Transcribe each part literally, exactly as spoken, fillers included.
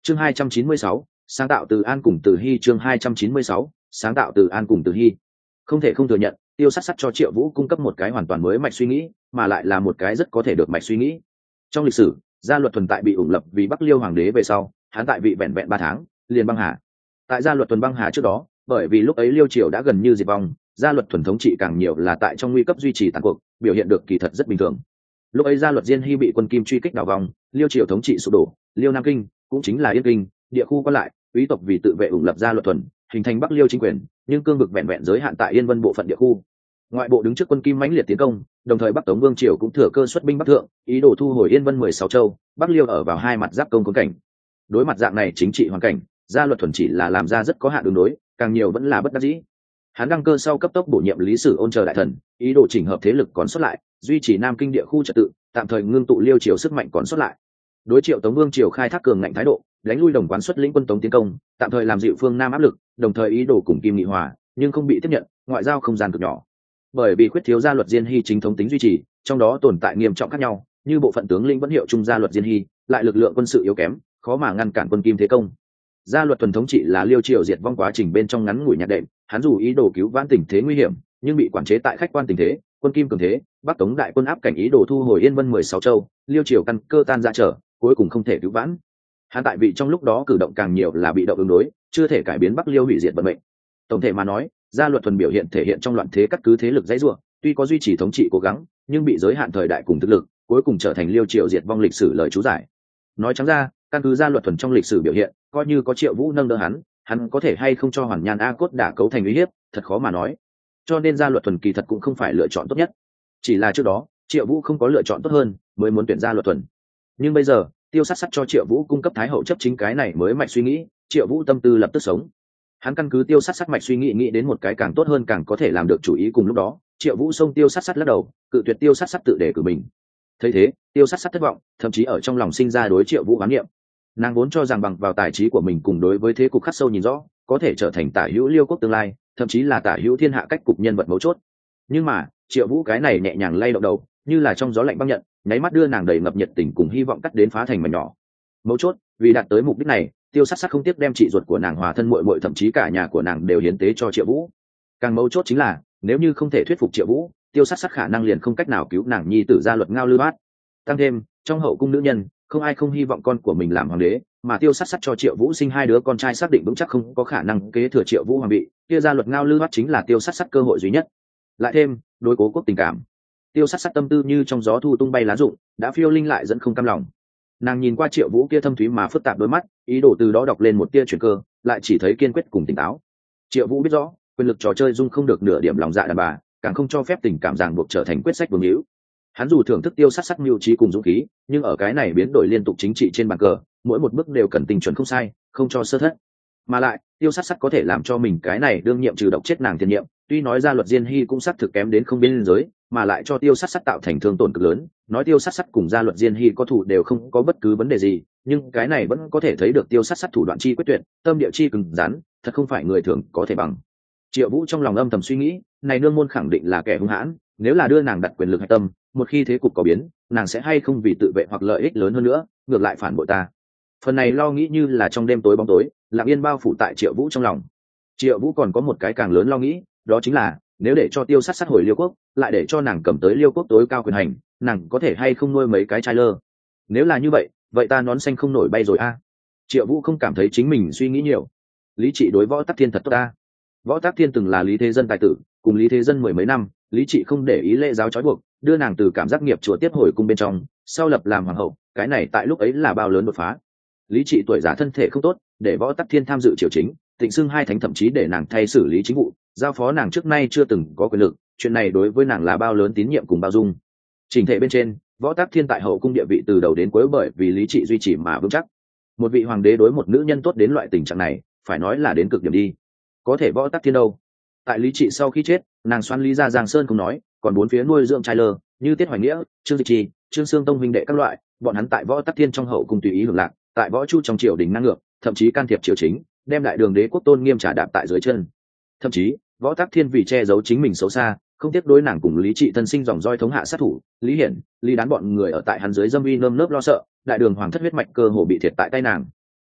chương hai trăm chín mươi sáu, sáng tạo từ an cùng từ hy. Chương hai trăm chín mươi sáu, sáng tạo từ an cùng từ hy. Không thể không thừa nhận, Tiêu Sát Sát cho Triệu Vũ cung cấp một cái hoàn toàn mới mạch suy nghĩ, mà lại là một cái rất có thể được mạch suy nghĩ. Trong lịch sử, Gia Luật Thuần tại bị ủng lập vì Bắc Liêu hoàng đế về sau, hắn tại vị vẹn vẹn ba tháng, liền băng hà. Tại Gia Luật Thuần băng hà trước đó, bởi vì lúc ấy Liêu triều đã gần như diệt vong, Gia Luật Thuần thống trị càng nhiều là tại trong nguy cấp duy trì tàn cuộc, biểu hiện được kỳ thật rất bình thường. Lúc ấy Gia Luật Diên Hy bị quân Kim truy kích đảo vòng, Liêu triều thống trị sụp đổ, Liêu Nam Kinh cũng chính là Yên Kinh, địa khu còn lại, quý tộc vì tự vệ ủng lập Gia Luật Thuần, hình thành Bắc Liêu chính quyền, nhưng cương vực vẹn vẹn giới hạn tại Yên Vân bộ phận địa khu. Ngoại bộ đứng trước quân Kim mãnh liệt tiến công, đồng thời Bắc Tống Vương triều cũng thừa cơ xuất binh bắc thượng, ý đồ thu hồi Yên Vân mười sáu châu, Bắc Liêu ở vào hai mặt giáp công khốn cảnh. Đối mặt dạng này chính trị hoàn cảnh, Gia Luật Thuần chỉ là làm ra rất có hạn đường đối, càng nhiều vẫn là bất đắc dĩ. Hắn đăng cơ sau cấp tốc bổ nhiệm Lý Sử Ôn chờ đại thần, ý đồ chỉnh hợp thế lực còn sót lại, duy trì Nam Kinh địa khu trật tự, tạm thời ngưng tụ Liêu triều sức mạnh còn sót lại. Đối Triệu Tống Vương triều khai thác cường ngạnh thái độ, đánh lui Đồng Quán xuất lĩnh quân Tống tiến công, tạm thời làm dịu phương Nam áp lực, đồng thời ý đồ cùng Kim nghị hòa, nhưng không bị tiếp nhận, ngoại giao không gian cực nhỏ. Bởi vì khuyết thiếu Gia Luật Diên Hy chính thống tính duy trì, trong đó tồn tại nghiêm trọng khác nhau, như bộ phận tướng lĩnh vẫn hiệu trung Gia Luật Diên Hy, lại lực lượng quân sự yếu kém, khó mà ngăn cản quân Kim thế công. Gia Luật Thuần thống trị là Liêu triều diệt vong quá trình bên trong ngắn ngủi nhạt đệm, hắn dù ý đồ cứu vãn tình thế nguy hiểm, nhưng bị quản chế tại khách quan tình thế, quân Kim cường thế, Bắc Tống đại quân áp cảnh ý đồ thu hồi Yên Vân mười sáu châu, Liêu triều căn cơ tan ra trở, cuối cùng không thể cứu vãn. Hắn tại vị trong lúc đó cử động càng nhiều là bị động ứng đối, chưa thể cải biến Bắc Liêu hủy diệt vận mệnh. Tổng thể mà nói, Gia Luật Thuần biểu hiện thể hiện trong loạn thế cắt cứ thế lực dãy rủa, tuy có duy trì thống trị cố gắng, nhưng bị giới hạn thời đại cùng thực lực, cuối cùng trở thành Liêu triều diệt vong lịch sử lời chú giải. Nói trắng ra, căn cứ Gia Luật Thuần trong lịch sử biểu hiện, coi như có Triệu Vũ nâng đỡ hắn, hắn có thể hay không cho Hoàn Nhan A Cốt đả cấu thành uy hiếp, thật khó mà nói. Cho nên Gia Luật Thuần kỳ thật cũng không phải lựa chọn tốt nhất. Chỉ là trước đó, Triệu Vũ không có lựa chọn tốt hơn, mới muốn tuyển Gia Luật Thuần. Nhưng bây giờ, Tiêu Sát Sát cho Triệu Vũ cung cấp thái hậu chấp chính cái này mới mạch suy nghĩ, Triệu Vũ tâm tư lập tức sống. Hắn căn cứ Tiêu Sát Sát mạch suy nghĩ nghĩ đến một cái càng tốt hơn càng có thể làm được chủ ý. Cùng lúc đó, Triệu Vũ xông Tiêu Sát Sát lắc đầu, cự tuyệt Tiêu Sát Sát tự đề cử mình. Thấy thế, Tiêu Sát Sát thất vọng, thậm chí ở trong lòng sinh ra đối Triệu Vũ oán niệm. Nàng vốn cho rằng bằng vào tài trí của mình cùng đối với thế cục khắc sâu nhìn rõ, có thể trở thành tả hữu Liêu quốc tương lai, thậm chí là tả hữu thiên hạ cách cục nhân vật mấu chốt. Nhưng mà, Triệu Vũ cái này nhẹ nhàng lay động đầu, như là trong gió lạnh băng nhận, nháy mắt đưa nàng đầy ngập nhiệt tình cùng hy vọng cắt đến phá thành mảnh nhỏ. Mấu chốt, vì đạt tới mục đích này, Tiêu Sát Sát không tiếc đem chị ruột của nàng hòa thân muội muội thậm chí cả nhà của nàng đều hiến tế cho Triệu Vũ. Càng mấu chốt chính là, nếu như không thể thuyết phục Triệu Vũ, Tiêu Sát Sát khả năng liền không cách nào cứu nàng nhi tử Gia Luật Ngao Lư Bát. Tăng thêm, trong hậu cung nữ nhân, không ai không hy vọng con của mình làm hoàng đế, mà Tiêu Sát Sát cho Triệu Vũ sinh hai đứa con trai xác định vững chắc không có khả năng kế thừa Triệu Vũ hoàng vị, kia Gia Luật Ngao Lư Bát chính là Tiêu Sát Sát cơ hội duy nhất. Lại thêm, đối Cố Quốc tình cảm, Tiêu Sát Sát tâm tư như trong gió thu tung bay lá rụng, đã phiêu linh lại dẫn không cam lòng. Nàng nhìn qua Triệu Vũ kia thâm thúy mà phức tạp đôi mắt, ý đồ từ đó đọc lên một tia chuyển cơ, lại chỉ thấy kiên quyết cùng tỉnh táo. Triệu Vũ biết rõ, quyền lực trò chơi dung không được nửa điểm lòng dạ đàn bà, càng không cho phép tình cảm ràng buộc trở thành quyết sách vương hữu. Hắn dù thưởng thức Tiêu Sát Sát mưu trí cùng dũng khí, nhưng ở cái này biến đổi liên tục chính trị trên bàn cờ, mỗi một bước đều cần tình chuẩn không sai, không cho sơ thất. Mà lại, Tiêu Sát Sát có thể làm cho mình cái này đương nhiệm trừ độc chết nàng tiền nhiệm, tuy nói Gia Luật Diên Hy cũng xác thực kém đến không biên giới, mà lại cho Tiêu Sát Sát tạo thành thương tổn cực lớn, nói Tiêu Sát Sát cùng Gia Luật Diên Hy có thủ đều không có bất cứ vấn đề gì, nhưng cái này vẫn có thể thấy được Tiêu Sát Sát thủ đoạn chi quyết tuyệt, tâm địa chi cứng rắn, thật không phải người thường có thể bằng. Triệu Vũ trong lòng âm thầm suy nghĩ, này nương môn khẳng định là kẻ hung hãn, nếu là đưa nàng đặt quyền lực hay tâm, một khi thế cục có biến, nàng sẽ hay không vì tự vệ hoặc lợi ích lớn hơn nữa, ngược lại phản bội ta. Phần này lo nghĩ như là trong đêm tối bóng tối, lặng yên bao phủ tại Triệu Vũ trong lòng. Triệu Vũ còn có một cái càng lớn lo nghĩ, đó chính là nếu để cho Tiêu Sát Sát hồi Liêu quốc, lại để cho nàng cầm tới Liêu quốc tối cao quyền hành, nàng có thể hay không nuôi mấy cái trai lơ. Nếu là như vậy, vậy ta nón xanh không nổi bay rồi a. À. Triệu Vũ không cảm thấy chính mình suy nghĩ nhiều. Lý Trị đối Võ Tắc Thiên thật tốt ta. Võ Tắc Thiên từng là Lý Thế Dân tài tử, cùng Lý Thế Dân mười mấy năm, Lý Trị không để ý lễ giáo trói buộc, đưa nàng từ cảm giác nghiệp chùa tiếp hồi cung bên trong, sau lập làm hoàng hậu, cái này tại lúc ấy là bao lớn đột phá. Lý Trị tuổi già thân thể không tốt, để Võ Tắc Thiên tham dự triều chính, Tịnh Xưng hai thánh thậm chí để nàng thay xử lý chính vụ, giao phó nàng trước nay chưa từng có quyền lực, chuyện này đối với nàng là bao lớn tín nhiệm cùng bao dung. Trình thể bên trên, Võ Tắc Thiên tại hậu cung địa vị từ đầu đến cuối bởi vì Lý Trị duy trì mà vững chắc. Một vị hoàng đế đối một nữ nhân tốt đến loại tình trạng này, phải nói là đến cực điểm đi. Có thể Võ Tắc Thiên đâu? Tại Lý Trị sau khi chết, nàng xoan Lý ra Giang Sơn không nói, còn bốn phía nuôi dưỡng trai lơ, như Tiết Hoài Nghĩa, Trương Dịch Trì, Trương Sương Tông huynh đệ các loại, bọn hắn tại Võ Tắc Thiên trong hậu cung tùy ý hưởng lạc, tại Võ Chu trong triều đình năng ngược, thậm chí can thiệp triều chính, đem đại đường đế quốc tôn nghiêm trả đạp tại dưới chân. Thậm chí, Võ Tắc Thiên vì che giấu chính mình xấu xa, không tiếc đối nàng cùng Lý Trị thân sinh dòng roi thống hạ sát thủ, Lý Hiển, Lý Đán bọn người ở tại hắn dưới dâm uy nơm nớp lo sợ, đại đường hoàng thất huyết mạch cơ hồ bị thiệt tại tay nàng.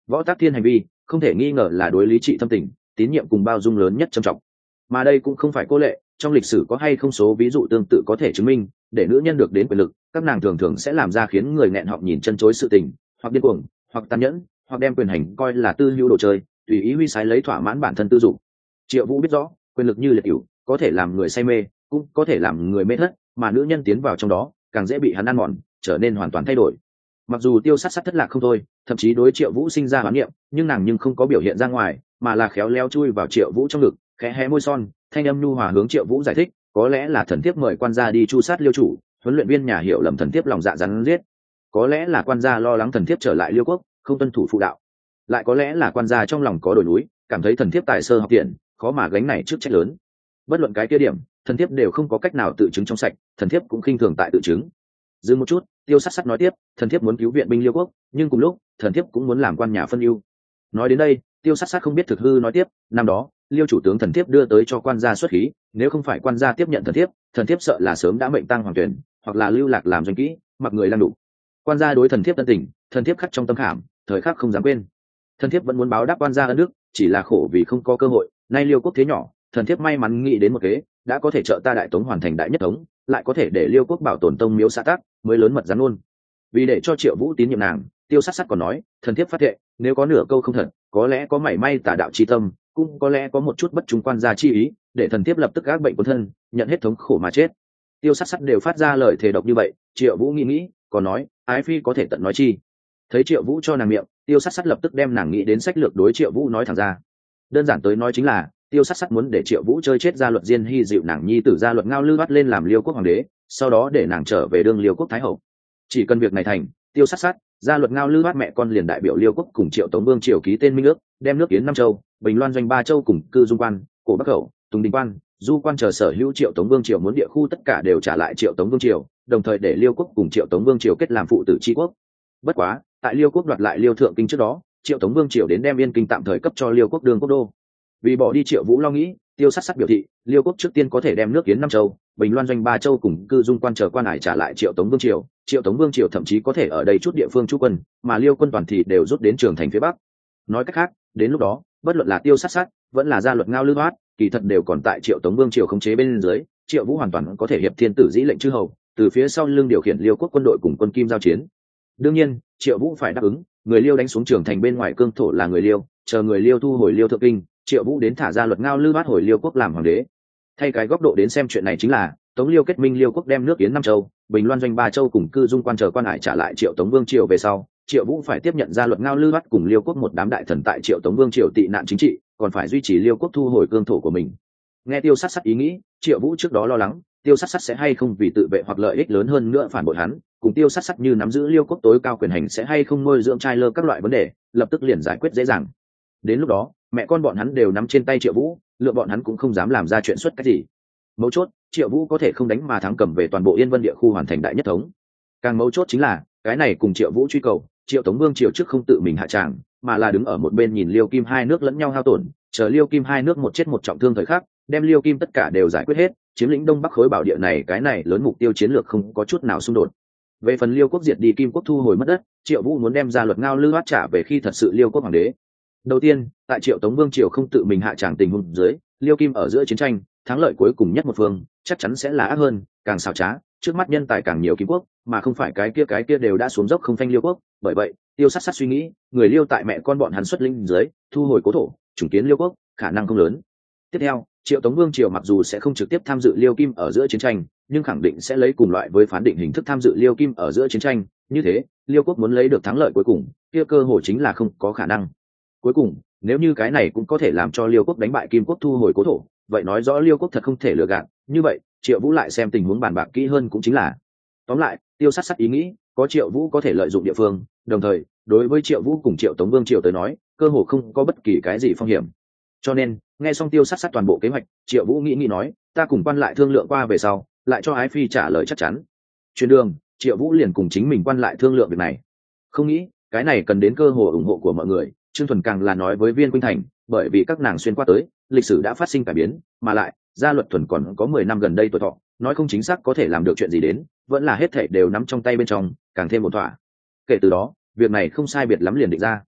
Võ Tắc Thiên hành vi không thể nghi ngờ là đối lý trị thâm tình, tín nhiệm cùng bao dung lớn nhất trầm trọng. Mà đây cũng không phải cô lệ, trong lịch sử có hay không số ví dụ tương tự có thể chứng minh, để nữ nhân được đến quyền lực, các nàng thường thường sẽ làm ra khiến người nghẹn họng nhìn chân chối sự tình, hoặc điên cuồng, hoặc tàn nhẫn, hoặc đem quyền hành coi là tư hữu đồ chơi, tùy ý huy sái lấy thỏa mãn bản thân tư dục. Triệu Vũ biết rõ, quyền lực như liệt cửu, có thể làm người say mê, cũng có thể làm người mê thất, mà nữ nhân tiến vào trong đó, càng dễ bị hắn ăn mòn, trở nên hoàn toàn thay đổi. Mặc dù Tiêu Sát Sát thất lạc không thôi, thậm chí đối Triệu Vũ sinh ra hoán niệm, nhưng nàng nhưng không có biểu hiện ra ngoài, mà là khéo léo chui vào Triệu Vũ trong ngực, khẽ hé môi son, thanh âm nhu hòa hướng Triệu Vũ giải thích, có lẽ là thần thiếp mời quan gia đi chu sát Liêu chủ, huấn luyện viên nhà hiểu lầm thần thiếp lòng dạ rắn giết, có lẽ là quan gia lo lắng thần thiếp trở lại Liêu quốc, không tuân thủ phụ đạo, lại có lẽ là quan gia trong lòng có đổi núi, cảm thấy thần thiếp tài sơ học tiện, khó mà gánh này trước trách lớn. Bất luận cái kia điểm, thần thiếp đều không có cách nào tự chứng trong sạch, thần thiếp cũng khinh thường tại tự chứng. Dừng một chút, Tiêu Sát Sát nói tiếp, thần thiếp muốn cứu viện binh Liêu quốc, nhưng cùng lúc thần thiếp cũng muốn làm quan nhà phân ưu. Nói đến đây, Tiêu Sát Sát không biết thực hư nói tiếp, năm đó Liêu chủ tướng thần thiếp đưa tới cho quan gia xuất khí, nếu không phải quan gia tiếp nhận thần thiếp, thần thiếp sợ là sớm đã mệnh tang hoàng tuyển, hoặc là lưu lạc làm doanh kỹ, mặc người lang đủ. Quan gia đối thần thiếp tân tình, thần thiếp khắc trong tâm khảm, thời khắc không dám quên. Thần thiếp vẫn muốn báo đáp quan gia ân đức, chỉ là khổ vì không có cơ hội. Nay Liêu quốc thế nhỏ, thần thiếp may mắn nghĩ đến một kế, đã có thể trợ ta đại tống hoàn thành đại nhất thống, lại có thể để Liêu quốc bảo tồn tông miếu xã tắc, mới lớn mật rắn luôn. Vì để cho Triệu Vũ tín nhiệm nàng, Tiêu Sát Sát còn nói, thần thiếp phát thệ, nếu có nửa câu không thật, có lẽ có mảy may tà đạo chi tâm, cũng có lẽ có một chút bất trung quan gia chi ý, để thần thiếp lập tức gác bệnh quân thân, nhận hết thống khổ mà chết. Tiêu Sát Sát đều phát ra lời thề độc như vậy, Triệu Vũ nghĩ nghĩ, còn nói, ái phi có thể tận nói chi. Thấy Triệu Vũ cho nàng miệng, Tiêu Sát Sát lập tức đem nàng nghĩ đến sách lược đối Triệu Vũ nói thẳng ra. Đơn giản tới nói chính là, Tiêu Sát Sát muốn để Triệu Vũ chơi chết Gia Luật Diên Hy dịu nàng nhi tử Gia Luật Ngao Lư bắt lên làm Liêu quốc hoàng đế, sau đó để nàng trở về đương Liêu quốc thái hậu. Chỉ cần việc này thành, Tiêu Sát Sát, Gia Luật Ngao Lư bắt mẹ con liền đại biểu Liêu quốc cùng Triệu Tống Vương triều ký tên minh ước, đem nước Yến Nam Châu, Bình Loan doanh ba châu cùng cư dung quan, cổ Bắc khẩu, Tùng Đình quan, du quan chờ sở hữu Triệu Tống Vương triều muốn địa khu tất cả đều trả lại Triệu Tống Vương triều, đồng thời để Liêu quốc cùng Triệu Tống Vương triều kết làm phụ tử chi quốc. Bất quá, tại Liêu quốc đoạt lại Liêu thượng kinh trước đó, Triệu Tống Vương triều đến đem Yên Kinh tạm thời cấp cho Liêu quốc đường quốc đô. Vì bỏ đi Triệu Vũ lo nghĩ, Tiêu Sát Sát biểu thị, Liêu quốc trước tiên có thể đem nước Yến Nam Châu, Bình Loan doanh ba châu cùng cư dung quan chờ quan hải trả lại Triệu Tống Vương triều, Triệu Tống Vương triều thậm chí có thể ở đây chút địa phương trú quân, mà Liêu quân toàn thì đều rút đến Trường Thành phía bắc. Nói cách khác, đến lúc đó, bất luận là Tiêu Sát Sát, vẫn là Gia Luật Ngao Lư Hoát, kỳ thật đều còn tại Triệu Tống Vương triều khống chế bên dưới, Triệu Vũ hoàn toàn có thể hiệp thiên tử dĩ lệnh chư hầu, từ phía sau lưng điều khiển Liêu quốc quân đội cùng quân Kim giao chiến. Đương nhiên, Triệu Vũ phải đáp ứng, người Liêu đánh xuống Trường Thành bên ngoài cương thổ là người Liêu, chờ người Liêu thu hồi Liêu thượng kinh, Triệu Vũ đến thả Gia Luật Ngao Lư Bát hồi Liêu quốc làm hoàng đế. Thay cái góc độ đến xem chuyện này chính là, Tống Liêu kết minh Liêu quốc đem nước Yến Nam Châu, Bình Loan doanh ba châu cùng cư dung quan chờ quan hải trả lại Triệu Tống Vương triều về sau, Triệu Vũ phải tiếp nhận Gia Luật Ngao Lư Bát cùng Liêu quốc một đám đại thần tại Triệu Tống Vương triều tị nạn chính trị, còn phải duy trì Liêu quốc thu hồi cương thổ của mình. Nghe Tiêu Sát Sát ý nghĩ, Triệu Vũ trước đó lo lắng, Tiêu Sát Sát sẽ hay không vì tự vệ hoặc lợi ích lớn hơn nữa phản bội hắn, cùng Tiêu Sát Sát như nắm giữ Liêu quốc tối cao quyền hành sẽ hay không nuôi dưỡng trai lơ các loại vấn đề, lập tức liền giải quyết dễ dàng. Đến lúc đó, mẹ con bọn hắn đều nắm trên tay Triệu Vũ, lựa bọn hắn cũng không dám làm ra chuyện xuất cái gì. Mấu chốt, Triệu Vũ có thể không đánh mà thắng cầm về toàn bộ Yên Vân địa khu hoàn thành đại nhất thống. Càng mấu chốt chính là, cái này cùng Triệu Vũ truy cầu, Triệu Tống Vương triều trước không tự mình hạ tràng, mà là đứng ở một bên nhìn Liêu Kim hai nước lẫn nhau hao tổn, chờ Liêu Kim hai nước một chết một trọng thương thời khắc, đem Liêu Kim tất cả đều giải quyết hết, chiếm lĩnh Đông Bắc khối bảo địa này, cái này lớn mục tiêu chiến lược không có chút nào xung đột. Về phần Liêu quốc diệt đi Kim quốc thu hồi mất đất, Triệu Vũ muốn đem Gia Luật Ngao Lư Hoát trả về khi thật sự Liêu quốc hoàng đế. Đầu tiên, tại Triệu Tống Vương triều không tự mình hạ tràng tình huống dưới, Liêu Kim ở giữa chiến tranh, thắng lợi cuối cùng nhất một phương, chắc chắn sẽ là ác hơn, càng xảo trá, trước mắt nhân tài càng nhiều Kim quốc, mà không phải cái kia cái kia đều đã xuống dốc không phanh Liêu quốc, bởi vậy, Tiêu Sát Sát suy nghĩ, người Liêu tại mẹ con bọn hắn xuất linh dưới, thu hồi cố thổ, chủng kiến Liêu quốc, khả năng không lớn. Tiếp theo, Triệu Tống Vương triều mặc dù sẽ không trực tiếp tham dự Liêu Kim ở giữa chiến tranh, nhưng khẳng định sẽ lấy cùng loại với phán định hình thức tham dự Liêu Kim ở giữa chiến tranh, như thế, Liêu quốc muốn lấy được thắng lợi cuối cùng, kia cơ hội chính là không có khả năng. Cuối cùng, nếu như cái này cũng có thể làm cho Liêu quốc đánh bại Kim quốc thu hồi cố thổ, vậy nói rõ Liêu quốc thật không thể lừa gạt, như vậy, Triệu Vũ lại xem tình huống bàn bạc kỹ hơn cũng chính là. Tóm lại, Tiêu Sát Sát ý nghĩ, có Triệu Vũ có thể lợi dụng địa phương, đồng thời, đối với Triệu Vũ cùng Triệu Tống Vương triều tới nói, cơ hội không có bất kỳ cái gì phong hiểm. Cho nên, nghe xong Tiêu Sát Sát toàn bộ kế hoạch, Triệu Vũ nghĩ nghĩ nói, ta cùng quan lại thương lượng qua về sau, lại cho ái phi trả lời chắc chắn. Chuyến đường, Triệu Vũ liền cùng chính mình quan lại thương lượng việc này. Không nghĩ, cái này cần đến cơ hội ủng hộ của mọi người, Trương Thuần càng là nói với Viên Khuynh Thành, bởi vì các nàng xuyên qua tới, lịch sử đã phát sinh cải biến, mà lại, Gia Luật Thuần còn có mười năm gần đây tuổi thọ, nói không chính xác có thể làm được chuyện gì đến, vẫn là hết thảy đều nắm trong tay bên trong, càng thêm một thỏa. Kể từ đó, việc này không sai biệt lắm liền định ra.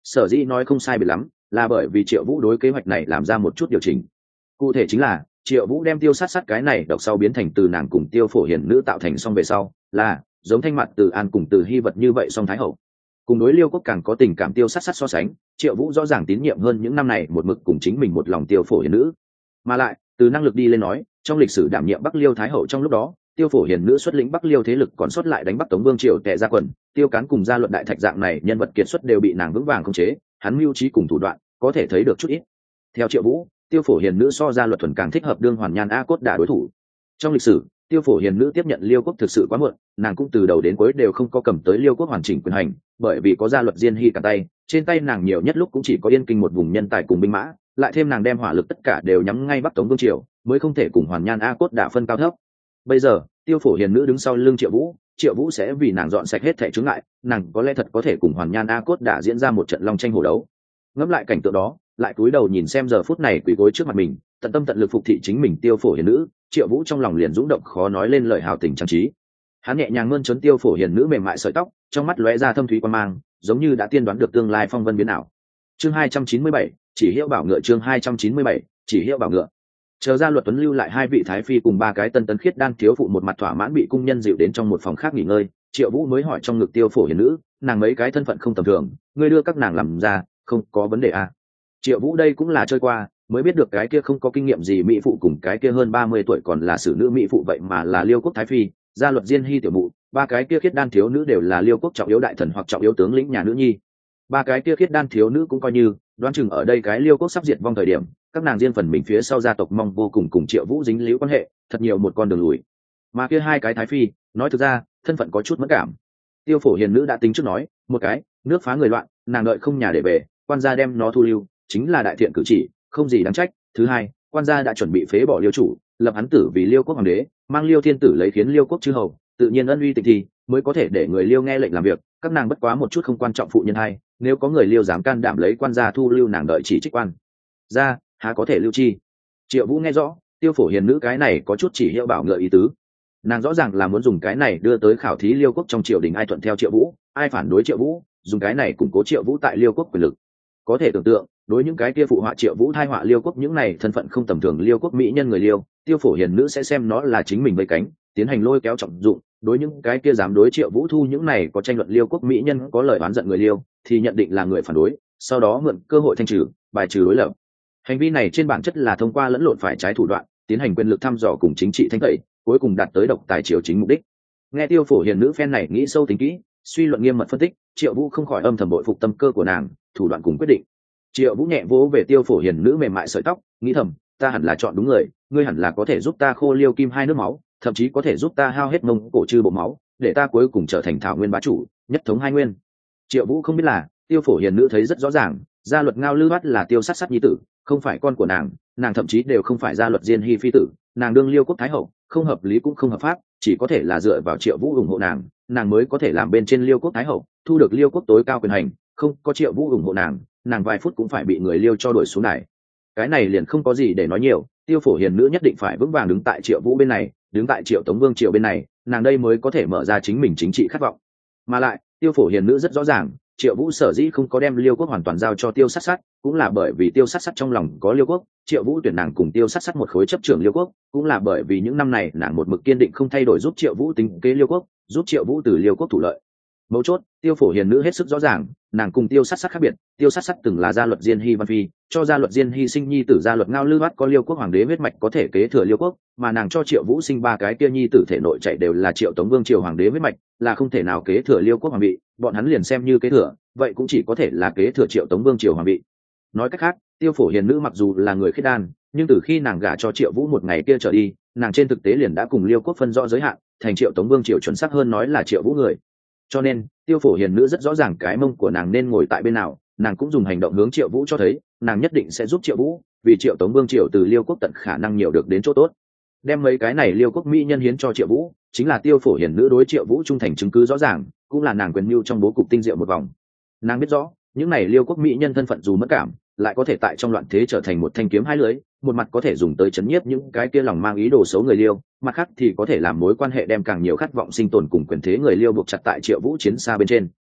sở dĩ nói không sai biệt lắm là bởi vì Triệu Vũ đối kế hoạch này làm ra một chút điều chỉnh. Cụ thể chính là Triệu Vũ đem Tiêu Sát Sát cái này độc sau biến thành từ nàng cùng Tiêu Phổ Hiền nữ tạo thành xong về sau là giống Thanh Mặt Từ An cùng Từ Hy vật như vậy song thái hậu. Cùng đối Liêu Quốc càng có tình cảm Tiêu Sát Sát so sánh, Triệu Vũ rõ ràng tín nhiệm hơn những năm này một mực cùng chính mình một lòng Tiêu Phổ Hiền nữ. Mà lại từ năng lực đi lên nói, trong lịch sử đảm nhiệm Bắc Liêu thái hậu trong lúc đó, Tiêu Phổ Hiền nữ xuất lĩnh Bắc Liêu thế lực còn xuất lại đánh Bắc Tống Vương triều tệ ra quần, Tiêu Cán cùng Gia Luận Đại Thạch dạng này nhân vật kiệt xuất đều bị nàng vững vàng khống chế, hắn mưu trí cùng thủ đoạn có thể thấy được chút ít. Theo Triệu Vũ, Tiêu Phổ Hiền nữ so Gia Luật thuần càng thích hợp đương Hoàn Nhan A Cốt đả đối thủ. Trong lịch sử, Tiêu Phổ Hiền nữ tiếp nhận Liêu Quốc thực sự quá muộn, nàng cũng từ đầu đến cuối đều không có cầm tới Liêu Quốc hoàn chỉnh quyền hành, bởi vì có Gia Luật Diên Hy cả tay, trên tay nàng nhiều nhất lúc cũng chỉ có Yên Kinh một vùng nhân tài cùng binh mã, lại thêm nàng đem hỏa lực tất cả đều nhắm ngay Bắc Tống Vương triều, mới không thể cùng Hoàn Nhan A Cốt đả phân cao thấp. Bây giờ, Tiêu Phổ Hiền nữ đứng sau lưng Triệu Vũ, Triệu Vũ sẽ vì nàng dọn sạch hết thảy chướng ngại, nàng có lẽ thật có thể cùng Hoàn Nhan A Cốt đả diễn ra một trận long tranh hổ đấu. Ngẫm lại cảnh tượng đó, lại cúi đầu nhìn xem giờ phút này quỳ gối trước mặt mình, tận tâm tận lực phục thị chính mình Tiêu Phổ Hiền nữ, Triệu Vũ trong lòng liền rung động khó nói lên lời hào tình trang trí. Hắn nhẹ nhàng mơn trớn Tiêu Phổ Hiền nữ mềm mại sợi tóc, trong mắt lóe ra thâm thúy quan mang, giống như đã tiên đoán được tương lai phong vân biến ảo. Chương hai trăm chín mươi bảy, chỉ hiệu bảo ngựa. Chương hai trăm chín mươi bảy, chỉ hiệu bảo ngựa. Chờ Gia Luật Tuấn lưu lại hai vị thái phi cùng ba cái tân tấn khiết đan thiếu phụ một mặt thỏa mãn bị cung nhân dịu đến trong một phòng khác nghỉ ngơi, Triệu Vũ mới hỏi trong ngực Tiêu Phổ Hiền nữ, nàng mấy cái thân phận không tầm thường, ngươi đưa các nàng làm ra, không có vấn đề à? Triệu Vũ đây cũng là chơi qua, mới biết được cái kia không có kinh nghiệm gì mỹ phụ cùng cái kia hơn ba mươi tuổi còn là xử nữ mỹ phụ vậy mà là Liêu Quốc thái phi, Gia Luật Diên Hy tiểu mụ, ba cái kia khiết đan thiếu nữ đều là Liêu Quốc trọng yếu đại thần hoặc trọng yếu tướng lĩnh nhà nữ nhi. Ba cái kia khiết đan thiếu nữ cũng coi như, đoán chừng ở đây cái Liêu Quốc sắp diệt vong thời điểm, các nàng riêng phần mình phía sau gia tộc mong vô cùng cùng Triệu Vũ dính líu quan hệ, thật nhiều một con đường lùi. Mà kia hai cái thái phi, nói thực ra, thân phận có chút mẫn cảm. Tiêu Phổ Hiền nữ đã tính trước nói, một cái, nước phá người loạn, nàng đợi không nhà để về, quan gia đem nó thu lưu, chính là đại thiện cử chỉ, không gì đáng trách. Thứ hai, quan gia đã chuẩn bị phế bỏ Liêu chủ, lập hắn tử vì Liêu Quốc hoàng đế, mang Liêu thiên tử lấy khiến Liêu Quốc chư hầu, tự nhiên ân uy tịnh thì mới có thể để người Liêu nghe lệnh làm việc, các nàng bất quá một chút không quan trọng phụ nhân hay, nếu có người Liêu dám can đảm lấy quan gia thu lưu nàng đợi chỉ trích quan gia, há có thể lưu chi. Triệu Vũ nghe rõ, Tiêu Phổ Hiền nữ cái này có chút chỉ hiệu bảo ngựa ý tứ, nàng rõ ràng là muốn dùng cái này đưa tới khảo thí Liêu Quốc trong triều đình ai thuận theo Triệu Vũ, ai phản đối Triệu Vũ, dùng cái này củng cố Triệu Vũ tại Liêu Quốc quyền lực. Có thể tưởng tượng, đối những cái kia phụ họa Triệu Vũ thai họa Liêu Quốc những này thân phận không tầm thường Liêu Quốc mỹ nhân người Liêu, Tiêu Phổ Hiền nữ sẽ xem nó là chính mình vây cánh, tiến hành lôi kéo trọng dụng, đối những cái kia dám đối Triệu Vũ thu những này có tranh luận Liêu Quốc mỹ nhân có lời oán giận người Liêu, thì nhận định là người phản đối, sau đó mượn cơ hội thanh trừ, bài trừ đối lập. Hành vi này trên bản chất là thông qua lẫn lộn phải trái thủ đoạn, tiến hành quyền lực thăm dò cùng chính trị thanh tẩy, cuối cùng đạt tới độc tài triều chính mục đích. Nghe Tiêu Phổ Hiền nữ phen này nghĩ sâu tính kỹ, suy luận nghiêm mật phân tích, Triệu Vũ không khỏi âm thầm bội phục tâm cơ của nàng, thủ đoạn cùng quyết định. Triệu Vũ nhẹ vỗ về Tiêu Phổ Hiền nữ mềm mại sợi tóc, nghĩ thầm, ta hẳn là chọn đúng người, ngươi hẳn là có thể giúp ta khô Liêu Kim hai nước máu, thậm chí có thể giúp ta hao hết Mông Cổ chư bộ máu, để ta cuối cùng trở thành thảo nguyên bá chủ, nhất thống hai nguyên. Triệu Vũ không biết là, Tiêu Phổ Hiền nữ thấy rất rõ ràng, Gia Luật Ngao Lư Bát là Tiêu Sát Sát nhi tử, không phải con của nàng, nàng thậm chí đều không phải Gia Luật Diên Hy phi tử, nàng đương Liêu Quốc thái hậu, không hợp lý cũng không hợp pháp, chỉ có thể là dựa vào Triệu Vũ ủng hộ nàng, nàng mới có thể làm bên trên Liêu Quốc thái hậu, thu được Liêu Quốc tối cao quyền hành, không có Triệu Vũ ủng hộ nàng, nàng vài phút cũng phải bị người Liêu cho đuổi xuống đài. Cái này liền không có gì để nói nhiều, Tiêu Phổ Hiền nữ nhất định phải vững vàng đứng tại Triệu Vũ bên này, đứng tại Triệu Tống Vương triều bên này, nàng đây mới có thể mở ra chính mình chính trị khát vọng. Mà lại, Tiêu Phổ Hiền nữ rất rõ ràng, Triệu Vũ sở dĩ không có đem Liêu Quốc hoàn toàn giao cho Tiêu Sát Sát, cũng là bởi vì Tiêu Sát Sát trong lòng có Liêu Quốc, Triệu Vũ tuyển nàng cùng Tiêu Sát Sát một khối chấp trưởng Liêu Quốc, cũng là bởi vì những năm này nàng một mực kiên định không thay đổi giúp Triệu Vũ tính kế Liêu Quốc, giúp Triệu Vũ từ Liêu Quốc thủ lợi. Mấu chốt, Tiêu Phổ Hiền nữ hết sức rõ ràng, nàng cùng Tiêu Sát Sát khác biệt, Tiêu Sát Sát từng là Gia Luật Diên Hy văn phi, cho Gia Luật Diên Hy sinh nhi tử Gia Luật Ngao Lư Bát có Liêu Quốc hoàng đế huyết mạch có thể kế thừa Liêu Quốc, mà nàng cho Triệu Vũ sinh ba cái kia nhi tử thể nội chạy đều là Triệu Tống Vương triều hoàng đế huyết mạch, là không thể nào kế thừa Liêu Quốc hoàng vị, bọn hắn liền xem như kế thừa, vậy cũng chỉ có thể là kế thừa Triệu Tống Vương triều hoàng vị. Nói cách khác, Tiêu Phổ Hiền nữ mặc dù là người khiết đan, nhưng từ khi nàng gả cho Triệu Vũ một ngày kia trở đi, nàng trên thực tế liền đã cùng Liêu Quốc phân rõ giới hạn, thành Triệu Tống Vương triều chuẩn xác hơn nói là Triệu Vũ người. Cho nên, Tiêu Phổ Hiền nữ rất rõ ràng cái mông của nàng nên ngồi tại bên nào, nàng cũng dùng hành động hướng Triệu Vũ cho thấy, nàng nhất định sẽ giúp Triệu Vũ, vì Triệu Tống Vương triều từ Liêu Quốc tận khả năng nhiều được đến chỗ tốt. Đem mấy cái này Liêu Quốc mỹ nhân hiến cho Triệu Vũ, chính là Tiêu Phổ Hiền nữ đối Triệu Vũ trung thành chứng cứ rõ ràng, cũng là nàng quyền mưu trong bố cục tinh diệu một vòng. Nàng biết rõ, những này Liêu Quốc mỹ nhân thân phận dù mất cảm, lại có thể tại trong loạn thế trở thành một thanh kiếm hai lưỡi, một mặt có thể dùng tới chấn nhiếp những cái kia lòng mang ý đồ xấu người Liêu, mặt khác thì có thể làm mối quan hệ đem càng nhiều khát vọng sinh tồn cùng quyền thế người Liêu buộc chặt tại Triệu Vũ chiến xa bên trên.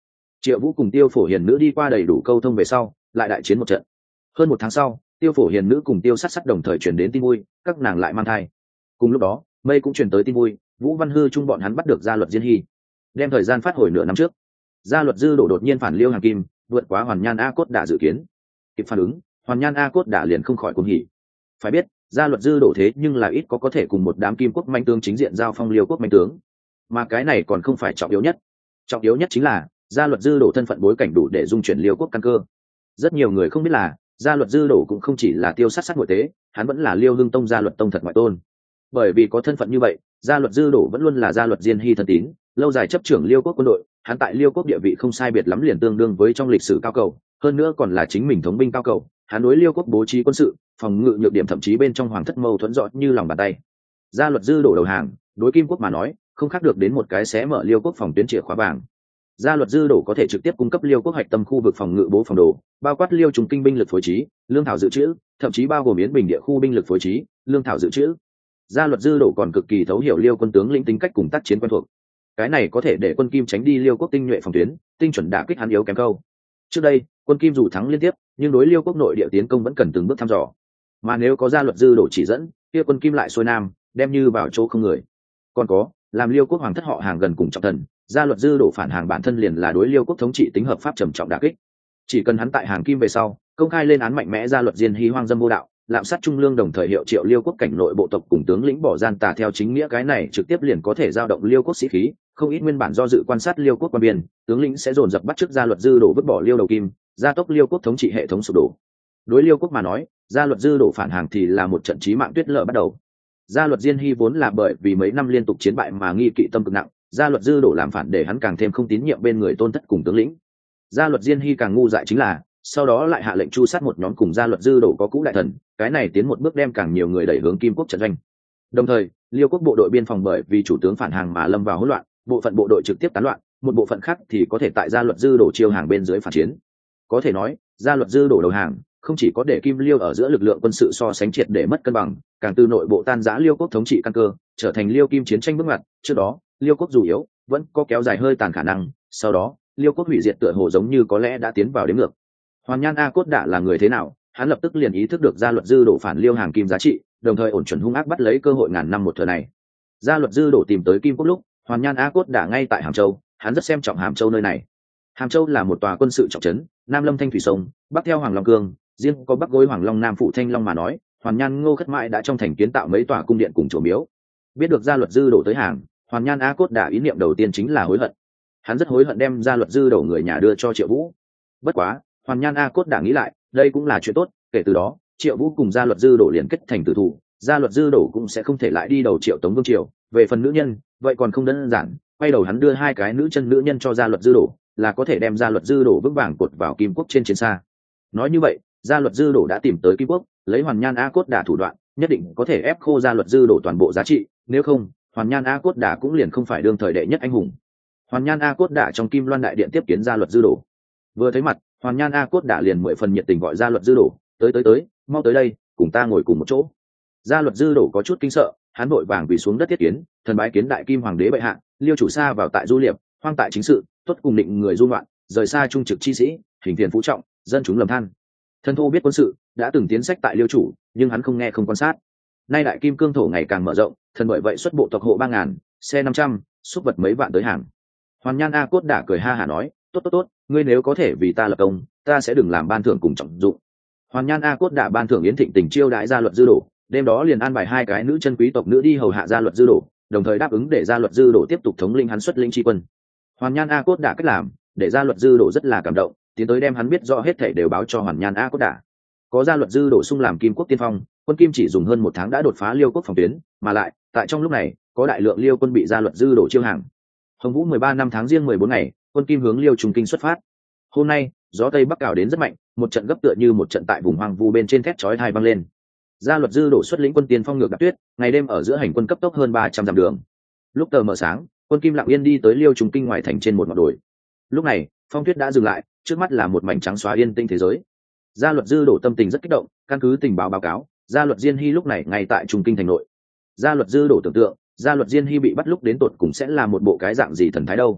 Triệu Vũ cùng Tiêu Phổ Hiền nữ đi qua đầy đủ câu thông về sau lại đại chiến một trận. Hơn một tháng sau, Tiêu Phổ Hiền nữ cùng Tiêu Sát Sát đồng thời truyền đến tin vui, các nàng lại mang thai. Cùng lúc đó, Mây cũng truyền tới tin vui, Vũ Văn Hư chung bọn hắn bắt được Gia Luật Diên Hy. Đem thời gian phát hồi nửa năm trước, Gia Luật Dư Đổ đột nhiên phản Liêu Hàng Kim, vượt quá Hoàn Nhan A Cốt đã dự kiến. Kịp phản ứng, Hoàn Nhan A Cốt đã liền không khỏi cuồng hỉ. Phải biết, Gia Luật Dư Đổ thế nhưng là ít có có thể cùng một đám kim quốc manh tướng chính diện giao phong Liêu quốc manh tướng, mà cái này còn không phải trọng yếu nhất. Trọng yếu nhất chính là Gia Luật Dư Đổ thân phận bối cảnh đủ để dung chuyển Liêu quốc căn cơ. Rất nhiều người không biết là Gia Luật Dư Đổ cũng không chỉ là Tiêu Sát Sát ngoại tế, hắn vẫn là Liêu Hưng Tông Gia Luật Tông thật ngoại tôn. Bởi vì có thân phận như vậy, Gia Luật Dư Đổ vẫn luôn là Gia Luật Diên Hy thân tín, lâu dài chấp trưởng Liêu quốc quân đội, hắn tại Liêu quốc địa vị không sai biệt lắm liền tương đương với trong lịch sử cao cầu, hơn nữa còn là chính mình thống binh cao cầu, hắn đối Liêu quốc bố trí quân sự, phòng ngự nhược điểm thậm chí bên trong hoàng thất mâu thuẫn rõ như lòng bàn tay. Gia Luật Dư Đổ đầu hàng, đối Kim quốc mà nói, không khác được đến một cái xé mở Liêu quốc phòng tuyến chìa khóa vàng. Gia Luật Dư Đổ có thể trực tiếp cung cấp Liêu quốc hạch tâm khu vực phòng ngự bố phòng đồ, bao quát Liêu trùng kinh binh lực phối trí, lương thảo dự trữ, thậm chí bao gồm Yến Bình địa khu binh lực phối trí, lương thảo dự trữ. Gia Luật Dư Đổ còn cực kỳ thấu hiểu Liêu quân tướng lĩnh tính cách cùng tác chiến quen thuộc. Cái này có thể để quân Kim tránh đi Liêu quốc tinh nhuệ phòng tuyến, tinh chuẩn đả kích hắn yếu kém câu. Trước đây, quân Kim dù thắng liên tiếp, nhưng đối Liêu quốc nội địa tiến công vẫn cần từng bước thăm dò. Mà nếu có Gia Luật Dư Đổ chỉ dẫn, kia quân Kim lại xuôi nam, đem như vào chỗ không người. Còn có, làm Liêu quốc hoàng thất họ hàng gần cùng trọng thần, Gia Luật Dư Đổ phản hàng bản thân liền là đối Liêu quốc thống trị tính hợp pháp trầm trọng đả kích. Chỉ cần hắn tại hàng Kim về sau, công khai lên án mạnh mẽ Gia Luật Diên Hy hoang dâm vô đạo, lạm sát trung lương, đồng thời hiệu triệu Liêu quốc cảnh nội bộ tộc cùng tướng lĩnh bỏ gian tà theo chính nghĩa, cái này trực tiếp liền có thể giao động Liêu quốc sĩ khí, không ít nguyên bản do dự quan sát Liêu quốc quan biên, tướng lĩnh sẽ dồn dập bắt chước Gia Luật Dư Đổ vứt bỏ Liêu đầu Kim, gia tốc Liêu quốc thống trị hệ thống sụp đổ. Đối Liêu quốc mà nói, Gia Luật Dư Đổ phản hàng thì là một trận chí mạng tuyết lở bắt đầu. Gia Luật Diên Hy vốn là bởi vì mấy năm liên tục chiến bại mà nghi kỵ tâm cực nặng, Gia Luật Dư Đổ làm phản để hắn càng thêm không tín nhiệm bên người tôn thất cùng tướng lĩnh. Gia Luật Diên Hy càng ngu dại chính là, sau đó lại hạ lệnh tru sát một nhóm cùng Gia Luật Dư Đổ có cũ đại thần, cái này tiến một bước đem càng nhiều người đẩy hướng Kim quốc trận doanh. Đồng thời, Liêu quốc bộ đội biên phòng bởi vì chủ tướng phản hàng mà lâm vào hỗn loạn, bộ phận bộ đội trực tiếp tán loạn, một bộ phận khác thì có thể tại Gia Luật Dư Đổ chiêu hàng bên dưới phản chiến. Có thể nói, Gia Luật Dư Đổ đầu hàng, không chỉ có để Kim Liêu ở giữa lực lượng quân sự so sánh triệt để mất cân bằng, càng từ nội bộ tan rã Liêu quốc thống trị căn cơ, trở thành Liêu Kim chiến tranh bước ngoặt. Trước đó, Liêu quốc dù yếu, vẫn có kéo dài hơi tàn khả năng, sau đó, Liêu quốc hủy diệt tựa hồ giống như có lẽ đã tiến vào đến ngược. Hoàn Nhan A Cốt Đả là người thế nào, hắn lập tức liền ý thức được Gia Luật Dư Đổ phản Liêu hàng Kim giá trị, đồng thời ổn chuẩn hung ác bắt lấy cơ hội ngàn năm một thừa này. Gia Luật Dư Đổ tìm tới Kim quốc lúc, Hoàn Nhan A Cốt Đả ngay tại Hàm Châu, hắn rất xem trọng Hàm Châu nơi này. Hàm Châu là một tòa quân sự trọng trấn, nam lâm thanh thủy sông, bắc theo Hoàng Long Cương, riêng có bắc gối Hoàng Long, nam phụ Thanh Long mà nói, Hoàn Nhan Ngô Khất Mãi đã trong thành kiến tạo mấy tòa cung điện cùng chùa miếu. Biết được Gia Luật Dư Đổ tới hàng, Hoàn Nhan A Cốt Đả ý niệm đầu tiên chính là hối hận. Hắn rất hối hận đem Gia Luật Dư Đổ người nhà đưa cho Triệu Vũ. Bất quá, Hoàn Nhan A Cốt Đả nghĩ lại, đây cũng là chuyện tốt, kể từ đó, Triệu Vũ cùng Gia Luật Dư Đổ liền kết thành tử thủ, Gia Luật Dư Đổ cũng sẽ không thể lại đi đầu Triệu Tống Vương triều. Về phần nữ nhân, vậy còn không đơn giản, quay đầu hắn đưa hai cái nữ chân nữ nhân cho Gia Luật Dư Đổ, là có thể đem Gia Luật Dư Đổ vững vàng cột vào Kim quốc trên chiến xa. Nói như vậy, Gia Luật Dư Đổ đã tìm tới Kim quốc, lấy Hoàn Nhan A Cốt Đả thủ đoạn, nhất định có thể ép khô Gia Luật Dư Đổ toàn bộ giá trị, nếu không, Hoàn Nhan A Cốt Đả cũng liền không phải đương thời đệ nhất anh hùng. Hoàn Nhan A Cốt Đả trong Kim Loan đại điện tiếp kiến Gia Luật Dư Đổ. Vừa thấy mặt, Hoàn Nhan A Cốt Đả liền mười phần nhiệt tình gọi Gia Luật Dư Đổ, "Tới tới tới, mau tới đây, cùng ta ngồi cùng một chỗ." Gia Luật Dư Đổ có chút kinh sợ, hắn vội vàng quỳ xuống đất thiết kiến, thần bái kiến đại kim hoàng đế bệ hạ, Liêu chủ xa vào tại du liệp, hoang tại chính sự, tuất cùng định người du loạn, rời xa trung trực chi sĩ, hình thiền phú trọng, dân chúng lầm than. Thần thô biết quân sự, đã từng tiến sách tại Liêu chủ, nhưng hắn không nghe không quan sát. Nay đại kim cương thổ ngày càng mở rộng, thần bởi vậy xuất bộ tộc hộ ba ngàn, xe năm trăm, xúc vật mấy vạn tới hàng. Hoàn Nhan A Cốt Đả cười ha hả nói, "Tốt tốt tốt, ngươi nếu có thể vì ta lập công, ta sẽ đừng làm ban thưởng cùng trọng dụng." Hoàn Nhan A Cốt Đả ban thưởng yến thịnh tình chiêu đãi Gia Luật Dư Đổ, đêm đó liền an bài hai cái nữ chân quý tộc nữ đi hầu hạ Gia Luật Dư Đổ, đồng thời đáp ứng để Gia Luật Dư Đổ tiếp tục thống lĩnh hắn xuất lĩnh tri quân. Hoàn Nhan A Cốt Đả cách làm, để Gia Luật Dư Đổ rất là cảm động, tiến tới đem hắn biết rõ hết thảy đều báo cho Hoàn Nhan A Cốt Đả. Có Gia Luật Dư Đổ xung làm Kim quốc tiên phong, quân Kim chỉ dùng hơn một tháng đã đột phá Liêu quốc phòng tuyến, mà lại, tại trong lúc này, có đại lượng Liêu quân bị Gia Luật Dư Đổ chiêu hàng. Hồng Vũ mười ba năm tháng riêng mười bốn ngày, quân Kim hướng Liêu Trung Kinh xuất phát. Hôm nay, gió tây bắc cào đến rất mạnh, một trận gấp tựa như một trận tại vùng hoang vu bên trên thét chói tai vang lên. Gia Luật Dư Đổ xuất lĩnh quân tiên phong ngược đạp tuyết, ngày đêm ở giữa hành quân cấp tốc hơn ba trăm dặm đường. Lúc tờ mờ sáng, quân Kim lặng yên đi tới Liêu Trung Kinh ngoài thành trên một ngọn đồi. Lúc này, phong tuyết đã dừng lại, trước mắt là một mảnh trắng xóa yên tĩnh thế giới. Gia Luật Dư Đổ tâm tình rất kích động, căn cứ tình báo báo cáo, Gia Luật Diên Hy lúc này ngay tại Trung Kinh thành nội. Gia Luật Dư Đổ tưởng tượng, Gia Luật Diên Hy bị bắt lúc đến tột cùng sẽ là một bộ cái dạng gì thần thái đâu.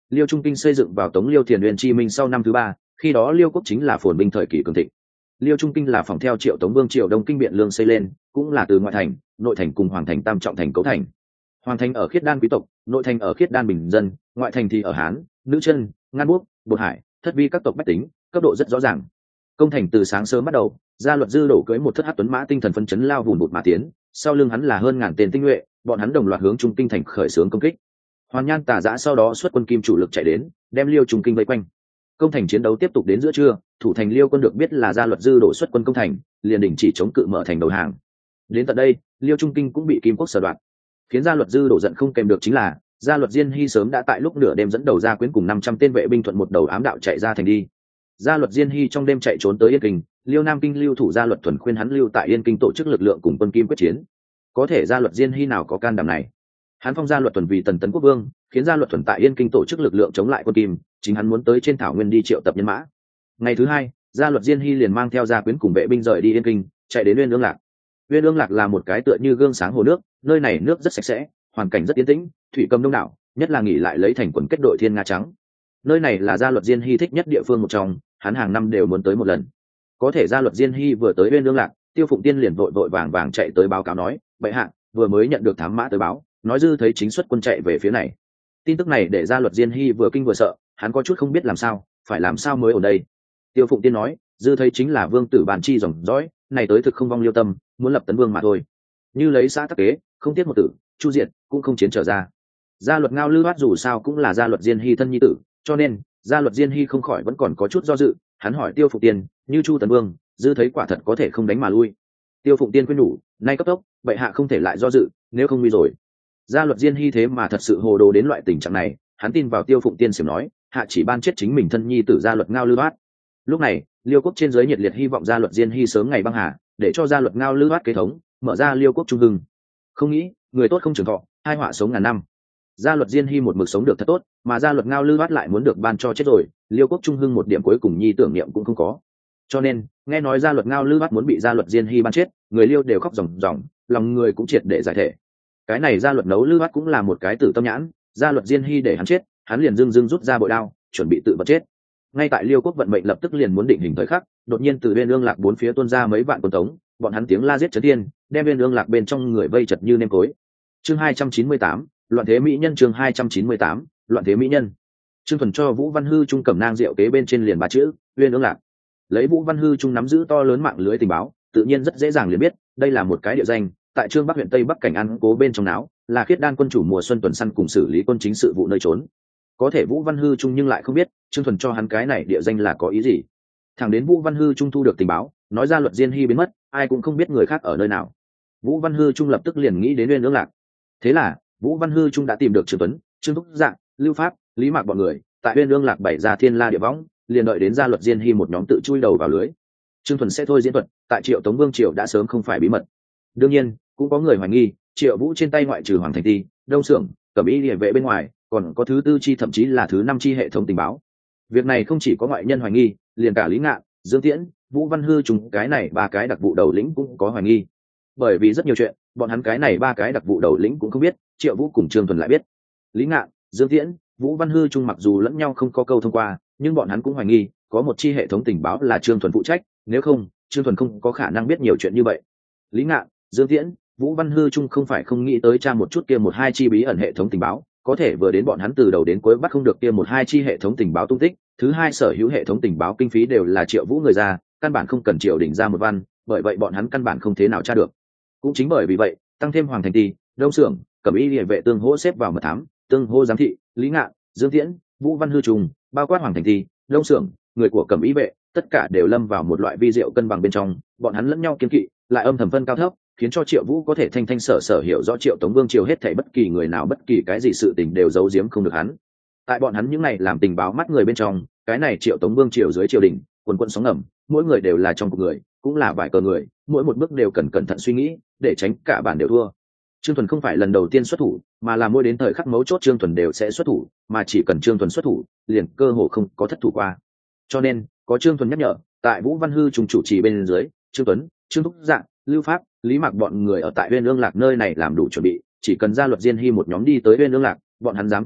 Liêu Trung Kinh xây dựng vào Tống Liêu Thiền Uyên Chi Minh sau năm thứ ba, khi đó Liêu quốc chính là phồn binh thời kỳ cường thịnh. Liêu Trung Kinh là phòng theo Triệu Tống Vương Triệu Đông Kinh Biện Lương xây lên, cũng là từ ngoại thành, nội thành cùng hoàng thành tam trọng thành cấu thành. Hoàng thành ở Khiết Đan quý tộc, nội thành ở Khiết Đan bình dân, ngoại thành thì ở Hán, Nữ Chân, Ngan Quốc, Bột Hải, Thất Vi các tộc bách tính, cấp độ rất rõ ràng. Công thành từ sáng sớm bắt đầu, Gia Luật Dư đổ cưỡi một thất hắc tuấn mã tinh thần phấn chấn lao vùn vụt mà tiến, sau lưng hắn là hơn ngàn tên tinh nhuệ, bọn hắn đồng loạt hướng Trung Kinh thành khởi xướng công kích. Hoàn Nhan Tà Dã sau đó xuất quân kim chủ lực chạy đến, đem Liêu Trung Kinh vây quanh. Công thành chiến đấu tiếp tục đến giữa trưa, thủ thành Liêu quân được biết là Gia Luật Dư đổ xuất quân công thành, liền đình chỉ chống cự mở thành đầu hàng. Đến tận đây, Liêu Trung Kinh cũng bị Kim Quốc sở đoạt. Khiến Gia Luật Dư đổ giận không kèm được chính là, Gia Luật Diên Hy sớm đã tại lúc nửa đêm dẫn đầu gia quyến cùng năm trăm tên vệ binh thuận một đầu ám đạo chạy ra thành đi. Gia Luật Diên Hy trong đêm chạy trốn tới Yên Kinh, Liêu Nam Kinh lưu thủ Gia Luật Thuần khuyên hắn lưu tại Yên Kinh tổ chức lực lượng cùng quân Kim quyết chiến. Có thể Gia Luật Diên Hy nào có can đảm này? Hắn phong Gia Luật Thuần vì Tần Tấn Quốc Vương, khiến Gia Luật Thuần tại Yên Kinh tổ chức lực lượng chống lại quân Kim, chính hắn muốn tới trên thảo nguyên đi triệu tập nhân mã. Ngày thứ hai, Gia Luật Diên Hy liền mang theo gia quyến cùng vệ binh rời đi Yên Kinh, chạy đến Uyên Ương Lạc. Uyên Ương Lạc là một cái tựa như gương sáng hồ nước, nơi này nước rất sạch sẽ, hoàn cảnh rất yên tĩnh, thủy cầm đông đảo, nhất là nghỉ lại lấy thành quần kết đội thiên nga trắng. Nơi này là Gia Luật Diên Hy thích nhất địa phương một trong, hắn hàng năm đều muốn tới một lần. Có thể Gia Luật Diên Hy vừa tới Uyên Ương Lạc, Tiêu Phụng Tiên liền vội vội vàng vàng chạy tới báo cáo nói, bệ hạ vừa mới nhận được thám mã tới báo, nói Dư thấy chính xuất quân chạy về phía này. Tin tức này để Gia Luật Diên Hy vừa kinh vừa sợ, hắn có chút không biết làm sao, phải làm sao mới ở đây. Tiêu Phụng Tiên nói, Dư thấy chính là vương tử bàn chi dòng dõi, này tới thực không vong liêu tâm, muốn lập tấn vương mà thôi. Như lấy xã tắc kế, không tiếc một tử, chu diệt, cũng không chiến trở ra. Gia Luật Ngao Lư Bát dù sao cũng là Gia Luật Diên Hy thân nhi tử, cho nên Gia Luật Diên Hy không khỏi vẫn còn có chút do dự. Hắn hỏi Tiêu Phụng Tiên, như Chu Tấn Vương, Dư thấy quả thật có thể không đánh mà lui. Tiêu Phụng Tiên khuyên nhủ, nay cấp tốc, bệ hạ không thể lại do dự, nếu không nguy rồi. Gia Luật Diên Hy thế mà thật sự hồ đồ đến loại tình trạng này, hắn tin vào Tiêu Phụng Tiên xiểm nói, hạ chỉ ban chết chính mình thân nhi tử Gia Luật Ngao Lư Bát. Lúc này, Liêu quốc trên giới nhiệt liệt hy vọng Gia Luật Diên Hy sớm ngày băng hà, để cho Gia Luật Ngao Lư Bát kế thống, mở ra Liêu quốc trung hưng. Không nghĩ, người tốt không trường thọ, hai họa sống ngàn năm. Gia Luật Diên Hy một mực sống được thật tốt, mà Gia Luật Ngao Lư Bát lại muốn được ban cho chết rồi, Liêu quốc trung hưng một điểm cuối cùng nhi tưởng niệm cũng không có. Cho nên, nghe nói Gia Luật Ngao Lư Bát muốn bị Gia Luật Diên Hy ban chết, người Liêu đều khóc ròng ròng, lòng người cũng triệt để giải thể. Cái này Gia Luật Nấu Lư Bát cũng là một cái tử tâm nhãn, Gia Luật Diên Hy để hắn chết, hắn liền dưng dưng rút ra bội đao, chuẩn bị tự vật chết. Ngay tại Liêu quốc vận mệnh lập tức liền muốn định hình thời khắc, đột nhiên từ Uyên Ương Lạc bốn phía tuôn ra mấy vạn quân tống, bọn hắn tiếng la giết chấn thiên, đem Uyên Ương Lạc bên trong người vây chật như nêm cối. Chương hai trăm chín mươi tám, loạn thế mỹ nhân. Chương hai trăm chín mươi tám, loạn thế mỹ nhân. Trương Thuần cho Vũ Văn Hư trung cẩm nang rượu kế bên trên liền ba chữ Uyên Ương Lạc. Lấy Vũ Văn Hư trung nắm giữ to lớn mạng lưới tình báo, tự nhiên rất dễ dàng liền biết đây là một cái địa danh tại Trương Bắc huyện Tây Bắc cảnh An Cố bên trong náo, là Khiết Đan quân chủ mùa xuân tuần săn cùng xử lý quân chính sự vụ nơi trốn. Có thể Vũ Văn Hư trung nhưng lại không biết Trương Thuần cho hắn cái này địa danh là có ý gì. Thẳng đến Vũ Văn Hư trung thu được tình báo, nói ra Luật Diên Hy biến mất, ai cũng không biết người khác ở nơi nào. Vũ Văn Hư trung lập tức liền nghĩ đến Uyên Ương Lạc. Thế là Vũ Văn Hư trung đã tìm được Trương Tuấn, Trương Thúc Dạng, Lưu Pháp, Lý Mạc bọn người tại Uyên Ương Lạc bày ra thiên la địa võng, liền đợi đến ra Luật Diên Hy một nhóm tự chui đầu vào lưới. Trương Thuần sẽ thôi diễn thuật, tại Triệu Tống Vương Triều đã sớm không phải bí mật. Đương nhiên, cũng có người hoài nghi, Triệu Vũ trên tay ngoại trừ Hoàng Thành Ti, Đông Xưởng, Cẩm Y Liề Vệ bên ngoài, còn có thứ tư chi thậm chí là thứ năm chi hệ thống tình báo. Việc này không chỉ có ngoại nhân hoài nghi, liền cả Lý Ngạn, Dương Tiễn, Vũ Văn Hư chúng cái này ba cái đặc vụ đầu lĩnh cũng có hoài nghi. Bởi vì rất nhiều chuyện, bọn hắn cái này ba cái đặc vụ đầu lĩnh cũng không biết, Triệu Vũ cùng Trương Thuần lại biết. Lý Ngạn, Dương Tiễn, Vũ Văn Hư chung mặc dù lẫn nhau không có câu thông qua, nhưng bọn hắn cũng hoài nghi, có một chi hệ thống tình báo là Trương Thuần phụ trách, nếu không, Trương Thuần không có khả năng biết nhiều chuyện như vậy. Lý Ngạn, Dương Tiễn, Vũ Văn Hư chung không phải không nghĩ tới tra một chút kia một hai chi bí ẩn hệ thống tình báo, có thể vừa đến bọn hắn từ đầu đến cuối bắt không được kia một hai chi hệ thống tình báo tung tích, thứ hai sở hữu hệ thống tình báo kinh phí đều là Triệu Vũ người ra, căn bản không cần Triệu Đình ra một văn, bởi vậy bọn hắn căn bản không thế nào tra được. Cũng chính bởi vì vậy, tăng thêm Hoàng Thành Ti, Đông Xưởng, Cẩm Y Liề Vệ tương hỗ xếp vào mật thám, tương hỗ giám thị, Lý Ngạn, Dương Tiễn, Vũ Văn Hư trùng, bao quát Hoàng Thành Ti, Đông Xưởng, người của Cẩm Y Vệ, tất cả đều lâm vào một loại vi diệu cân bằng bên trong, bọn hắn lẫn nhau kiên kỵ, lại âm thầm phân cao thấp, khiến cho Triệu Vũ có thể thanh thanh sở sở hiểu rõ Triệu Tống Vương triều hết thảy bất kỳ người nào bất kỳ cái gì sự tình đều giấu giếm không được hắn. Tại bọn hắn những này làm tình báo mắt người bên trong, cái này Triệu Tống Vương triều dưới triều đình, quần quần sóng ngầm, mỗi người đều là trong cuộc người, cũng là vài cờ người, mỗi một bước đều cần cẩn thận suy nghĩ, để tránh cả bản đều thua. Trương Thuần không phải lần đầu tiên xuất thủ, mà là mỗi đến thời khắc mấu chốt Trương Thuần đều sẽ xuất thủ, mà chỉ cần Trương Thuần xuất thủ, liền cơ hồ không có thất thủ qua. Cho nên, có Trương Thuần nhắc nhở, tại Vũ Văn Hư trùng chủ trì bên dưới, Trương Tuấn, Trương Thúc Dạng, Lưu Pháp, Lý Mạc bọn người ở tại Uyên Ương Lạc nơi này làm đủ chuẩn bị, chỉ cần ra Luật Diên Hy một nhóm đi tới Uyên Ương Lạc, bọn hắn dám cam đoan,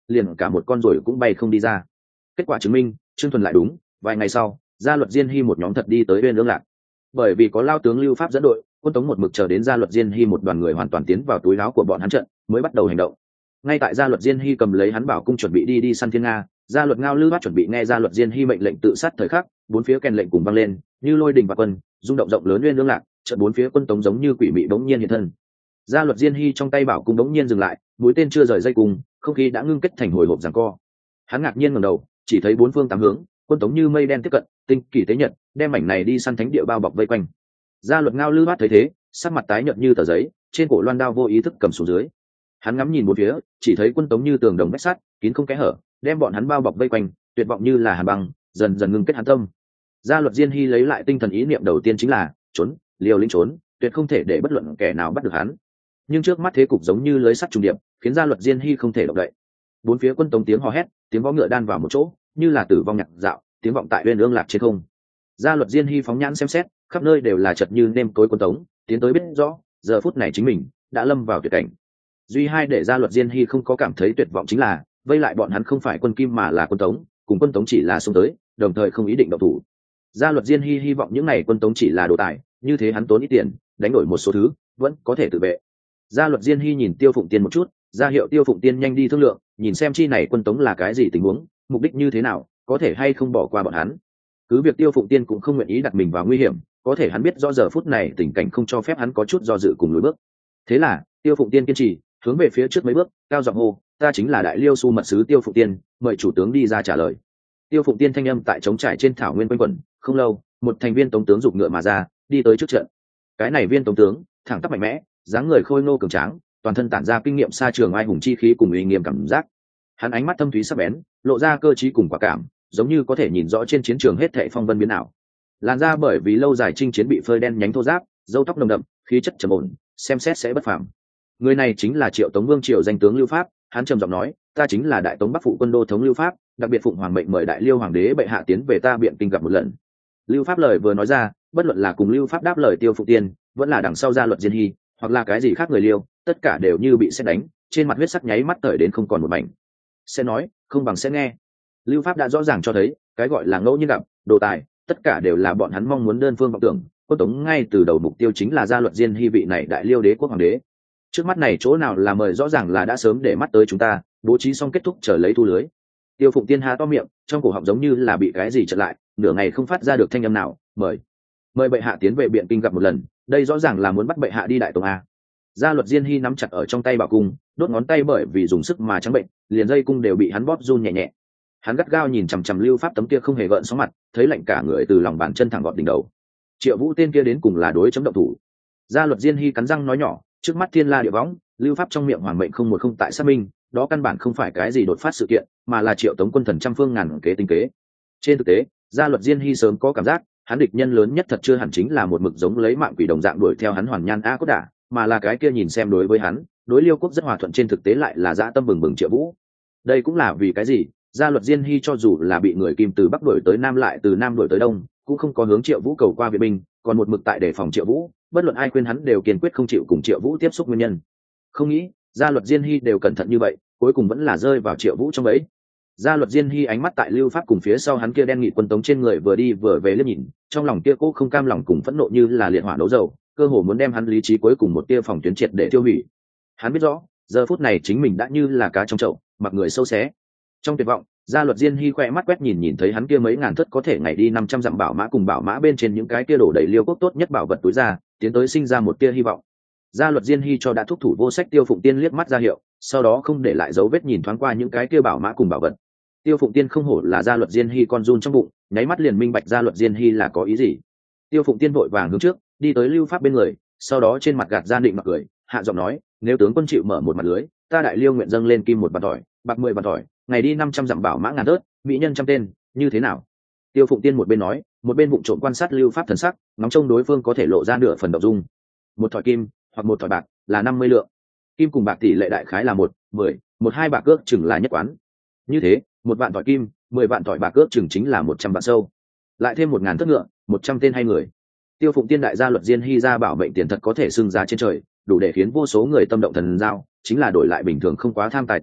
liền cả một con rồi cũng bay không đi ra. Kết quả chứng minh Trương Thuần lại đúng. Vài ngày sau, gia luật Diên Hy một nhóm thật đi tới Uyên Ương Lạc. Bởi vì có Lao tướng Lưu Pháp dẫn đội, quân Tống một mực chờ đến gia luật Diên Hy một đoàn người hoàn toàn tiến vào túi áo của bọn hắn trận mới bắt đầu hành động. Ngay tại gia luật Diên Hy cầm lấy hắn bảo cung chuẩn bị đi đi săn thiên nga, gia luật Ngao Lư Bát chuẩn bị nghe gia luật Diên Hy mệnh lệnh tự sát thời khắc, bốn phía kèn lệnh cùng vang lên, như lôi đình và quân, rung động rộng lớn Uyên Ương Lạc, chợt bốn phía quân Tống giống như quỷ mị bỗng nhiên hiện thân. Gia luật Diên Hy trong tay bảo cung bỗng nhiên dừng lại, mũi tên chưa rời dây cung, không khí đã ngưng kết thành hồi hộp giằng co. Hắn ngạc nhiên ngẩng đầu, chỉ thấy bốn phương tám hướng, quân Tống như mây đen tiếp cận, tinh kỳ tế nhật, đem mảnh này đi săn thánh địa bao bọc vây quanh. Gia luật Ngao Lư Bát thấy thế, sắc mặt tái nhợt như tờ giấy, trên cổ loan đao vô ý thức cầm xuống dưới. Hắn ngắm nhìn một phía, chỉ thấy quân Tống như tường đồng vách sắt, kín không kẽ hở, đem bọn hắn bao bọc vây quanh, tuyệt vọng như là hàn băng, dần dần ngưng kết hắn tâm. Gia luật Diên Hy lấy lại tinh thần, ý niệm đầu tiên chính là trốn, liều lĩnh trốn, tuyệt không thể để bất luận kẻ nào bắt được hắn. Nhưng trước mắt thế cục giống như lưới sắt trùng điệp, khiến gia luật Diên Hy không thể động đậy. Bốn phía quân Tống tiếng hò hét, tiếng vó ngựa đan vào một chỗ, như là tử vong nhạc dạo, tiếng vọng tại Uyên Ương Lạc trên không. Gia luật Diên Hy phóng nhãn xem xét, khắp nơi đều là chật như nêm tối quân Tống, tiến tới biết rõ, giờ phút này chính mình đã lâm vào tuyệt cảnh. Duy hai để gia luật Diên Hy không có cảm thấy tuyệt vọng chính là, vây lại bọn hắn không phải quân Kim mà là quân Tống, cùng quân Tống chỉ là xông tới, đồng thời không ý định động thủ. Gia luật Diên Hy hy vọng những này quân Tống chỉ là đồ tài, như thế hắn tốn ít tiền, đánh đổi một số thứ, vẫn có thể tự vệ. Gia luật Diên Hy nhìn Tiêu Phụng Tiên một chút, ra hiệu Tiêu Phụng Tiên nhanh đi thương lượng, nhìn xem chi này quân Tống là cái gì tình huống, mục đích như thế nào, có thể hay không bỏ qua bọn hắn. Cứ việc Tiêu Phụng Tiên cũng không nguyện ý đặt mình vào nguy hiểm, có thể hắn biết rõ giờ phút này tình cảnh không cho phép hắn có chút do dự cùng lùi bước. Thế là Tiêu Phụng Tiên kiên trì, hướng về phía trước mấy bước, cao giọng hô, ta chính là Đại Liêu Su mật sứ Tiêu Phụng Tiên, mời chủ tướng đi ra trả lời. Tiêu Phụng Tiên thanh âm tại trống trải trên thảo nguyên quanh quẩn, không lâu, một thành viên tống tướng giục ngựa mà ra, đi tới trước trận. Cái này viên tống tướng, thẳng tắp mạnh mẽ, dáng người khôi ngô cường tráng, toàn thân tản ra kinh nghiệm xa trường ai hùng chi khí cùng uy nghiêm cảm giác. Hắn ánh mắt thâm thúy sắc bén, lộ ra cơ trí cùng quả cảm, giống như có thể nhìn rõ trên chiến trường hết thảy phong vân biến ảo. Làn da bởi vì lâu dài chinh chiến bị phơi đen nhánh thô ráp, râu tóc nồng đậm, khí chất trầm ổn, xem xét sẽ bất phàm. Người này chính là Triệu Tống Vương Triệu danh tướng Lưu Pháp, hắn trầm giọng nói, ta chính là Đại Tống Bắc phụ quân đô thống Lưu Pháp, đặc biệt phụng hoàng mệnh mời Đại Liêu hoàng đế bệ hạ tiến về ta Biện Kinh gặp một lần. Lưu Pháp lời vừa nói ra, bất luận là cùng Lưu Pháp đáp lời Tiêu Phụng Tiên, vẫn là đằng sau gia luật Diên Hy, hoặc là cái gì khác người Liêu, tất cả đều như bị sét đánh, trên mặt huyết sắc nháy mắt tởi đến không còn một mảnh. Sẽ nói, không bằng sẽ nghe. Lưu Pháp đã rõ ràng cho thấy, cái gọi là ngẫu nhiên gặp, đồ tài, tất cả đều là bọn hắn mong muốn đơn phương vọng tưởng. Quân Tống ngay từ đầu mục tiêu chính là gia luật Diên Hy vị này Đại Liêu đế quốc hoàng đế. Trước mắt này chỗ nào là mời, rõ ràng là đã sớm để mắt tới chúng ta, bố trí xong kết thúc chờ lấy thu lưới. Tiêu Phụng Tiên há to miệng, trong cổ họng giống như là bị cái gì chặn lại, nửa ngày không phát ra được thanh âm nào. Mời, mời bệ hạ tiến về Biện Kinh gặp một lần, đây rõ ràng là muốn bắt bệ hạ đi Đại Tống a. Gia luật Diên Hy nắm chặt ở trong tay bảo cung, đốt ngón tay bởi vì dùng sức mà trắng bệnh, liền dây cung đều bị hắn bóp run nhẹ nhẹ. Hắn gắt gao nhìn chằm chằm Lưu Pháp tấm kia không hề gợn sóng mặt, thấy lạnh cả người từ lòng bàn chân thẳng gọt đỉnh đầu. Triệu Vũ tên kia đến cùng là đối chấm động thủ. Gia luật Diên Hy cắn răng nói nhỏ, trước mắt thiên la địa võng, Lưu Pháp trong miệng hoàng mệnh không một không tại xác minh, đó căn bản không phải cái gì đột phát sự kiện, mà là Triệu Tống quân thần trăm phương ngàn kế tinh kế. Trên thực tế, Gia luật Diên Hy sớm có cảm giác, hắn địch nhân lớn nhất thật chưa hẳn chính là một mực giống lấy mạng quỷ đồng dạng đuổi theo hắn hoàn nhan a cốt đả, mà là cái kia nhìn xem đối với hắn, đối Liêu quốc rất hòa thuận trên thực tế lại là dã tâm bừng bừng Triệu Vũ. Đây cũng là vì cái gì, gia luật Diên Hy cho dù là bị người Kim từ Bắc đuổi tới Nam lại từ Nam đuổi tới Đông, cũng không có hướng Triệu Vũ cầu qua viện binh, còn một mực tại đề phòng Triệu Vũ, bất luận ai khuyên hắn đều kiên quyết không chịu cùng Triệu Vũ tiếp xúc nguyên nhân. Không nghĩ, gia luật Diên Hy đều cẩn thận như vậy, cuối cùng vẫn là rơi vào Triệu Vũ trong bẫy. Gia luật Diên Hy ánh mắt tại Lưu Pháp cùng phía sau hắn kia đen nghị quân Tống trên người vừa đi vừa về liếc nhìn, trong lòng kia cố không cam lòng cùng phẫn nộ như là liệt hỏa nấu dầu, cơ hồ muốn đem hắn lý trí cuối cùng một tia phòng tuyến triệt để tiêu hủy. Hắn biết rõ, giờ phút này chính mình đã như là cá trong chậu, mặc người sâu xé. Trong tuyệt vọng, gia luật Diên Hy khỏe mắt quét nhìn nhìn thấy hắn kia mấy ngàn thất có thể ngày đi năm trăm dặm bảo mã cùng bảo mã bên trên những cái kia đổ đầy Liêu quốc tốt nhất bảo vật túi ra, tiến tới sinh ra một tia hy vọng. Gia luật Diên Hy cho đã thúc thủ vô sách Tiêu Phụng Tiên liếc mắt ra hiệu, sau đó không để lại dấu vết nhìn thoáng qua những cái kia bảo mã cùng bảo vật. Tiêu Phụng Tiên không hổ là gia luật Diên Hy con run trong bụng, nháy mắt liền minh bạch gia luật Diên Hy là có ý gì. Tiêu Phụng Tiên vội vàng hướng trước, đi tới Lưu Pháp bên người, sau đó trên mặt gạt ra định mặc cười, hạ giọng nói, nếu tướng quân chịu mở một mặt lưới, ta Đại Liêu nguyện dâng lên kim một bàn tỏi, bạc mười bàn tỏi, ngày đi năm trăm dặm bảo mã ngàn tớt, mỹ nhân trăm tên, như thế nào? Tiêu Phụng Tiên một bên nói, một bên vụng trộm quan sát Lưu Pháp thần sắc, ngóng trông đối phương có thể lộ ra nửa phần động dung. Một thỏi kim hoặc một thỏi bạc là năm mươi lượng, kim cùng bạc tỷ lệ đại khái là một mười, một hai bạc ước chừng là nhất quán. Như thế, một vạn thỏi kim, mười vạn thỏi bạc ước chừng chính là một trăm vạn sâu, lại thêm một ngàn thất ngựa, một trăm tên hay người. Tiêu Phụng Tiên đại gia luật Diên Hy ra bảo mệnh tiền thật có thể xưng giá trên trời, đủ để khiến vô số người tâm động thần giao, chính là đổi lại bình thường không quá tham tài tướng lĩnh,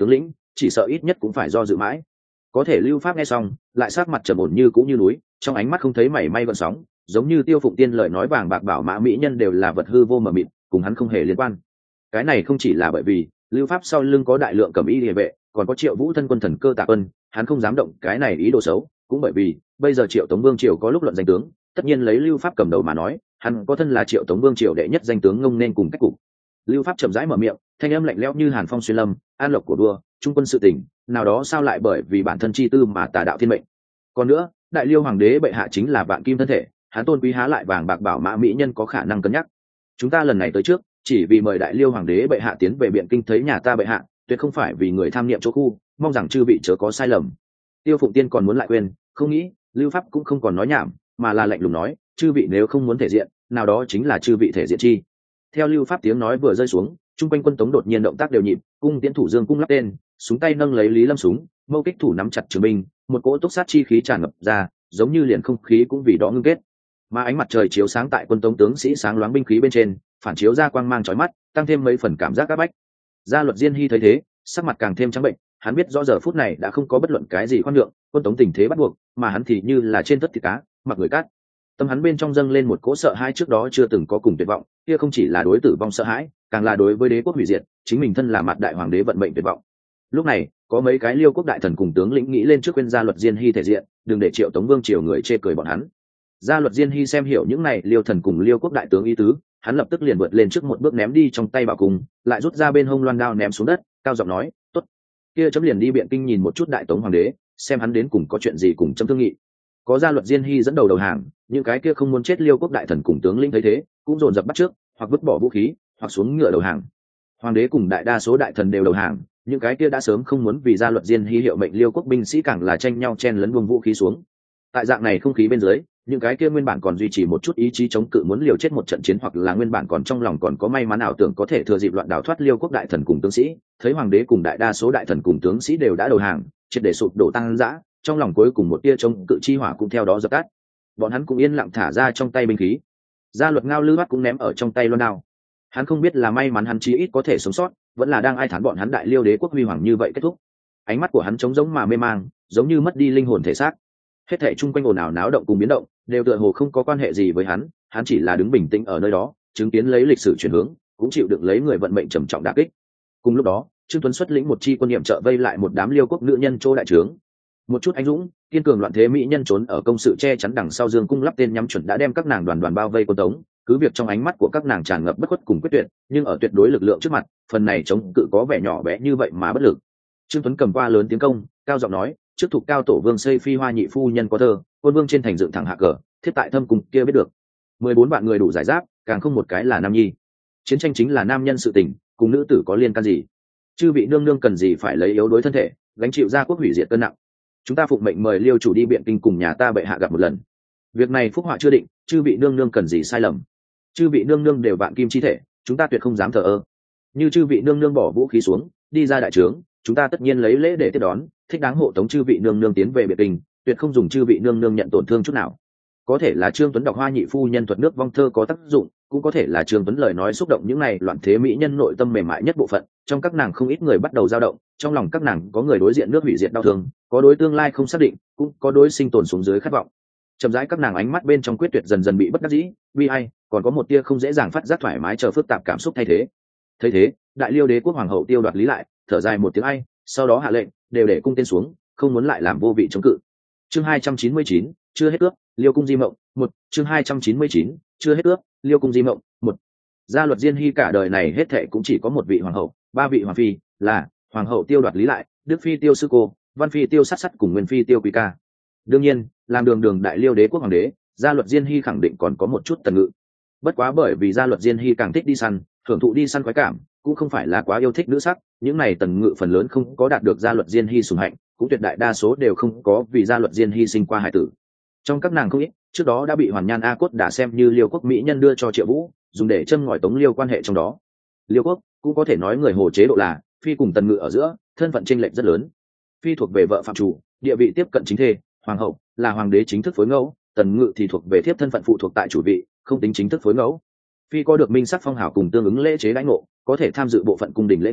chỉ sợ ít nhất cũng phải do dự mãi. Có thể Lưu Pháp nghe xong lại sắc mặt trầm ổn như cũng như núi, trong ánh mắt không thấy mảy may gợn sóng, giống như Tiêu Phụng Tiên lời nói vàng bạc bảo mã mỹ nhân đều là vật hư vô mờ mịt, cùng hắn không hề liên quan. Cái này không chỉ là bởi vì Lưu Pháp sau lưng có đại lượng cẩm y liề vệ, còn có Triệu Vũ thân quân thần cơ tạ quân, hắn không dám động cái này ý đồ xấu, cũng bởi vì bây giờ Triệu Tống Vương triều có lúc luận danh tướng, tất nhiên lấy Lưu Pháp cầm đầu mà nói, hắn có thân là Triệu Tống Vương triều đệ nhất danh tướng ngông nên cùng cách cục. Lưu Pháp chậm rãi mở miệng, thanh âm lạnh lẽo như hàn phong xuyên lâm, an lộc của đua, trung quân sự tình, nào đó sao lại bởi vì bản thân chi tư mà tà đạo thiên mệnh. Còn nữa, đại liêu hoàng đế bệ hạ chính là vạn kim thân thể, hắn tôn quý há lại vàng bạc bảo mã mỹ nhân có khả năng cân nhắc. Chúng ta lần này tới trước, chỉ vì mời đại liêu hoàng đế bệ hạ tiến về biện kinh thấy nhà ta bệ hạ, tuyệt không phải vì người tham niệm chỗ khu, mong rằng chư vị chớ có sai lầm. Tiêu Phụng Tiên còn muốn lại quên, không nghĩ Lưu Pháp cũng không còn nói nhảm, mà là lạnh lùng nói, chư vị nếu không muốn thể diện, nào đó chính là chư vị thể diện chi. Theo Lưu Pháp tiếng nói vừa rơi xuống, trung quanh quân tống đột nhiên động tác đều nhịp, cung tiễn thủ dương cung lắp tên, súng tay nâng lấy Lý Lâm súng, mâu kích thủ nắm chặt trường binh, một cỗ túc sát chi khí tràn ngập ra, giống như liền không khí cũng vì đó ngưng kết. Mà ánh mặt trời chiếu sáng tại quân tống tướng sĩ sáng loáng binh khí bên trên, phản chiếu ra quang mang chói mắt, tăng thêm mấy phần cảm giác áp bách. Gia Luật Diên Hy thấy thế, sắc mặt càng thêm trắng bệnh, hắn biết rõ giờ phút này đã không có bất luận cái gì khoan nhượng, quân tống tình thế bắt buộc, mà hắn thì như là trên tất thịt cá, mặc người cát. Tâm hắn bên trong dâng lên một cỗ sợ hãi trước đó chưa từng có cùng tuyệt vọng, kia không chỉ là đối tử vong sợ hãi, càng là đối với đế quốc hủy diệt, chính mình thân là mặt đại hoàng đế vận mệnh tuyệt vọng. Lúc này, có mấy cái liêu quốc đại thần cùng tướng lĩnh nghĩ lên trước quên Gia Luật Diên Hy thể diện, đừng để Triệu Tống Vương triều người chê cười bọn hắn. Gia Luật Diên Hy xem hiểu những này liêu thần cùng liêu quốc đại tướng ý tứ, hắn lập tức liền vượt lên trước một bước ném đi trong tay bảo cung, lại rút ra bên hông loan đao ném xuống đất, cao giọng nói, tốt, kia chấm liền đi biện kinh nhìn một chút đại tống hoàng đế, xem hắn đến cùng có chuyện gì cùng chấm thương nghị. Có Gia Luật Diên Hy dẫn đầu đầu hàng, những cái kia không muốn chết liêu quốc đại thần cùng tướng lĩnh thấy thế, cũng dồn dập bắt trước, hoặc vứt bỏ vũ khí, hoặc xuống ngựa đầu hàng. Hoàng đế cùng đại đa số đại thần đều đầu hàng, những cái kia đã sớm không muốn vì Gia Luật Diên Hy hiệu mệnh liêu quốc binh sĩ càng là tranh nhau chen lấn buông vũ khí xuống. Tại dạng này không khí bên dưới, những cái kia nguyên bản còn duy trì một chút ý chí chống cự muốn liều chết một trận chiến, hoặc là nguyên bản còn trong lòng còn có may mắn ảo tưởng có thể thừa dịp loạn đảo thoát liêu quốc đại thần cùng tướng sĩ, thấy hoàng đế cùng đại đa số đại thần cùng tướng sĩ đều đã đầu hàng, triệt để sụp đổ tăng dã, trong lòng cuối cùng một tia chống cự chi hỏa cũng theo đó dập tắt. Bọn hắn cũng yên lặng thả ra trong tay binh khí. Gia Luật Ngao Lư Mắt cũng ném ở trong tay loan đao. Hắn không biết là may mắn hắn chí ít có thể sống sót, vẫn là đang ai thán bọn hắn đại liêu đế quốc huy hoàng như vậy kết thúc. Ánh mắt của hắn trống rỗng mà mê mang, giống như mất đi linh hồn thể xác. Hết thảy chung quanh ồn ào náo động cùng biến động, đều tựa hồ không có quan hệ gì với hắn, hắn chỉ là đứng bình tĩnh ở nơi đó, chứng kiến lấy lịch sử chuyển hướng, cũng chịu đựng lấy người vận mệnh trầm trọng đả kích. Cùng lúc đó, Trương Tuấn xuất lĩnh một chi quân niệm trợ vây lại một đám liêu quốc nữ nhân chỗ đại trướng. Một chút anh dũng, kiên cường loạn thế mỹ nhân trốn ở công sự che chắn đằng sau dương cung lắp tên nhắm chuẩn đã đem các nàng đoàn đoàn bao vây quân tống, cứ việc trong ánh mắt của các nàng tràn ngập bất khuất cùng quyết tuyệt, nhưng ở tuyệt đối lực lượng trước mặt, phần này chống cự có vẻ nhỏ bé như vậy mà bất lực. Trương Tuấn cầm qua lớn tiếng công, cao giọng nói, trước thuộc cao tổ vương xây phi hoa nhị phu nhân có thơ, quân vương trên thành dựng thẳng hạ cờ, thiết tại thâm cùng kia biết được. Mười bốn vạn người đủ giải giáp, càng không một cái là nam nhi. Chiến tranh chính là nam nhân sự tình, cùng nữ tử có liên can gì? Chư vị nương nương cần gì phải lấy yếu đối thân thể, gánh chịu gia quốc hủy diệt cơn nặng. Chúng ta phụng mệnh mời liêu chủ đi biện kinh cùng nhà ta bệ hạ gặp một lần. Việc này phúc họa chưa định, chư vị nương nương cần gì sai lầm? Chư vị nương nương đều vạn kim chi thể, chúng ta tuyệt không dám thờ ơ. Như chư vị nương nương bỏ vũ khí xuống, đi ra đại trướng, chúng ta tất nhiên lấy lễ để tiếp đón, thích đáng hộ tống chư vị nương nương tiến về biện kinh, tuyệt không dùng chư vị nương nương nhận tổn thương chút nào. Có thể là Trương Tuấn đọc hoa nhị phu nhân thuật nước vong thơ có tác dụng, cũng có thể là Trương Tuấn lời nói xúc động những này loạn thế mỹ nhân nội tâm mềm mại nhất bộ phận, trong các nàng không ít người bắt đầu dao động, trong lòng các nàng có người đối diện nước hủy diệt đau thương, có đối tương lai không xác định, cũng có đối sinh tồn xuống dưới khát vọng. Chậm rãi các nàng ánh mắt bên trong quyết tuyệt dần dần bị bất đắc dĩ, bi ai, còn có một tia không dễ dàng phát giác thoải mái chờ phức tạp cảm xúc thay thế. Thấy thế, đại liêu đế quốc hoàng hậu Tiêu Đoạt Lý lại, thở dài một tiếng ai, sau đó hạ lệnh, đều để cung tên xuống, không muốn lại làm vô vị chống cự. Chương hai trăm chín mươi chín, chưa hết ước, Liêu cung di mộng, một, chương hai trăm chín mươi chín, chưa hết ước, Liêu cung di mộng, một. Gia Luật Diên Hy cả đời này hết thệ cũng chỉ có một vị hoàng hậu, ba vị hoàng phi, là hoàng hậu Tiêu Đoạt Lý lại, đức phi Tiêu Sư Cô, văn phi Tiêu Sát Sắt cùng nguyên phi Tiêu Quý Ca. Đương nhiên, làm đường đường đại liêu đế quốc hoàng đế, Gia Luật Diên Hy khẳng định còn có một chút tần ngự. Bất quá bởi vì Gia Luật Diên Hy càng thích đi săn, hưởng thụ đi săn khoái cảm, cũng không phải là quá yêu thích nữ sắc, những này tần ngự phần lớn không có đạt được Gia Luật Diên Hy sủng hạnh, cũng tuyệt đại đa số đều không có vì Gia Luật Diên Hy sinh qua hải tử. Trong các nàng không ít, trước đó đã bị Hoàn Nhan A Cốt đã xem như Liêu quốc mỹ nhân đưa cho Triệu Vũ, dùng để châm ngòi tống liêu quan hệ trong đó. Liêu quốc cũng có thể nói người hồ chế độ là phi cùng tần ngự ở giữa thân phận chênh lệch rất lớn. Phi thuộc về vợ phạm chủ, địa vị tiếp cận chính thê, hoàng hậu là hoàng đế chính thức phối ngẫu, tần ngự thì thuộc về thiếp thân phận phụ thuộc tại chủ vị, không tính chính thức phối ngẫu. Phi có được minh sắc phong hào cùng tương ứng lễ chế đãi ngộ, có thể tham dự bộ phận cung đình lễ nghi,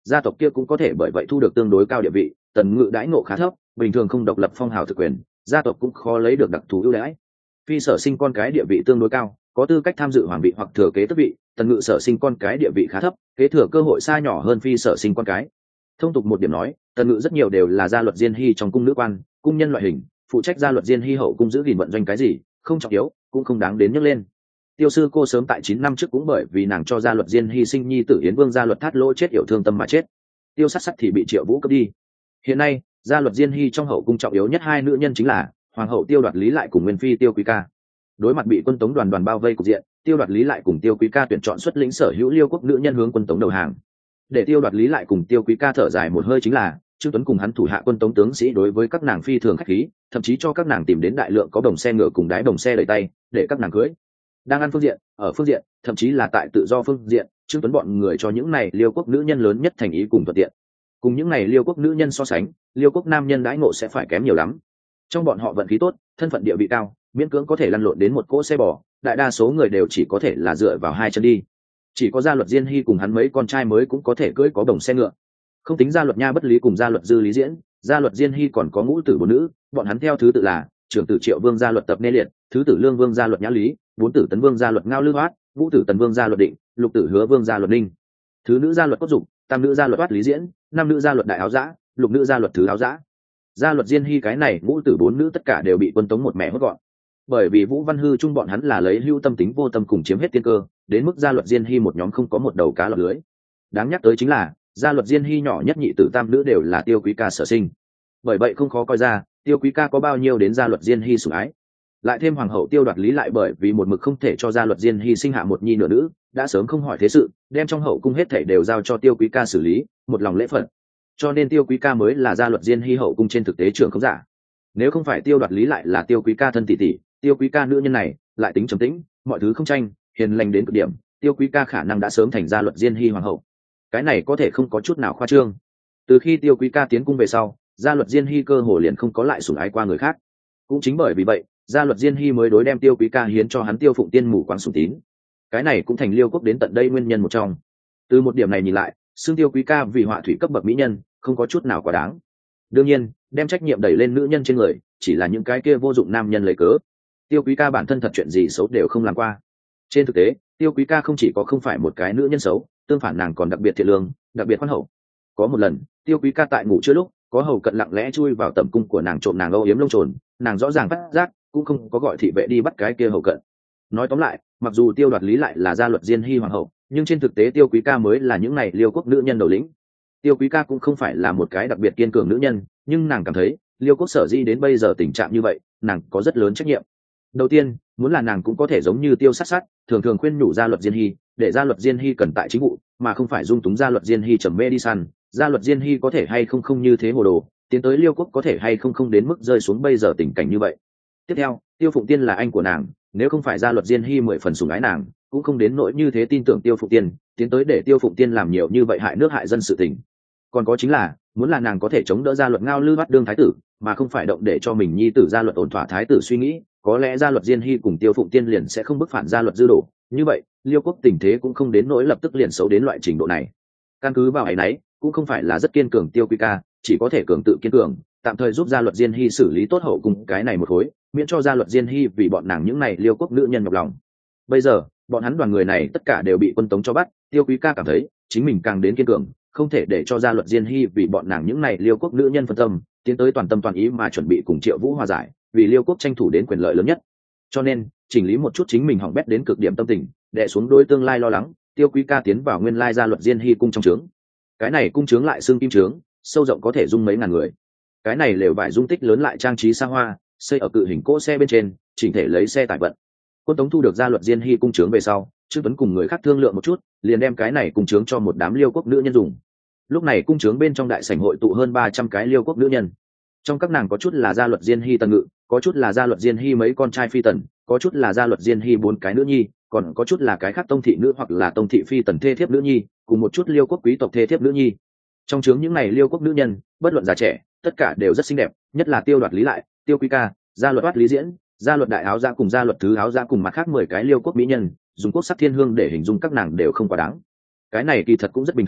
gia tộc kia cũng có thể bởi vậy thu được tương đối cao địa vị. Tần Ngự đãi ngộ khá thấp, bình thường không độc lập phong hào thực quyền, gia tộc cũng khó lấy được đặc thù ưu đãi. Phi sở sinh con cái địa vị tương đối cao, có tư cách tham dự hoàng vị hoặc thừa kế tước vị. Tần Ngự sở sinh con cái địa vị khá thấp, kế thừa cơ hội xa nhỏ hơn phi sở sinh con cái. Thông tục một điểm nói, Tần Ngự rất nhiều đều là gia luật diên hy trong cung nữ quan, cung nhân loại hình, phụ trách gia luật diên hy hậu cung giữ gìn vận doanh cái gì, không trọng yếu, cũng không đáng đến nhắc lên. Tiêu sư cô sớm tại chín năm trước cũng bởi vì nàng cho gia luật diên hy sinh nhi tử Yến Vương gia luật Thát Lỗ chết yểu thương tâm mà chết. Tiêu Sát Sát thì bị Triệu Vũ cướp đi. Hiện nay, gia luật diên hy trong hậu cung trọng yếu nhất hai nữ nhân chính là hoàng hậu Tiêu Đoạt Lý lại cùng nguyên phi Tiêu Quý Ca. Đối mặt bị quân Tống đoàn đoàn bao vây cục diện, Tiêu Đoạt Lý lại cùng Tiêu Quý Ca tuyển chọn xuất lĩnh sở hữu Liêu quốc nữ nhân hướng quân Tống đầu hàng. Để Tiêu Đoạt Lý lại cùng Tiêu Quý Ca thở dài một hơi chính là Trương Tuấn cùng hắn thủ hạ quân Tống tướng sĩ đối với các nàng phi thường khách khí, thậm chí cho các nàng tìm đến đại lượng có đồng xe ngựa cùng đái đồng xe đẩy tay để các nàng cưới. Đang ăn phương diện, ở phương diện, thậm chí là tại tự do phương diện, Trương Tuấn bọn người cho những này Liêu quốc nữ nhân lớn nhất thành ý cùng thuận tiện. Cùng những này Liêu quốc nữ nhân so sánh, Liêu quốc nam nhân đãi ngộ sẽ phải kém nhiều lắm. Trong bọn họ vận khí tốt, thân phận địa vị cao, miễn cưỡng có thể lăn lộn đến một cỗ xe bò, đại đa số người đều chỉ có thể là dựa vào hai chân đi. Chỉ có gia luật diên hy cùng hắn mấy con trai mới cũng có thể cưỡi có đồng xe ngựa. Không tính gia luật nha bất lý cùng gia luật dư lý diễn, gia luật diên hy còn có ngũ tử bốn nữ, bọn hắn theo thứ tự là trưởng tử Triệu Vương gia luật Tập Nê Liệt, thứ tử Lương Vương gia luật Nhã Lý, bốn tử Tấn Vương gia luật Ngao Lư Hoát, ngũ tử Tần Vương gia luật Định, lục tử Hứa Vương gia luật Ninh, thứ nữ gia luật Cốt Dục, tam nữ gia luật Hoát Lý Diễn, năm nữ gia luật Đại Áo Dã, lục nữ gia luật Thứ Áo Dã. Gia luật diên hy cái này ngũ tử bốn nữ tất cả đều bị quân Tống một mẹ hốt gọn. Bởi vì Vũ Văn Hư chung bọn hắn là lấy hưu tâm tính vô tâm cùng chiếm hết tiên cơ, đến mức gia luật diên hy một nhóm không có một đầu cá lọt lưới. Đáng nhắc tới chính là gia luật diên hy nhỏ nhất nhị tử tam nữ đều là Tiêu Quý Ca sở sinh, bởi vậy không khó coi ra Tiêu Quý Ca có bao nhiêu đến gia luật diên hy sủng ái. Lại thêm hoàng hậu Tiêu Đoạt Lý lại bởi vì một mực không thể cho gia luật diên hy sinh hạ một nhi nửa nữ, đã sớm không hỏi thế sự, đem trong hậu cung hết thảy đều giao cho Tiêu Quý Ca xử lý, một lòng lễ phận. Cho nên Tiêu Quý Ca mới là gia luật diên hy hậu cung trên thực tế trưởng không giả. Nếu không phải Tiêu Đoạt Lý lại là Tiêu Quý Ca thân tỷ tỷ, Tiêu Quý Ca nữ nhân này lại tính trầm tĩnh, mọi thứ không tranh, hiền lành đến cực điểm, Tiêu Quý Ca khả năng đã sớm thành gia luật diên hy hoàng hậu. Cái này có thể không có chút nào khoa trương. Từ khi Tiêu Quý Ca tiến cung về sau, gia luật diên hy cơ hồ liền không có lại sủng ái qua người khác. Cũng chính bởi vì vậy, gia luật diên hy mới đối đem Tiêu Quý Ca hiến cho hắn Tiêu Phụng Tiên mù quáng sủng tín. Cái này cũng thành Liêu quốc đến tận đây nguyên nhân một trong. Từ một điểm này nhìn lại, xưng Tiêu Quý Ca vì họa thủy cấp bậc mỹ nhân không có chút nào quá đáng. Đương nhiên, đem trách nhiệm đẩy lên nữ nhân trên người chỉ là những cái kia vô dụng nam nhân lấy cớ. Tiêu Quý Ca bản thân thật chuyện gì xấu đều không làm qua. Trên thực tế, Tiêu Quý Ca không chỉ có không phải một cái nữ nhân xấu, tương phản nàng còn đặc biệt thiện lương, đặc biệt khoan hậu. Có một lần, Tiêu Quý Ca tại ngủ chưa lúc, có hầu cận lặng lẽ chui vào tẩm cung của nàng trộm nàng âu yếm lông trồn, nàng rõ ràng phát giác, cũng không có gọi thị vệ đi bắt cái kia hầu cận. Nói tóm lại, mặc dù Tiêu Đoạt Lý lại là gia luật diên hy hoàng hậu, nhưng trên thực tế Tiêu Quý Ca mới là những này Liêu quốc nữ nhân đầu lĩnh. Tiêu Quý Ca cũng không phải là một cái đặc biệt kiên cường nữ nhân, nhưng nàng cảm thấy Liêu quốc sở di đến bây giờ tình trạng như vậy, nàng có rất lớn trách nhiệm. Đầu tiên, muốn là nàng cũng có thể giống như Tiêu Sát Sát, thường thường khuyên nhủ gia luật diên hy, để gia luật diên hy cần tại chính vụ, mà không phải dung túng gia luật diên hy trầm mê đi săn. Gia luật diên hy có thể hay không không như thế hồ đồ, tiến tới Liêu quốc có thể hay không không đến mức rơi xuống bây giờ tình cảnh như vậy. Tiếp theo, Tiêu Phụng Tiên là anh của nàng, nếu không phải gia luật diên hy mười phần sủng ái nàng, cũng không đến nỗi như thế tin tưởng Tiêu Phụng Tiên, tiến tới để Tiêu Phụng Tiên làm nhiều như vậy hại nước hại dân sự tình. Còn có chính là, muốn là nàng có thể chống đỡ gia luật Ngao Lư bắt đương thái tử, mà không phải động để cho mình nhi tử gia luật ổn thỏa thái tử suy nghĩ, có lẽ gia luật diên hy cùng Tiêu Phụng Tiên liền sẽ không bức phản gia luật dư đổ. Như vậy, Liêu quốc tình thế cũng không đến nỗi lập tức liền xấu đến loại trình độ này. Căn cứ vào ấy nấy, cũng không phải là rất kiên cường Tiêu Quý Ca, chỉ có thể cường tự kiên cường, tạm thời giúp gia luật diên hy xử lý tốt hậu cùng cái này một khối, miễn cho gia luật diên hy vì bọn nàng những này Liêu quốc nữ nhân nhọc lòng. Bây giờ, bọn hắn đoàn người này tất cả đều bị quân Tống cho bắt, Tiêu Quý Ca cảm thấy chính mình càng đến kiên cường, không thể để cho gia luật diên hy vì bọn nàng những này Liêu quốc nữ nhân phân tâm, tiến tới toàn tâm toàn ý mà chuẩn bị cùng Triệu Vũ hòa giải, vì Liêu quốc tranh thủ đến quyền lợi lớn nhất. Cho nên, chỉnh lý một chút chính mình hỏng bét đến cực điểm tâm tình, đè xuống đôi tương lai lo lắng, Tiêu Quý Ca tiến vào nguyên lai gia luật diên hy cung trong trướng. Cái này cung trướng lại xương kim trướng, sâu rộng có thể dung mấy ngàn người. Cái này lều vải dung tích lớn lại trang trí xa hoa, xây ở cự hình cỗ xe bên trên, chỉnh thể lấy xe tải vận. Quân Tống thu được gia luật diên hy cung trướng về sau, Trương Tuấn cùng người khác thương lượng một chút, liền đem cái này cung trướng cho một đám Liêu quốc nữ nhân dùng. Lúc này cung trướng bên trong đại sảnh hội tụ hơn ba trăm cái Liêu quốc nữ nhân. Trong các nàng có chút là gia luật diên hy Tần Ngự, có chút là gia luật diên hy mấy con trai phi tần, có chút là gia luật diên hy bốn cái nữ nhi, còn có chút là cái khác tông thị nữ hoặc là tông thị phi tần thê thiếp nữ nhi, cùng một chút Liêu quốc quý tộc thê thiếp nữ nhi. Trong trướng những này Liêu quốc nữ nhân, bất luận già trẻ, tất cả đều rất xinh đẹp, nhất là Tiêu Đoạt Lý lại, Tiêu Quý Ca, gia luật Hoát Lý Diễn, gia luật Đại Áo Dã cùng gia luật Thứ Áo Dã cùng mặt khác mười cái Liêu quốc mỹ nhân, dùng quốc sắc thiên hương để hình dung các nàng đều không quá đáng. Cái này kỳ thật cũng rất bình thường,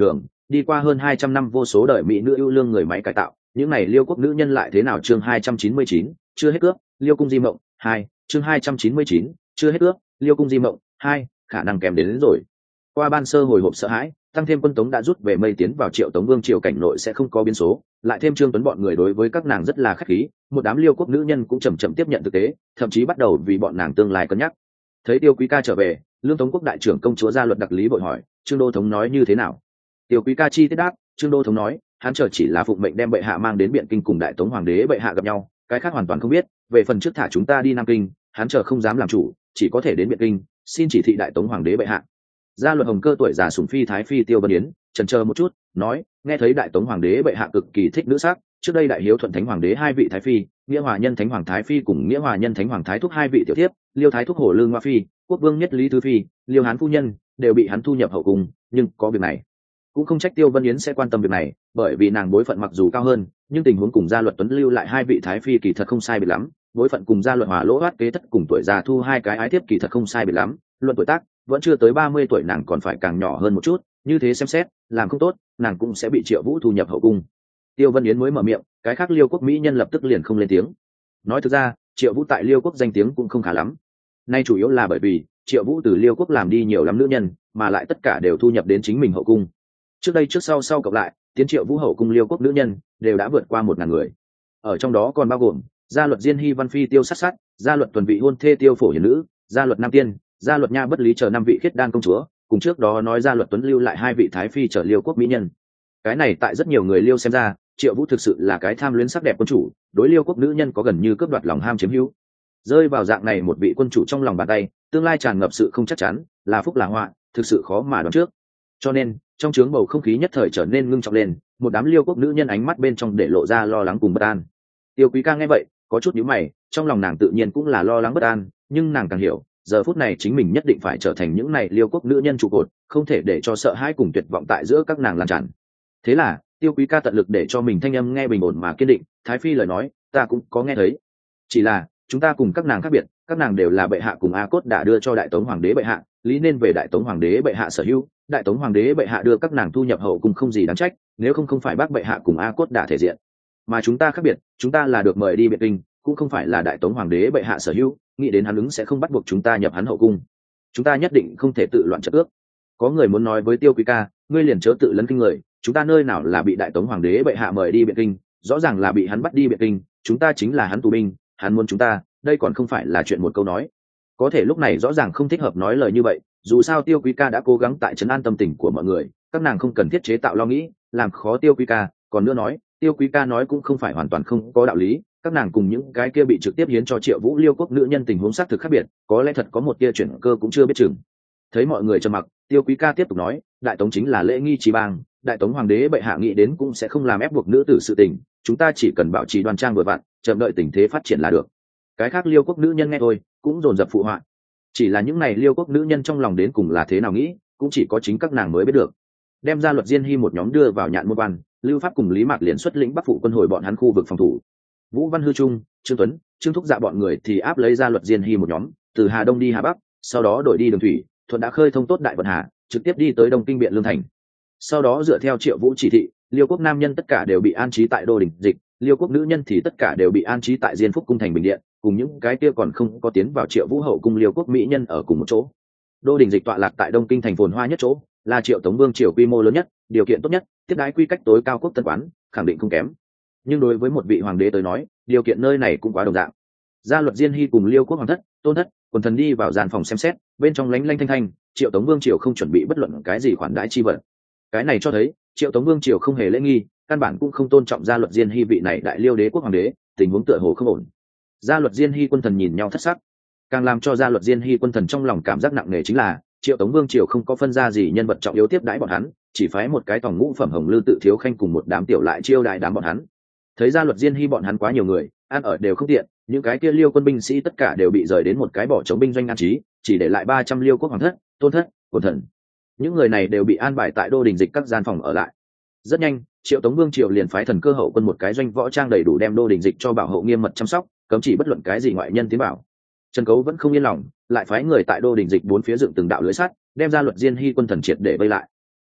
đi qua hơn hai trăm năm vô số đời mỹ nữ ưu lương người máy cải tạo, những này liêu quốc nữ nhân lại thế nào? Chương hai trăm chín mươi chín, chưa hết ước, liêu cung di mộng hai. Chương hai trăm chín mươi chín, chưa hết ước, liêu cung di mộng hai. Khả năng kèm đến, đến rồi. Qua ban sơ hồi hộp sợ hãi, tăng thêm quân tống đã rút về mây tiến vào Triệu Tống Vương triều cảnh nội sẽ không có biến số, lại thêm Trương Tuấn bọn người đối với các nàng rất là khách khí, một đám liêu quốc nữ nhân cũng chậm chậm tiếp nhận thực tế, thậm chí bắt đầu vì bọn nàng tương lai cân nhắc. Thấy Tiêu Quý Ca trở về, Lương Tống quốc đại trưởng công chúa Gia Luật đặc lý bội hỏi, Trương Đô thống nói như thế nào? Tiêu Quý Ca chi tiết đáp, Trương Đô thống nói, hắn chờ chỉ là phụng mệnh đem bệ hạ mang đến Biện Kinh cùng đại tống hoàng đế bệ hạ gặp nhau, cái khác hoàn toàn không biết. Về phần trước thả chúng ta đi Nam Kinh, hắn chờ không dám làm chủ, chỉ có thể đến Biện Kinh, xin chỉ thị đại tống hoàng đế bệ hạ. Gia Luật hồng cơ tuổi già sủng phi thái phi Tiêu Vân Yến chần chờ một chút, nói, nghe thấy đại tống hoàng đế bệ hạ cực kỳ thích nữ sắc, trước đây đại hiếu thuận thánh hoàng đế hai vị thái phi, nghĩa hòa nhân thánh hoàng thái phi cùng nghĩa hòa nhân thánh hoàng thái thúc hai vị tiểu thiếp, liêu thái thúc hổ lương hoa phi, quốc vương nhất lý thứ phi, liêu hán phu nhân đều bị hắn thu nhập hậu cung. Nhưng có việc này cũng không trách Tiêu Vân Yến sẽ quan tâm việc này, bởi vì nàng bối phận mặc dù cao hơn, nhưng tình huống cùng Gia Luật Tuấn lưu lại hai vị thái phi kỳ thật không sai biệt lắm, bối phận cùng Gia Luật Hòa lỗ hoát kế thất cùng tuổi già thu hai cái ái thiếp kỳ thật không sai biệt lắm, luận tuổi tác vẫn chưa tới ba mươi tuổi, nàng còn phải càng nhỏ hơn một chút, như thế xem xét làm không tốt nàng cũng sẽ bị Triệu Vũ thu nhập hậu cung. Tiêu Vân Yến mới mở miệng, cái khác liêu quốc mỹ nhân lập tức liền không lên tiếng. Nói thực ra Triệu Vũ tại liêu quốc danh tiếng cũng không khá lắm, nay chủ yếu là bởi vì Triệu Vũ từ liêu quốc làm đi nhiều lắm nữ nhân, mà lại tất cả đều thu nhập đến chính mình hậu cung. Trước đây trước sau sau cộng lại, tiến Triệu Vũ hậu cung liêu quốc nữ nhân đều đã vượt qua một ngàn người, ở trong đó còn bao gồm Gia Luật Diên Hy Văn Phi Tiêu Sát Sát, Gia Luật Tuần Vị hôn thê Tiêu Phổ Hiền Nữ, Gia Luật Nam Tiên, Gia Luật Nha Bất Lý chờ năm vị khiết đan công chúa, cùng trước đó nói Gia Luật Tuấn lưu lại hai vị thái phi trở liêu quốc mỹ nhân. Cái này tại rất nhiều người liêu xem ra, Triệu Vũ thực sự là cái tham luyến sắc đẹp quân chủ, đối liêu quốc nữ nhân có gần như cướp đoạt lòng ham chiếm hữu. Rơi vào dạng này một vị quân chủ trong lòng bàn tay, tương lai tràn ngập sự không chắc chắn, là phúc là họa, thực sự khó mà đoán trước. Cho nên trong trướng bầu không khí nhất thời trở nên ngưng trọng lên, một đám liêu quốc nữ nhân ánh mắt bên trong để lộ ra lo lắng cùng bất an. Tiêu Quý Ca nghe vậy có chút nhíu mày, trong lòng nàng tự nhiên cũng là lo lắng bất an, nhưng nàng càng hiểu giờ phút này chính mình nhất định phải trở thành những này liêu quốc nữ nhân trụ cột, không thể để cho sợ hãi cùng tuyệt vọng tại giữa các nàng lan tràn. Thế là Tiêu Quý Ca tận lực để cho mình thanh âm nghe bình ổn mà kiên định, thái phi lời nói ta cũng có nghe thấy, chỉ là chúng ta cùng các nàng khác biệt, các nàng đều là bệ hạ cùng A Cốt đã đưa cho đại tống hoàng đế bệ hạ, lý nên về đại tống hoàng đế bệ hạ sở hữu, đại tống hoàng đế bệ hạ đưa các nàng thu nhập hậu cung không gì đáng trách, nếu không không phải bác bệ hạ cùng A Cốt đã thể diện. Mà chúng ta khác biệt, chúng ta là được mời đi Biện Kinh, cũng không phải là đại tống hoàng đế bệ hạ sở hữu, nghĩ đến hắn ứng sẽ không bắt buộc chúng ta nhập hắn hậu cung, chúng ta nhất định không thể tự loạn trận ước. Có người muốn nói với Tiêu Quý Ca, ngươi liền chớ tự lấn kinh người, chúng ta nơi nào là bị đại tống hoàng đế bệ hạ mời đi Biện Kinh, rõ ràng là bị hắn bắt đi Biện Kinh, chúng ta chính là hắn tù binh, hắn muốn chúng ta, đây còn không phải là chuyện một câu nói. Có thể lúc này rõ ràng không thích hợp nói lời như vậy, dù sao Tiêu Quý Ca đã cố gắng tại trấn an tâm tình của mọi người, các nàng không cần thiết chế tạo lo nghĩ làm khó Tiêu Quý Ca. Còn nữa nói, Tiêu Quý Ca nói cũng không phải hoàn toàn không có đạo lý, các nàng cùng những cái kia bị trực tiếp hiến cho Triệu Vũ liêu quốc nữ nhân tình huống xác thực khác biệt, có lẽ thật có một tia chuyển cơ cũng chưa biết chừng. Thấy mọi người trầm mặc, Tiêu Quý Ca tiếp tục nói, đại tống chính là lễ nghi trí bang, đại tống hoàng đế bệ hạ nghĩ đến cũng sẽ không làm ép buộc nữ tử sự tình, chúng ta chỉ cần bảo trì đoan trang vừa vặn, chờ đợi tình thế phát triển là được. Cái khác liêu quốc nữ nhân nghe thôi cũng dồn dập phụ họa, chỉ là những này liêu quốc nữ nhân trong lòng đến cùng là thế nào nghĩ cũng chỉ có chính các nàng mới biết được. Đem Gia Luật Diên Hy một nhóm đưa vào Nhạn Môn Quan, Lưu Pháp cùng Lý Mạc liền xuất lĩnh bắc phụ quân hồi bọn hắn khu vực phòng thủ. Vũ Văn Hư Trung, Trương Tuấn, Trương Thúc Dạ bọn người thì áp lấy Gia Luật Diên Hy một nhóm từ Hà Đông đi Hà Bắc, sau đó đổi đi đường thủy, thuận đã khơi thông tốt đại vận hà, trực tiếp đi tới Đông Kinh Biện Lương thành. Sau đó dựa theo Triệu Vũ chỉ thị, liêu quốc nam nhân tất cả đều bị an trí tại Đô Đình Dịch, liêu quốc nữ nhân thì tất cả đều bị an trí tại Diên Phúc cung thành Bình Điện, cùng những cái kia còn không có tiến vào Triệu Vũ hậu cung liêu quốc mỹ nhân ở cùng một chỗ. Đô Đình Dịch tọa lạc tại Đông Kinh thành phồn hoa nhất chỗ, là Triệu Tống Vương triều quy mô lớn nhất, điều kiện tốt nhất, tiếp đái quy cách tối cao quốc tân quán, khẳng định không kém. Nhưng đối với một vị hoàng đế tới nói, điều kiện nơi này cũng quá đồng dạng. Gia Luật Diên Hy cùng liêu quốc hoàng thất, tôn thất, quần thần đi vào gian phòng xem xét, bên trong lánh lanh thanh thanh, Triệu Tống Vương triều không chuẩn bị bất luận cái gì khoản đãi chi vật. Cái này cho thấy Triệu Tống Vương triều không hề lễ nghi, căn bản cũng không tôn trọng Gia Luật Diên Hy vị này đại liêu đế quốc hoàng đế, tình huống tựa hồ không ổn. Gia Luật Diên Hy quân thần nhìn nhau thất sắc, càng làm cho Gia Luật Diên Hy quân thần trong lòng cảm giác nặng nề chính là Triệu Tống Vương triều không có phân ra gì nhân vật trọng yếu tiếp đãi bọn hắn, chỉ phái một cái tòng ngũ phẩm hồng lư tự thiếu khanh cùng một đám tiểu lại chiêu đại đám bọn hắn. Thấy Gia Luật Diên Hy bọn hắn quá nhiều người, ăn ở đều không tiện, những cái kia liêu quân binh sĩ tất cả đều bị rời đến một cái bỏ trống binh doanh an trí, chỉ để lại ba trăm liêu quốc hoàng thất, tôn thất, quần thần. Những người này đều bị an bài tại Đô Đình Dịch các gian phòng ở lại. Rất nhanh, Triệu Tống Vương triều liền phái thần cơ hậu quân một cái doanh võ trang đầy đủ đem Đô Đình Dịch cho bảo hộ nghiêm mật chăm sóc, cấm chỉ bất luận cái gì ngoại nhân tiến vào. Trần Cấu vẫn không yên lòng, lại phái người tại Đô Đình Dịch bốn phía dựng từng đạo lưới sắt, đem Gia Luật Diên Hy quân thần triệt để vây lại.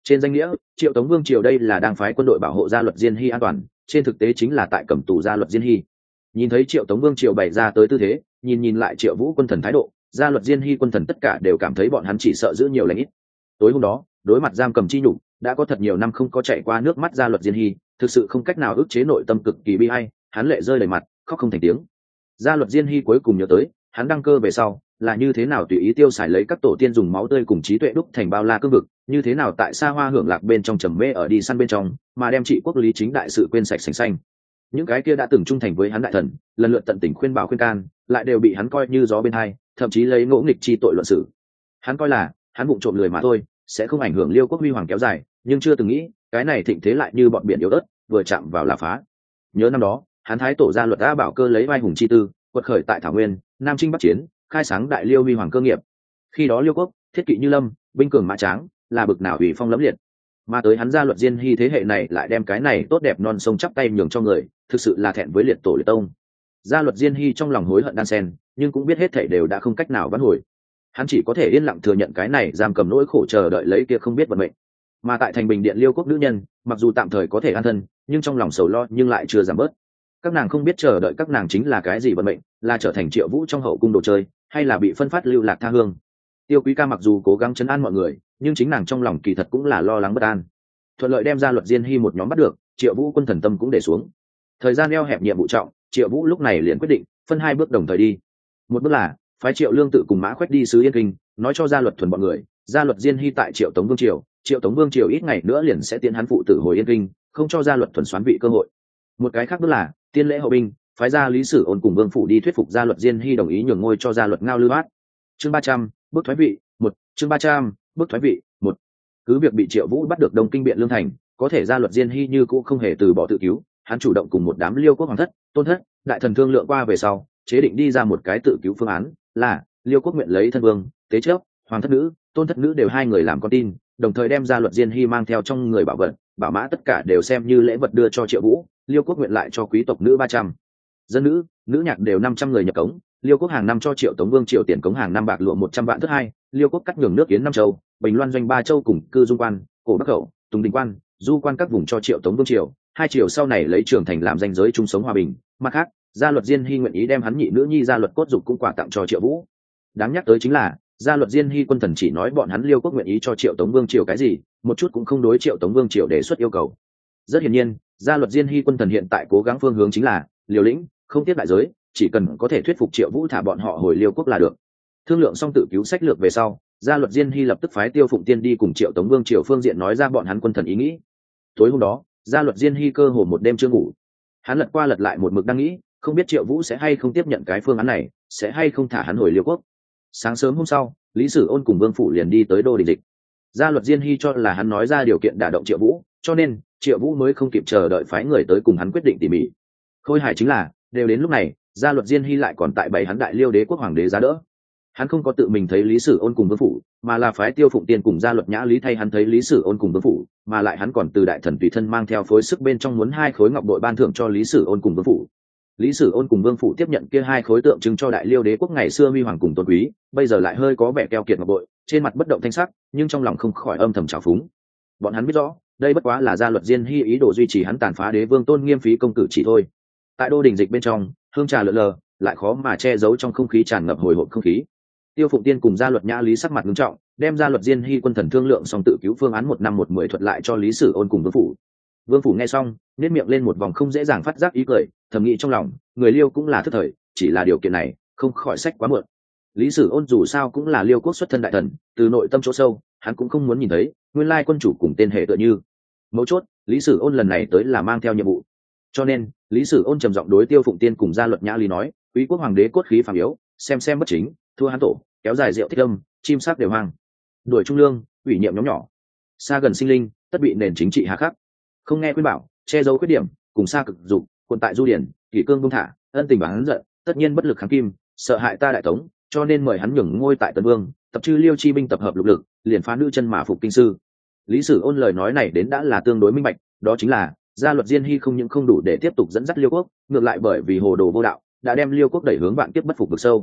Trên danh nghĩa Triệu Tống vương triều đây là đang phái quân đội bảo hộ gia luật Diên Hy an toàn, trên thực tế chính là tại cầm tù gia luật Diên Hy. Nhìn thấy Triệu Tống vương triều bày ra tới tư thế, nhìn nhìn lại Triệu Vũ quân thần thái độ, gia luật Diên Hy quân thần tất cả đều cảm thấy bọn hắn chỉ sợ giữ nhiều lãnh ít. Tối hôm đó đối mặt giam cầm chi nhục, đã có thật nhiều năm không có chạy qua nước mắt gia luật Diên Hy, thực sự không cách nào ức chế nội tâm cực kỳ bi ai, hắn lệ rơi đầy mặt, khóc không thành tiếng. Gia luật Diên Hy cuối cùng nhớ tới hắn đăng cơ về sau là như thế nào tùy ý tiêu xài lấy các tổ tiên dùng máu tươi cùng trí tuệ đúc thành bao la cương vực, như thế nào tại xa hoa hưởng lạc bên trong trầm mê ở đi săn bên trong, mà đem trị quốc lý chính đại sự quên sạch sành xanh. Những cái kia đã từng trung thành với hắn đại thần, lần lượt tận tình khuyên bảo khuyên can, lại đều bị hắn coi như gió bên hai, thậm chí lấy ngỗ nghịch chi tội luận xử. Hắn coi là hắn vụng trộm lười mà thôi, sẽ không ảnh hưởng Liêu quốc huy hoàng kéo dài, nhưng chưa từng nghĩ cái này thịnh thế lại như bọn biển yếu ớt, vừa chạm vào là phá. Nhớ năm đó hắn thái tổ gia luật đã bảo cơ lấy vai hùng chi tư, quật khởi tại thảo nguyên, nam chinh bắc chiến, khai sáng đại Liêu huy hoàng cơ nghiệp. Khi đó Liêu quốc thiết kỵ như lâm, binh cường mã tráng, là bực nào ủy phong lẫm liệt, mà tới hắn gia luật Diên Hy thế hệ này lại đem cái này tốt đẹp non sông chắp tay nhường cho người, thực sự là thẹn với liệt tổ liệt tông. Gia luật Diên Hy trong lòng hối hận đan sen, nhưng cũng biết hết thảy đều đã không cách nào vãn hồi. Hắn chỉ có thể yên lặng thừa nhận cái này giam cầm nỗi khổ chờ đợi lấy kia không biết vận mệnh. Mà tại thành bình điện Liêu quốc nữ nhân, mặc dù tạm thời có thể an thân, nhưng trong lòng sầu lo nhưng lại chưa giảm bớt. Các nàng không biết chờ đợi các nàng chính là cái gì vận mệnh, là trở thành Triệu Vũ trong hậu cung đồ chơi, hay là bị phân phát lưu lạc tha hương. Tiêu Quý Ca mặc dù cố gắng trấn an mọi người, nhưng chính nàng trong lòng kỳ thật cũng là lo lắng bất an. Thuận lợi đem ra luật Diên Hy một nhóm bắt được, Triệu Vũ quân thần tâm cũng để xuống. Thời gian eo hẹp nhiệm vụ trọng, Triệu Vũ lúc này liền quyết định phân hai bước đồng thời đi. Một bước là phái Triệu Lương tự cùng Mã Khoách đi sứ Yên Kinh, nói cho gia luật thuần bọn người, gia luật Diên Hy tại Triệu Tống vương triều, Triệu Tống vương triều ít ngày nữa liền sẽ tiến hắn phụ tử hồi Yên Kinh, không cho gia luật thuần xoán vị cơ hội. Một cái khác bước là tiên lễ hậu binh, phái gia Lý Sử Ôn cùng Vương phủ đi thuyết phục gia luật Diên Hy đồng ý nhường ngôi cho gia luật Ngao Lư Bát. Chương ba trăm, bước thoái vị, một, chương ba trăm, bước thoái vị, một. Cứ việc bị Triệu Vũ bắt được Đông Kinh biện lương thành, có thể gia luật Diên Hy như cũ không hề từ bỏ tự cứu, hắn chủ động cùng một đám Liêu quốc hoàng thất, tôn thất, đại thần thương lượng qua về sau, chế định đi ra một cái tự cứu phương án, là Liêu quốc nguyện lấy thân vương, tế chấp, hoàng thất nữ, tôn thất nữ đều hai người làm con tin, đồng thời đem gia luật Diên Hy mang theo trong người bảo vật, bảo mã tất cả đều xem như lễ vật đưa cho Triệu Vũ. Liêu quốc nguyện lại cho quý tộc nữ ba trăm, dân nữ, nữ nhạc đều năm trăm người nhập cống. Liêu quốc hàng năm cho Triệu Tống vương triều tiền cống hàng năm bạc lụa một trăm vạn thất hai. Liêu quốc cắt nhường nước Yến năm châu, Bình Loan doanh ba châu cùng cư dung quan, cổ Bắc khẩu, Tùng Đình quan, du quan các vùng cho Triệu Tống vương triều. Hai triều sau này lấy Trường Thành làm danh giới chung sống hòa bình. Mặt khác, gia luật Diên Hy nguyện ý đem hắn nhị nữ nhi gia luật cốt dục cũng quà tặng cho Triệu Vũ. Đáng nhắc tới chính là gia luật Diên Hy quân thần chỉ nói bọn hắn Liêu quốc nguyện ý cho Triệu Tống vương triều cái gì, một chút cũng không đối Triệu Tống vương triều đề xuất yêu cầu. Rất hiển nhiên, gia luật Diên Hy quân thần hiện tại cố gắng phương hướng chính là liều lĩnh, không tiếp đại giới, chỉ cần có thể thuyết phục Triệu Vũ thả bọn họ hồi Liêu quốc là được. Thương lượng xong tự cứu sách lược về sau, gia luật Diên Hy lập tức phái Tiêu Phụng Tiên đi cùng Triệu Tống vương triều phương diện nói ra bọn hắn quân thần ý nghĩ. Tối hôm đó, gia luật Diên Hy cơ hồ một đêm chưa ngủ, hắn lật qua lật lại một mực đang nghĩ, không biết Triệu Vũ sẽ hay không tiếp nhận cái phương án này, sẽ hay không thả hắn hồi Liêu quốc. Sáng sớm hôm sau, Lý Sử Ôn cùng Vương phủ liền đi tới Đô Đình Dịch. Gia luật Diên Hy cho là hắn nói ra điều kiện đả động Triệu Vũ, cho nên Triệu Vũ mới không kịp chờ đợi phái người tới cùng hắn quyết định tỉ mỉ. Khôi hài chính là, đều đến lúc này, gia luật Diên Hy lại còn tại bày hắn đại Liêu đế quốc hoàng đế giá đỡ. Hắn không có tự mình thấy Lý Sử Ôn cùng Vương phủ, mà là phái Tiêu Phụng Tiên cùng gia luật Nhã Lý thay hắn thấy Lý Sử Ôn cùng Vương phủ, mà lại hắn còn từ đại thần tùy thân mang theo phối sức bên trong muốn hai khối ngọc bội ban thưởng cho Lý Sử Ôn cùng Vương phủ. Lý Sử Ôn cùng Vương phủ tiếp nhận kia hai khối tượng trưng cho đại Liêu đế quốc ngày xưa huy hoàng cùng tôn quý, bây giờ lại hơi có vẻ keo kiệt ngọc bội, trên mặt bất động thanh sắc, nhưng trong lòng không khỏi âm thầm trào phúng. Bọn hắn biết rõ, đây bất quá là gia luật Diên Hy ý đồ duy trì hắn tàn phá đế vương tôn nghiêm phí công cử chỉ thôi. Tại Đô Đình Dịch bên trong, hương trà lượn lờ, lại khó mà che giấu trong không khí tràn ngập hồi hộp không khí. Tiêu Phụng Tiên cùng gia luật Nhã Lý sắc mặt nghiêm trọng, đem gia luật Diên Hy quân thần thương lượng xong tự cứu phương án một năm một mười thuật lại cho Lý Sử Ôn cùng Vương phủ. Vương phủ nghe xong, nét miệng lên một vòng không dễ dàng phát giác ý cười, thầm nghĩ trong lòng, người Liêu cũng là thức thời, chỉ là điều kiện này, không khỏi sách quá muộn. Lý Sử Ôn dù sao cũng là Liêu quốc xuất thân đại thần, từ nội tâm chỗ sâu, hắn cũng không muốn nhìn thấy nguyên lai quân chủ cùng tên hệ tựa như. Mấu chốt, Lý Sử Ôn lần này tới là mang theo nhiệm vụ, cho nên Lý Sử Ôn trầm giọng đối Tiêu Phụng Tiên cùng gia luật Nhã Lý nói, quý quốc hoàng đế cốt khí phàm yếu, xem xem bất chính, thua hắn tổ, kéo dài rượu thích âm, chim sắc đều hoang, đuổi trung lương, ủy nhiệm nhóm nhỏ, xa gần sinh linh, tất bị nền chính trị hà khắc, không nghe khuyên bảo, che giấu khuyết điểm, cùng xa cực dục, quận tại du điển, kỷ cương buông thả, ân tình và hắn giận, tất nhiên bất lực kháng kim, sợ hại ta đại tống, cho nên mời hắn nhường ngôi tại Tân Vương, tập trừ Liêu chi binh tập hợp lục lực, liền phá nữ chân mà phục kinh sư. Lý Sử Ôn lời nói này đến đã là tương đối minh bạch, đó chính là gia luật Diên Hy không những không đủ để tiếp tục dẫn dắt Liêu quốc, ngược lại bởi vì hồ đồ vô đạo, đã đem Liêu quốc đẩy hướng vạn kiếp bất phục vực sâu.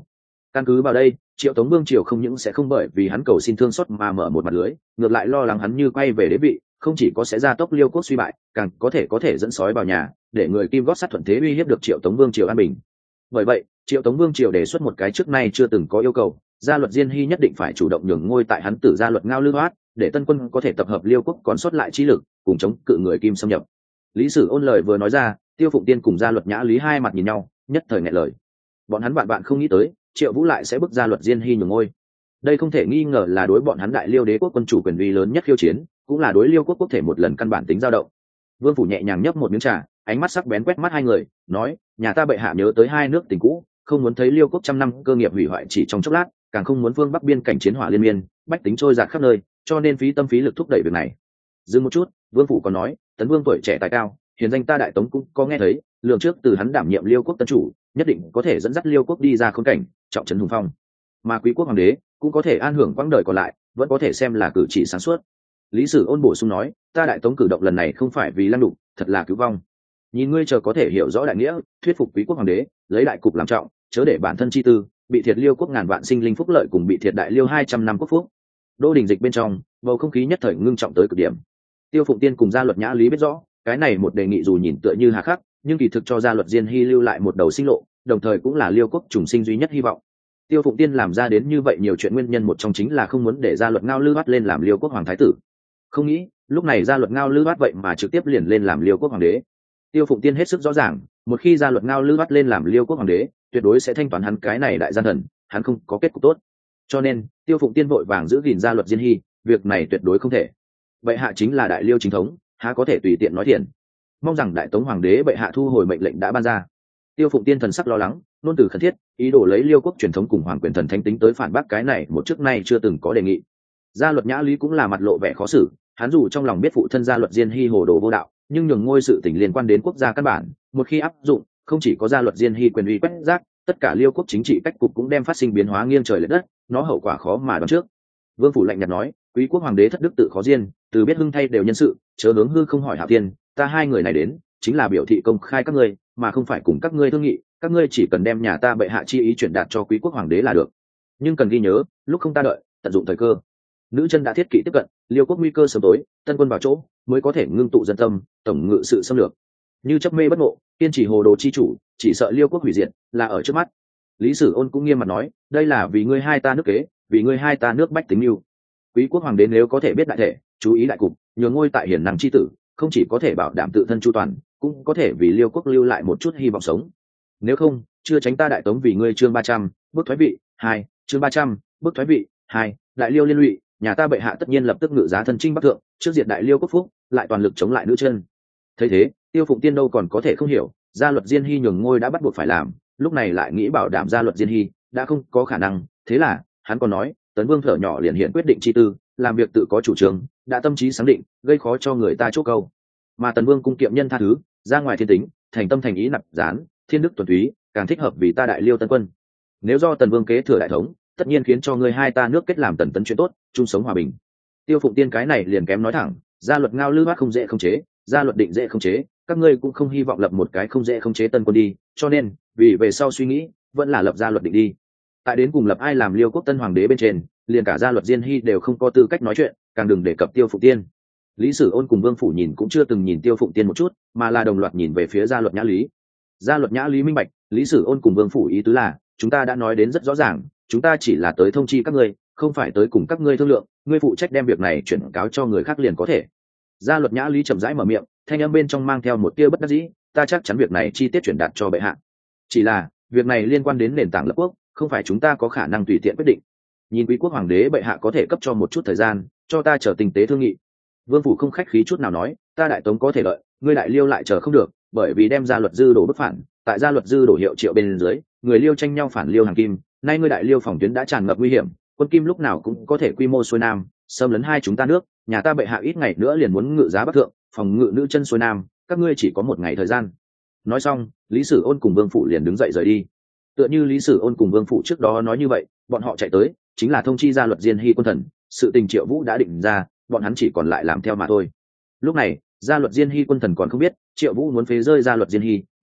Căn cứ vào đây, Triệu Tống Vương triều không những sẽ không bởi vì hắn cầu xin thương xót mà mở một mặt lưới, ngược lại lo lắng hắn như quay về đế vị, không chỉ có sẽ gia tốc Liêu quốc suy bại, càng có thể có thể dẫn sói vào nhà, để người Kim gót sắt thuận thế uy hiếp được Triệu Tống Vương triều an bình. Bởi vậy, Triệu Tống Vương triều đề xuất một cái trước nay chưa từng có yêu cầu, gia luật Diên Hy nhất định phải chủ động nhường ngôi tại hắn tử gia luật Ngao Lư Hoát, để tân quân có thể tập hợp Liêu quốc còn sót lại trí lực, cùng chống cự người Kim xâm nhập. Lý Sử Ôn lời vừa nói ra, Tiêu Phụng Tiên cùng gia luật Nhã Lý hai mặt nhìn nhau, nhất thời nghẹn lời. Bọn hắn bạn bạn không nghĩ tới, Triệu Vũ lại sẽ bức gia luật Diên Hy nhường ngôi. Đây không thể nghi ngờ là đối bọn hắn Đại Liêu đế quốc quân chủ quyền uy lớn nhất khiêu chiến, cũng là đối Liêu quốc quốc thể một lần căn bản tính dao động. Vương phủ nhẹ nhàng nhấp một miếng trà, ánh mắt sắc bén quét mắt hai người, nói: nhà ta bệ hạ nhớ tới hai nước tình cũ, không muốn thấy Liêu quốc trăm năm cơ nghiệp hủy hoại chỉ trong chốc lát, càng không muốn phương bắc biên cảnh chiến hỏa liên miên, bách tính trôi dạt khắp nơi, cho nên phí tâm phí lực thúc đẩy việc này. Dừng một chút, Vương phủ còn nói: Tấn Vương tuổi trẻ tài cao, hiền danh ta Đại Tống cũng có nghe thấy, lượng trước từ hắn đảm nhiệm Liêu quốc tân chủ, nhất định có thể dẫn dắt Liêu quốc đi ra khốn cảnh, trọng trấn hùng phong. Mà Quý quốc hoàng đế cũng có thể an hưởng quãng đời còn lại, vẫn có thể xem là cử chỉ sáng suốt. Lý Sử Ôn bổ sung nói: ta Đại Tống cử động lần này không phải vì lăng đục, thật là cứu vong. Nhìn ngươi chờ có thể hiểu rõ đại nghĩa, thuyết phục Quý quốc hoàng đế, lấy đại cục làm trọng, chớ để bản thân chi tư bị thiệt Liêu quốc ngàn vạn sinh linh phúc lợi cùng bị thiệt Đại Liêu hai trăm năm quốc phúc. Đô đình dịch bên trong, bầu không khí nhất thời ngưng trọng tới cực điểm. Tiêu Phụng Tiên cùng gia luật Nhã Lý biết rõ, cái này một đề nghị dù nhìn tựa như hà khắc, nhưng kỳ thực cho gia luật Diên Hy lưu lại một đầu sinh lộ, đồng thời cũng là Liêu quốc trùng sinh duy nhất hy vọng. Tiêu Phụng Tiên làm ra đến như vậy nhiều chuyện nguyên nhân một trong chính là không muốn để gia luật Ngao Lư Bát lên làm Liêu quốc hoàng thái tử. Không nghĩ, lúc này gia luật Ngao Lư Bát vậy mà trực tiếp liền lên làm Liêu quốc hoàng đế. Tiêu Phụng Tiên hết sức rõ ràng, một khi gia luật Ngao Lư Bát lên làm Liêu quốc hoàng đế, tuyệt đối sẽ thanh toán hắn cái này đại gian thần, hắn không có kết cục tốt. Cho nên, Tiêu Phụng Tiên vội vàng giữ gìn gia luật Diên Hy, việc này tuyệt đối không thể. Bệ hạ chính là đại Liêu chính thống, há có thể tùy tiện nói thiện. Mong rằng đại Tống hoàng đế bệ hạ thu hồi mệnh lệnh đã ban ra. Tiêu Phụng Tiên thần sắc lo lắng, nôn từ khẩn thiết, ý đồ lấy Liêu quốc truyền thống cùng hoàng quyền thần thánh tính tới phản bác cái này một trước nay chưa từng có đề nghị. Gia luật Nhã Lý cũng là mặt lộ vẻ khó xử, hắn dù trong lòng biết phụ thân gia luật Diên Hy hồ đồ vô đạo, nhưng nhường ngôi sự tình liên quan đến quốc gia căn bản, một khi áp dụng, không chỉ có gia luật Diên Hy quyền uy quét rác, tất cả Liêu quốc chính trị cách cục cũng đem phát sinh biến hóa nghiêng trời lệch đất, nó hậu quả khó mà đoán trước. Vương phủ lạnh nhạt nói: Quý quốc hoàng đế thất đức tự khó diên, từ biết hưng thay đều nhân sự, chớ hướng hư không hỏi hạ tiên, ta hai người này đến chính là biểu thị công khai các ngươi, mà không phải cùng các ngươi thương nghị, các ngươi chỉ cần đem nhà ta bệ hạ chi ý chuyển đạt cho Quý quốc hoàng đế là được. Nhưng cần ghi nhớ, lúc không ta đợi, tận dụng thời cơ. Nữ chân đã thiết kỵ tiếp cận, Liêu quốc nguy cơ sớm tối, tân quân vào chỗ mới có thể ngưng tụ dân tâm, tổng ngự sự xâm lược. Như chấp mê bất ngộ, kiên trì hồ đồ chi chủ, chỉ sợ Liêu quốc hủy diệt là ở trước mắt. Lý Sử Ôn cũng nghiêm mặt nói: đây là vì ngươi hai ta nước kế, vì ngươi hai ta nước bách tính yêu. Quý quốc hoàng đế nếu có thể biết đại thể, chú ý đại cục, nhường ngôi tại hiển năng chi tử, không chỉ có thể bảo đảm tự thân chu toàn, cũng có thể vì Liêu quốc lưu lại một chút hy vọng sống. Nếu không, chưa tránh ta Đại Tống vì ngươi chương ba trăm, bước thoái vị hai, chương ba trăm, bước thoái vị hai, Đại Liêu liên lụy, nhà ta bệ hạ tất nhiên lập tức ngự giá thân chinh bắc thượng, trước diệt Đại Liêu quốc phúc, lại toàn lực chống lại nữ chân. Thấy thế, Tiêu Phụng Tiên đâu còn có thể không hiểu, gia luật Diên Hy nhường ngôi đã bắt buộc phải làm, lúc này lại nghĩ bảo đảm gia luật Diên Hy, đã không có khả năng, thế là hắn còn nói: Tấn Vương thở nhỏ liền hiện quyết định chi tư, làm việc tự có chủ trương, đã tâm trí sáng định, gây khó cho người ta chốt câu. Mà Tấn Vương cung kiệm nhân tha thứ, ra ngoài thiên tính, thành tâm thành ý nạp gián, thiên đức tuần túy, càng thích hợp vì ta Đại Liêu tân quân. Nếu do Tần Vương kế thừa đại thống, tất nhiên khiến cho ngươi hai ta nước kết làm tần tấn chuyện tốt, chung sống hòa bình. Tiêu Phụng Tiên cái này liền kém nói thẳng: gia luật Ngao Lư Bát không dễ không chế, gia luật Định dễ không chế, các ngươi cũng không hy vọng lập một cái không dễ không chế tân quân đi, cho nên vì về sau suy nghĩ, vẫn là lập gia luật Định đi. Tại đến cùng lập ai làm Liêu quốc tân hoàng đế bên trên, liền cả gia luật Diên Hy đều không có tư cách nói chuyện, càng đừng đề cập Tiêu Phụng Tiên. Lý Sử Ôn cùng Vương phủ nhìn cũng chưa từng nhìn Tiêu Phụng Tiên một chút, mà là đồng loạt nhìn về phía gia luật Nhã Lý. Gia luật Nhã Lý minh bạch, Lý Sử Ôn cùng Vương phủ ý tứ là: chúng ta đã nói đến rất rõ ràng, chúng ta chỉ là tới thông chi các ngươi, không phải tới cùng các ngươi thương lượng, ngươi phụ trách đem việc này chuyển cáo cho người khác liền có thể. Gia luật Nhã Lý chậm rãi mở miệng, thanh âm bên trong mang theo một tia bất đắc dĩ: ta chắc chắn việc này chi tiết chuyển đạt cho bệ hạ, chỉ là việc này liên quan đến nền tảng lập quốc, không phải chúng ta có khả năng tùy tiện quyết định. Nhìn Quý quốc hoàng đế bệ hạ có thể cấp cho một chút thời gian, cho ta chờ tình tế thương nghị. Vương phủ không khách khí chút nào nói: ta Đại Tống có thể lợi, ngươi Đại Liêu lại chờ không được, bởi vì đem ra luật dư đổ bức phản, tại gia luật dư đổ hiệu triệu bên dưới, người Liêu tranh nhau phản Liêu hàng Kim, nay ngươi Đại Liêu phòng tuyến đã tràn ngập nguy hiểm, quân Kim lúc nào cũng có thể quy mô xuôi nam, xâm lấn hai chúng ta nước, nhà ta bệ hạ ít ngày nữa liền muốn ngự giá bắc thượng, phòng ngự nữ chân xuôi nam, các ngươi chỉ có một ngày thời gian. Nói xong, Lý Sử Ôn cùng Vương phủ liền đứng dậy rời đi. Tựa như Lý Sử Ôn cùng Vương phủ trước đó nói như vậy, bọn họ chạy tới chính là thông chi gia luật Diên Hy quân thần, sự tình Triệu Vũ đã định ra, bọn hắn chỉ còn lại làm theo mà thôi. Lúc này, gia luật Diên Hy quân thần còn không biết Triệu Vũ muốn phế rơi gia luật Diên Hy,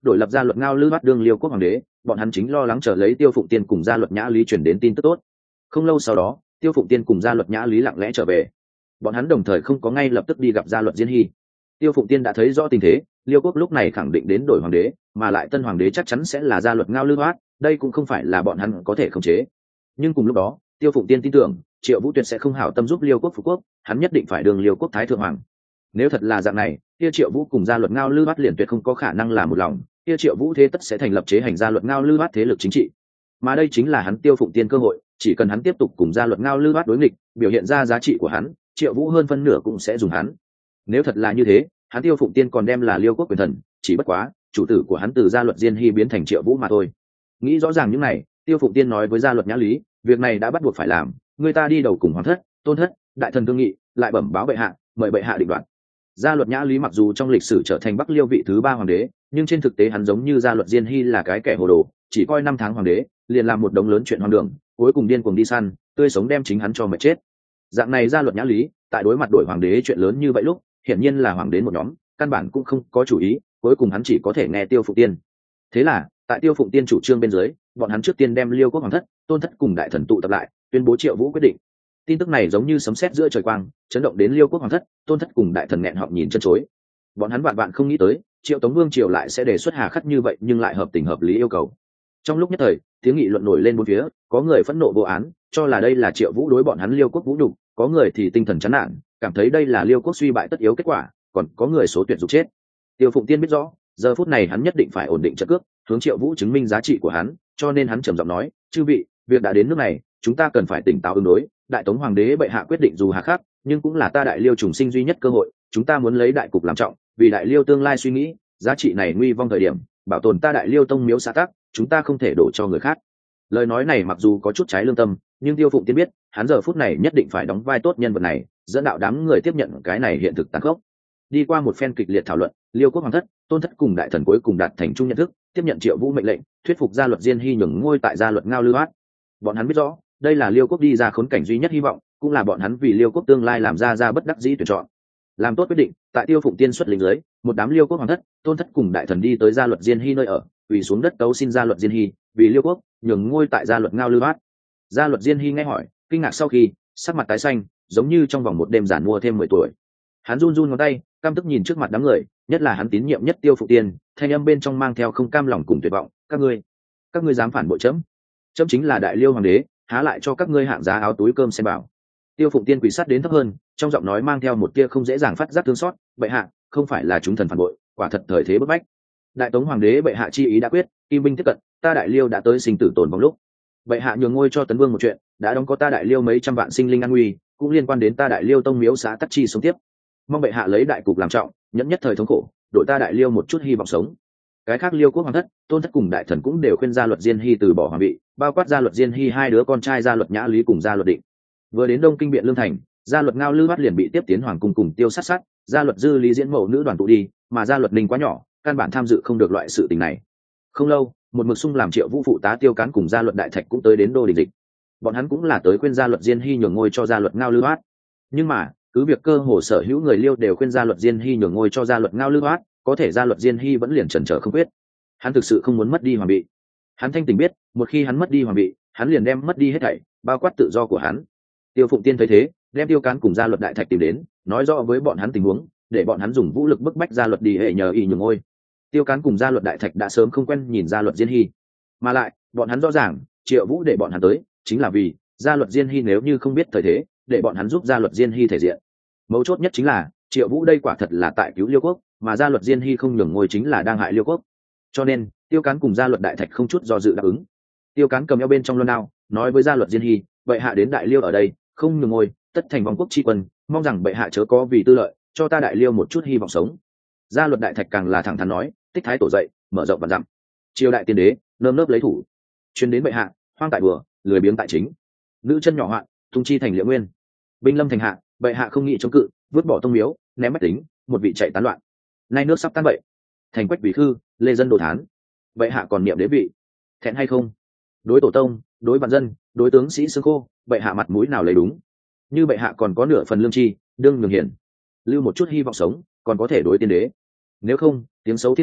đổi lập gia luật ngao lư bắt đương liêu quốc hoàng đế, bọn hắn chính lo lắng chờ lấy Tiêu Phụng Tiên cùng gia luật nhã lý chuyển đến tin tức tốt. Không lâu sau đó, Tiêu Phụng Tiên cùng gia luật nhã lý lặng lẽ trở về. Bọn hắn đồng thời không có ngay lập tức đi gặp gia luật Diên Hy. Tiêu Phụng Tiên đã thấy rõ tình thế, liêu quốc lúc này khẳng định đến đổi hoàng đế, mà lại tân hoàng đế chắc chắn sẽ là gia luật ngao lư hoát, đây cũng không phải là bọn hắn có thể khống chế. Nhưng cùng lúc đó, Tiêu Phụng Tiên tin tưởng Triệu Vũ tuyệt sẽ không hảo tâm giúp liêu quốc phục quốc, hắn nhất định phải đường liêu quốc thái thượng hoàng. Nếu thật là dạng này, kia Triệu Vũ cùng gia luật ngao lư hoát liền tuyệt không có khả năng là một lòng, kia Triệu Vũ thế tất sẽ thành lập chế hành gia luật ngao lư hoát thế lực chính trị. Mà đây chính là hắn Tiêu Phụng Tiên cơ hội, chỉ cần hắn tiếp tục cùng gia luật ngao lư hoát đối nghịch, biểu hiện ra giá trị của hắn, Triệu Vũ hơn phân nửa cũng sẽ dùng hắn. Nếu thật là như thế, hắn Tiêu Phụng Tiên còn đem là liêu quốc quyền thần, chỉ bất quá chủ tử của hắn từ gia luật Diên Hy biến thành Triệu Vũ mà thôi. Nghĩ rõ ràng những này, Tiêu Phụng Tiên nói với gia luật nhã lý, việc này đã bắt buộc phải làm, người ta đi đầu cùng hoàng thất, tôn thất, đại thần thương nghị, lại bẩm báo bệ hạ, mời bệ hạ định đoạt. Gia luật nhã lý mặc dù trong lịch sử trở thành Bắc Liêu vị thứ ba hoàng đế, nhưng trên thực tế hắn giống như gia luật Diên Hy là cái kẻ hồ đồ, chỉ coi năm tháng hoàng đế, liền làm một đống lớn chuyện hoang đường, cuối cùng điên cuồng đi săn, tươi sống đem chính hắn cho mệt chết. Dạng này gia luật nhã lý, tại đối mặt đổi hoàng đế chuyện lớn như vậy lúc, hiển nhiên là hoàng đến một nhóm, căn bản cũng không có chủ ý, cuối cùng hắn chỉ có thể nghe Tiêu Phụng Tiên. Thế là, tại Tiêu Phụng Tiên chủ trương bên dưới, bọn hắn trước tiên đem liêu quốc hoàng thất, tôn thất cùng đại thần tụ tập lại, tuyên bố Triệu Vũ quyết định. Tin tức này giống như sấm sét giữa trời quang, chấn động đến liêu quốc hoàng thất, tôn thất cùng đại thần nghẹn họng nhìn chân chối. Bọn hắn vạn vạn không nghĩ tới, Triệu Tống Vương triều lại sẽ đề xuất hà khắc như vậy nhưng lại hợp tình hợp lý yêu cầu. Trong lúc nhất thời, tiếng nghị luận nổi lên bốn phía, có người phẫn nộ vô án, cho là đây là Triệu Vũ đối bọn hắn liêu quốc vũ nhục, có người thì tinh thần chán nản, cảm thấy đây là liêu quốc suy bại tất yếu kết quả, còn có người số tuyệt dục chết. Tiêu Phụng Tiên biết rõ, giờ phút này hắn nhất định phải ổn định trận cước, hướng Triệu Vũ chứng minh giá trị của hắn, cho nên hắn trầm giọng nói, chư vị, việc đã đến nước này, chúng ta cần phải tỉnh táo ứng đối. Đại Tống hoàng đế bệ hạ quyết định dù hà khắc, nhưng cũng là ta đại liêu trùng sinh duy nhất cơ hội, chúng ta muốn lấy đại cục làm trọng, vì đại liêu tương lai suy nghĩ, giá trị này nguy vong thời điểm, bảo tồn ta đại liêu tông miếu xã tắc, chúng ta không thể đổ cho người khác. Lời nói này mặc dù có chút trái lương tâm, nhưng Tiêu Phụng Tiên biết, hắn giờ phút này nhất định phải đóng vai tốt nhân vật này, dẫn đạo đám người tiếp nhận cái này hiện thực tàn khốc. Đi qua một phen kịch liệt thảo luận, liêu quốc hoàng thất, tôn thất cùng đại thần cuối cùng đạt thành chung nhận thức, tiếp nhận Triệu Vũ mệnh lệnh, thuyết phục gia luật Diên Hy nhường ngôi tại gia luật ngao lư hoát. Bọn hắn biết rõ, đây là liêu quốc đi ra khốn cảnh duy nhất hy vọng, cũng là bọn hắn vì liêu quốc tương lai làm ra ra bất đắc dĩ tuyển chọn. Làm tốt quyết định, tại Tiêu Phụng Tiên xuất lĩnh dưới, một đám liêu quốc hoàng thất, tôn thất cùng đại thần đi tới gia luật Diên Hy nơi ở, quỳ xuống đất tấu xin gia luật Diên Hy vì liêu quốc nhường ngôi tại gia luật ngao lư hoát. Gia luật Diên Hy nghe hỏi, kinh ngạc sau khi, sắc mặt tái xanh, giống như trong vòng một đêm giản mua thêm mười tuổi. Hắn run run ngón tay, căm tức nhìn trước mặt đám người, nhất là hắn tín nhiệm nhất Tiêu Phụng Tiên, thanh âm bên trong mang theo không cam lòng cùng tuyệt vọng, các ngươi, các ngươi dám phản bội chấm? Chấm chính là đại liêu hoàng đế, há lại cho các ngươi hạng giá áo túi cơm xem bảo. Tiêu Phụng Tiên quỳ sát đến thấp hơn, trong giọng nói mang theo một tia không dễ dàng phát giác thương xót, bệ hạ, không phải là chúng thần phản bội, quả thật thời thế bức bách. Đại Tống hoàng đế bệ hạ chi ý đã quyết, kim binh tiếp cận, ta đại liêu đã tới sinh tử tồn vong lúc. Bệ hạ nhường ngôi cho Tấn Vương một chuyện, đã đóng có ta đại liêu mấy trăm vạn sinh linh an nguy, cũng liên quan đến ta đại liêu tông miếu xã tắc chi sống tiếp. Mong bệ hạ lấy đại cục làm trọng, nhẫn nhất thời thống khổ, đội ta đại liêu một chút hy vọng sống. Cái khác liêu quốc hoàng thất, tôn thất cùng đại thần cũng đều khuyên gia luật Diên Hy từ bỏ hoàng vị, bao quát gia luật Diên Hy hai đứa con trai gia luật Nhã Lý cùng gia luật Định. Vừa đến Đông Kinh Biện Lương thành, gia luật Ngao Lư Bát liền bị tiếp tiến hoàng cung cùng Tiêu sát sát, gia luật Dư Lý diễn mẫu nữ đoàn tụ đi, mà gia luật Ninh quá nhỏ, căn bản tham dự không được loại sự tình này. Không lâu, một mực sung làm Triệu Vũ phụ tá Tiêu Cán cùng gia luật Đại Thạch cũng tới đến đô đình dịch. Bọn hắn cũng là tới khuyên gia luật Diên Hy nhường ngôi cho gia luật Ngao Lư Bát. Nhưng mà, cứ việc cơ hồ sở hữu người liêu đều khuyên gia luật Diên Hy nhường ngôi cho gia luật Ngao Lư Bát, có thể gia luật Diên Hy vẫn liền chần chờ không quyết. Hắn thực sự không muốn mất đi hoàng vị. Hắn thanh tỉnh biết, một khi hắn mất đi hoàng vị, hắn liền đem mất đi hết thảy, bao quát tự do của hắn. Tiêu Phụng Tiên thấy thế, đem Tiêu Cán cùng gia luật Đại Thạch tìm đến, nói rõ với bọn hắn tình huống, để bọn hắn dùng vũ lực bức bách gia luật đi hệ nhờ y nhường ngôi. Tiêu Cán cùng gia luật Đại Thạch đã sớm không quen nhìn gia luật Diên Hy, mà lại bọn hắn rõ ràng Triệu Vũ để bọn hắn tới chính là vì gia luật Diên Hy nếu như không biết thời thế, để bọn hắn giúp gia luật Diên Hy thể diện. Mấu chốt nhất chính là Triệu Vũ đây quả thật là tại cứu Liêu quốc, mà gia luật Diên Hy không nhường ngôi chính là đang hại Liêu quốc. Cho nên Tiêu Cán cùng gia luật Đại Thạch không chút do dự đáp ứng. Tiêu Cán cầm eo bên trong luân đao, nói với gia luật Diên Hy, bệ hạ đến đại liêu ở đây, không nhường ngôi, tất thành vong quốc tri quân, mong rằng bệ hạ chớ có vì tư lợi, cho ta đại liêu một chút hy vọng sống. Gia luật Đại Thạch càng là thẳng thắn nói, tích thái tổ dậy, mở rộng vạn dặm. Triều đại tiên đế, nơm nớp lấy thủ. Chuyên đến bệ hạ, hoang tại bừa, lười biếng tại chính. Nữ chân nhỏ hoạn, tung chi thành Liễu Nguyên. Binh lâm thành hạ, bệ hạ không nghĩ chống cự, vứt bỏ tông miếu, ném bách tính, một vị chạy tán loạn. Nay nước sắp tan bậy, thành quách vì khư, lê dân đồ thán. Bệ hạ còn niệm đế vị, thẹn hay không? Đối tổ tông, đối vạn dân, đối tướng sĩ xương khô, bệ hạ mặt mũi nào lấy đúng? Như bệ hạ còn có nửa phần lương tri, đương nhường hiển, lưu một chút hy vọng sống, còn có thể đối tiên đế. Nếu không, tiếng xấu thiên cổ,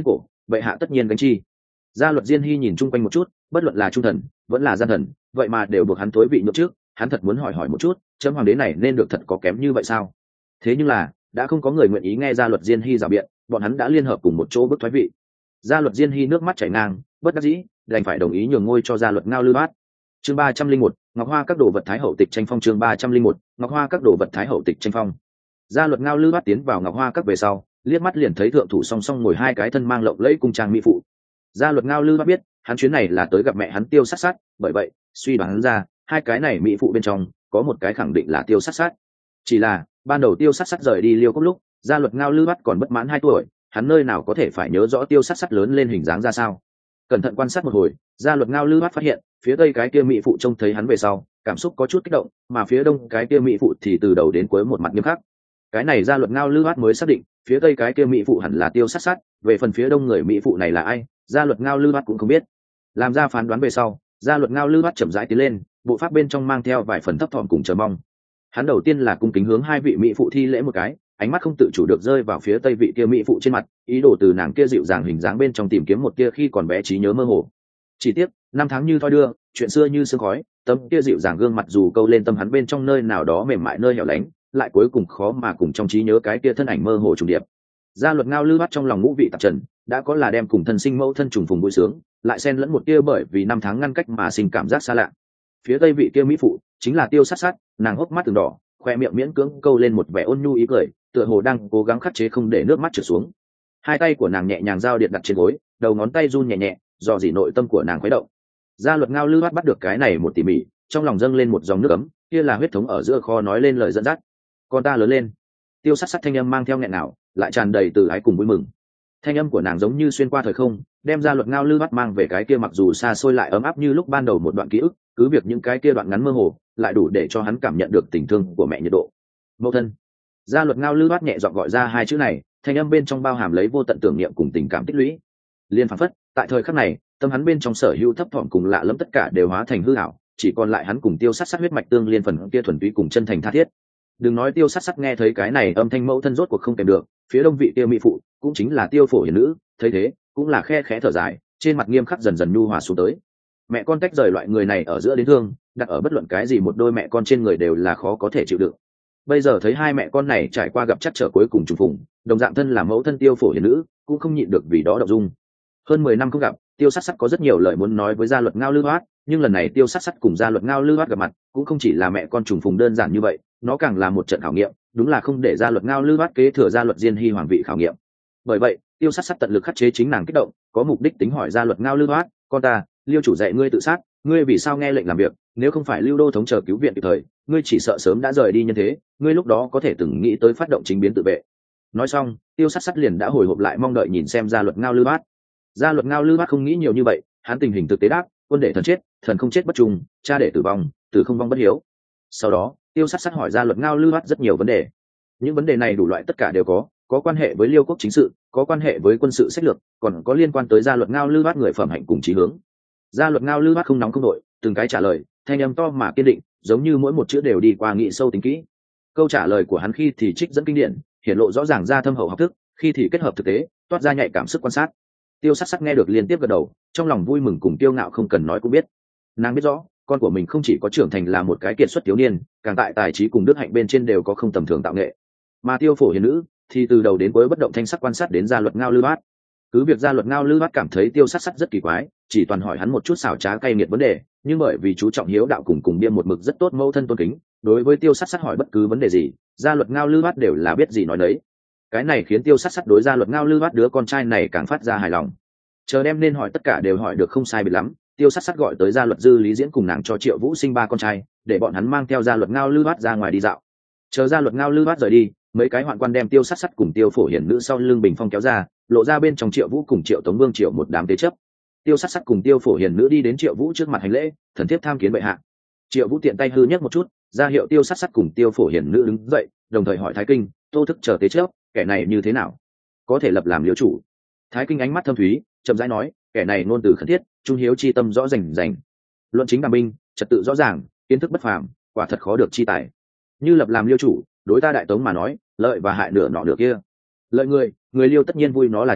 bệ hạ tất nhiên gánh chi. Gia Luật Diên Hy nhìn chung quanh một chút, bất luận là trung thần vẫn là gian thần, vậy mà đều buộc hắn tối vị nhượng trước. Hắn thật muốn hỏi hỏi một chút, chấm hoàng đế này nên được thật có kém như vậy sao? Thế nhưng là đã không có người nguyện ý nghe Gia Luật Diên Hy rào biện, bọn hắn đã liên hợp cùng một chỗ bức thoái vị. Gia Luật Diên Hy nước mắt chảy ngang, bất đắc dĩ đành phải đồng ý nhường ngôi cho Gia Luật Ngao Lư Bát. Chương ba trăm linh một, Ngọc Hoa các đồ vật thái hậu tịch tranh phong. Chương ba trăm linh một, Ngọc Hoa các đồ vật thái hậu tịch tranh phong. Gia Luật Ngao Lư Bát tiến vào Ngọc Hoa các về sau, liếc mắt liền thấy thượng thủ song song ngồi hai cái thân mang lộng lẫy cung trang mỹ phụ. Gia Luật Ngao Lư Bát biết hắn chuyến này là tới gặp mẹ hắn Tiêu Sát Sát, bởi vậy suy đoán ra hai cái này mỹ phụ bên trong có một cái khẳng định là Tiêu Sát Sát. Chỉ là ban đầu Tiêu Sát Sát rời đi Liêu Cốc lúc, Gia Luật Ngao Lư Bát còn bất mãn hai tuổi, hắn nơi nào có thể phải nhớ rõ Tiêu Sát Sát lớn lên hình dáng ra sao. Cẩn thận quan sát một hồi, Gia Luật Ngao Lư Bát phát hiện phía tây cái kia mỹ phụ trông thấy hắn về sau cảm xúc có chút kích động, mà phía đông cái kia mỹ phụ thì từ đầu đến cuối một mặt nghiêm khắc. Cái này Gia Luật Ngao Lư Bát mới xác định phía tây cái kia mỹ phụ hẳn là Tiêu Sát Sát, về phần phía đông người mỹ phụ này là ai, Gia Luật Ngao Lư Bát cũng không biết. Làm ra phán đoán về sau, Gia Luật Ngao Lư Bát chậm rãi tiến lên, bộ pháp bên trong mang theo vài phần thấp thỏm cùng chờ mong. Hắn đầu tiên là cung kính hướng hai vị mỹ phụ thi lễ một cái, ánh mắt không tự chủ được rơi vào phía tây vị kia mỹ phụ trên mặt, ý đồ từ nàng kia dịu dàng hình dáng bên trong tìm kiếm một tia khi còn bé trí nhớ mơ hồ. Chỉ tiếc năm tháng như thoi đưa, chuyện xưa như sương khói, tấm kia dịu dàng gương mặt dù câu lên tâm hắn bên trong nơi nào đó mềm mại nơi hẻo lánh, lại cuối cùng khó mà cùng trong trí nhớ cái kia thân ảnh mơ hồ trùng điệp. Gia Luật Ngao Lư Bát trong lòng ngũ vị tạp trần, đã có là đem cùng thân sinh mẫu thân trùng phùng vui sướng, lại xen lẫn một tia bởi vì năm tháng ngăn cách mà sinh cảm giác xa lạ. Phía tây vị kia mỹ phụ chính là Tiêu Sát Sát, nàng hốc mắt từng đỏ, khoe miệng miễn cưỡng câu lên một vẻ ôn nhu ý cười, tựa hồ đang cố gắng khắc chế không để nước mắt trượt xuống. Hai tay của nàng nhẹ nhàng giao điện đặt trên gối, đầu ngón tay run nhẹ nhẹ, dò dỉ nội tâm của nàng khuấy động. Gia Luật Ngao Lư Bát bắt được cái này một tỉ mỉ, trong lòng dâng lên một dòng nước ấm, kia là huyết thống ở giữa kho nói lên lời dẫn dắt. Con ta lớn lên. Tiêu Sát Sát thanh âm mang theo nghẹn ngào, lại tràn đầy từ ái cùng vui mừng. Thanh âm của nàng giống như xuyên qua thời không, đem Gia Luật Ngao Lư Bát mang về cái kia mặc dù xa xôi lại ấm áp như lúc ban đầu một đoạn ký ức, cứ việc những cái kia đoạn ngắn mơ hồ, lại đủ để cho hắn cảm nhận được tình thương của mẹ nhiệt độ. Mẫu thân. Gia Luật Ngao Lư Bát nhẹ giọng gọi ra hai chữ này, thanh âm bên trong bao hàm lấy vô tận tưởng niệm cùng tình cảm tích lũy. Liên phảng phất, tại thời khắc này, tâm hắn bên trong sở hữu thấp thỏm cùng lạ lẫm tất cả đều hóa thành hư ảo, chỉ còn lại hắn cùng Tiêu Sát Sát huyết mạch tương liên phần kia thuần túy cùng chân thành tha thiết. Đừng nói Tiêu Sát Sát nghe thấy cái này âm thanh mẫu thân rốt cuộc không kèm được, phía đông vị kia mỹ phụ cũng chính là Tiêu Phổ Hiền nữ, thấy thế cũng là khe khẽ thở dài, trên mặt nghiêm khắc dần dần nhu hòa xuống tới. Mẹ con tách rời loại người này ở giữa đến thương, đặt ở bất luận cái gì một đôi mẹ con trên người đều là khó có thể chịu đựng. Bây giờ thấy hai mẹ con này trải qua gặp chắc trở cuối cùng trùng phùng, đồng dạng thân là mẫu thân Tiêu Phổ Hiền nữ cũng không nhịn được vì đó động dung. Hơn mười năm không gặp, Tiêu Sát Sát có rất nhiều lời muốn nói với Gia Luật Ngao Lư Bát, nhưng lần này Tiêu Sát Sát cùng Gia Luật Ngao Lư Bát gặp mặt, cũng không chỉ là mẹ con trùng phùng đơn giản như vậy, nó càng là một trận khảo nghiệm, đúng là không để Gia Luật Ngao Lư Bát kế thừa Gia Luật Diên Hy hoàng vị khảo nghiệm. Bởi vậy, Tiêu Sát Sát tận lực khắc chế chính nàng kích động, có mục đích tính hỏi Gia Luật Ngao Lư Bát, con ta, Liêu chủ dạy ngươi tự sát, ngươi vì sao nghe lệnh làm việc, nếu không phải Lưu Đô thống chờ cứu viện kịp thời, ngươi chỉ sợ sớm đã rời đi nhân thế, ngươi lúc đó có thể từng nghĩ tới phát động chính biến tự vệ. Nói xong, Tiêu Sát Sát liền đã hồi hộp lại mong đợi nhìn xem Gia Luật Ngao Lư Bát. Gia Luật Ngao Lư Bát không nghĩ nhiều như vậy, hắn tình hình thực tế đáp, quân để thần chết, thần không chết bất trung, cha để tử vong, tử không vong bất hiếu. Sau đó, Tiêu Sát Sát hỏi Gia Luật Ngao Lư Bát rất nhiều vấn đề. Những vấn đề này đủ loại tất cả đều có, có quan hệ với Liêu quốc chính sự, có quan hệ với quân sự sách lược, còn có liên quan tới Gia Luật Ngao Lư Bát người phẩm hạnh cùng chí hướng. Gia Luật Ngao Lư Bát không nóng không nội, từng cái trả lời, thanh âm to mà kiên định, giống như mỗi một chữ đều đi qua nghĩ sâu tính kỹ. Câu trả lời của hắn khi thì trích dẫn kinh điển, hiển lộ rõ ràng ra thâm hậu học thức, khi thì kết hợp thực tế, toát ra nhạy cảm sức quan sát. Tiêu Sát Sát nghe được liên tiếp gật đầu, trong lòng vui mừng cùng kiêu ngạo không cần nói cũng biết. Nàng biết rõ, con của mình không chỉ có trưởng thành là một cái kiệt xuất thiếu niên, càng tại tài trí cùng đức hạnh bên trên đều có không tầm thường tạo nghệ. Mà Tiêu Phổ Hiền nữ thì từ đầu đến cuối bất động thanh sắc quan sát đến Gia Luật Ngao Lư Bát. Cứ việc Gia Luật Ngao Lư Bát cảm thấy Tiêu Sát Sát rất kỳ quái, chỉ toàn hỏi hắn một chút xảo trá cay nghiệt vấn đề, nhưng bởi vì chú trọng hiếu đạo cùng cùng biên một mực rất tốt mẫu thân tôn kính, đối với Tiêu Sát Sát hỏi bất cứ vấn đề gì, Gia Luật Ngao Lư Bát đều là biết gì nói đấy. Cái này khiến Tiêu Sát Sát đối Gia Luật Ngao Lư Bát đứa con trai này càng phát ra hài lòng. Chờ đem nên hỏi tất cả đều hỏi được không sai biệt lắm, Tiêu Sát Sát gọi tới Gia Luật Dư Lý Diễn cùng nàng cho Triệu Vũ sinh ba con trai, để bọn hắn mang theo Gia Luật Ngao Lư Bát ra ngoài đi dạo. Chờ Gia Luật Ngao Lư Bát rời đi, mấy cái hoạn quan đem Tiêu Sát Sát cùng Tiêu Phổ Hiền nữ sau lưng bình phong kéo ra, lộ ra bên trong Triệu Vũ cùng Triệu Tống Vương Triệu một đám tế chấp. Tiêu Sát Sát cùng Tiêu Phổ Hiền nữ đi đến Triệu Vũ trước mặt hành lễ, thần thiếp tham kiến bệ hạ. Triệu Vũ tiện tay hư nhấc một chút, ra hiệu Tiêu Sát Sát cùng Tiêu Phổ Hiền nữ đứng dậy, đồng thời hỏi Thái Kinh, Tô Thức chờ tế chấp, kẻ này như thế nào, có thể lập làm liễu chủ? Thái Kinh ánh mắt thâm thúy, chậm rãi nói, kẻ này ngôn từ khẩn thiết, trung hiếu chi tâm rõ rành rành, luận chính đàm binh, trật tự rõ ràng, kiến thức bất phàm, quả thật khó được chi tài. Như lập làm liêu chủ, đối ta Đại Tống mà nói, lợi và hại nửa nọ nửa kia. Lợi người, người liêu tất nhiên vui nó là chủ,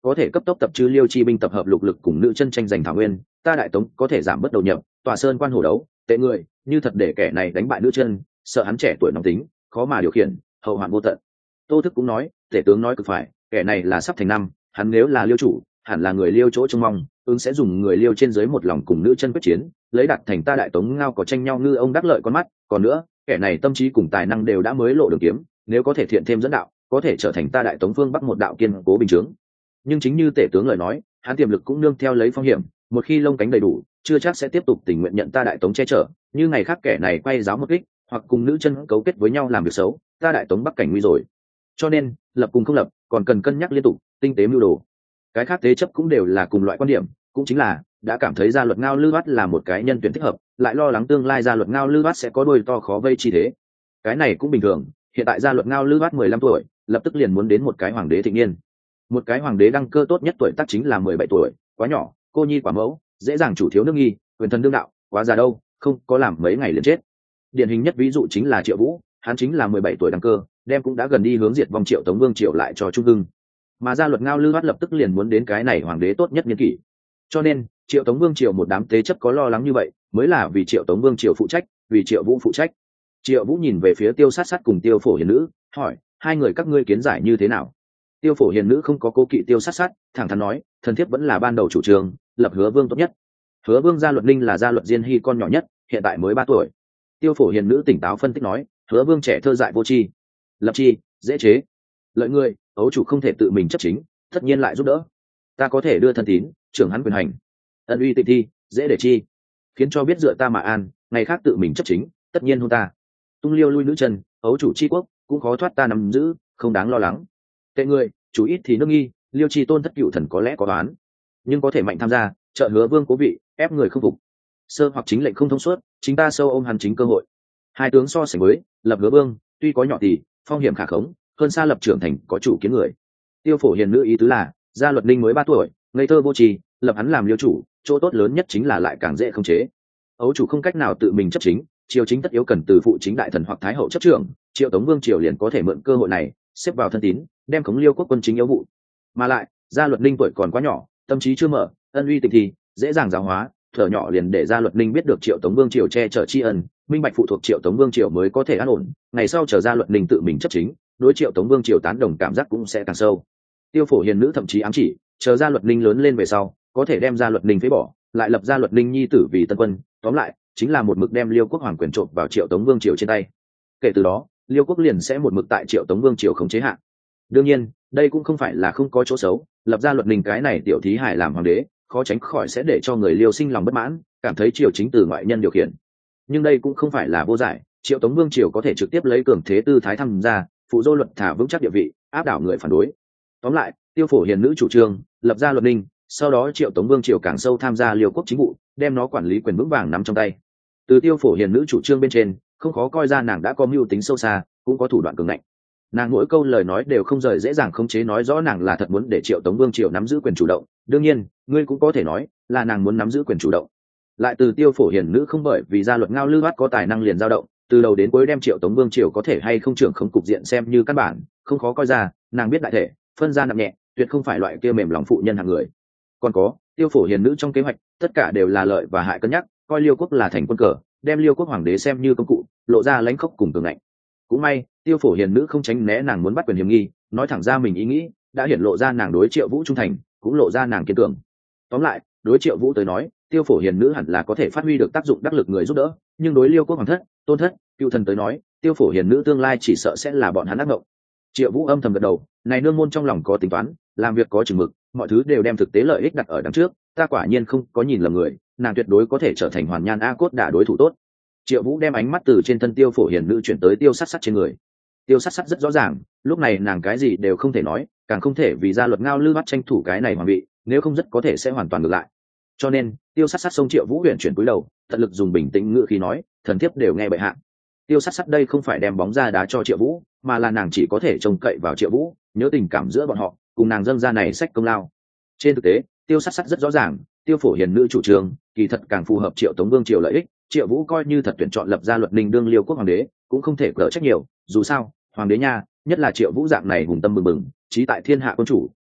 có thể cấp tốc tập trừ liêu chi binh tập hợp lục lực cùng nữ chân tranh giành thảo nguyên, ta đại tống có thể giảm bớt đầu nhập, tòa sơn quan hổ đấu tệ người, như thật để kẻ này đánh bại nữ chân, sợ hắn trẻ tuổi nóng tính khó mà điều khiển, hậu hoạn vô tận. Tô Thức cũng nói, tể tướng nói cực phải, kẻ này là sắp thành năm, hắn nếu là liêu chủ, hẳn là người liêu chỗ trông mong, ứng sẽ dùng người liêu trên dưới một lòng cùng nữ chân quyết chiến, lấy đạt thành ta đại tống ngao có tranh nhau ngư ông đắc lợi con mắt. Còn nữa, kẻ này tâm trí cùng tài năng đều đã mới lộ đường kiếm, nếu có thể thiện thêm dẫn đạo, có thể trở thành ta đại tống phương bắc một đạo kiên cố bình chướng. Nhưng chính như tể tướng lời nói, hắn tiềm lực cũng nương theo lấy phong hiểm, một khi lông cánh đầy đủ, chưa chắc sẽ tiếp tục tình nguyện nhận ta đại tống che chở, như ngày khác kẻ này quay giáo một kích, hoặc cùng nữ chân cấu kết với nhau làm việc xấu, ta đại tống bắc cảnh nguy rồi. Cho nên, lập cùng không lập, còn cần cân nhắc liên tục, tinh tế mưu đồ. Cái khác thế chấp cũng đều là cùng loại quan điểm, cũng chính là đã cảm thấy gia luật ngao lư bát là một cái nhân tuyển thích hợp, lại lo lắng tương lai gia luật ngao lư bát sẽ có đôi to khó vây chi thế. Cái này cũng bình thường, hiện tại gia luật ngao lư bát mười lăm tuổi, lập tức liền muốn đến một cái hoàng đế thịnh niên. Một cái hoàng đế đăng cơ tốt nhất tuổi tác chính là mười bảy tuổi, quá nhỏ, cô nhi quả mẫu, dễ dàng chủ thiếu nước nghi, quyền thần đương đạo, quá già đâu, không có làm mấy ngày liền chết. Điển hình nhất ví dụ chính là Triệu Vũ, hắn chính là mười bảy tuổi đăng cơ, đem cũng đã gần đi hướng diệt vong Triệu Tống Vương Triệu lại cho Trung Hưng. Mà gia luật ngao lư bát lập tức liền muốn đến cái này hoàng đế tốt nhất niên kỷ. Cho nên, Triệu Tống Vương Triều một đám tế chấp có lo lắng như vậy, mới là vì Triệu Tống Vương Triều phụ trách, vì Triệu Vũ phụ trách. Triệu Vũ nhìn về phía Tiêu Sát Sát cùng Tiêu Phổ Hiền Nữ, hỏi, hai người các ngươi kiến giải như thế nào? Tiêu Phổ Hiền Nữ không có cố kỵ Tiêu Sát Sát, thẳng thắn nói, thần thiếp vẫn là ban đầu chủ trương, lập Hứa Vương tốt nhất. Hứa Vương gia luật ninh là gia luật Diên Hy con nhỏ nhất, hiện tại mới ba tuổi. Tiêu Phổ Hiền Nữ tỉnh táo phân tích nói, Hứa Vương trẻ thơ dại vô tri, lập chi dễ chế, lợi người, ấu chủ không thể tự mình chấp chính, tất nhiên lại giúp đỡ. Ta có thể đưa thân tín, trưởng hắn quyền hành, ân uy tịnh thi, dễ để chi, khiến cho biết dựa ta mà an, ngày khác tự mình chấp chính, tất nhiên hôn ta. Tung liêu lui nữ chân, ấu chủ chi quốc, cũng khó thoát ta nắm giữ, không đáng lo lắng. Tệ người, chủ ít thì nước nghi, liêu chi tôn thất cựu thần có lẽ có đoán, nhưng có thể mạnh tham gia, trợ Hứa Vương cố vị, ép người không phục. Sơ hoặc chính lệnh không thông suốt, chính ta sâu ôm hắn chính cơ hội. Hai tướng so sánh với, lập Hứa Vương, tuy có nhỏ tỷ, phong hiểm khả khống, hơn xa lập trưởng thành có chủ kiến người. Tiêu Phổ Hiền Nữ ý tứ là, gia luật ninh mới ba tuổi, ngây thơ vô tri, lập hắn làm liêu chủ, chỗ tốt lớn nhất chính là lại càng dễ khống chế. Ấu chủ không cách nào tự mình chấp chính, triều chính tất yếu cần từ phụ chính đại thần hoặc thái hậu chấp trưởng, Triệu Tống Vương triều liền có thể mượn cơ hội này, xếp vào thân tín, đem khống liêu quốc quân chính yếu vụ. Mà lại, gia luật ninh tuổi còn quá nhỏ, tâm trí chưa mở, ân uy tịnh thì dễ dàng giáo hóa, thở nhỏ liền để gia luật ninh biết được Triệu Tống Vương triều che chở tri ân, minh bạch phụ thuộc Triệu Tống Vương triều mới có thể an ổn, ngày sau chờ gia luật ninh tự mình chấp chính, đối Triệu Tống Vương triều tán đồng cảm giác cũng sẽ càng sâu. Tiêu Phổ Hiền Nữ thậm chí ám chỉ, chờ gia luật ninh lớn lên về sau, có thể đem gia luật ninh phế bỏ, lại lập gia luật ninh nhi tử vì tân quân, tóm lại chính là một mực đem liêu quốc hoàng quyền trộm vào Triệu Tống Vương triều trên tay. Kể từ đó, liêu quốc liền sẽ một mực tại Triệu Tống Vương triều khống chế hạn. Đương nhiên, đây cũng không phải là không có chỗ xấu, lập gia luật ninh cái này tiểu thí hài làm hoàng đế, khó tránh khỏi sẽ để cho người liêu sinh lòng bất mãn, cảm thấy triều chính từ ngoại nhân điều khiển. Nhưng đây cũng không phải là vô giải, Triệu Tống Vương triều có thể trực tiếp lấy cường thế tư thái tham gia, phụ dô luật thả vững chắc địa vị, áp đảo người phản đối. Tóm lại, Tiêu Phổ Hiền Nữ chủ trương, lập gia luật ninh, sau đó Triệu Tống Vương triều càng sâu tham gia liêu quốc chính vụ, đem nó quản lý quyền vững vàng nắm trong tay. Từ Tiêu Phổ Hiền Nữ chủ trương bên trên, không khó coi ra nàng đã có mưu tính sâu xa, cũng có thủ đoạn cường ngạnh. Nàng mỗi câu lời nói đều không rời dễ dàng khống chế, nói rõ nàng là thật muốn để Triệu Tống Vương triều nắm giữ quyền chủ động. Đương nhiên, ngươi cũng có thể nói là nàng muốn nắm giữ quyền chủ động. Lại từ Tiêu Phổ Hiền Nữ không bởi vì gia luật ngao lư bát có tài năng liền dao động, từ đầu đến cuối đem Triệu Tống Vương triều có thể hay không trưởng không cục diện xem như căn bản, không khó coi ra, nàng biết đại thể, phân ra nặng nhẹ, tuyệt không phải loại kia mềm lòng phụ nhân hạng người. Còn có, Tiêu Phổ Hiền Nữ trong kế hoạch, tất cả đều là lợi và hại cân nhắc, coi liêu quốc là thành quân cờ, đem liêu quốc hoàng đế xem như công cụ, lộ ra lãnh khốc cùng cường ngạnh. Cũng may, Tiêu Phổ Hiền Nữ không tránh né nàng muốn bắt quyền hiểm nghi, nói thẳng ra mình ý nghĩ, đã hiển lộ ra nàng đối Triệu Vũ trung thành, cũng lộ ra nàng kiên cường. Tóm lại, đối Triệu Vũ tới nói, Tiêu Phổ Hiền Nữ hẳn là có thể phát huy được tác dụng đắc lực người giúp đỡ, nhưng đối liêu quốc hoàng thất, tôn thất, cựu thần tới nói, Tiêu Phổ Hiền Nữ tương lai chỉ sợ sẽ là bọn hắn ác mộng. Triệu Vũ âm thầm gật đầu, này nương môn trong lòng có tính toán, làm việc có chừng mực, mọi thứ đều đem thực tế lợi ích đặt ở đằng trước, ta quả nhiên không có nhìn lầm người, nàng tuyệt đối có thể trở thành hoàn nhan a cốt đả đối thủ tốt. Triệu Vũ đem ánh mắt từ trên thân Tiêu Phổ Hiền Nữ chuyển tới Tiêu Sát Sát trên người. Tiêu Sát Sát rất rõ ràng, lúc này nàng cái gì đều không thể nói, càng không thể vì gia luật ngao lư bắt tranh thủ cái này hoàng vị, nếu không rất có thể sẽ hoàn toàn ngược lại. Cho nên, Tiêu Sát Sát xông Triệu Vũ huyền chuyển cúi đầu, tận lực dùng bình tĩnh ngữ khí nói, thần thiếp đều nghe bệ hạ. Tiêu Sát Sát đây không phải đem bóng ra đá cho Triệu Vũ, mà là nàng chỉ có thể trông cậy vào Triệu Vũ, nhớ tình cảm giữa bọn họ, cùng nàng dâng ra này sách công lao. Trên thực tế, Tiêu Sát Sát rất rõ ràng, Tiêu Phổ Hiền Nữ chủ trương, kỳ thật càng phù hợp Triệu Tống Vương triều lợi ích, Triệu Vũ coi như thật tuyển chọn lập gia luật ninh đương liêu quốc hoàng đế, cũng không thể cỡ trách nhiều, dù sao, hoàng đế nha, nhất là Triệu Vũ dạng này hùng tâm bừng bừng, trí tại thiên hạ quân chủ,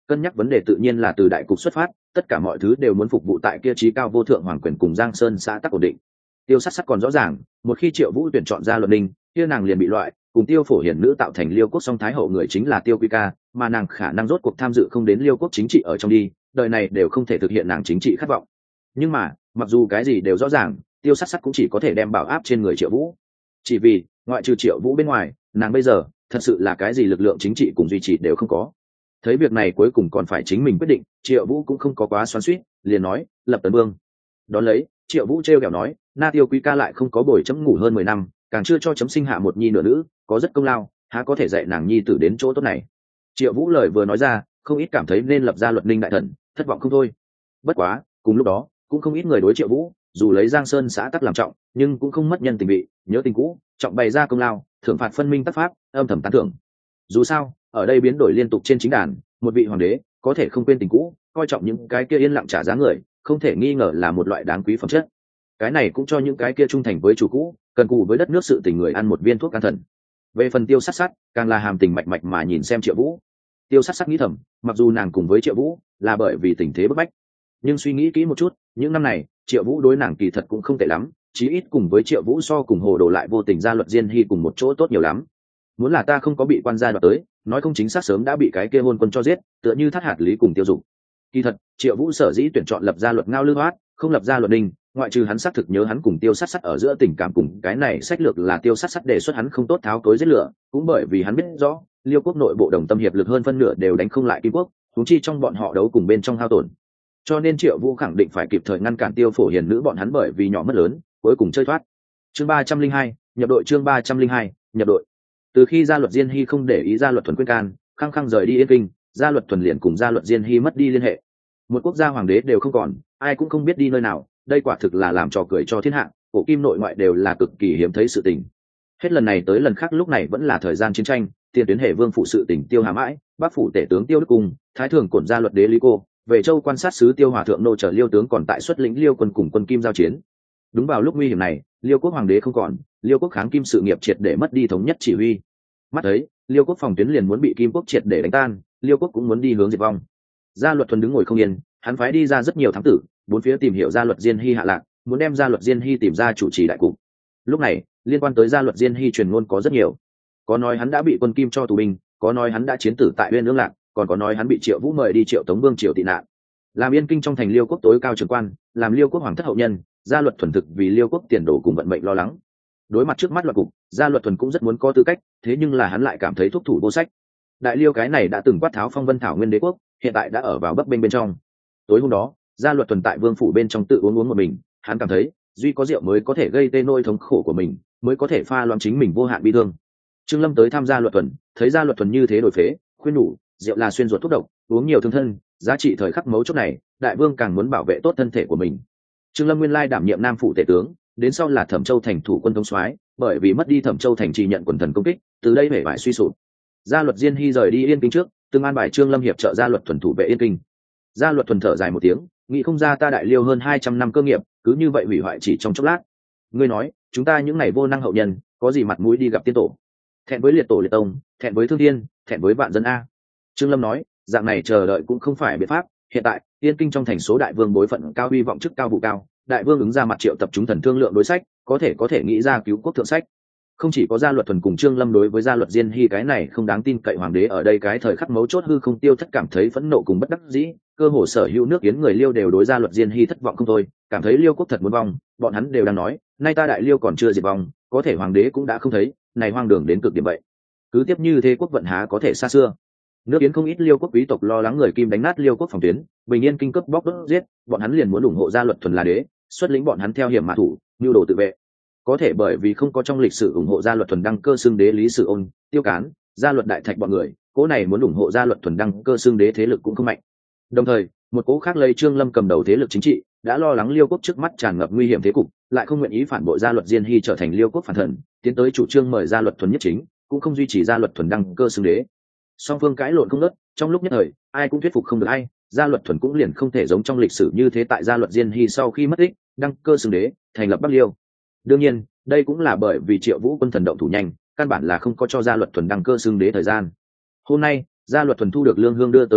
cân nhắc vấn đề tự nhiên là từ đại cục xuất phát, tất cả mọi thứ đều muốn phục vụ tại kia trí cao vô thượng hoàng quyền cùng Giang Sơn xã tắc ổn định. Tiêu Sát Sát còn rõ ràng, một khi Triệu Vũ tuyển chọn ra Luật Ninh, kia nàng liền bị loại, cùng Tiêu Phổ Hiển nữ tạo thành Liêu quốc song thái hậu người chính là Tiêu Quy Ca, mà nàng khả năng rốt cuộc tham dự không đến Liêu quốc chính trị ở trong đi, đời này đều không thể thực hiện nàng chính trị khát vọng. Nhưng mà, mặc dù cái gì đều rõ ràng, Tiêu Sát Sát cũng chỉ có thể đem bảo áp trên người Triệu Vũ. Chỉ vì, ngoại trừ Triệu Vũ bên ngoài, nàng bây giờ thật sự là cái gì lực lượng chính trị cùng duy trì đều không có. Thấy việc này cuối cùng còn phải chính mình quyết định, Triệu Vũ cũng không có quá xoắn xuýt, liền nói, lập tấn vương. Đón lấy, Triệu Vũ trêu ghẹo nói, na Tiêu Quý Ca lại không có bồi chấm ngủ hơn mười năm, càng chưa cho chấm sinh hạ một nhi nửa nữ, có rất công lao, há có thể dạy nàng nhi tử đến chỗ tốt này. Triệu Vũ lời vừa nói ra, không ít cảm thấy nên lập ra Luật Ninh đại thần, thất vọng không thôi. Bất quá, cùng lúc đó, cũng không ít người đối Triệu Vũ, dù lấy Giang Sơn xã tắc làm trọng, nhưng cũng không mất nhân tình vị, nhớ tình cũ, trọng bày ra công lao, thưởng phạt phân minh tác pháp, âm thầm tán thưởng. Dù sao, ở đây biến đổi liên tục trên chính đàn, một vị hoàng đế có thể không quên tình cũ, coi trọng những cái kia yên lặng trả giá người, không thể nghi ngờ là một loại đáng quý phẩm chất. Cái này cũng cho những cái kia trung thành với chủ cũ, cần cù với đất nước sự tình người ăn một viên thuốc can thần. Về phần Tiêu Sát Sát, càng là hàm tình mạch mạch mà nhìn xem Triệu Vũ. Tiêu Sát Sát nghĩ thầm, mặc dù nàng cùng với Triệu Vũ là bởi vì tình thế bức bách, nhưng suy nghĩ kỹ một chút, những năm này Triệu Vũ đối nàng kỳ thật cũng không tệ lắm, chí ít cùng với Triệu Vũ so cùng hồ đồ lại vô tình ra Luật Diên Hy cùng một chỗ tốt nhiều lắm. Muốn là ta không có bị quan gia đoạt tới, nói không chính xác sớm đã bị cái kia hôn quân cho giết, tựa như Thắt Hạt Lý cùng Tiêu Dục. Kỳ thật, Triệu Vũ sở dĩ tuyển chọn lập ra Luật Ngao Lư Hoát, không lập ra Luật Ninh, ngoại trừ hắn xác thực nhớ hắn cùng Tiêu Sát Sát ở giữa tình cảm cùng cái này sách lược là Tiêu Sát Sát đề xuất hắn không tốt tháo cối giết lửa, cũng bởi vì hắn biết rõ, Liêu quốc nội bộ đồng tâm hiệp lực hơn phân nửa đều đánh không lại Kim quốc, huống chi trong bọn họ đấu cùng bên trong hao tổn. Cho nên Triệu Vũ khẳng định phải kịp thời ngăn cản Tiêu Phổ Hiền nữ bọn hắn bởi vì nhỏ mất lớn, cuối cùng chơi thoát. Chương ba trăm linh hai, nhập đội chương ba trăm linh hai, nhập đội. Từ khi Gia Luật Diên Hy không để ý Gia Luật Thuần khuyên can, khăng khăng rời đi Yên Kinh, Gia Luật Thuần liền cùng Gia Luật Diên Hy mất đi liên hệ. Một quốc gia hoàng đế đều không còn, ai cũng không biết đi nơi nào, đây quả thực là làm trò cười cho thiên hạ, cổ kim nội ngoại đều là cực kỳ hiếm thấy sự tình. Hết lần này tới lần khác lúc này vẫn là thời gian chiến tranh, tiền tuyến hệ vương phụ sự tình Tiêu Hà Mãi, bắc phủ tể tướng Tiêu Đức Cung, thái thường cổn Gia Luật đế Lý Cô, về châu quan sát sứ Tiêu Hòa thượng nô trở Liêu tướng còn tại xuất lĩnh Liêu quân cùng quân Kim giao chiến. Đúng vào lúc nguy hiểm này, Liêu quốc hoàng đế không còn, Liêu quốc kháng Kim sự nghiệp triệt để mất đi thống nhất chỉ huy. Mắt thấy, Liêu quốc phòng tuyến liền muốn bị Kim quốc triệt để đánh tan, Liêu quốc cũng muốn đi hướng diệt vong. Gia Luật Thuần đứng ngồi không yên, hắn phái đi ra rất nhiều thám tử, bốn phía tìm hiểu Gia Luật Diên Hy hạ lạc, muốn đem Gia Luật Diên Hy tìm ra chủ trì đại cục. Lúc này, liên quan tới Gia Luật Diên Hy truyền ngôn có rất nhiều. Có nói hắn đã bị quân Kim cho tù binh, có nói hắn đã chiến tử tại Uyên Ương Lạc, còn có nói hắn bị Triệu Vũ mời đi Triệu Tống Vương Triệu tị nạn. Làm Yên Kinh trong thành Liêu quốc tối cao trưởng quan, làm Liêu quốc hoàng thất hậu nhân, Gia Luật Thuần thực vì Liêu quốc tiền đồ cùng vận mệnh lo lắng. Đối mặt trước mắt loạt cục, Gia Luật Thuần cũng rất muốn có tư cách, thế nhưng là hắn lại cảm thấy thúc thủ vô sách. Đại Liêu cái này đã từng quát tháo phong vân thảo nguyên đế quốc, hiện tại đã ở vào bấp bênh bên trong. Tối hôm đó, Gia Luật Thuần tại vương phủ bên trong tự uống uống một mình, hắn cảm thấy duy có rượu mới có thể gây tê nỗi thống khổ của mình, mới có thể pha loãng chính mình vô hạn bi thương. Trương Lâm tới tham gia Luật Thuần, thấy Gia Luật Thuần như thế đổi phế, khuyên nhủ, rượu là xuyên ruột thuốc độc, uống nhiều thương thân, giá trị thời khắc mấu chốt này, đại vương càng muốn bảo vệ tốt thân thể của mình. Trương Lâm nguyên lai đảm nhiệm nam phủ tể tướng, đến sau là Thẩm Châu thành thủ quân thống soái, bởi vì mất đi Thẩm Châu thành trì nhận quần thần công kích, từ đây vẻ vải suy sụp. Gia Luật Diên Hy rời đi Yên Kinh trước, từng an bài Trương Lâm hiệp trợ Gia Luật Thuần thủ vệ Yên Kinh. Gia Luật Thuần thở dài một tiếng, nghĩ không ra ta đại Liêu hơn hai trăm năm cơ nghiệp, cứ như vậy hủy hoại chỉ trong chốc lát. Ngươi nói, chúng ta những ngày vô năng hậu nhân, có gì mặt mũi đi gặp tiên tổ? Thẹn với liệt tổ liệt tông, thẹn với thương thiên, thẹn với vạn dân a. Trương Lâm nói, dạng này chờ đợi cũng không phải biện pháp, hiện tại, Yên Kinh trong thành số đại vương bối phận cao, hy vọng chức cao vụ cao, đại vương ứng ra mặt triệu tập chúng thần thương lượng đối sách, có thể có thể nghĩ ra cứu quốc thượng sách. Không chỉ có Gia Luật Thuần cùng Trương Lâm đối với Gia Luật Diên Hy cái này không đáng tin cậy hoàng đế ở đây cái thời khắc mấu chốt hư không tiêu thất cảm thấy phẫn nộ cùng bất đắc dĩ, cơ hồ sở hữu nước Yến người Liêu đều đối Gia Luật Diên Hy thất vọng không thôi, cảm thấy Liêu quốc thật muốn vong, bọn hắn đều đang nói, nay ta đại Liêu còn chưa diệt vong, có thể hoàng đế cũng đã không thấy, này hoang đường đến cực điểm vậy. Cứ tiếp như thế quốc vận há có thể xa xưa. Nước Yến không ít Liêu quốc quý tộc lo lắng người Kim đánh nát Liêu quốc phòng tuyến, bình yên kinh cướp bóc đốt giết, bọn hắn liền muốn ủng hộ Gia Luật Thuần là đế, xuất lĩnh bọn hắn theo hiểm mã thủ, nhu đồ tự vệ. Có thể bởi vì không có trong lịch sử ủng hộ Gia Luật Thuần đăng cơ xưng đế Lý Sử Ôn, Tiêu Cán, Gia Luật Đại Thạch bọn người, cố này muốn ủng hộ Gia Luật Thuần đăng cơ xưng đế thế lực cũng không mạnh. Đồng thời, một cố khác lấy Trương Lâm cầm đầu thế lực chính trị, đã lo lắng Liêu quốc trước mắt tràn ngập nguy hiểm thế cục, lại không nguyện ý phản bội Gia Luật Diên Hy trở thành Liêu quốc phản thần, tiến tới chủ trương mời Gia Luật Thuần nhất chính, cũng không duy trì Gia Luật Thuần đăng cơ xưng đế. Song phương cãi lộn không ngớt, trong lúc nhất thời, ai cũng thuyết phục không được ai, Gia Luật Thuần cũng liền không thể giống trong lịch sử như thế tại Gia Luật Diên Hy sau khi mất tích, đăng cơ xưng đế, thành lập Bắc Liêu. Đương nhiên, đây cũng là bởi vì Triệu Vũ quân thần động thủ nhanh, căn bản là không có cho Gia Luật Thuần đăng cơ xưng đế thời gian. Hôm nay, Gia Luật Thuần thu được Lương Hương đưa tới tin tức,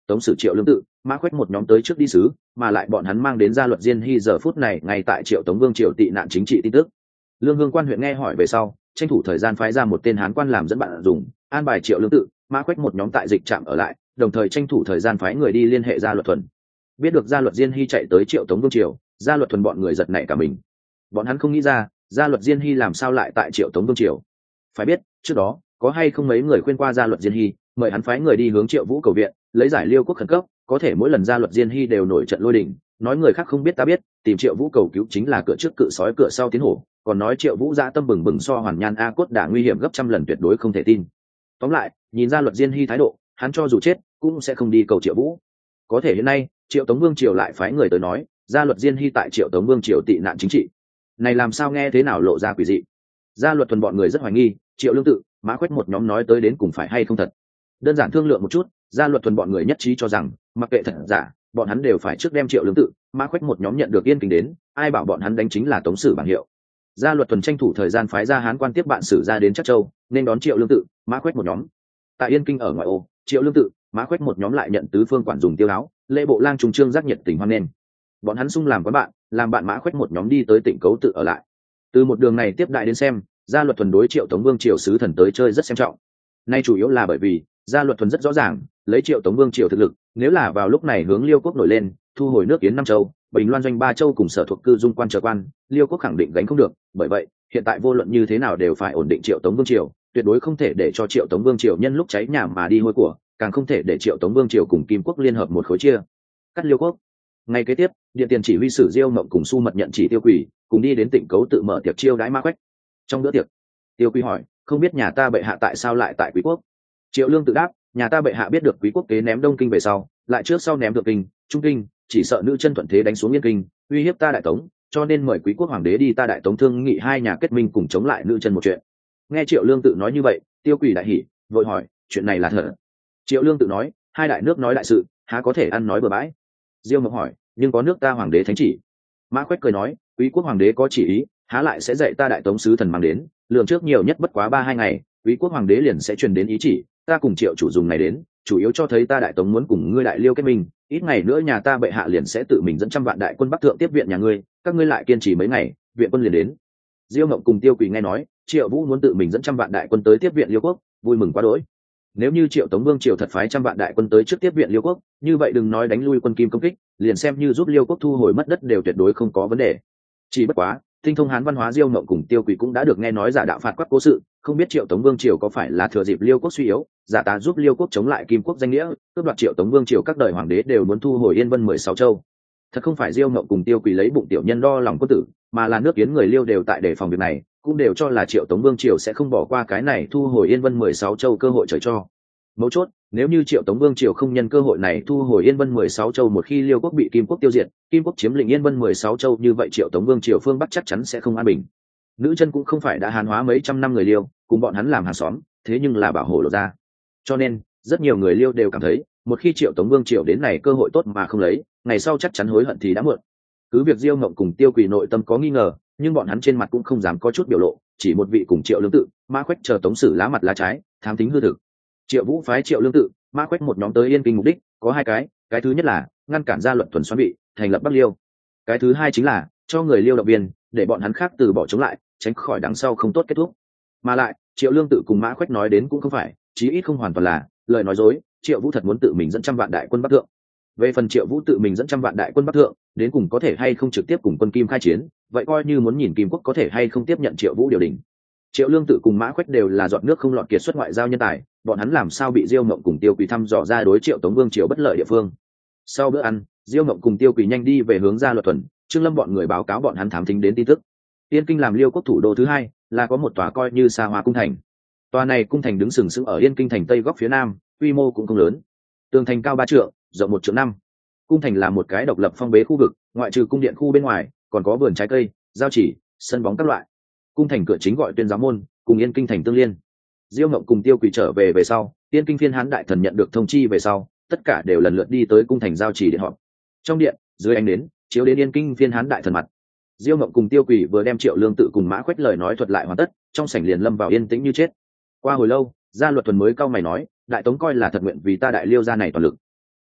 tống sử triệu lương tự mã khoách một nhóm tới trước đi sứ, mà lại bọn hắn mang đến gia luật diên hy giờ phút này ngay tại triệu tống vương triều tị nạn chính trị tin tức. Lương Hương quan huyện nghe hỏi về sau, tranh thủ thời gian phái ra một tên hán quan làm dẫn bạn dùng, an bài triệu lương tự mã khoách một nhóm tại dịch trạm ở lại, đồng thời tranh thủ thời gian phái người đi liên hệ gia luật thuần. Biết được gia luật diên hy chạy tới triệu tống vương triều, gia luật thuần bọn người giật nảy cả mình. Bọn hắn không nghĩ ra gia luật diên hy làm sao lại tại triệu tống vương triều. Phải biết trước đó có hay không mấy người khuyên qua gia luật diên hy mời hắn phái người đi hướng triệu vũ cầu viện lấy giải liêu quốc khẩn cấp, có thể mỗi lần gia luật diên hy đều nổi trận lôi đình, nói người khác không biết ta biết, tìm triệu vũ cầu cứu chính là cửa trước cự sói cửa sau tiến hổ, còn nói triệu vũ dã tâm bừng bừng so hoàn nhan a cốt đả nguy hiểm gấp trăm lần tuyệt đối không thể tin. Tóm lại nhìn gia luật diên hy thái độ, hắn cho dù chết cũng sẽ không đi cầu triệu vũ. Có thể hiện nay triệu tống vương triều lại phái người tới nói gia luật diên hy tại triệu tống vương triều tị nạn chính trị, này làm sao nghe thế nào lộ ra quỷ dị. Gia luật thuần bọn người rất hoài nghi triệu lương tự mã khoách một nhóm nói tới đến cùng phải hay không thật. Đơn giản thương lượng một chút, gia luật thuần bọn người nhất trí cho rằng mặc kệ thật giả, bọn hắn đều phải trước đem triệu lương tự mã khoách một nhóm nhận được yên kinh đến, ai bảo bọn hắn đánh chính là tống sử bảng hiệu. Gia luật thuần tranh thủ thời gian phái ra hán quan tiếp bạn sử ra đến Trắc Châu, nên đón triệu lương tự mã khoách một nhóm. Tại yên kinh ở ngoại ô, triệu lương tự mã khoách một nhóm lại nhận tứ phương quản dùng tiêu áo, lễ bộ lang trùng trương giác nhiệt tình hoan nghênh. Bọn hắn sung làm quán bạn, làm bạn mã khoách một nhóm đi tới tỉnh Cấu Tự ở lại. Từ một đường này tiếp đại đến xem, gia luật thuần đối triệu tống vương triều sứ thần tới chơi rất xem trọng. Nay chủ yếu là bởi vì gia luật thuần rất rõ ràng lấy triệu tống vương triều thực lực, nếu là vào lúc này hướng liêu quốc nổi lên thu hồi nước Yến năm châu, bình loan doanh ba châu cùng sở thuộc cư dung quan trở quan, liêu quốc khẳng định gánh không được. Bởi vậy hiện tại vô luận như thế nào đều phải ổn định triệu tống vương triều, tuyệt đối không thể để cho triệu tống vương triều nhân lúc cháy nhà mà đi hôi của, càng không thể để triệu tống vương triều cùng kim quốc liên hợp một khối chia cắt liêu quốc. Ngay kế tiếp, điện tiền chỉ huy sử Diêu Mộng cùng Su Mật nhận chỉ Tiêu Quỳ cùng đi đến tỉnh Cấu Tự mở tiệc chiêu đãi mã khoách. Trong bữa tiệc, Tiêu Quỳ hỏi không biết nhà ta bệ hạ tại sao lại tại Quý quốc. Triệu Lương tự đáp nhà ta bệ hạ biết được Quý quốc kế ném Đông Kinh về sau, lại trước sau ném Thượng Kinh, Trung Kinh, chỉ sợ nữ chân thuận thế đánh xuống Yên Kinh, uy hiếp ta Đại Tống, cho nên mời Quý quốc hoàng đế đi ta Đại Tống thương nghị hai nhà kết minh cùng chống lại nữ chân một chuyện. Nghe Triệu Lương tự nói như vậy, Tiêu Quỳ đại hỉ, vội hỏi chuyện này là thật? Triệu Lương tự nói hai đại nước nói đại sự, há có thể ăn nói bừa bãi. Diêu Mộng hỏi nhưng có nước ta hoàng đế thánh chỉ. Mã khoách cười nói Quý quốc hoàng đế có chỉ ý, há lại sẽ dạy ta Đại Tống sứ thần mang đến, lượng trước nhiều nhất bất quá ba hai ngày, Quý quốc hoàng đế liền sẽ truyền đến ý chỉ, ta cùng Triệu chủ dùng này đến chủ yếu cho thấy ta Đại Tống muốn cùng ngươi đại liêu kết minh, ít ngày nữa nhà ta bệ hạ liền sẽ tự mình dẫn trăm vạn đại quân bắc thượng tiếp viện nhà ngươi, các ngươi lại kiên trì mấy ngày, viện quân liền đến. Diêu Mộng cùng Tiêu Quỳ nghe nói Triệu Vũ muốn tự mình dẫn trăm vạn đại quân tới tiếp viện liêu quốc, vui mừng quá đỗi. Nếu như Triệu Tống vương triều thật phái trăm vạn đại quân tới trước tiếp viện liêu quốc, như vậy đừng nói đánh lui quân kim công kích, liền xem như giúp liêu quốc thu hồi mất đất đều tuyệt đối không có vấn đề. Chỉ bất quá tinh thông hán văn hóa Diêu Mộng cùng Tiêu Quỳ cũng đã được nghe nói giả đạo phạt quắc cố sự, không biết Triệu Tống vương triều có phải là thừa dịp liêu quốc suy yếu, giả tá giúp liêu quốc chống lại kim quốc danh nghĩa, cướp đoạt Triệu Tống vương triều các đời hoàng đế đều muốn thu hồi Yên Vân mười sáu châu. Thật không phải Diêu Mộng cùng Tiêu Quỳ lấy bụng tiểu nhân đo lòng quân tử, mà là nước Yến người liêu đều tại đề phòng việc này, cũng đều cho là Triệu Tống vương triều sẽ không bỏ qua cái này thu hồi Yên Vân mười sáu châu cơ hội trời cho. Mấu chốt, nếu như Triệu Tống vương triều không nhân cơ hội này thu hồi Yên Vân mười sáu châu, một khi liêu quốc bị kim quốc tiêu diệt, kim quốc chiếm lĩnh Yên Vân mười sáu châu, như vậy Triệu Tống vương triều phương bắc chắc chắn sẽ không an bình. Nữ chân cũng không phải đã hàn hóa mấy trăm năm người liêu, cùng bọn hắn làm hàng xóm, thế nhưng là bảo hộ lộ ra. Cho nên rất nhiều người liêu đều cảm thấy một khi Triệu Tống vương triều đến này cơ hội tốt mà không lấy, ngày sau chắc chắn hối hận thì đã muộn. Cứ việc Diêu Mộng cùng Tiêu Quỳ nội tâm có nghi ngờ, nhưng bọn hắn trên mặt cũng không dám có chút biểu lộ, chỉ một vị cùng Triệu Lương tự mã khoách chờ Tống sử lá mặt lá trái, thám tính hư thực. Triệu Vũ phái Triệu Lương tự mã khoách một nhóm tới Yên Kinh mục đích có hai cái, cái thứ nhất là ngăn cản gia luật thuần xoắn bị thành lập Bắc Liêu, cái thứ hai chính là cho người liêu động viên để bọn hắn khác từ bỏ chống lại, tránh khỏi đằng sau không tốt kết thúc. Mà lại Triệu Lương tự cùng mã khoách nói đến cũng không phải, chí ít không hoàn toàn là lời nói dối. Triệu Vũ thật muốn tự mình dẫn trăm vạn đại quân bắc thượng. Về phần Triệu Vũ tự mình dẫn trăm vạn đại quân bắc thượng đến cùng có thể hay không trực tiếp cùng quân kim khai chiến, vậy coi như muốn nhìn kim quốc có thể hay không tiếp nhận Triệu Vũ điều đình. Triệu Lương tự cùng mã khoách đều là giọt nước không lọt kiệt xuất ngoại giao nhân tài, bọn hắn làm sao bị Diêu Mộng cùng Tiêu Quỳ thăm dò ra đối Triệu Tống vương triều bất lợi địa phương. Sau bữa ăn, Diêu Mộng cùng Tiêu Quỳ nhanh đi về hướng gia luật thuần, Trương Lâm bọn người báo cáo bọn hắn thám thính đến tin tức. Yên Kinh làm liêu quốc thủ đô thứ hai, là có một tòa coi như xa hoa cung thành. Tòa này cung thành đứng sừng sững ở Yên Kinh thành tây góc phía nam, quy mô cũng không lớn. Tường thành cao ba trượng, rộng một trượng năm. Cung thành là một cái độc lập phong bế khu vực, ngoại trừ cung điện khu bên ngoài, còn có vườn trái cây, giao chỉ, sân bóng các loại. Cung thành cửa chính gọi Tuyên Giáo môn, cùng Yên Kinh thành tương liên. Diêu Mộng cùng Tiêu Quỳ trở về về sau, Yên Kinh phiên Hán đại thần nhận được thông chi về sau, tất cả đều lần lượt đi tới cung thành giao chỉ điện họp. Trong điện, dưới ánh đến chiếu đến Yên Kinh phiên Hán đại thần mặt. Diêu Mộng cùng Tiêu Quỳ vừa đem Triệu Lương tự cùng mã khoách lời nói thuật lại hoàn tất, trong sảnh liền lâm vào yên tĩnh như chết. Qua hồi lâu, gia luật thuần mới cau mày nói, đại tống coi là thật nguyện vì ta đại liêu gia này toàn lực.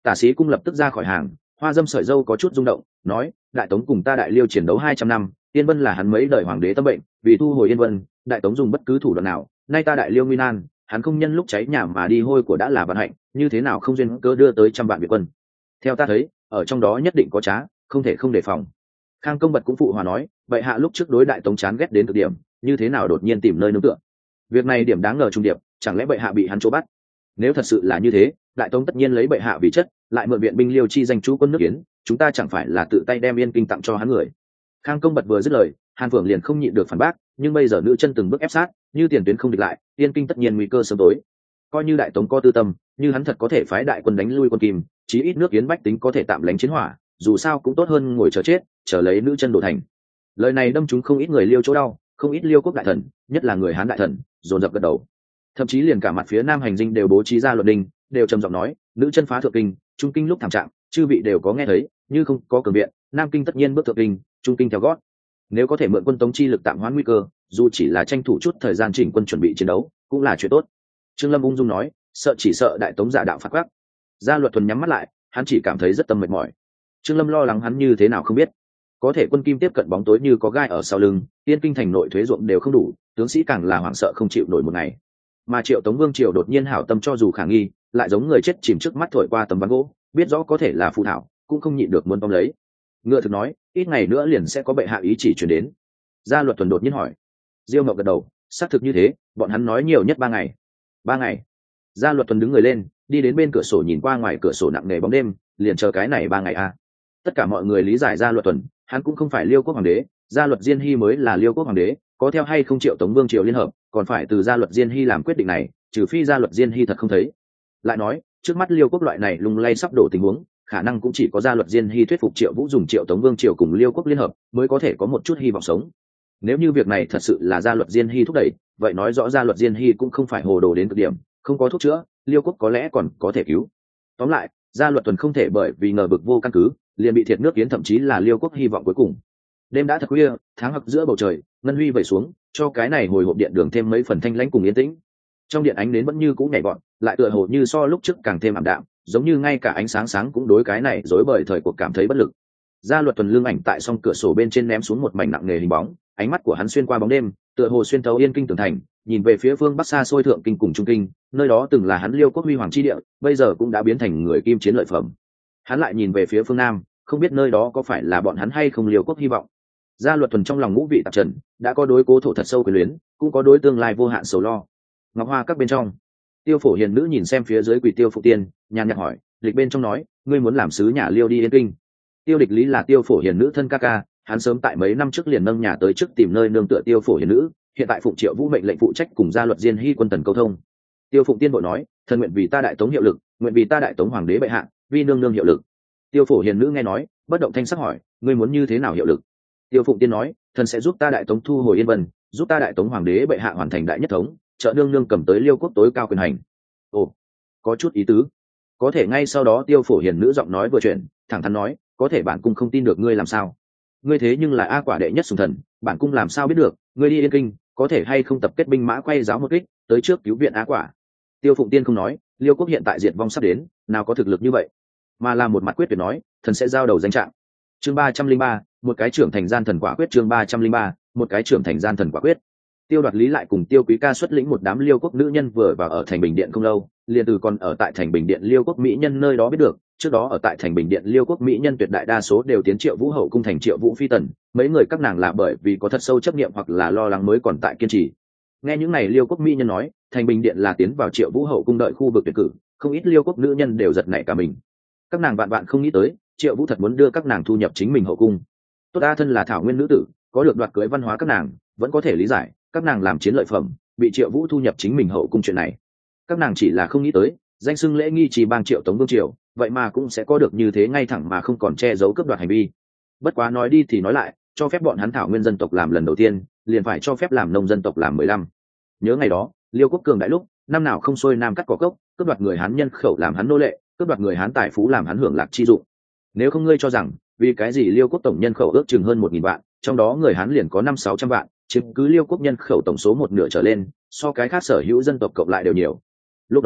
Tả sĩ cung lập tức ra khỏi hàng, hoa dâm sợi dâu có chút rung động, nói: đại tống cùng ta đại liêu chiến đấu hai trăm năm, yên vân là hắn mấy đời hoàng đế tâm bệnh, vì thu hồi yên vân, đại tống dùng bất cứ thủ đoạn nào, nay ta đại liêu nguy nan, hắn không nhân lúc cháy nhà mà đi hôi của đã là vận hạnh, như thế nào không duyên cơ đưa tới trăm vạn việt quân. Theo ta thấy, ở trong đó nhất định có trá, không thể không đề phòng. Khang Công Bật cũng phụ hòa nói: vậy hạ lúc trước đối đại tống chán ghét đến cực điểm, như thế nào đột nhiên tìm nơi nương tựa. Việc này điểm đáng ngờ trung điệp, chẳng lẽ bệ hạ bị hắn chỗ bắt? Nếu thật sự là như thế, đại tống tất nhiên lấy bệ hạ vì chất, lại mượn viện binh liêu chi danh chú quân nước Yến, chúng ta chẳng phải là tự tay đem yên kinh tặng cho hắn người. Khang Công Bật vừa dứt lời, Hàn Phượng liền không nhịn được phản bác, nhưng bây giờ nữ chân từng bước ép sát, như tiền tuyến không địch lại, yên kinh tất nhiên nguy cơ sớm tối. Coi như đại tống có tư tâm, như hắn thật có thể phái đại quân đánh lui quân Kim, chí ít nước Yến bách tính có thể tạm lánh chiến hỏa, dù sao cũng tốt hơn ngồi chờ chết, chờ lấy nữ chân đổ thành. Lời này đâm trúng không ít người liêu chỗ đau, không ít liêu quốc đại thần, nhất là người Hán đại thần, dồn dập gật đầu. Thậm chí liền cả mặt phía Nam hành dinh đều bố trí ra luật đình, đều trầm giọng nói: nữ chân phá thượng kinh, trung kinh lúc thảm trạng, chư vị đều có nghe thấy, như không có cường viện, Nam kinh tất nhiên bước thượng kinh, trung kinh theo gót. Nếu có thể mượn quân tống chi lực tạm hoãn nguy cơ, dù chỉ là tranh thủ chút thời gian chỉnh quân chuẩn bị chiến đấu, cũng là chuyện tốt. Trương Lâm ung dung nói: sợ chỉ sợ đại tống giả đạo phạt quắc. Gia Luật Thuần nhắm mắt lại, hắn chỉ cảm thấy rất tâm mệt mỏi. Trương Lâm lo lắng hắn như thế nào không biết, có thể quân Kim tiếp cận bóng tối như có gai ở sau lưng, Yên kinh thành nội thuế ruộng đều không đủ, tướng sĩ càng là hoảng sợ không chịu nổi một ngày. Mà Triệu Tống Vương triều đột nhiên hảo tâm cho dù khả nghi, lại giống người chết chìm trước mắt thổi qua tấm ván gỗ, biết rõ có thể là phù thảo, cũng không nhịn được muốn tóm lấy. Ngựa thực nói: ít ngày nữa liền sẽ có bệ hạ ý chỉ truyền đến. Gia Luật Thuần đột nhiên hỏi. Diêu Ngọc gật đầu, xác thực như thế, bọn hắn nói nhiều nhất ba ngày. Ba ngày. Gia Luật Thuần đứng người lên, đi đến bên cửa sổ nhìn qua ngoài cửa sổ nặng nề bóng đêm, liền chờ cái này ba ngày a. À. Tất cả mọi người lý giải Gia Luật Thuần, hắn cũng không phải Liêu quốc hoàng đế, Gia Luật Diên Hy mới là Liêu quốc hoàng đế, có theo hay không Triệu Tống Vương triều liên hợp, còn phải từ Gia Luật Diên Hy làm quyết định này, trừ phi Gia Luật Diên Hy thật không thấy. Lại nói, trước mắt Liêu quốc loại này lung lay sắp đổ tình huống, khả năng cũng chỉ có Gia Luật Diên Hy thuyết phục Triệu Vũ dùng Triệu Tống Vương triều cùng Liêu quốc liên hợp, mới có thể có một chút hy vọng sống. Nếu như việc này thật sự là Gia Luật Diên Hy thúc đẩy, vậy nói rõ Gia Luật Diên Hy cũng không phải hồ đồ đến cực điểm, không có thuốc chữa, Liêu quốc có lẽ còn có thể cứu. Tóm lại, Gia Luật Thuần không thể bởi vì ngờ vực vô căn cứ, liền bị thiệt nước Yến, thậm chí là Liêu quốc hy vọng cuối cùng. Đêm đã thật khuya, tháng hặc giữa bầu trời, ngân huy vẩy xuống, cho cái này hồi hộp điện đường thêm mấy phần thanh lãnh cùng yên tĩnh. Trong điện ánh nến vẫn như cũ nhảy vọt, lại tựa hồ như so lúc trước càng thêm ảm đạm, giống như ngay cả ánh sáng sáng cũng đối cái này rối bời thời cuộc cảm thấy bất lực. Gia Luật Thuần lưng ảnh tại song cửa sổ bên trên ném xuống một mảnh nặng nề hình bóng, ánh mắt của hắn xuyên qua bóng đêm, tựa hồ xuyên thấu yên kinh tường thành, nhìn về phía phương bắc xa xôi thượng kinh cùng trung kinh, nơi đó từng là hắn Liêu quốc huy hoàng chi địa, bây giờ cũng đã biến thành người Kim chiến lợi phẩm. Hắn lại nhìn về phía phương nam, không biết nơi đó có phải là bọn hắn hay không Liêu quốc hy vọng. Gia Luật Thuần trong lòng ngũ vị tạp trần, đã có đối cố thổ thật sâu quyền luyến, cũng có đối tương lai vô hạn sầu lo. Ngọc Hoa các bên trong, Tiêu Phổ Hiền nữ nhìn xem phía dưới quỳ Tiêu Phụ Tiên, nhàn nhạt hỏi: lịch bên trong nói, ngươi muốn làm sứ nhà Liêu đi Yên kinh. Tiêu Địch Lý là Tiêu Phổ Hiền nữ thân ca ca, hắn sớm tại mấy năm trước liền nâng nhà tới trước tìm nơi nương tựa Tiêu Phổ Hiền nữ, hiện tại Phụng Triệu Vũ mệnh lệnh phụ trách cùng Gia Luật Diên Hy quân tần câu thông. Tiêu Phụng Tiên bội nói: thần nguyện vì ta đại tống hiệu lực, nguyện vì ta đại tống hoàng đế bệ hạ, vi nương nương hiệu lực. Tiêu Phổ Hiền nữ nghe nói, bất động thanh sắc hỏi: ngươi muốn như thế nào hiệu lực? Tiêu Phụng Tiên nói: thần sẽ giúp ta đại tống thu hồi yên vân, giúp ta đại tống hoàng đế bệ hạ hoàn thành đại nhất thống, trợ nương nương cầm tới Liêu quốc tối cao quyền hành. Ồ, có chút ý tứ. Có thể ngay sau đó Tiêu Phổ Hiền nữ giọng nói vừa chuyển, thẳng thắn nói: có thể bản cung không tin được ngươi làm sao? Ngươi thế nhưng là A Quả đệ nhất sùng thần, bản cung làm sao biết được? Ngươi đi Yên kinh, có thể hay không tập kết binh mã quay giáo một kích, tới trước cứu viện A Quả? Tiêu Phụng Tiên không nói, Liêu quốc hiện tại diệt vong sắp đến, nào có thực lực như vậy, mà là một mặt quyết tuyệt nói: thần sẽ giao đầu danh trạng. Chương ba trăm linh ba, một cái trưởng thành gian thần quả quyết. Chương ba trăm linh ba, một cái trưởng thành gian thần quả quyết. Tiêu Đoạt Lý lại cùng Tiêu Quý Ca xuất lĩnh một đám Liêu quốc nữ nhân vừa vào ở thành Bình Điện không lâu, liền từ còn ở tại thành Bình Điện Liêu quốc mỹ nhân nơi đó biết được, trước đó ở tại thành Bình Điện Liêu quốc mỹ nhân tuyệt đại đa số đều tiến Triệu Vũ hậu cung thành Triệu Vũ phi tần, mấy người các nàng là bởi vì có thật sâu chấp niệm hoặc là lo lắng mới còn tại kiên trì. Nghe những này Liêu quốc mỹ nhân nói, thành Bình Điện là tiến vào Triệu Vũ hậu cung đợi khu vực tuyển cử, không ít Liêu quốc nữ nhân đều giật nảy cả mình. Các nàng vạn vạn không nghĩ tới, Triệu Vũ thật muốn đưa các nàng thu nhập chính mình hậu cung. Tốt đa thân là thảo nguyên nữ tử, có được đoạt cưới văn hóa các nàng vẫn có thể lý giải, các nàng làm chiến lợi phẩm, bị Triệu Vũ thu nhập chính mình hậu cung chuyện này. Các nàng chỉ là không nghĩ tới, danh xưng lễ nghi chỉ bang Triệu Tống Vương triều, vậy mà cũng sẽ có được như thế ngay thẳng mà không còn che giấu cướp đoạt hành vi. Bất quá nói đi thì nói lại, cho phép bọn hắn thảo nguyên dân tộc làm lần đầu tiên, liền phải cho phép làm nông dân tộc làm mười lăm. Nhớ ngày đó, Liêu quốc cường đại lúc, năm nào không xuôi nam cắt cỏ cốc, cướp đoạt người Hán nhân khẩu làm hắn nô lệ, cướp đoạt người Hán tài phú làm hắn hưởng lạc chi dụng. Nếu không ngươi cho rằng, vì cái gì Liêu quốc tổng nhân khẩu ước chừng hơn một nghìn vạn, trong đó người Hán liền có năm sáu trăm vạn, chiếm cứ Liêu quốc nhân khẩu tổng số một nửa trở lên, so cái khác sở hữu dân tộc cộng lại đều nhiều. Lúc đó,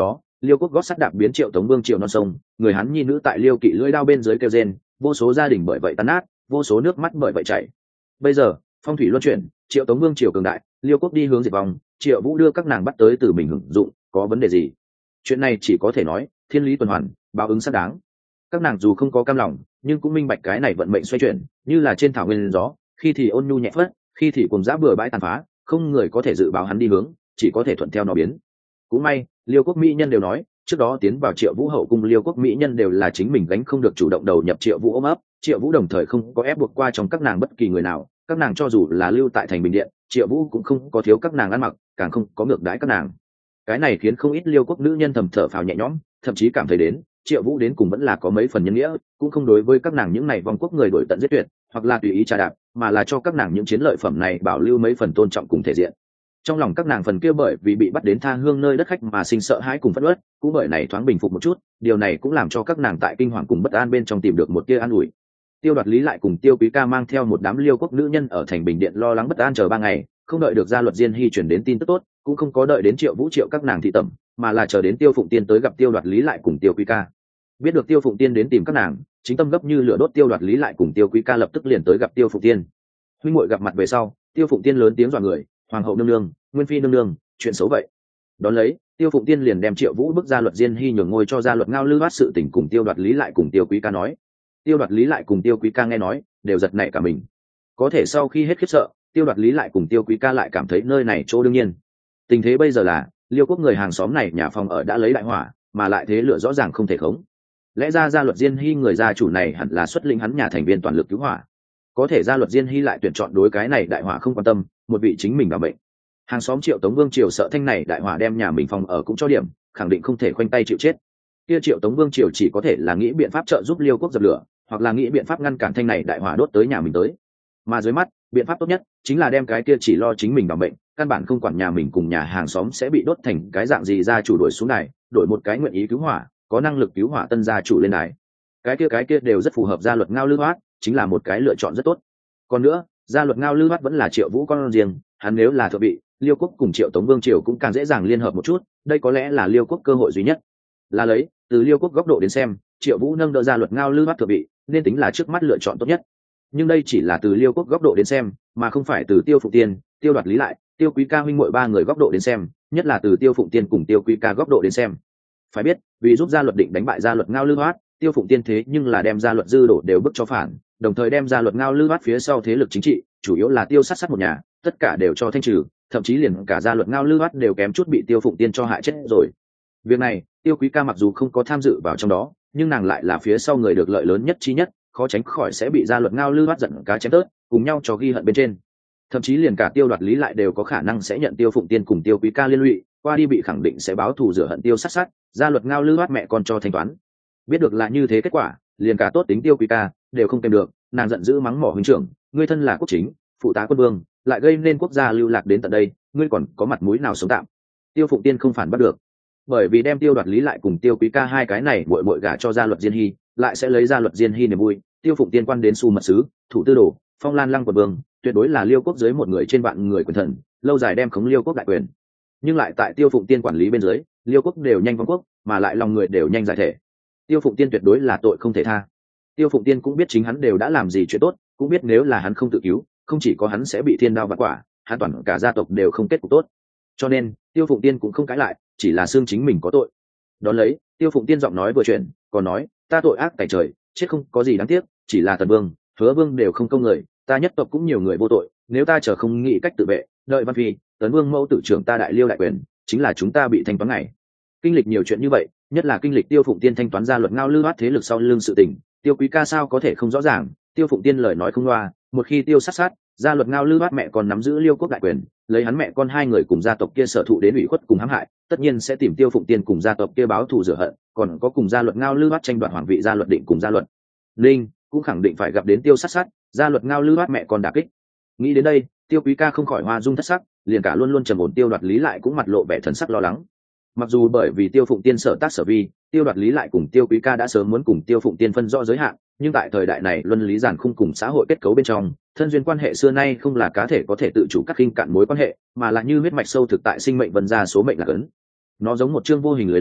liêu quốc gót sắt đạp biến triệu tống vương triều non sông, người hắn nhi nữ tại liêu kỵ lưỡi đao bên dưới kêu rên, vô số gia đình bởi vậy tan nát, vô số nước mắt bởi vậy chảy. Bây giờ phong thủy luân chuyển, triệu tống vương triều cường đại, liêu quốc đi hướng diệt vong, triệu vũ đưa các nàng bắt tới từ mình hưởng dụng, có vấn đề gì? Chuyện này chỉ có thể nói thiên lý tuần hoàn, báo ứng xác đáng. Các nàng dù không có cam lòng, nhưng cũng minh bạch cái này vận mệnh xoay chuyển, như là trên thảo nguyên gió, khi thì ôn nhu nhẹ phất, khi thì cùng dã bừa bãi tàn phá, không người có thể dự báo hắn đi hướng, chỉ có thể thuận theo nó biến. Cũng may liêu quốc mỹ nhân đều nói, trước đó tiến vào triệu vũ hậu cung liêu quốc mỹ nhân đều là chính mình gánh không được chủ động đầu nhập triệu vũ ôm ấp, triệu vũ đồng thời không có ép buộc qua trong các nàng bất kỳ người nào, các nàng cho dù là lưu tại thành bình điện, triệu vũ cũng không có thiếu các nàng ăn mặc, càng không có ngược đãi các nàng. Cái này khiến không ít liêu quốc nữ nhân thầm thở phào nhẹ nhõm, thậm chí cảm thấy đến triệu vũ đến cùng vẫn là có mấy phần nhân nghĩa, cũng không đối với các nàng những này vong quốc người đổi tận giết tuyệt, hoặc là tùy ý trà đạp, mà là cho các nàng những chiến lợi phẩm này bảo lưu mấy phần tôn trọng cùng thể diện. Trong lòng các nàng phần kia bởi vì bị bắt đến tha hương nơi đất khách mà sinh sợ hãi cùng phẫn uất, cũng bởi này thoáng bình phục một chút, điều này cũng làm cho các nàng tại kinh hoàng cùng bất an bên trong tìm được một tia an ủi. Tiêu Đoạt Lý lại cùng Tiêu Quý Ca mang theo một đám liêu quốc nữ nhân ở thành bình điện lo lắng bất an chờ ba ngày, không đợi được gia luật diên hy chuyển đến tin tức tốt, cũng không có đợi đến triệu vũ triệu các nàng thị tẩm, mà là chờ đến Tiêu Phụng Tiên tới gặp Tiêu Đoạt Lý lại cùng Tiêu Quý Ca. Biết được Tiêu Phụng Tiên đến tìm các nàng, chính tâm gấp như lửa đốt Tiêu Đoạt Lý lại cùng Tiêu Quý Ca lập tức liền tới gặp Tiêu Phụng Tiên. Huynh muội gặp mặt về sau, Tiêu Phụng Tiên lớn tiếng dọa người, hoàng hậu nương nương, nguyên phi nương nương, chuyện xấu vậy. Đón lấy Tiêu Phụng Tiên liền đem triệu vũ bức gia luật diên hy nhường ngôi cho gia luật ngao lư bát sự tình cùng Tiêu Đoạt Lý lại cùng Tiêu Quý Ca nói. Tiêu Đoạt Lý lại cùng Tiêu Quý Ca nghe nói đều giật nảy cả mình. Có thể sau khi hết khiếp sợ, Tiêu Đoạt Lý lại cùng Tiêu Quý Ca lại cảm thấy nơi này chỗ đương nhiên. Tình thế bây giờ là liêu quốc người hàng xóm này nhà phòng ở đã lấy đại hỏa, mà lại thế lửa rõ ràng không thể khống. Lẽ ra gia luật diên hy người gia chủ này hẳn là xuất lĩnh hắn nhà thành viên toàn lực cứu hỏa, có thể gia luật diên hy lại tuyển chọn đối cái này đại hỏa không quan tâm, một vị chính mình bảo bệnh. Hàng xóm triệu tống vương triều sợ thanh này đại hỏa đem nhà mình phòng ở cũng cho điểm, khẳng định không thể khoanh tay chịu chết. Kia triệu tống vương triều chỉ có thể là nghĩ biện pháp trợ giúp liêu quốc dập lửa, hoặc là nghĩ biện pháp ngăn cản thanh này đại hỏa đốt tới nhà mình tới. Mà dưới mắt biện pháp tốt nhất chính là đem cái kia chỉ lo chính mình bảo bệnh, căn bản không quản nhà mình cùng nhà hàng xóm sẽ bị đốt thành cái dạng gì gia chủ đuổi xuống này, đổi một cái nguyện ý cứu hỏa, có năng lực cứu hỏa tân gia chủ lên đài. Cái kia cái kia đều rất phù hợp gia luật ngao lư hoát, chính là một cái lựa chọn rất tốt. Còn nữa gia luật ngao lư hoát vẫn là triệu vũ con riêng, hắn nếu là thượng vị, liêu quốc cùng triệu tống vương triều cũng càng dễ dàng liên hợp một chút, đây có lẽ là liêu quốc cơ hội duy nhất. Là lấy từ liêu quốc góc độ đến xem, triệu vũ nâng đỡ gia luật ngao lư hoát thượng vị nên tính là trước mắt lựa chọn tốt nhất. Nhưng đây chỉ là từ liêu quốc góc độ đến xem, mà không phải từ Tiêu Phụng Tiên, Tiêu Đoạt Lý lại, Tiêu Quý Ca huynh muội ba người góc độ đến xem, nhất là từ Tiêu Phụng Tiên cùng Tiêu Quý Ca góc độ đến xem. Phải biết, vì giúp gia luật định đánh bại gia luật ngao lư hoát, Tiêu Phụng Tiên thế nhưng là đem gia luật dư đổ đều bức cho phản, đồng thời đem gia luật ngao lư hoát phía sau thế lực chính trị, chủ yếu là Tiêu sát sát một nhà, tất cả đều cho thanh trừ, thậm chí liền cả gia luật ngao lư hoát đều kém chút bị Tiêu Phụng Tiên cho hại chết rồi. Việc này, Tiêu Quý Ca mặc dù không có tham dự vào trong đó, nhưng nàng lại là phía sau người được lợi lớn nhất chi nhất, khó tránh khỏi sẽ bị gia luật ngao lư hoát giận cá chém tớt, cùng nhau cho ghi hận bên trên. Thậm chí liền cả Tiêu Đoạt Lý lại đều có khả năng sẽ nhận Tiêu Phụng Tiên cùng Tiêu Quý Ca liên lụy, qua đi bị khẳng định sẽ báo thù rửa hận Tiêu sát sát, gia luật ngao lư hoát mẹ con cho thanh toán. Biết được là như thế kết quả, liền cả tốt tính Tiêu Quý Ca đều không kèm được, nàng giận dữ mắng mỏ huynh trưởng, ngươi thân là quốc chính, phụ tá quân vương, lại gây nên quốc gia lưu lạc đến tận đây, ngươi còn có mặt mũi nào sống tạm? Tiêu Phụng Tiên không phản bắt được, bởi vì đem Tiêu Đoạt Lý lại cùng Tiêu Quý Ca hai cái này muội muội gả cho gia luật diên hy, lại sẽ lấy gia luật diên hy niềm vui. Tiêu Phụng Tiên quan đến su mật sứ, thủ tư đồ, phong lan lăng quận vương, tuyệt đối là liêu quốc dưới một người trên vạn người quyền thần, lâu dài đem khống liêu quốc đại quyền. Nhưng lại tại Tiêu Phụng Tiên quản lý bên dưới, liêu quốc đều nhanh vong quốc, mà lại lòng người đều nhanh giải thể. Tiêu Phụng Tiên tuyệt đối là tội không thể tha. Tiêu Phụng Tiên cũng biết chính hắn đều đã làm gì chuyện tốt, cũng biết nếu là hắn không tự cứu, không chỉ có hắn sẽ bị thiên đao vạn quả, hắn toàn cả gia tộc đều không kết cục tốt. Cho nên Tiêu Phụng Tiên cũng không cãi lại, chỉ là xương chính mình có tội. Đón lấy Tiêu Phụng Tiên giọng nói vừa chuyện, còn nói, ta tội ác tại trời, chết không có gì đáng tiếc, chỉ là Tần Vương, Hứa Vương đều không công người, ta nhất tộc cũng nhiều người vô tội, nếu ta chờ không nghĩ cách tự vệ, đợi Văn Phi, Tấn Vương mẫu tử trưởng ta đại liêu đại quyền, chính là chúng ta bị thanh toán ngày. Kinh lịch nhiều chuyện như vậy, nhất là kinh lịch Tiêu Phụng Tiên thanh toán gia luật ngao lư hoát thế lực sau lưng sự tình, Tiêu Quý Ca sao có thể không rõ ràng, Tiêu Phụng Tiên lời nói không loa, một khi Tiêu sát sát, gia luật ngao lư hoát mẹ còn nắm giữ liêu quốc đại quyền, lấy hắn mẹ con hai người cùng gia tộc kia sở thụ đến ủy khuất cùng hãm hại, tất nhiên sẽ tìm Tiêu Phụng Tiên cùng gia tộc kia báo thù rửa hận, còn có cùng gia luật ngao lư hoát tranh đoạt hoàng vị gia luật định cùng gia luật linh cũng khẳng định phải gặp đến Tiêu sát sát, gia luật ngao lư hoát mẹ con đả kích. Nghĩ đến đây, Tiêu Quý Ca không khỏi hoa dung thất sắc, liền cả luôn luôn trầm ổn Tiêu Đoạt Lý lại cũng mặt lộ vẻ thần sắc lo lắng. Mặc dù bởi vì Tiêu Phụng Tiên sở tác sở vi, Tiêu Đoạt Lý lại cùng Tiêu Quý Ca đã sớm muốn cùng Tiêu Phụng Tiên phân rõ giới hạn, nhưng tại thời đại này luân lý giản khung cùng xã hội kết cấu bên trong, thân duyên quan hệ xưa nay không là cá thể có thể tự chủ cắt khinh cạn mối quan hệ, mà là như huyết mạch sâu thực tại sinh mệnh vân ra số mệnh là cấn. Nó giống một chương vô hình lưới lớn,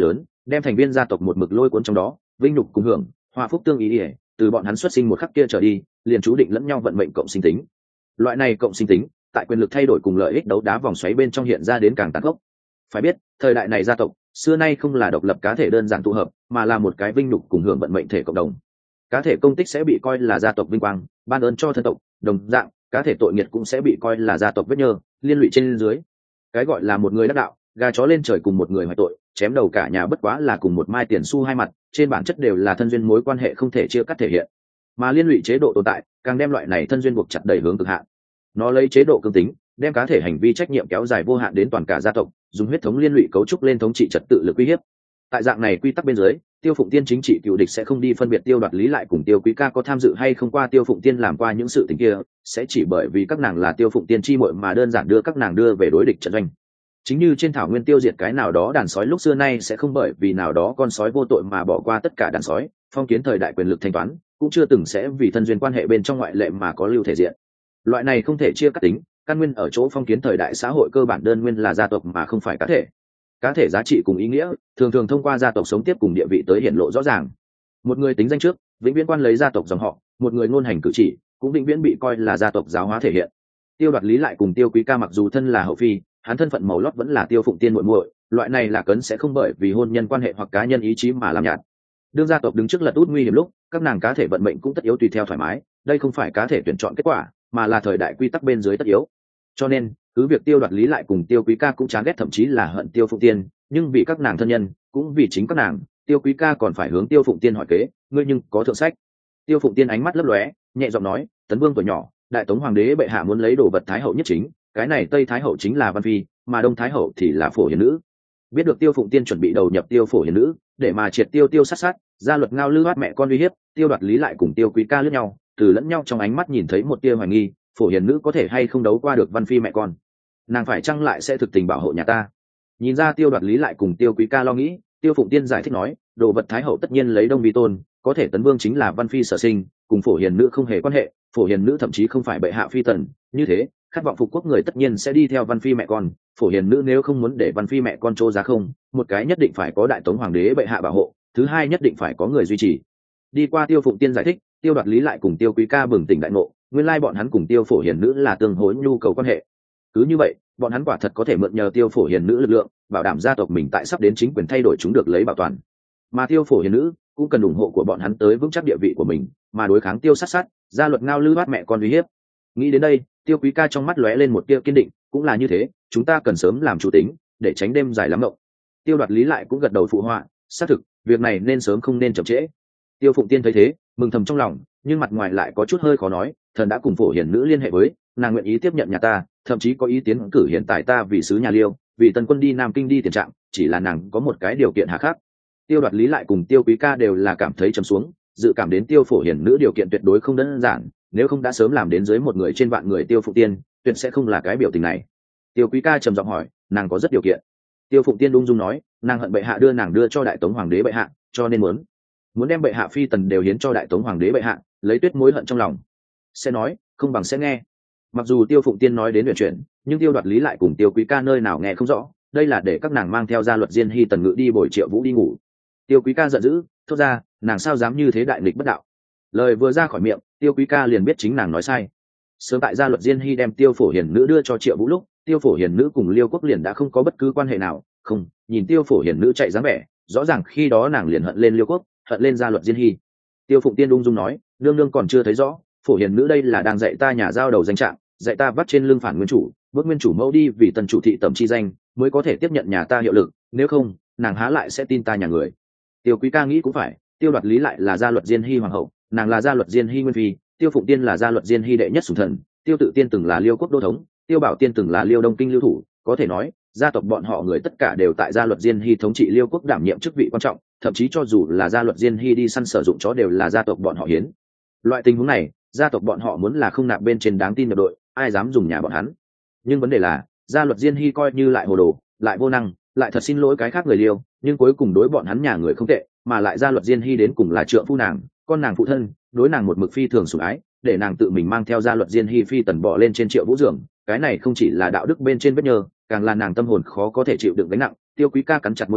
đem thành viên gia tộc một mực lôi cuốn trong đó, vinh nhục cùng hưởng, hòa phúc tương ý ỉa, từ bọn hắn xuất sinh một khắc kia trở đi liền chú định lẫn nhau vận mệnh cộng sinh tính. Loại này cộng sinh tính tại quyền lực thay đổi cùng lợi ích đấu đá vòng xoáy bên trong hiện ra đến càng tàn khốc. Phải biết thời đại này gia tộc xưa nay không là độc lập cá thể đơn giản tụ hợp, mà là một cái vinh nhục cùng hưởng vận mệnh thể cộng đồng. Cá thể công tích sẽ bị coi là gia tộc vinh quang, ban ơn cho thân tộc, đồng dạng cá thể tội nghiệt cũng sẽ bị coi là gia tộc vết nhơ, liên lụy trên dưới. Cái gọi là một người đắc đạo, gà chó lên trời cùng một người hoại tội, chém đầu cả nhà bất quá là cùng một mai tiền xu hai mặt, trên bản chất đều là thân duyên mối quan hệ không thể chia cắt thể hiện. Mà liên lụy chế độ tồn tại càng đem loại này thân duyên buộc chặt đẩy hướng cực hạn. Nó lấy chế độ cương tính đem cá thể hành vi trách nhiệm kéo dài vô hạn đến toàn cả gia tộc, dùng huyết thống liên lụy cấu trúc lên thống trị trật tự lực uy hiếp. Tại dạng này quy tắc bên dưới, Tiêu Phụng Tiên chính trị cựu địch sẽ không đi phân biệt Tiêu Đoạt Lý lại cùng Tiêu Quý Ca có tham dự hay không qua Tiêu Phụng Tiên làm qua những sự tình kia, sẽ chỉ bởi vì các nàng là Tiêu Phụng Tiên chi muội mà đơn giản đưa các nàng đưa về đối địch trận doanh. Chính như trên thảo nguyên tiêu diệt cái nào đó đàn sói lúc xưa nay sẽ không bởi vì nào đó con sói vô tội mà bỏ qua tất cả đàn sói, phong kiến thời đại quyền lực thanh toán cũng chưa từng sẽ vì thân duyên quan hệ bên trong ngoại lệ mà có lưu thể diện. Loại này không thể chia cắt tính căn nguyên ở chỗ phong kiến thời đại xã hội cơ bản đơn nguyên là gia tộc mà không phải cá thể. Cá thể giá trị cùng ý nghĩa thường thường thông qua gia tộc sống tiếp cùng địa vị tới hiển lộ rõ ràng. Một người tính danh trước vĩnh viễn quan lấy gia tộc dòng họ, một người ngôn hành cử chỉ cũng vĩnh viễn bị coi là gia tộc giáo hóa thể hiện. Tiêu Đoạt Lý lại cùng Tiêu Quý Ca mặc dù thân là hậu phi, hắn thân phận màu lót vẫn là Tiêu Phụng Tiên muội muội, loại này là cấn sẽ không bởi vì hôn nhân quan hệ hoặc cá nhân ý chí mà làm nhạt. Đương gia tộc đứng trước lật út nguy hiểm lúc, các nàng cá thể vận mệnh cũng tất yếu tùy theo thoải mái, đây không phải cá thể tuyển chọn kết quả, mà là thời đại quy tắc bên dưới tất yếu. Cho nên, cứ việc Tiêu Đoạt Lý lại cùng Tiêu Quý Ca cũng chán ghét thậm chí là hận Tiêu Phụng Tiên, nhưng vì các nàng thân nhân, cũng vì chính các nàng, Tiêu Quý Ca còn phải hướng Tiêu Phụng Tiên hỏi kế, ngươi nhưng có thượng sách. Tiêu Phụng Tiên ánh mắt lấp lóe, nhẹ giọng nói, Tấn Vương tuổi nhỏ, đại tống hoàng đế bệ hạ muốn lấy đồ vật thái hậu nhất chính, cái này Tây thái hậu chính là Văn Phi, mà Đông thái hậu thì là Phổ Hiền nữ. Biết được Tiêu Phụng Tiên chuẩn bị đầu nhập Tiêu Phổ Hiền nữ, để mà triệt Tiêu Tiêu sát sát, gia luật ngao lư hoát mẹ con uy hiếp, Tiêu Đoạt Lý lại cùng Tiêu Quý Ca lướt nhau, từ lẫn nhau trong ánh mắt nhìn thấy một tia hoài nghi, Phổ Hiền nữ có thể hay không đấu qua được Văn Phi mẹ con, nàng phải chăng lại sẽ thực tình bảo hộ nhà ta. Nhìn ra Tiêu Đoạt Lý lại cùng Tiêu Quý Ca lo nghĩ, Tiêu Phụng Tiên giải thích nói, đồ vật thái hậu tất nhiên lấy Đông vi tôn, có thể Tấn Vương chính là Văn Phi sở sinh, cùng Phổ Hiền nữ không hề quan hệ, Phổ Hiền nữ thậm chí không phải bệ hạ phi tần, như thế khát vọng phục quốc người tất nhiên sẽ đi theo Văn Phi mẹ con. Phổ Hiền nữ nếu không muốn để Văn Phi mẹ con trô giá không, một cái nhất định phải có đại tống hoàng đế bệ hạ bảo hộ, thứ hai nhất định phải có người duy trì. Đi qua Tiêu Phụng Tiên giải thích, Tiêu Đoạt Lý lại cùng Tiêu Quý Ca bừng tỉnh đại ngộ, nguyên lai bọn hắn cùng Tiêu Phổ Hiền nữ là tương hối nhu cầu quan hệ. Cứ như vậy, bọn hắn quả thật có thể mượn nhờ Tiêu Phổ Hiền nữ lực lượng, bảo đảm gia tộc mình tại sắp đến chính quyền thay đổi chúng được lấy bảo toàn. Mà Tiêu Phổ Hiền nữ cũng cần ủng hộ của bọn hắn tới vững chắc địa vị của mình, mà đối kháng Tiêu sát sát, gia luật ngao lư bắt mẹ con uy hiếp. Nghĩ đến đây, Tiêu Quý Ca trong mắt lóe lên một tia kiên định, cũng là như thế, chúng ta cần sớm làm chủ tính, để tránh đêm dài lắm mộng. Tiêu Đoạt Lý lại cũng gật đầu phụ họa, xác thực, việc này nên sớm không nên chậm trễ. Tiêu Phụng Tiên thấy thế, mừng thầm trong lòng, nhưng mặt ngoài lại có chút hơi khó nói, thần đã cùng Phổ Hiền nữ liên hệ với, nàng nguyện ý tiếp nhận nhà ta, thậm chí có ý tiến cử hiện tại ta vì sứ nhà Liêu, vì tần quân đi Nam Kinh đi tiền trạng, chỉ là nàng có một cái điều kiện hà khắc. Tiêu Đoạt Lý lại cùng Tiêu Quý Ca đều là cảm thấy trầm xuống, dự cảm đến Tiêu Phổ Hiền nữ điều kiện tuyệt đối không đơn giản, nếu không đã sớm làm đến dưới một người trên vạn người Tiêu Phụng Tiên, tuyệt sẽ không là cái biểu tình này. Tiêu Quý Ca trầm giọng hỏi, nàng có rất điều kiện. Tiêu Phụng Tiên ung dung nói, nàng hận bệ hạ đưa nàng đưa cho đại tống hoàng đế bệ hạ, cho nên muốn muốn đem bệ hạ phi tần đều hiến cho đại tống hoàng đế bệ hạ, lấy tuyết mối hận trong lòng. Sẽ nói, không bằng sẽ nghe. Mặc dù Tiêu Phụng Tiên nói đến luyện chuyển, nhưng Tiêu Đoạt Lý lại cùng Tiêu Quý Ca nơi nào nghe không rõ, đây là để các nàng mang theo gia luật diên hy tần ngự đi bồi Triệu Vũ đi ngủ. Tiêu Quý Ca giận dữ, thốt ra, nàng sao dám như thế đại nghịch bất đạo. Lời vừa ra khỏi miệng, Tiêu Quý Ca liền biết chính nàng nói sai. Sớm tại gia luật diên hy đem Tiêu Phổ Hiền nữ đưa cho Triệu Vũ lúc, Tiêu Phổ Hiền nữ cùng Liêu Quốc liền đã không có bất cứ quan hệ nào, không, nhìn Tiêu Phổ Hiền nữ chạy dáng vẻ, rõ ràng khi đó nàng liền hận lên Liêu Quốc, hận lên gia luật diên hy. Tiêu Phụng Tiên ung dung nói, nương nương còn chưa thấy rõ, Phổ Hiền nữ đây là đang dạy ta nhà giao đầu danh trạng, dạy ta vắt trên lưng phản nguyên chủ, bước nguyên chủ mẫu đi vì tần chủ thị tẩm chi danh, mới có thể tiếp nhận nhà ta hiệu lực, nếu không, nàng há lại sẽ tin ta nhà người. Tiêu Quý Ca nghĩ cũng phải, Tiêu Đoạt Lý lại là gia luật diên hy hoàng hậu, nàng là gia luật diên hy nguyên phi, Tiêu Phụng Tiên là gia luật diên hy đệ nhất sủng thần, Tiêu Tự Tiên từng là Liêu Quốc đô thống, Tiêu Bảo Tiên từng là Liêu Đông Kinh lưu thủ, có thể nói, gia tộc bọn họ người tất cả đều tại gia luật diên hy thống trị Liêu Quốc đảm nhiệm chức vị quan trọng, thậm chí cho dù là gia luật diên hy đi săn sử dụng chó đều là gia tộc bọn họ hiến. Loại tình huống này, gia tộc bọn họ muốn là không nạp bên trên đáng tin nhập đội, ai dám dùng nhà bọn hắn. Nhưng vấn đề là, gia luật diên hy coi như lại hồ đồ, lại vô năng, lại thật xin lỗi cái khác người Liêu, nhưng cuối cùng đối bọn hắn nhà người không tệ, mà lại gia luật diên hy đến cùng là trượng phu nàng, con nàng phụ thân, đối nàng một mực phi thường sủng ái, để nàng tự mình mang theo gia luật diên hy phi tần bò lên trên Triệu Vũ giường, cái này không chỉ là đạo đức bên trên vết nhơ, càng là nàng tâm hồn khó có thể chịu đựng gánh nặng. Tiêu Quý Ca cắn chặt môi dưới,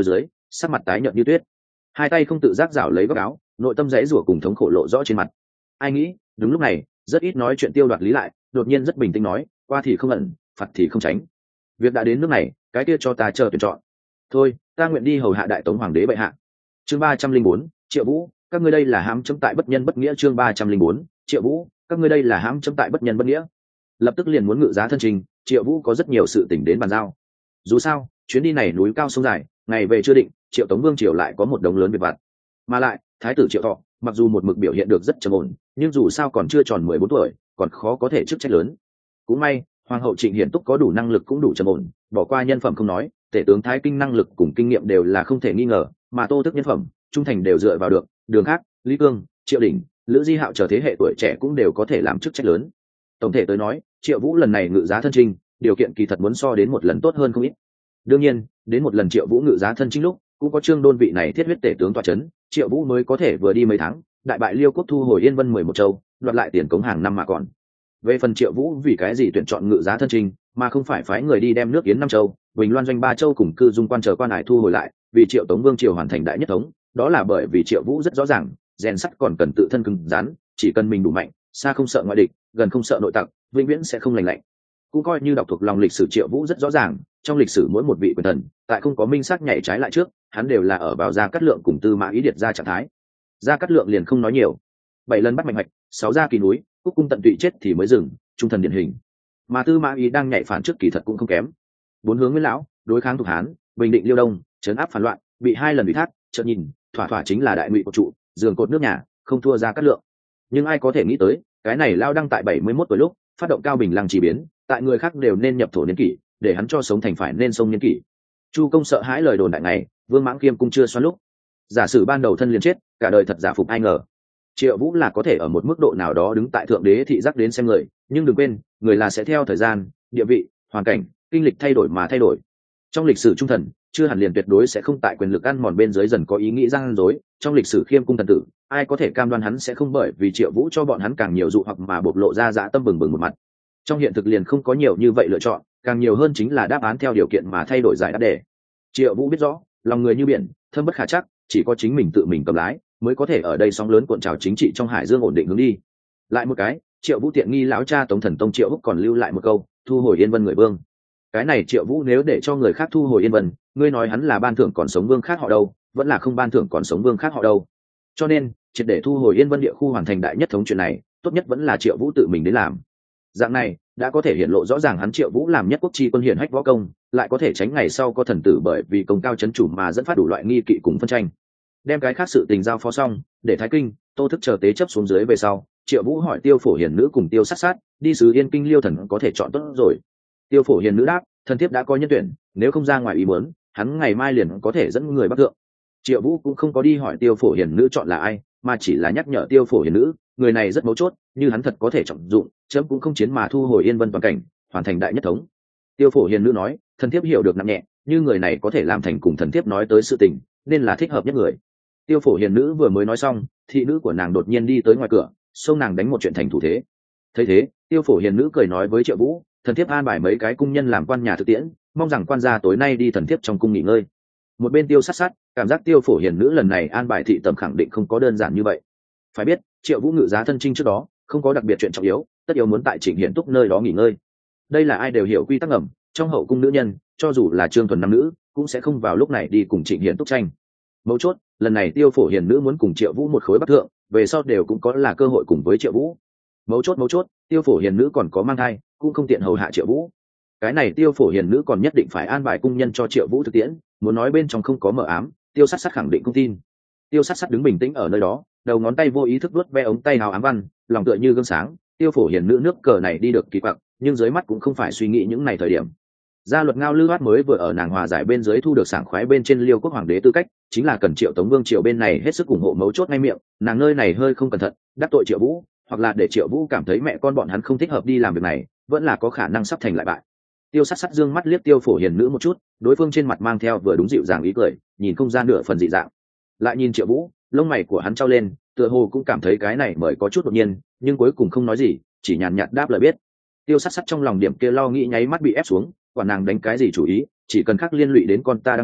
sắc mặt tái nhợt như tuyết, hai tay không tự giác rảo lấy góc áo, nội tâm rẽ rủa cùng thống khổ lộ rõ trên mặt. Ai nghĩ đúng lúc này, rất ít nói chuyện Tiêu Đoạt Lý lại đột nhiên rất bình tĩnh nói, qua thì không ẩn, phạt thì không tránh, việc đã đến nước này, cái kia cho ta chờ tuyển chọn. Thôi, ta nguyện đi hầu hạ đại tống hoàng đế bệ hạ. Chương ba trăm linh bốn, Triệu Vũ, các ngươi đây là hãm chấm tại bất nhân bất nghĩa. Chương ba trăm linh bốn, Triệu Vũ, các ngươi đây là hãm chấm tại bất nhân bất nghĩa. Lập tức liền muốn ngự giá thân trình, Triệu Vũ có rất nhiều sự tình đến bàn giao. Dù sao, chuyến đi này núi cao sông dài, ngày về chưa định, Triệu Tống Vương triều lại có một đống lớn việc vặt. Mà lại, thái tử Triệu Thọ, mặc dù một mực biểu hiện được rất trầm ổn, nhưng dù sao còn chưa tròn mười bốn tuổi, còn khó có thể chức trách lớn. Cũng may, hoàng hậu Trịnh Hiển Túc có đủ năng lực cũng đủ trầm ổn, bỏ qua nhân phẩm không nói, tể tướng Thái Kinh năng lực cùng kinh nghiệm đều là không thể nghi ngờ, mà Tô Thức nhân phẩm, trung thành đều dựa vào được, Đường Khác, Lý Cương, Triệu Đình, Lữ Di Hạo chờ thế hệ tuổi trẻ cũng đều có thể làm chức trách lớn. Tổng thể tới nói, Triệu Vũ lần này ngự giá thân trinh, điều kiện kỳ thật muốn so đến một lần tốt hơn không ít. Đương nhiên, đến một lần Triệu Vũ ngự giá thân trinh lúc, cũng có Trương Đôn vị này thiết huyết tể tướng tọa chấn, Triệu Vũ mới có thể vừa đi mấy tháng, đại bại Liêu quốc thu hồi Yên Vân mười một châu, đoạt lại tiền cống hàng năm mà còn. Về phần Triệu Vũ vì cái gì tuyển chọn ngự giá thân trinh, mà không phải phái người đi đem nước Yến năm châu, Bình Loan doanh ba châu cùng cư dung quan chờ quan hải thu hồi lại, vì Triệu Tống Vương triều hoàn thành đại nhất thống, đó là bởi vì Triệu Vũ rất rõ ràng, rèn sắt còn cần tự thân cứng rắn, chỉ cần mình đủ mạnh, xa không sợ ngoại địch, gần không sợ nội tặc, vĩnh viễn sẽ không lành lạnh. Cũng coi như đọc thuộc lòng lịch sử, Triệu Vũ rất rõ ràng, trong lịch sử mỗi một vị quyền thần, tại không có minh xác nhảy trái lại trước, hắn đều là ở vào Gia Cát Lượng cùng Tư Mã Ý điệt ra trạng thái. Gia Cát Lượng liền không nói nhiều, bảy lần bắt mạnh hoạch, sáu ra kỳ núi, cúc cung tận tụy chết thì mới dừng, trung thần điển hình. Mà Tư Mã Ý đang nhảy phản trước kỳ thật cũng không kém, bốn hướng Nguyên lão, đối kháng Thục Hán, bình định Liêu Đông, trấn áp phản loạn, bị hai lần ủy thác, chợt nhìn, thỏa thỏa chính là đại ngụy của trụ, giường cột nước nhà, không thua Gia Cát Lượng. Nhưng ai có thể nghĩ tới, cái này lao đăng tại bảy mươi mốt tuổi lúc, phát động Cao Bình Lăng chỉ biến, tại người khác đều nên nhập thổ niên kỷ, để hắn cho sống thành phải nên sông niên kỷ. Chu Công sợ hãi lời đồn đại này, Vương Mãng Kiêm cung chưa xoắn lúc, giả sử ban đầu thân liền chết, cả đời thật giả phục ai ngờ. Triệu Vũ là có thể ở một mức độ nào đó đứng tại thượng đế thị giác đến xem người, nhưng đừng quên, người là sẽ theo thời gian, địa vị, hoàn cảnh, kinh lịch thay đổi mà thay đổi. Trong lịch sử trung thần, chưa hẳn liền tuyệt đối sẽ không tại quyền lực ăn mòn bên dưới dần có ý nghĩ gian dối. Trong lịch sử Khiêm cung thần tử, ai có thể cam đoan hắn sẽ không bởi vì Triệu Vũ cho bọn hắn càng nhiều dụ hoặc mà bộc lộ ra dã tâm bừng bừng một mặt. Trong hiện thực liền không có nhiều như vậy lựa chọn, càng nhiều hơn chính là đáp án theo điều kiện mà thay đổi giải đáp đề. Triệu Vũ biết rõ, lòng người như biển, thâm bất khả chắc, chỉ có chính mình tự mình cầm lái mới có thể ở đây sóng lớn cuộn trào chính trị trong hải dương ổn định hướng đi. Lại một cái, Triệu Vũ tiện nghi lão cha Tống Thần Tông Triệu Húc còn lưu lại một câu, thu hồi Yên Vân người vương. Cái này Triệu Vũ nếu để cho người khác thu hồi Yên Vân, ngươi nói hắn là ban thưởng còn sống vương khác họ đâu, vẫn là không ban thưởng còn sống vương khác họ đâu. Cho nên, triệt để thu hồi Yên Vân địa khu hoàn thành đại nhất thống chuyện này, tốt nhất vẫn là Triệu Vũ tự mình đến làm. Dạng này đã có thể hiện lộ rõ ràng hắn Triệu Vũ làm nhất quốc chi quân hiển hách võ công, lại có thể tránh ngày sau có thần tử bởi vì công cao chấn chủ mà dẫn phát đủ loại nghi kỵ cùng phân tranh. Đem cái khác sự tình giao phó xong, để Thái Kinh, Tô Thức chờ tế chấp xuống dưới về sau, Triệu Vũ hỏi Tiêu Phổ Hiền nữ cùng Tiêu Sát Sát, đi sứ Yên Kinh Liêu thần có thể chọn tốt rồi. Tiêu Phổ Hiền nữ đáp, thần thiếp đã có nhân tuyển, nếu không ra ngoài ý muốn, hắn ngày mai liền có thể dẫn người bắc thượng. Triệu Vũ cũng không có đi hỏi Tiêu Phổ Hiền nữ chọn là ai, mà chỉ là nhắc nhở Tiêu Phổ Hiền nữ, người này rất mấu chốt, như hắn thật có thể trọng dụng, chấm cũng không chiến mà thu hồi Yên Vân toàn cảnh, hoàn thành đại nhất thống. Tiêu Phổ Hiền nữ nói, thần thiếp hiểu được nặng nhẹ, như người này có thể làm thành cùng thần thiếp nói tới sự tình, nên là thích hợp nhất người. Tiêu Phổ Hiền nữ vừa mới nói xong, thị nữ của nàng đột nhiên đi tới ngoài cửa, xông nàng đánh một chuyện thành thủ thế. Thấy thế, Tiêu Phổ Hiền nữ cười nói với Triệu Vũ, thần thiếp an bài mấy cái cung nhân làm quan nhà thực tiễn, mong rằng quan gia tối nay đi thần thiếp trong cung nghỉ ngơi. Một bên Tiêu Sát Sát, cảm giác Tiêu Phổ Hiền nữ lần này an bài thị tầm khẳng định không có đơn giản như vậy. Phải biết, Triệu Vũ ngự giá thân chinh trước đó, không có đặc biệt chuyện trọng yếu, tất yếu muốn tại Trịnh Hiển Túc nơi đó nghỉ ngơi. Đây là ai đều hiểu quy tắc ngầm, trong hậu cung nữ nhân, cho dù là Trương Thuần nam nữ, cũng sẽ không vào lúc này đi cùng Trịnh Hiển Túc tranh. Mấu chốt, lần này Tiêu Phổ Hiền nữ muốn cùng Triệu Vũ một khối bắc thượng, về sau đều cũng có là cơ hội cùng với Triệu Vũ. Mấu chốt mấu chốt, Tiêu Phổ Hiền nữ còn có mang thai, cũng không tiện hầu hạ Triệu Vũ. Cái này Tiêu Phổ Hiền nữ còn nhất định phải an bài cung nhân cho Triệu Vũ thực tiễn, muốn nói bên trong không có mờ ám, Tiêu Sát Sát khẳng định không tin. Tiêu Sát Sát đứng bình tĩnh ở nơi đó, đầu ngón tay vô ý thức vuốt ve ống tay áo ám văn, lòng tựa như gương sáng. Tiêu Phổ Hiền nữ nước cờ này đi được kỳ quặc, nhưng dưới mắt cũng không phải suy nghĩ những này thời điểm. Gia luật Ngao Lư Hoát mới vừa ở nàng hòa giải bên dưới thu được sảng khoái bên trên Liêu quốc hoàng đế tư cách, chính là cần Triệu Tống Vương triều bên này hết sức ủng hộ mấu chốt ngay miệng, nàng nơi này hơi không cẩn thận, đắc tội Triệu Vũ, hoặc là để Triệu Vũ cảm thấy mẹ con bọn hắn không thích hợp đi làm việc này, vẫn là có khả năng sắp thành lại bại. Tiêu Sát Sát dương mắt liếc Tiêu Phổ Hiền nữ một chút, đối phương trên mặt mang theo vừa đúng dịu dàng ý cười, nhìn không ra nửa phần dị dạng. Lại nhìn Triệu Vũ, lông mày của hắn trao lên, tựa hồ cũng cảm thấy cái này mời có chút đột nhiên, nhưng cuối cùng không nói gì, chỉ nhàn nhạt đáp lời biết. Tiêu Sát Sát trong lòng điểm kia lo nghĩ nháy mắt bị ép xuống, quả nàng đánh cái gì chủ ý, chỉ cần khắc liên lụy đến con ta đăng cơ,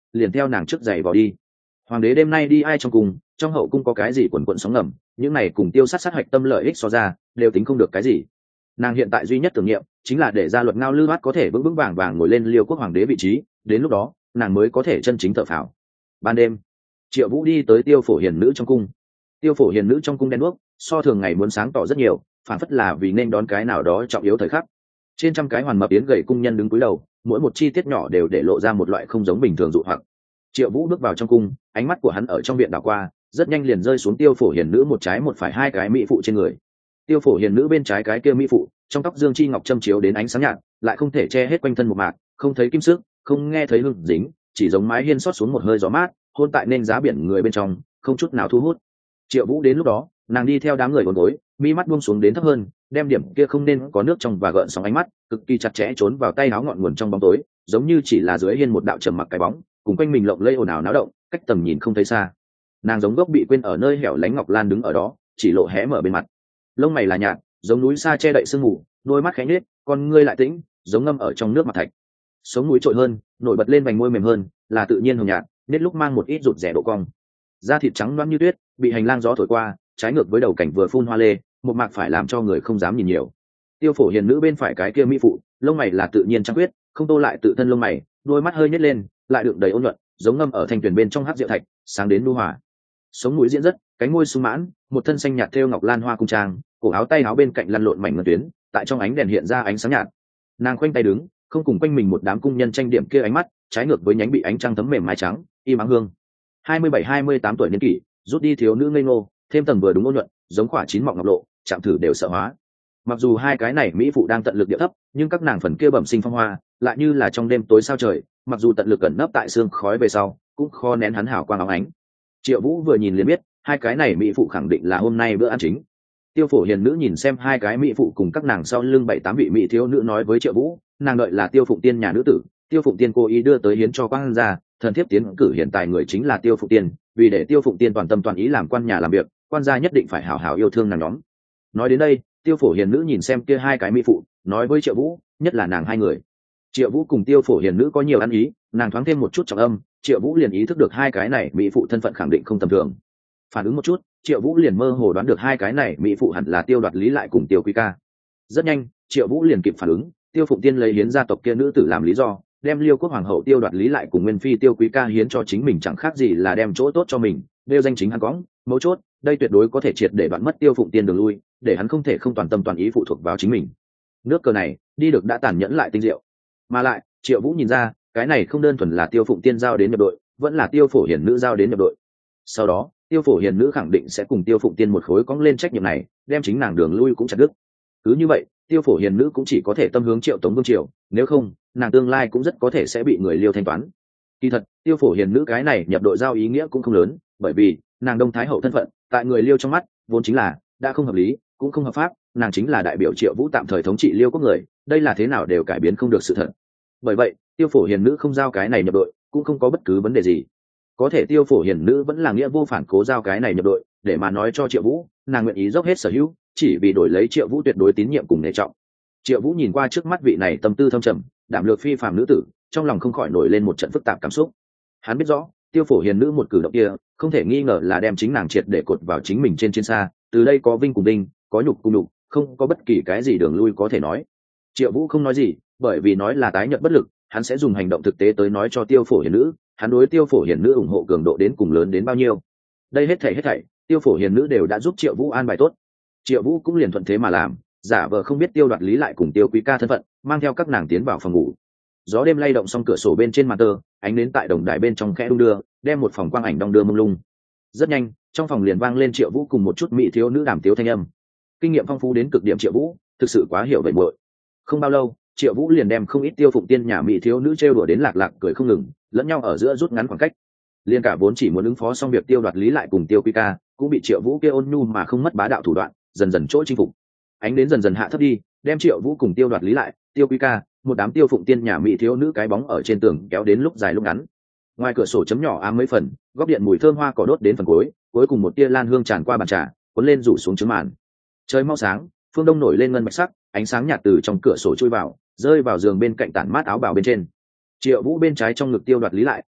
liền theo nàng trước giày vào đi. Hoàng đế đêm nay đi ai trong cung, trong hậu cung có cái gì quần quận sóng ngầm, những này cùng tiêu sát sát hoạch tâm lợi ích so ra đều tính không được cái gì. Nàng hiện tại duy nhất tưởng niệm chính là để gia luật ngao lư bát có thể vững vững vàng vàng ngồi lên liêu quốc hoàng đế vị trí, đến lúc đó nàng mới có thể chân chính thở phào. Ban đêm, Triệu Vũ đi tới Tiêu Phổ Hiền nữ trong cung. Tiêu Phổ Hiền nữ trong cung đen đuốc, so thường ngày muốn sáng tỏ rất nhiều, phản phất là vì nên đón cái nào đó trọng yếu thời khắc. Trên trăm cái hoàn mập yến gầy cung nhân đứng cúi đầu, mỗi một chi tiết nhỏ đều để lộ ra một loại không giống bình thường dụ hoặc. Triệu Vũ bước vào trong cung, ánh mắt của hắn ở trong viện đảo qua, rất nhanh liền rơi xuống Tiêu Phổ Hiền nữ một trái một phải hai cái mỹ phụ trên người. Tiêu Phổ Hiền nữ bên trái cái kia mỹ phụ, trong tóc dương chi ngọc châm chiếu đến ánh sáng nhạt, lại không thể che hết quanh thân một mạc, không thấy kim sức, không nghe thấy hương dính, chỉ giống mái hiên xót xuống một hơi gió mát, hôn tại nên giá biển người bên trong, không chút nào thu hút. Triệu Vũ đến lúc đó, nàng đi theo đám người uốn gối, mi mắt buông xuống đến thấp hơn, đem điểm kia không nên có nước trong và gợn sóng ánh mắt, cực kỳ chặt chẽ trốn vào tay áo ngọn nguồn trong bóng tối, giống như chỉ là dưới hiên một đạo trầm mặc cái bóng, cùng quanh mình lộng lẫy ồn ào náo động, cách tầm nhìn không thấy xa. Nàng giống gốc bị quên ở nơi hẻo lánh ngọc lan đứng ở đó, chỉ lộ hé mở bên mặt. Lông mày là nhạt, giống núi xa che đậy sương mù, đôi mắt khẽ nhếch, con ngươi lại tĩnh, giống ngâm ở trong nước mặt thạch. Sống núi trội hơn, nổi bật lên vành môi mềm hơn, là tự nhiên hồng nhạt, nết lúc mang một ít rụt rẻ độ cong. Da thịt trắng loáng như tuyết, bị hành lang gió thổi qua, trái ngược với đầu cảnh vừa phun hoa lê, một mạc phải làm cho người không dám nhìn nhiều. Tiêu Phổ Hiền nữ bên phải cái kia mỹ phụ, lông mày là tự nhiên trắng quyết, không tô lại tự thân lông mày, đôi mắt hơi nhếch lên, lại đựng đầy ôn nhuận, giống ngâm ở thanh tuyền bên trong hắc diệu thạch, sáng đến nu hòa. Sống núi diễn rất, cánh môi sung mãn, một thân xanh nhạt thêu ngọc lan hoa cung trang, cổ áo tay áo bên cạnh lăn lộn mảnh ngân tuyến, tại trong ánh đèn hiện ra ánh sáng nhạt. Nàng khoanh tay đứng, không cùng quanh mình một đám cung nhân tranh điểm kia ánh mắt, trái ngược với nhánh bị ánh trăng thấm mềm mái trắng, y ắng hương. hai mươi bảy hai mươi tám tuổi niên kỷ, rút đi thiếu nữ ngây ngô, thêm tầng vừa đúng ôn nhuận, giống quả chín mọng ngọc lộ, chạm thử đều sợ hóa. Mặc dù hai cái này mỹ phụ đang tận lực địa thấp, nhưng các nàng phần kia bẩm sinh phong hoa, lại như là trong đêm tối sao trời, mặc dù tận lực cẩn nấp tại xương khói về sau, cũng khó nén hắn hảo quang óng ánh. Triệu Vũ vừa nhìn liền biết, hai cái này mỹ phụ khẳng định là hôm nay bữa ăn chính. Tiêu Phổ Hiền nữ nhìn xem hai cái mỹ phụ cùng các nàng sau lưng bảy tám vị mỹ thiếu nữ nói với Triệu Vũ, nàng đợi là Tiêu Phụng Tiên nhà nữ tử, Tiêu Phụng Tiên cố ý đưa tới hiến cho quan gia, thần thiếp tiến cử hiện tại người chính là Tiêu Phụng Tiên, vì để Tiêu Phụng Tiên toàn tâm toàn ý làm quan nhà làm việc, quan gia nhất định phải hảo hảo yêu thương nàng nhóm. Nói đến đây, Tiêu Phổ Hiền nữ nhìn xem kia hai cái mỹ phụ, nói với Triệu Vũ, nhất là nàng hai người. Triệu Vũ cùng Tiêu Phổ Hiền nữ có nhiều ăn ý, nàng thoáng thêm một chút trọng âm, Triệu Vũ liền ý thức được hai cái này mỹ phụ thân phận khẳng định không tầm thường. Phản ứng một chút, Triệu Vũ liền mơ hồ đoán được hai cái này mỹ phụ hẳn là Tiêu Đoạt Lý lại cùng Tiêu Quý Ca. Rất nhanh, Triệu Vũ liền kịp phản ứng, Tiêu Phụng Tiên lấy hiến gia tộc kia nữ tử làm lý do, đem Liêu quốc hoàng hậu Tiêu Đoạt Lý lại cùng nguyên phi Tiêu Quý Ca hiến cho chính mình chẳng khác gì là đem chỗ tốt cho mình, đều danh chính hắn cõng, mấu chốt, đây tuyệt đối có thể triệt để đoạn mất Tiêu Phụng Tiên đường lui, để hắn không thể không toàn tâm toàn ý phụ thuộc vào chính mình. Nước cờ này, đi được đã tàn nhẫn lại tinh diệu. Mà lại, Triệu Vũ nhìn ra, cái này không đơn thuần là Tiêu Phụng Tiên giao đến nhập đội, vẫn là Tiêu Phổ Hiền nữ giao đến nhập đội. Sau đó, Tiêu Phổ Hiền nữ khẳng định sẽ cùng Tiêu Phụng Tiên một khối cõng lên trách nhiệm này, đem chính nàng đường lui cũng chặt đứt. Cứ như vậy, Tiêu Phổ Hiền nữ cũng chỉ có thể tâm hướng Triệu Tống vương triều, nếu không, nàng tương lai cũng rất có thể sẽ bị người Liêu thanh toán. Kỳ thật, Tiêu Phổ Hiền nữ cái này nhập đội giao ý nghĩa cũng không lớn, bởi vì nàng Đông Thái hậu thân phận, tại người Liêu trong mắt, vốn chính là đã không hợp lý, cũng không hợp pháp, nàng chính là đại biểu Triệu Vũ tạm thời thống trị Liêu quốc người, đây là thế nào đều cải biến không được sự thật. Bởi vậy, Tiêu Phổ Hiền nữ không giao cái này nhập đội, cũng không có bất cứ vấn đề gì. Có thể Tiêu Phổ Hiền nữ vẫn là nghĩa vô phản cố giao cái này nhập đội, để mà nói cho Triệu Vũ, nàng nguyện ý dốc hết sở hữu, chỉ vì đổi lấy Triệu Vũ tuyệt đối tín nhiệm cùng nể trọng. Triệu Vũ nhìn qua trước mắt vị này tâm tư thâm trầm, đảm lược phi phàm nữ tử, trong lòng không khỏi nổi lên một trận phức tạp cảm xúc. Hắn biết rõ, Tiêu Phổ Hiền nữ một cử động kia, không thể nghi ngờ là đem chính nàng triệt để cột vào chính mình trên chiến xa, từ đây có vinh cùng vinh, có nhục cùng nhục, không có bất kỳ cái gì đường lui có thể nói. Triệu Vũ không nói gì, bởi vì nói là tái nhận bất lực, hắn sẽ dùng hành động thực tế tới nói cho Tiêu Phổ Hiền nữ, hắn đối Tiêu Phổ Hiền nữ ủng hộ cường độ đến cùng lớn đến bao nhiêu. Đây hết thảy hết thảy, Tiêu Phổ Hiền nữ đều đã giúp Triệu Vũ an bài tốt. Triệu Vũ cũng liền thuận thế mà làm, giả vờ không biết Tiêu Đoạt Lý lại cùng Tiêu Quý Ca thân phận, mang theo các nàng tiến vào phòng ngủ. Gió đêm lay động xong cửa sổ bên trên màn tơ, ánh đến tại đồng đài bên trong khẽ đung đưa, đem một phòng quang ảnh đong đưa mông lung. Rất nhanh, trong phòng liền vang lên Triệu Vũ cùng một chút mỹ thiếu nữ đàm tiếu thanh âm. Kinh nghiệm phong phú đến cực điểm Triệu Vũ, thực sự quá hiểu vậy muội. Không bao lâu, Triệu Vũ liền đem không ít Tiêu Phụng Tiên nhà mỹ thiếu nữ trêu đùa đến lạc lạc cười không ngừng, lẫn nhau ở giữa rút ngắn khoảng cách. Liên cả vốn chỉ muốn ứng phó xong việc Tiêu Đoạt Lý lại cùng Tiêu Quý Ca, cũng bị Triệu Vũ kia ôn nhu mà không mất bá đạo thủ đoạn, dần dần chỗ chinh phục. Ánh đến dần dần hạ thấp đi, đem Triệu Vũ cùng Tiêu Đoạt Lý lại, Tiêu Quý Ca, một đám Tiêu Phụng Tiên nhà mỹ thiếu nữ cái bóng ở trên tường kéo đến lúc dài lúc ngắn. Ngoài cửa sổ chấm nhỏ ám mấy phần, góc điện mùi thơm hoa cỏ đốt đến phần cuối, cuối cùng một tia lan hương tràn qua bàn trà, cuốn lên rủ xuống trứng màn. Trời mau sáng, phương đông nổi lên ngân bạch sắc, ánh sáng nhạt từ trong cửa sổ chui vào, rơi vào giường bên cạnh tản mát áo bào bên trên. Triệu Vũ bên trái trong ngực Tiêu Đoạt Lý lại,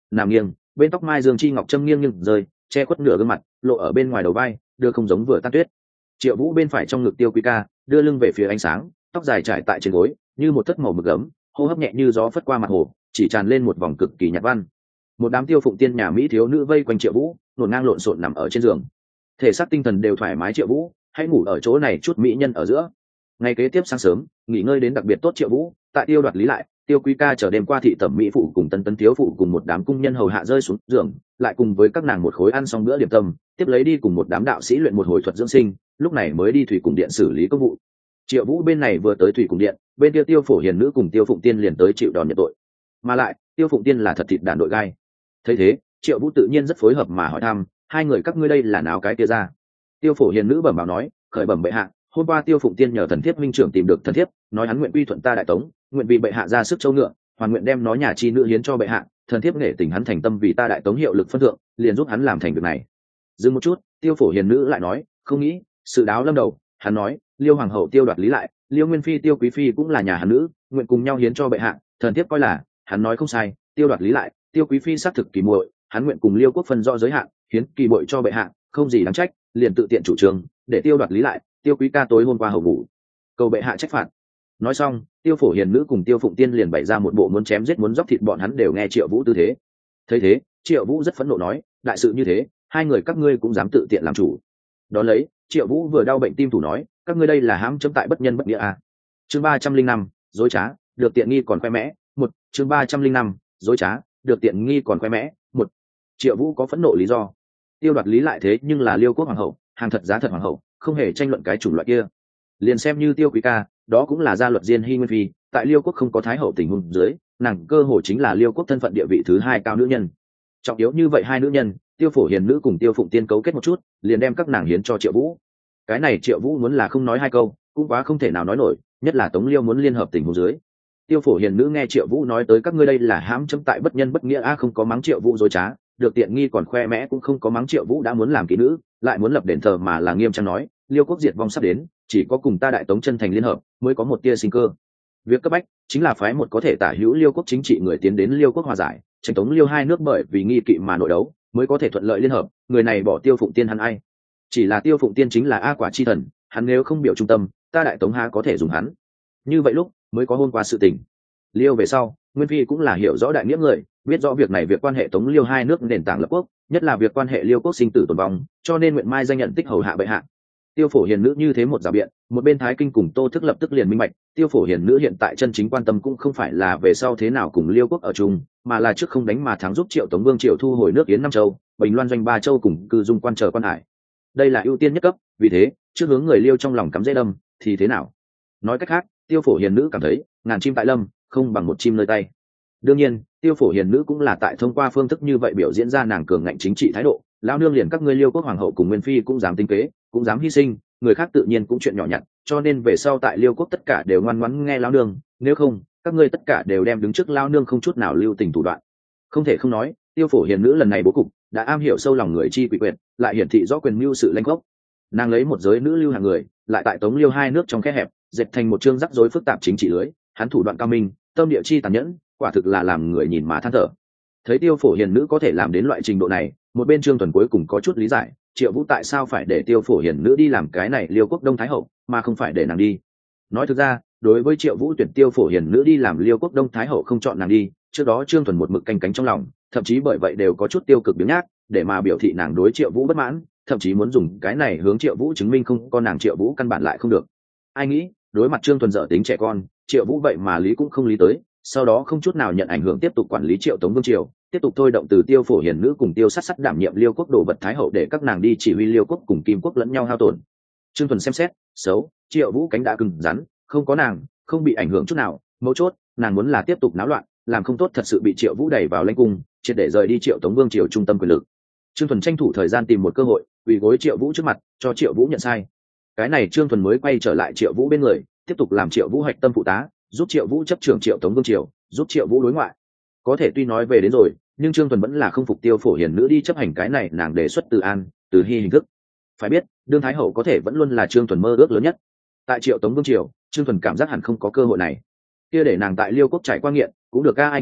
nằm nghiêng, bên tóc mai dương chi ngọc trâm nghiêng nghiêng rơi, che khuất nửa gương mặt, lộ ở bên ngoài đầu vai, đưa không giống vừa tan tuyết. Triệu Vũ bên phải trong ngực Tiêu Quý Ca, đưa lưng về phía ánh sáng, tóc dài trải tại trên gối, như một thất màu mực ấm, hô hấp nhẹ như gió phất qua mặt hồ, chỉ tràn lên một vòng cực kỳ nhạt văn. Một đám Tiêu Phụng Tiên nhà mỹ thiếu nữ vây quanh Triệu Vũ, hỗn ngang lộn xộn nằm ở trên giường. Thể xác tinh thần đều thoải mái. Triệu Vũ, hãy ngủ ở chỗ này chút mỹ nhân ở giữa. Ngày kế tiếp sáng sớm, nghỉ ngơi đến đặc biệt tốt Triệu Vũ, tại Tiêu Đoạt Lý lại, Tiêu Quý Ca chờ đêm qua thị tẩm mỹ phụ cùng tân tân thiếu phụ cùng một đám cung nhân hầu hạ rơi xuống giường, lại cùng với các nàng một khối ăn xong bữa điểm tâm, tiếp lấy đi cùng một đám đạo sĩ luyện một hồi thuật dưỡng sinh, lúc này mới đi thủy cung điện xử lý công vụ. Triệu Vũ bên này vừa tới thủy cung điện, bên kia Tiêu Phổ Hiền nữ cùng Tiêu Phụng Tiên liền tới chịu đòn nhận tội. Mà lại, Tiêu Phụng Tiên là thật thịt đàn đội gai. Thấy thế, Triệu Vũ tự nhiên rất phối hợp mà hỏi thăm, hai người các ngươi đây là nào cái kia ra? Tiêu Phổ Hiền nữ bẩm báo nói, khởi bẩm bệ hạ, hôm qua Tiêu Phụng Tiên nhờ thần thiếp minh trưởng tìm được thần thiếp, nói hắn nguyện quy thuận ta đại tống, nguyện vì bệ hạ ra sức châu ngựa, hoàn nguyện đem nó nhà chi nữ hiến cho bệ hạ, thần thiếp nghệ tình hắn thành tâm vì ta đại tống hiệu lực phân thượng, liền giúp hắn làm thành việc này. Dừng một chút, Tiêu Phổ Hiền nữ lại nói, không nghĩ, sự đáo lâm đầu, hắn nói, Liêu hoàng hậu Tiêu Đoạt Lý lại, Liêu Nguyên phi Tiêu Quý phi cũng là nhà hắn nữ, nguyện cùng nhau hiến cho bệ hạ, thần thiếp coi là, hắn nói không sai, Tiêu Đoạt Lý lại, Tiêu Quý phi xác thực kỳ muội, hắn nguyện cùng Liêu quốc phân rõ giới hạn, hiến kỳ muội cho bệ hạ, không gì đáng trách, liền tự tiện chủ trương, để Tiêu Đoạt Lý lại, Tiêu Quý ca tối hôm qua hầu ngủ, cầu bệ hạ trách phạt. Nói xong, Tiêu Phổ Hiền nữ cùng Tiêu Phụng Tiên liền bày ra một bộ muốn chém giết muốn dóc thịt bọn hắn đều nghe Triệu Vũ tư thế. Thấy thế, Triệu Vũ rất phẫn nộ nói, đại sự như thế, hai người các ngươi cũng dám tự tiện làm chủ. Đó lấy, Triệu Vũ vừa đau bệnh tim thủ nói, các ngươi đây là hãm chấm tại bất nhân bất nghĩa à? Chương ba trăm linh năm, dối trá, được tiện nghi còn khoe mẽ. Một, chương ba trăm linh năm, dối trá, được tiện nghi còn khoe mẽ. Một, Triệu Vũ có phẫn nộ lý do. Tiêu Đoạt Lý lại thế nhưng là Liêu quốc hoàng hậu, hàng thật giá thật hoàng hậu, không hề tranh luận cái chủng loại kia. Liền xem như Tiêu Quý ca, đó cũng là gia luật diên hy nguyên phi, tại Liêu quốc không có thái hậu tình huống dưới, nàng cơ hồ chính là Liêu quốc thân phận địa vị thứ hai cao nữ nhân. Trọng yếu như vậy hai nữ nhân, Tiêu Phổ Hiền nữ cùng Tiêu Phụng Tiên cấu kết một chút, liền đem các nàng hiến cho Triệu Vũ. Cái này Triệu Vũ muốn là không nói hai câu, cũng quá không thể nào nói nổi, nhất là Tống Liêu muốn liên hợp tình huống dưới. Tiêu Phổ Hiền nữ nghe Triệu Vũ nói tới các ngươi đây là hãm chấm tại bất nhân bất nghĩa a, không có mắng Triệu Vũ dối trá, được tiện nghi còn khoe mẽ cũng không có mắng Triệu Vũ đã muốn làm kỹ nữ, lại muốn lập đền thờ mà là nghiêm trang nói, Liêu quốc diệt vong sắp đến, chỉ có cùng ta đại tống chân thành liên hợp mới có một tia sinh cơ. Việc cấp bách chính là phái một có thể tả hữu Liêu quốc chính trị người tiến đến Liêu quốc hòa giải, tránh tống Liêu hai nước bởi vì nghi kỵ mà nội đấu, mới có thể thuận lợi liên hợp. Người này bỏ Tiêu Phụng Tiên hắn ai? Chỉ là Tiêu Phụng Tiên chính là A quả chi thần, hắn nếu không biểu trung tâm, ta đại tống há có thể dùng hắn. Như vậy lúc mới có hôm qua sự tình. Liêu về sau, Nguyên phi cũng là hiểu rõ đại nghĩa người, biết rõ việc này việc quan hệ tống Liêu hai nước nền tảng lập quốc, nhất là việc quan hệ Liêu quốc sinh tử tồn vong, cho nên nguyện mai danh nhận tích hầu hạ bệ hạ. Tiêu Phổ Hiền nữ như thế một rào biện, một bên Thái Kinh cùng Tô Thức lập tức liền minh bạch, Tiêu Phổ Hiền nữ hiện tại chân chính quan tâm cũng không phải là về sau thế nào cùng Liêu quốc ở chung, mà là trước không đánh mà thắng giúp Triệu Tống Vương Triệu thu hồi nước Yến Nam Châu, Bình Loan doanh ba châu cùng cư dung quan chờ quan hải. Đây là ưu tiên nhất cấp, vì thế, trước hướng người Liêu trong lòng cắm dễ đâm, thì thế nào? Nói cách khác, Tiêu Phổ Hiền nữ cảm thấy, ngàn chim tại lâm, không bằng một chim nơi tay. Đương nhiên, Tiêu Phổ Hiền nữ cũng là tại thông qua phương thức như vậy biểu diễn ra nàng cường ngạnh chính trị thái độ, lão nương liền các ngươi Liêu quốc hoàng hậu cùng Nguyên phi cũng dám tính kế, cũng dám hy sinh, người khác tự nhiên cũng chuyện nhỏ nhặt, cho nên về sau tại Liêu quốc tất cả đều ngoan ngoãn nghe lão nương, nếu không, các ngươi tất cả đều đem đứng trước lão nương không chút nào lưu tình thủ đoạn. Không thể không nói, Tiêu Phổ Hiền nữ lần này bố cục đã am hiểu sâu lòng người chi quỷ quyền, lại hiển thị rõ quyền mưu sự lãnh gốc. Nàng lấy một giới nữ lưu hàng người, lại tại tống Liêu hai nước trong khe hẹp, dệt thành một chương rắc rối phức tạp chính trị lưới, hắn thủ đoạn cao minh, tâm địa chi tàn nhẫn, quả thực là làm người nhìn mà than thở. Thấy Tiêu Phổ Hiền nữ có thể làm đến loại trình độ này, một bên Trương Tuần cuối cùng có chút lý giải, Triệu Vũ tại sao phải để Tiêu Phổ Hiền nữ đi làm cái này Liêu quốc Đông Thái hậu, mà không phải để nàng đi. Nói thực ra, đối với Triệu Vũ tuyển Tiêu Phổ Hiền nữ đi làm Liêu quốc Đông Thái hậu không chọn nàng đi, trước đó Trương Tuần một mực canh cánh trong lòng, thậm chí bởi vậy đều có chút tiêu cực biếng nhác, để mà biểu thị nàng đối Triệu Vũ bất mãn, thậm chí muốn dùng cái này hướng Triệu Vũ chứng minh không con nàng Triệu Vũ căn bản lại không được. Ai nghĩ, đối mặt Trương Tuần dở tính trẻ con, Triệu Vũ vậy mà lý cũng không lý tới, sau đó không chút nào nhận ảnh hưởng tiếp tục quản lý Triệu Tống Vương triều, tiếp tục thôi động từ Tiêu Phổ Hiền nữ cùng Tiêu Sát Sát đảm nhiệm Liêu quốc đồ vật thái hậu để các nàng đi chỉ huy Liêu quốc cùng Kim quốc lẫn nhau hao tổn. Trương Tuần xem xét, xấu, Triệu Vũ cánh đã cứng rắn, không có nàng, không bị ảnh hưởng chút nào, mấu chốt, nàng muốn là tiếp tục náo loạn, làm không tốt thật sự bị Triệu Vũ đẩy vào lãnh cung, triệt để rời đi Triệu Tống Vương triều trung tâm quyền lực. Trương Tuần tranh thủ thời gian tìm một cơ hội, quỳ gối Triệu Vũ trước mặt, cho Triệu Vũ nhận sai. Cái này Trương Tuần mới quay trở lại Triệu Vũ bên người, tiếp tục làm Triệu Vũ hoạch tâm phụ tá, giúp Triệu Vũ chấp trưởng Triệu Tống Vương triều, giúp Triệu Vũ đối ngoại. Có thể tuy nói về đến rồi, nhưng Trương Tuần vẫn là không phục Tiêu Phổ Hiền nữ đi chấp hành cái này nàng đề xuất từ an, từ hy hình thức. Phải biết, đương thái hậu có thể vẫn luôn là Trương Tuần mơ ước lớn nhất. Tại Triệu Tống Vương triều, Trương Tuần cảm giác hẳn không có cơ hội này. Kia để nàng tại Liêu quốc trải qua nghiện, cũng được ca ai nghĩ,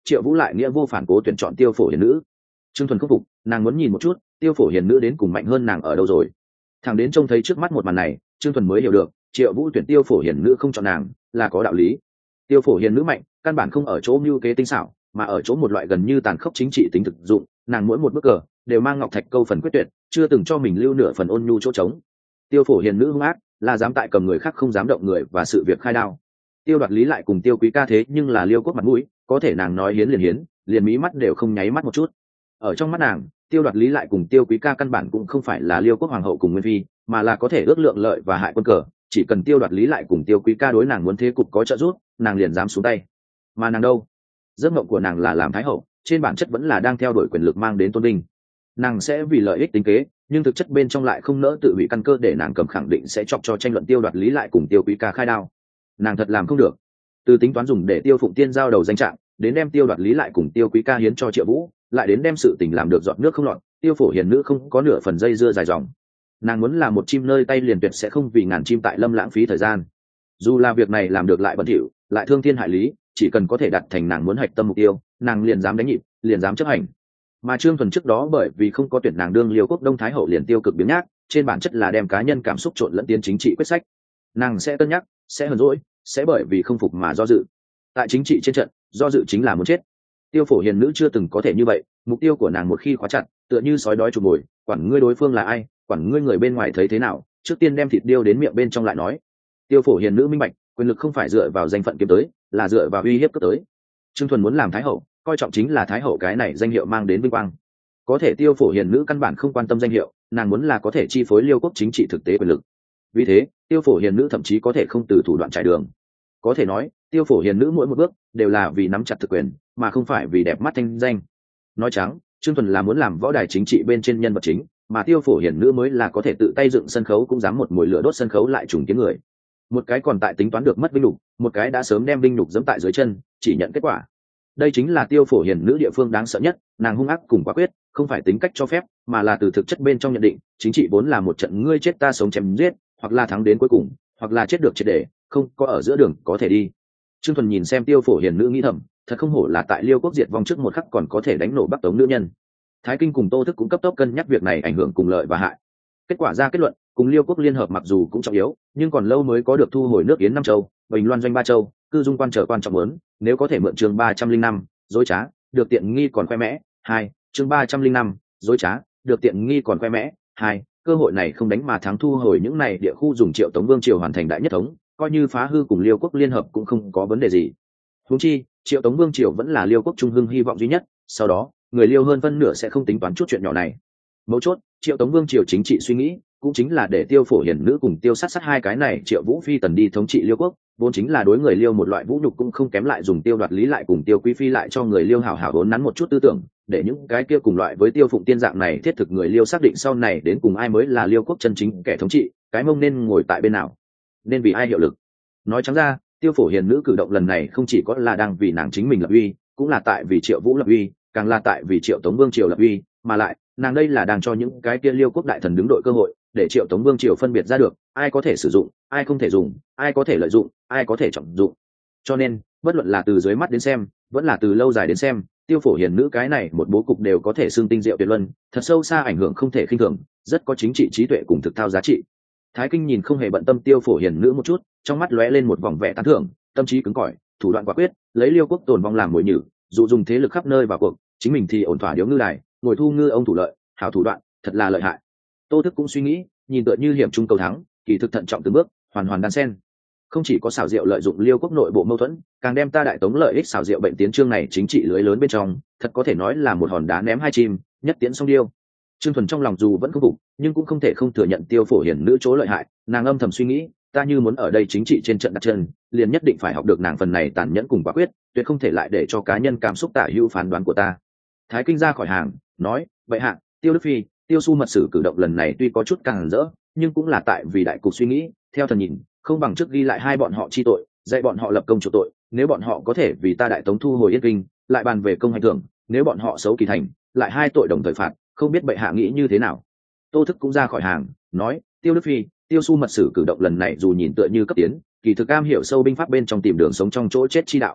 triệu vũ lại nghĩa vô phản cố tuyển chọn Tiêu Phổ Hiền nữ. Trương Thuần khâm phục, nàng muốn nhìn một chút Tiêu Phổ Hiền nữ đến cùng mạnh hơn nàng ở đâu rồi. Thằng đến trông thấy trước mắt một màn này, Trương Thuần mới hiểu được triệu vũ tuyển Tiêu Phổ Hiền nữ không chọn nàng là có đạo lý. Tiêu Phổ Hiền nữ mạnh căn bản không ở chỗ mưu kế tinh xảo, mà ở chỗ một loại gần như tàn khốc chính trị tính thực dụng. Nàng mỗi một bước cờ đều mang ngọc thạch câu phần quyết tuyệt, chưa từng cho mình lưu nửa phần ôn nhu chỗ trống. Tiêu Phổ Hiền nữ hung ác, là dám tại cầm người khác không dám động người và sự việc khai đao. Tiêu Đoạt Lý lại cùng Tiêu Quý Ca thế nhưng là Liêu Quốc mặt mũi, có thể nàng nói hiến liền hiến, liền mí mắt đều không nháy mắt một chút. Ở trong mắt nàng, Tiêu Đoạt Lý lại cùng Tiêu Quý Ca căn bản cũng không phải là Liêu Quốc hoàng hậu cùng nguyên phi, mà là có thể ước lượng lợi và hại quân cờ. Chỉ cần Tiêu Đoạt Lý lại cùng Tiêu Quý Ca đối nàng muốn thế cục có trợ giúp, nàng liền dám xuống tay. Mà nàng đâu? Giấc mộng của nàng là làm thái hậu, trên bản chất vẫn là đang theo đuổi quyền lực mang đến tôn vinh. Nàng sẽ vì lợi ích tính kế, nhưng thực chất bên trong lại không nỡ tự hủy căn cơ để nàng cầm khẳng định sẽ chọc cho tranh luận Tiêu Đoạt Lý lại cùng Tiêu Quý Ca khai đao. Nàng thật làm không được. Từ tính toán dùng để Tiêu Phụng Tiên giao đầu danh trạng, đến đem Tiêu Đoạt Lý lại cùng Tiêu Quý Ca hiến cho Triệu Vũ, lại đến đem sự tình làm được giọt nước không lọt, Tiêu Phổ Hiền nữ không có nửa phần dây dưa dài dòng. Nàng muốn là một chim nơi tay liền tuyệt sẽ không vì ngàn chim tại lâm lãng phí thời gian. Dù là việc này làm được lại bẩn thỉu, lại thương thiên hại lý, chỉ cần có thể đạt thành nàng muốn hạch tâm mục tiêu, nàng liền dám đánh nhịp, liền dám chấp hành. Mà Trương Thuần trước đó bởi vì không có tuyển nàng đương Liêu Quốc Đông Thái hậu liền tiêu cực biếng nhác, trên bản chất là đem cá nhân cảm xúc trộn lẫn tiến chính trị quyết sách. Nàng sẽ cân nhắc, sẽ hờn dỗi, sẽ bởi vì không phục mà do dự. Tại chính trị trên trận, do dự chính là muốn chết. Tiêu Phổ Hiền nữ chưa từng có thể như vậy, mục tiêu của nàng một khi khóa chặt, tựa như sói đói chụp mồi, quản ngươi đối phương là ai, quản ngươi người bên ngoài thấy thế nào, trước tiên đem thịt điêu đến miệng bên trong lại nói. Tiêu Phổ Hiền nữ minh bạch, quyền lực không phải dựa vào danh phận kiếm tới, là dựa vào uy hiếp cướp tới. Trương Thuần muốn làm thái hậu, coi trọng chính là thái hậu cái này danh hiệu mang đến vinh quang. Có thể Tiêu Phổ Hiền nữ căn bản không quan tâm danh hiệu, nàng muốn là có thể chi phối Liêu Quốc chính trị thực tế quyền lực. Vì thế, Tiêu Phổ Hiền nữ thậm chí có thể không từ thủ đoạn trải đường. Có thể nói, Tiêu Phổ Hiền nữ mỗi một bước đều là vì nắm chặt thực quyền, mà không phải vì đẹp mắt thanh danh. Nói trắng, Trương Thuần là muốn làm võ đài chính trị bên trên nhân vật chính, mà Tiêu Phổ Hiền nữ mới là có thể tự tay dựng sân khấu cũng dám một mùi lửa đốt sân khấu lại trùng tiếng người. Một cái còn tại tính toán được mất vinh nhục, một cái đã sớm đem vinh nhục giẫm tại dưới chân, chỉ nhận kết quả. Đây chính là Tiêu Phổ Hiền nữ địa phương đáng sợ nhất, nàng hung ác cùng quả quyết, không phải tính cách cho phép, mà là từ thực chất bên trong nhận định, chính trị vốn là một trận ngươi chết ta sống chém giết, hoặc là thắng đến cuối cùng, hoặc là chết được triệt để, không có ở giữa đường có thể đi. Trương Thuần nhìn xem Tiêu Phổ Hiền nữ nghĩ thầm, thật không hổ là tại Liêu Quốc diệt vong trước một khắc còn có thể đánh nổ Bắc Tống nữ nhân. Thái Kinh cùng Tô Thức cũng cấp tốc cân nhắc việc này ảnh hưởng cùng lợi và hại. Kết quả ra kết luận, cùng Liêu Quốc liên hợp mặc dù cũng trọng yếu, nhưng còn lâu mới có được thu hồi nước Yến năm châu, Bình Loan doanh ba châu, cư dung quan trở quan trọng lớn, nếu có thể mượn chương ba trăm linh năm, dối trá, được tiện nghi còn khoe mẽ, hai, chương ba trăm linh năm, dối trá, được tiện nghi còn khoe mẽ, hai, cơ hội này không đánh mà thắng thu hồi những này địa khu dùng Triệu Tống Vương triều hoàn thành đại nhất thống, coi như phá hư cùng Liêu Quốc liên hợp cũng không có vấn đề gì. Huống chi, Triệu Tống Vương triều vẫn là Liêu Quốc trung hưng hy vọng duy nhất, sau đó, người Liêu hơn phân nửa sẽ không tính toán chút chuyện nhỏ này. Mấu chốt, Triệu Tống Vương triều chính trị suy nghĩ, cũng chính là để Tiêu Phổ Hiền nữ cùng Tiêu Sát Sát hai cái này Triệu Vũ Phi tần đi thống trị Liêu Quốc, vốn chính là đối người Liêu một loại vũ nhục cũng không kém, lại dùng Tiêu Đoạt Lý lại cùng Tiêu Quý Phi lại cho người Liêu hảo hảo vốn nắn một chút tư tưởng, để những cái kia cùng loại với Tiêu Phụng Tiên dạng này thiết thực người Liêu xác định sau này đến cùng ai mới là Liêu Quốc chân chính kẻ thống trị, cái mông nên ngồi tại bên nào, nên vì ai hiệu lực. Nói trắng ra, Tiêu Phổ Hiền nữ cử động lần này không chỉ có là đang vì nàng chính mình lập uy, cũng là tại vì Triệu Vũ lập uy, càng là tại vì Triệu Tống Vương triều lập uy, mà lại nàng đây là đang cho những cái kia Liêu Quốc đại thần đứng đội cơ hội, để Triệu Tống Vương triều phân biệt ra được ai có thể sử dụng, ai không thể dùng, ai có thể lợi dụng, ai có thể trọng dụng. Cho nên, bất luận là từ dưới mắt đến xem, vẫn là từ lâu dài đến xem, Tiêu Phổ Hiền nữ cái này một bố cục đều có thể xưng tinh diệu tuyệt luân, thật sâu xa ảnh hưởng không thể khinh thường, rất có chính trị trí tuệ cùng thực thao giá trị. Thái Kinh nhìn không hề bận tâm Tiêu Phổ Hiền nữ một chút, trong mắt lóe lên một vòng vẻ tán thưởng, tâm trí cứng cỏi, thủ đoạn quả quyết, lấy Liêu Quốc tồn vong làm mồi nhử, dụ dùng thế lực khắp nơi vào cuộc, chính mình thì ổn thỏa điếu ngư đài, ngồi thu ngư ông thủ lợi, hảo thủ đoạn, thật là lợi hại. Tô Thức cũng suy nghĩ, nhìn tựa như hiểm trung cầu thắng, kỳ thực thận trọng từng bước, hoàn hoàn đan sen. Không chỉ có xảo diệu lợi dụng Liêu Quốc nội bộ mâu thuẫn, càng đem ta đại tống lợi ích xảo diệu bệnh tiến chương này chính trị lưới lớn bên trong, thật có thể nói là một hòn đá ném hai chim, nhất tiễn song điêu. Trương Thuần trong lòng dù vẫn không phục, nhưng cũng không thể không thừa nhận Tiêu Phổ Hiền nữ chỗ lợi hại, nàng âm thầm suy nghĩ, ta như muốn ở đây chính trị trên trận đặt chân, liền nhất định phải học được nàng phần này tàn nhẫn cùng quả quyết, tuyệt không thể lại để cho cá nhân cảm xúc tả hữu phán đoán của ta. Thái Kinh ra khỏi hàng, nói, vậy hạ, Tiêu Đức Phi, Tiêu Xu mật sử cử động lần này tuy có chút càng rỡ, nhưng cũng là tại vì đại cục suy nghĩ, theo thần nhìn, không bằng trước ghi lại hai bọn họ chi tội, dạy bọn họ lập công chủ tội, nếu bọn họ có thể vì ta đại tống thu hồi Yên Kinh, lại bàn về công hành thưởng, nếu bọn họ xấu kỳ thành, lại hai tội đồng thời phạt, không biết bệ hạ nghĩ như thế nào. Tô Thức cũng ra khỏi hàng, nói, Tiêu Đức Phi, Tiêu Xu mật sử cử động lần này dù nhìn tựa như cấp tiến, kỳ thực cam hiểu sâu binh pháp bên trong tìm đường sống trong chỗ chết chi đạo.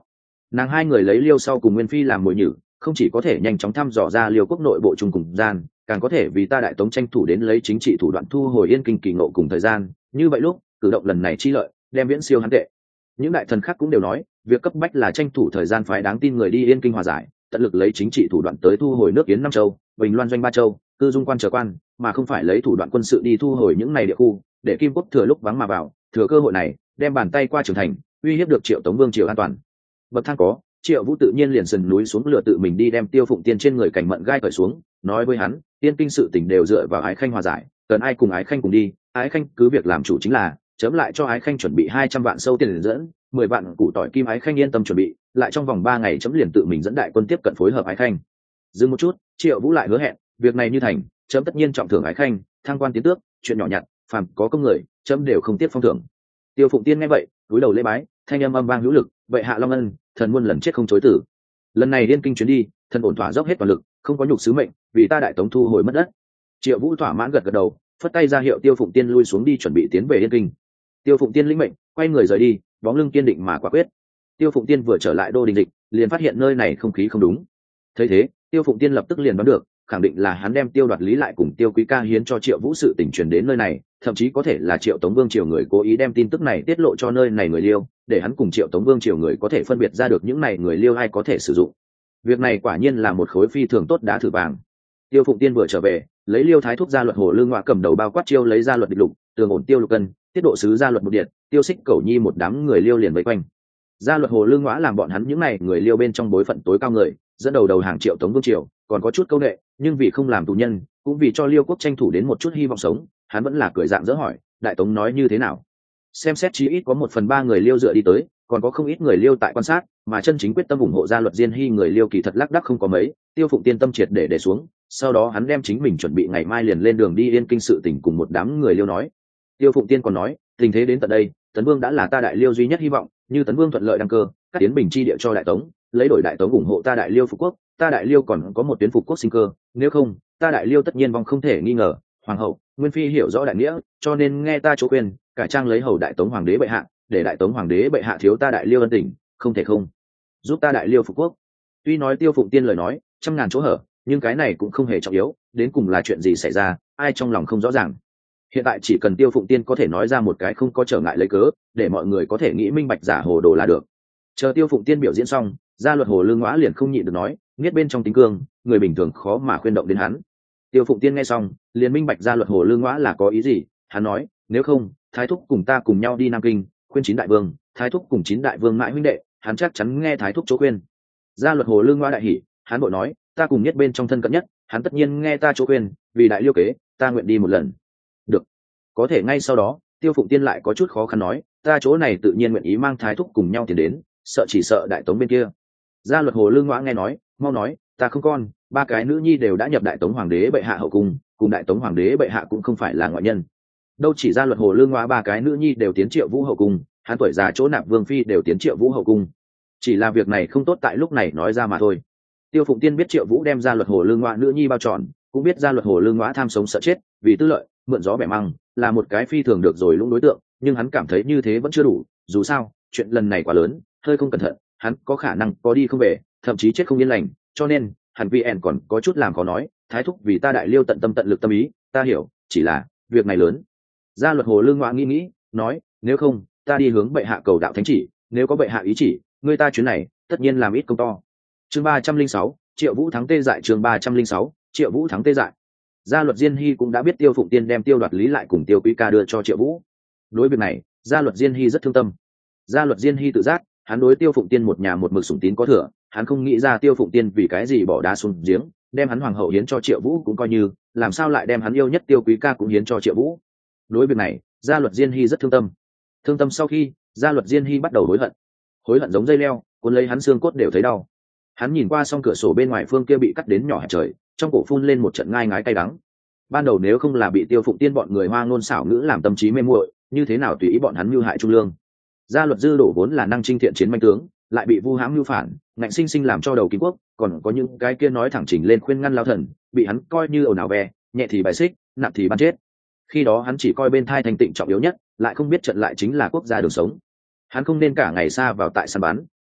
nàng hai người lấy liêu sau cùng nguyên phi làm mồi nhử, không chỉ có thể nhanh chóng thăm dò ra liêu quốc nội bộ chung cùng gian, càng có thể vì ta đại tống tranh thủ đến lấy chính trị thủ đoạn thu hồi yên kinh kỳ ngộ cùng thời gian. Như vậy lúc cử động lần này chi lợi đem viễn siêu hắn tệ. Những đại thần khác cũng đều nói việc cấp bách là tranh thủ thời gian phái đáng tin người đi yên kinh hòa giải, tận lực lấy chính trị thủ đoạn tới thu hồi nước Yến năm châu, bình loan doanh ba châu, cư dung quan trở quan, mà không phải lấy thủ đoạn quân sự đi thu hồi những này địa khu, để Kim Quốc thừa lúc vắng mà vào, thừa cơ hội này đem bàn tay qua trưởng thành, uy hiếp được Triệu Tống Vương triều an toàn. Bậc thang có, Triệu Vũ tự nhiên liền sườn núi xuống lựa tự mình đi đem Tiêu Phụng Tiên trên người cảnh mận gai cởi xuống, nói với hắn, tiên kinh sự tình đều dựa vào Ái Khanh hòa giải, cần ai cùng Ái Khanh cùng đi, Ái Khanh cứ việc làm chủ chính là, chấm lại cho Ái Khanh chuẩn bị hai trăm vạn sâu tiền dẫn, mười vạn củ tỏi kim, Ái Khanh yên tâm chuẩn bị, lại trong vòng ba ngày chấm liền tự mình dẫn đại quân tiếp cận phối hợp Ái Khanh. Dừng một chút, Triệu Vũ lại hứa hẹn, việc này như thành, chấm tất nhiên trọng thưởng Ái Khanh, thăng quan tiến tước, chuyện nhỏ nhặt, phàm có công người, chấm đều không tiếc phong thưởng. Tiêu Phụng Tiên nghe vậy, cúi đầu lễ bái, thanh âm âm vang hữu lực, vậy hạ long ân, thần muôn lần chết không chối tử. Lần này liên kinh chuyến đi, thần ổn thỏa dốc hết toàn lực, không có nhục sứ mệnh, vì ta đại tống thu hồi mất đất. Triệu Vũ thỏa mãn gật gật đầu, phất tay ra hiệu Tiêu Phụng Tiên lui xuống đi chuẩn bị tiến về yên kinh. Tiêu Phụng Tiên lĩnh mệnh, quay người rời đi, bóng lưng kiên định mà quả quyết. Tiêu Phụng Tiên vừa trở lại đô đình dịch, liền phát hiện nơi này không khí không đúng. Thấy thế, Tiêu Phụng Tiên lập tức liền đoán được, khẳng định là hắn đem Tiêu Đoạt Lý lại cùng Tiêu Quý Ca hiến cho Triệu Vũ sự tình truyền đến nơi này, thậm chí có thể là Triệu Tống Vương triều người cố ý đem tin tức này tiết lộ cho nơi này người Liêu, để hắn cùng Triệu Tống Vương triều người có thể phân biệt ra được những này người Liêu ai có thể sử dụng. Việc này quả nhiên là một khối phi thường tốt đá thử vàng. Tiêu Phụng Tiên vừa trở về, lấy Liêu Thái Thúc gia luật Hồ Lương Ngoại cầm đầu bao quát chiêu lấy ra luật địch lục, tường ổn Tiêu Lục Cân, tiết độ sứ gia luật một điện, Tiêu Xích Cẩu Nhi một đám người Liêu liền vây quanh. Gia luật Hồ Lương Ngoại làm bọn hắn những này người Liêu bên trong bối phận tối cao người, dẫn đầu đầu hàng Triệu Tống Vương triều, còn có chút câu nệ, nhưng vì không làm tù nhân, cũng vì cho Liêu quốc tranh thủ đến một chút hy vọng sống, hắn vẫn là cười dạng dỡ hỏi, đại tống nói như thế nào? Xem xét chí ít có một phần ba người Liêu dựa đi tới, còn có không ít người Liêu tại quan sát, mà chân chính quyết tâm ủng hộ gia luật Diên Hy người Liêu kỳ thật lác đác không có mấy. Tiêu Phụng Tiên tâm triệt để để xuống, sau đó hắn đem chính mình chuẩn bị ngày mai liền lên đường đi yên kinh sự tình cùng một đám người Liêu nói. Tiêu Phụng Tiên còn nói, tình thế đến tận đây, Tấn Vương đã là ta đại Liêu duy nhất hy vọng, như Tấn Vương thuận lợi đăng cơ, cắt tiến bình chi địa cho đại tống, lấy đổi đại tống ủng hộ ta đại Liêu phục quốc, ta đại Liêu còn có một tuyến phục quốc sinh cơ, nếu không, ta đại Liêu tất nhiên vong không thể nghi ngờ. Hoàng hậu, Nguyên phi hiểu rõ đại nghĩa, cho nên nghe ta chỗ quyền, cải trang lấy hầu đại tống hoàng đế bệ hạ, để đại tống hoàng đế bệ hạ thiếu ta đại Liêu ân tình, không thể không giúp ta đại Liêu phục quốc. Tuy nói Tiêu Phụng Tiên lời nói trăm ngàn chỗ hở, nhưng cái này cũng không hề trọng yếu, đến cùng là chuyện gì xảy ra, ai trong lòng không rõ ràng. Hiện tại chỉ cần Tiêu Phụng Tiên có thể nói ra một cái không có trở ngại lấy cớ, để mọi người có thể nghĩ minh bạch giả hồ đồ là được. Chờ Tiêu Phụng Tiên biểu diễn xong, gia luật Hồ Lương Ngõa liền không nhịn được nói, nghiết bên trong tính cương, người bình thường khó mà khuyên động đến hắn. Tiêu Phụng Tiên nghe xong, liền minh bạch gia luật Hồ Lương Ngõa là có ý gì. Hắn nói, nếu không, Thái Thúc cùng ta cùng nhau đi Nam Kinh, khuyên chín đại vương, Thái Thúc cùng chín đại vương mãi huynh đệ, hắn chắc chắn nghe Thái Thúc chỗ khuyên. Gia luật Hồ Lương Ngõa đại hỉ, hắn bội nói, ta cùng nhất bên trong thân cận nhất, hắn tất nhiên nghe ta chỗ khuyên, vì đại Liêu kế, ta nguyện đi một lần. Được. Có thể ngay sau đó, Tiêu Phụng Tiên lại có chút khó khăn nói, ta chỗ này tự nhiên nguyện ý mang Thái Thúc cùng nhau tiến đến, sợ chỉ sợ đại tống bên kia. Gia luật Hồ Lương Ngõa nghe nói, mau nói, ta không con, ba cái nữ nhi đều đã nhập đại tống hoàng đế bệ hạ hậu cung, cùng đại tống hoàng đế bệ hạ cũng không phải là ngoại nhân. Đâu chỉ gia luật Hồ Lương Ngõa ba cái nữ nhi đều tiến Triệu Vũ hậu cung, hắn tuổi già chỗ nạp vương phi đều tiến Triệu Vũ hậu cung. Chỉ là việc này không tốt tại lúc này nói ra mà thôi. Tiêu Phụng Tiên biết Triệu Vũ đem gia luật Hồ Lương Ngõa nữ nhi bao trọn, cũng biết gia luật Hồ Lương Ngõa tham sống sợ chết, vì tư lợi, mượn gió bẻ măng, là một cái phi thường được rồi lũng đối tượng, nhưng hắn cảm thấy như thế vẫn chưa đủ, dù sao, chuyện lần này quá lớn, hơi không cẩn thận, hắn có khả năng có đi không về, thậm chí chết không yên lành, cho nên, hắn vì ẻn còn có chút làm khó nói, Thái Thúc vì ta đại Liêu tận tâm tận lực tâm ý, ta hiểu, chỉ là, việc này lớn. Gia luật Hồ Lương Ngõa nghĩ nghĩ, nói, nếu không, ta đi hướng bệ hạ cầu đạo thánh chỉ, nếu có bệ hạ ý chỉ, người ta chuyến này, tất nhiên làm ít công to. Chương ba trăm linh sáu, Triệu Vũ thắng tê dại. Chương ba trăm linh sáu, Triệu Vũ thắng tê dại. Gia luật Diên Hy cũng đã biết Tiêu Phụng Tiên đem Tiêu Đoạt Lý lại cùng Tiêu Quý Ca đưa cho Triệu Vũ. Đối việc này, gia luật Diên Hy rất thương tâm. Gia luật Diên Hy tự giác, hắn đối Tiêu Phụng Tiên một nhà một mực sủng tín có thừa, hắn không nghĩ ra Tiêu Phụng Tiên vì cái gì bỏ đá xuống giếng, đem hắn hoàng hậu hiến cho Triệu Vũ cũng coi như, làm sao lại đem hắn yêu nhất Tiêu Quý Ca cũng hiến cho Triệu Vũ. Đối việc này, gia luật Diên Hy rất thương tâm. Thương tâm sau khi, gia luật Diên Hy bắt đầu hối hận. Hối hận giống dây leo, cuốn lấy hắn xương cốt đều thấy đau. Hắn nhìn qua song cửa sổ bên ngoài phương kia bị cắt đến nhỏ hẹp trời, trong cổ phun lên một trận ngai ngái cay đắng. Ban đầu nếu không là bị Tiêu Phụng Tiên bọn người hoa ngôn xảo ngữ làm tâm trí mê muội, như thế nào tùy ý bọn hắn mưu hại trung lương. Gia luật Dư đổ vốn là năng trinh thiện chiến manh tướng, lại bị vu hãm mưu phản, ngạnh sinh sinh làm cho đầu Kim Quốc, còn có những cái kia nói thẳng chỉnh lên khuyên ngăn lao thần, bị hắn coi như ồn ào ve, nhẹ thì bài xích, nặng thì ban chết. Khi đó hắn chỉ coi bên thai thành tịnh trọng yếu nhất, lại không biết trận lại chính là quốc gia đường sống. Hắn không nên cả ngày xa vào tại săn bắn,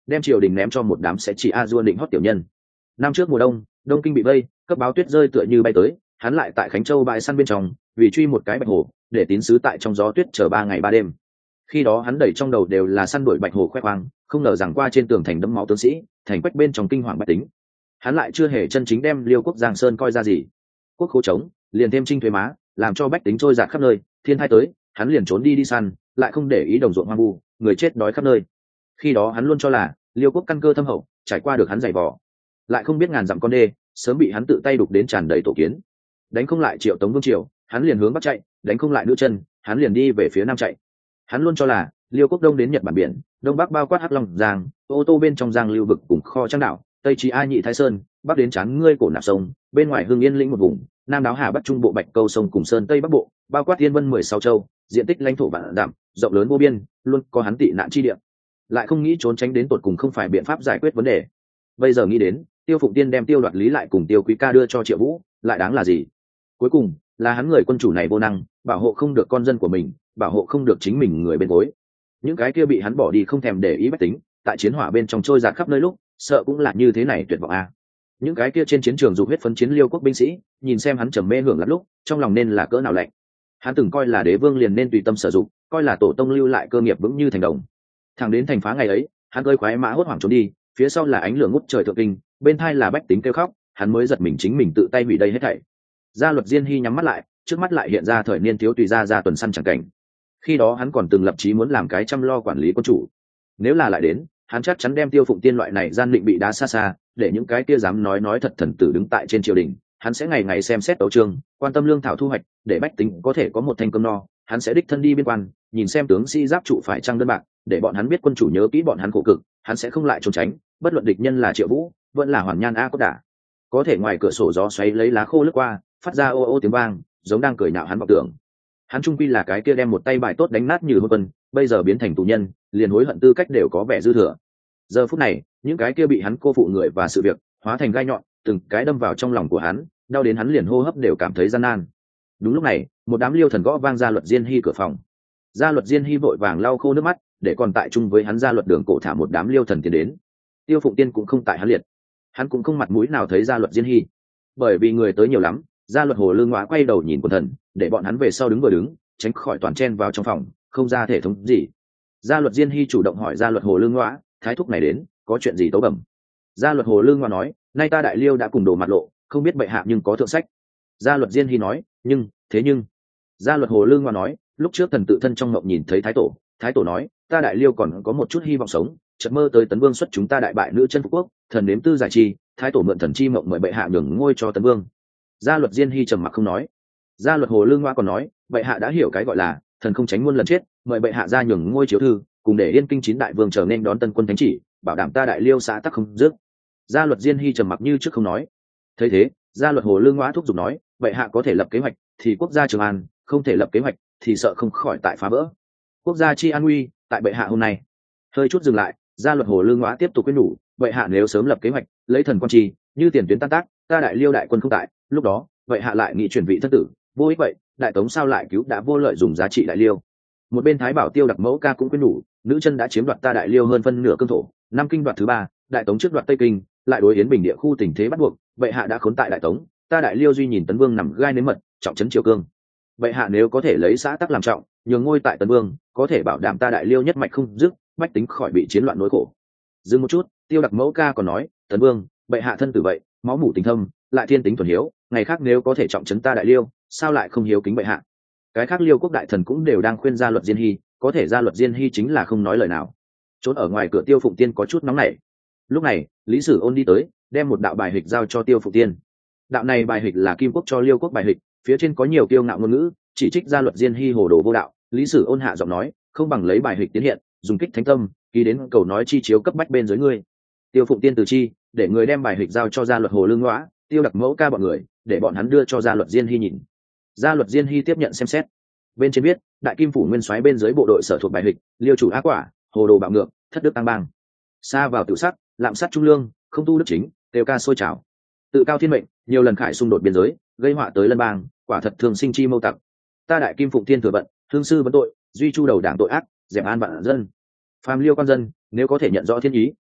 đem triều đình ném cho một đám sẽ chỉ a dua định hót tiểu nhân. Năm trước mùa đông, đông kinh bị vây, cấp báo tuyết rơi tựa như bay tới, hắn lại tại Khánh Châu bãi săn bên trong, vì truy một cái bạch hổ, để tín sứ tại trong gió tuyết chờ ba ngày ba đêm. Khi đó hắn đẩy trong đầu đều là săn đuổi bạch hổ khoe khoang, không ngờ rằng qua trên tường thành đẫm máu tướng sĩ, thành quách bên trong kinh hoàng bách tính. Hắn lại chưa hề chân chính đem Liêu quốc Giang Sơn coi ra gì. Quốc khố trống, liền thêm trinh thuế má, làm cho bách tính trôi dạt khắp nơi, thiên tai tới, hắn liền trốn đi đi săn, lại không để ý đồng ruộng hoang vu, người chết đói khắp nơi. Khi đó hắn luôn cho là Liêu quốc căn cơ thâm hậu, trải qua được hắn dày vò, lại không biết ngàn dặm con đê sớm bị hắn tự tay đục đến tràn đầy tổ kiến. Đánh không lại Triệu Tống vương triều, hắn liền hướng bắc chạy, đánh không lại nữ chân, hắn liền đi về phía nam chạy. Hắn luôn cho là Liêu quốc đông đến Nhật Bản biển, đông bắc bao quát Hắc Long Giang, ô tô bên trong Giang lưu vực cùng kho trang đảo, tây trí a nhị Thái Sơn, bắc đến chán ngươi cổ nạp sông, bên ngoài Hưng Yên lĩnh một vùng, nam đáo Hà Bắc Trung bộ Bạch Câu sông cùng sơn tây bắc bộ, bao quát Thiên Vân mười sáu châu, diện tích lãnh thổ vạn dặm, rộng lớn vô biên, luôn có hắn tị nạn chi địa. Lại không nghĩ trốn tránh đến tột cùng không phải biện pháp giải quyết vấn đề. Bây giờ nghĩ đến, Tiêu Phụng Tiên đem Tiêu Đoạt Lý lại cùng Tiêu Quý Ca đưa cho Triệu Vũ, lại đáng là gì? Cuối cùng là hắn người quân chủ này vô năng, bảo hộ không được con dân của mình, bảo hộ không được chính mình người bên gối. Những cái kia bị hắn bỏ đi không thèm để ý bách tính, tại chiến hỏa bên trong trôi dạt khắp nơi lúc, sợ cũng là như thế này tuyệt vọng à. Những cái kia trên chiến trường dục huyết phấn chiến Liêu quốc binh sĩ, nhìn xem hắn trầm mê hưởng lạc lúc, trong lòng nên là cỡ nào lạnh. Hắn từng coi là đế vương liền nên tùy tâm sử dụng, coi là tổ tông lưu lại cơ nghiệp vững như thành đồng. Thẳng đến thành phá ngày ấy, hắn cơi khoái mã hốt hoảng trốn đi, phía sau là ánh lửa ngút trời thượng kinh, bên thai là bách tính kêu khóc, hắn mới giật mình chính mình tự tay hủy đây hết thảy. Gia Luật Diên Hy nhắm mắt lại, trước mắt lại hiện ra thời niên thiếu tùy gia ra tuần săn chẳng cảnh. Khi đó hắn còn từng lập chí muốn làm cái chăm lo quản lý quân chủ. Nếu là lại đến, hắn chắc chắn đem Tiêu Phụng Tiên loại này gian định bị đá xa xa, để những cái kia dám nói nói thật thần tử đứng tại trên triều đình, hắn sẽ ngày ngày xem xét tấu chương, quan tâm lương thảo thu hoạch, để bách tính có thể có một thanh cơm no, hắn sẽ đích thân đi biên quan, nhìn xem tướng sĩ giáp trụ phải trăng đơn bạc, để bọn hắn biết quân chủ nhớ kỹ bọn hắn khổ cực, hắn sẽ không lại trốn tránh, bất luận địch nhân là Triệu Vũ, vẫn là Hoàn Nhan A Cốt Đả. Có thể ngoài cửa sổ gió xoáy lấy lá khô lướt qua, phát ra ô ô tiếng vang, giống đang cười nhạo hắn vọng tưởng. Hắn trung quy là cái kia đem một tay bài tốt đánh nát như hôn quân, bây giờ biến thành tù nhân, liền hối hận tư cách đều có vẻ dư thừa. Giờ phút này, những cái kia bị hắn cô phụ người và sự việc, hóa thành gai nhọn, từng cái đâm vào trong lòng của hắn, đau đến hắn liền hô hấp đều cảm thấy gian nan. Đúng lúc này, một đám liêu thần gõ vang Gia Luật Diên Hy cửa phòng. Gia Luật Diên Hy vội vàng lau khô nước mắt, để còn tại chung với hắn Gia Luật Đường cổ thả một đám liêu thần tiến đến. Tiêu Phụng Tiên cũng không tại hắn liệt, hắn cũng không mặt mũi nào thấy Gia Luật Diên Hy, bởi vì người tới nhiều lắm. Gia Luật Hồ Lương Ngoá quay đầu nhìn quần thần, để bọn hắn về sau đứng vừa đứng, tránh khỏi toàn chen vào trong phòng, không ra thể thống gì. Gia Luật Diên Hy chủ động hỏi Gia Luật Hồ Lương Ngoá, thái thúc này đến, có chuyện gì tấu bẩm? Gia Luật Hồ Lương Ngoá nói, nay ta đại liêu đã cùng đồ mặt lộ, không biết bệ hạ nhưng có thượng sách. Gia Luật Diên Hy nói, nhưng thế nhưng. Gia Luật Hồ Lương Ngoá nói, lúc trước thần tự thân trong ngộng nhìn thấy thái tổ, thái tổ nói, ta đại liêu còn có một chút hy vọng sống, chợt mơ tới tấn vương xuất chúng ta đại bại nữ chân phục quốc, thần nếm tư giải chi, thái tổ mượn thần chi mộng mời bệ hạ nhường ngôi cho tấn vương. Gia Luật Diên Hy trầm mặc không nói. Gia Luật Hồ Lương Ngoa còn nói, bệ hạ đã hiểu cái gọi là thần không tránh muôn lần chết, mời bệ hạ ra nhường ngôi chiếu thư, cùng để yên kinh chín đại vương trở nên đón tân quân thánh chỉ, bảo đảm ta đại liêu xã tắc không dứt. Gia Luật Diên Hy trầm mặc như trước không nói. Thấy thế, Gia Luật Hồ Lương Ngoa thúc giục nói, bệ hạ có thể lập kế hoạch, thì quốc gia trường an, không thể lập kế hoạch, thì sợ không khỏi tại phá vỡ. Quốc gia chi an nguy, tại bệ hạ hôm nay. Hơi chút dừng lại, Gia Luật Hồ Lương Ngoa tiếp tục khuyên nhủ, bệ hạ nếu sớm lập kế hoạch, lấy thần quan trì, như tiền tuyến tan tác, ta đại liêu đại quân không tại, lúc đó vậy hạ lại nghị chuyển vị thất tử, vô ích vậy, đại tống sao lại cứu đã vô lợi dùng giá trị đại liêu. Một bên Thái Bảo Tiêu Đặc Mẫu Ca cũng khuyên nhủ, nữ chân đã chiếm đoạt ta đại liêu hơn phân nửa cương thổ, năm kinh đoạt thứ ba, đại tống trước đoạt tây kinh, lại đối yến bình địa khu tình thế bắt buộc, vậy hạ đã khốn tại đại tống, ta đại liêu duy nhìn tấn vương nằm gai nếm mật, trọng trấn triều cương. Vậy hạ nếu có thể lấy xã tắc làm trọng, nhường ngôi tại tấn vương, có thể bảo đảm ta đại liêu nhất mạch không dứt, bách tính khỏi bị chiến loạn nỗi khổ. Dừng một chút, Tiêu Đặc Mẫu Ca còn nói, tấn vương, bệ hạ thân tử vậy, máu mủ tình thâm, lại thiên tính thuần hiếu, ngày khác nếu có thể trọng trấn ta đại liêu, sao lại không hiếu kính bệ hạ? Cái khác liêu quốc đại thần cũng đều đang khuyên Gia Luật Diên Hy, có thể Gia Luật Diên Hy chính là không nói lời nào. Trốn ở ngoài cửa Tiêu Phụng Tiên có chút nóng nảy. Lúc này, Lý Sử Ôn đi tới, đem một đạo bài hịch giao cho Tiêu Phụng Tiên. Đạo này bài hịch là Kim Quốc cho liêu quốc bài hịch, phía trên có nhiều kiêu ngạo ngôn ngữ, chỉ trích Gia Luật Diên Hy hồ đồ vô đạo. Lý Sử Ôn hạ giọng nói, không bằng lấy bài hịch tiến hiện, dùng kích thánh tâm, ký đến cầu nói chi chiếu cấp bách bên dưới ngươi. Tiêu Phụng Tiên từ chi, để người đem bài hịch giao cho Gia Luật Hồ Lương Ngoã, Tiêu Đặc Mẫu Ca bọn người, để bọn hắn đưa cho Gia Luật Diên Hy nhìn. Gia Luật Diên Hy tiếp nhận xem xét. Bên trên viết, đại kim phủ nguyên soái bên dưới bộ đội sở thuộc bài hịch, liêu chủ ác quả, hồ đồ bạo ngược, thất đức tăng bang. Xa vào tự sắc, lạm sát trung lương, không tu đức chính, tiêu ca sôi trào. Tự cao thiên mệnh, nhiều lần khải xung đột biên giới, gây họa tới lân bang, quả thật thường sinh chi mâu tặc. Ta đại kim phụng thiên thừa vận, thương sư vấn tội, duy chu đầu đảng tội ác, dẹp an vạn dân. Phàm liêu quan dân, nếu có thể nhận rõ thiên ý,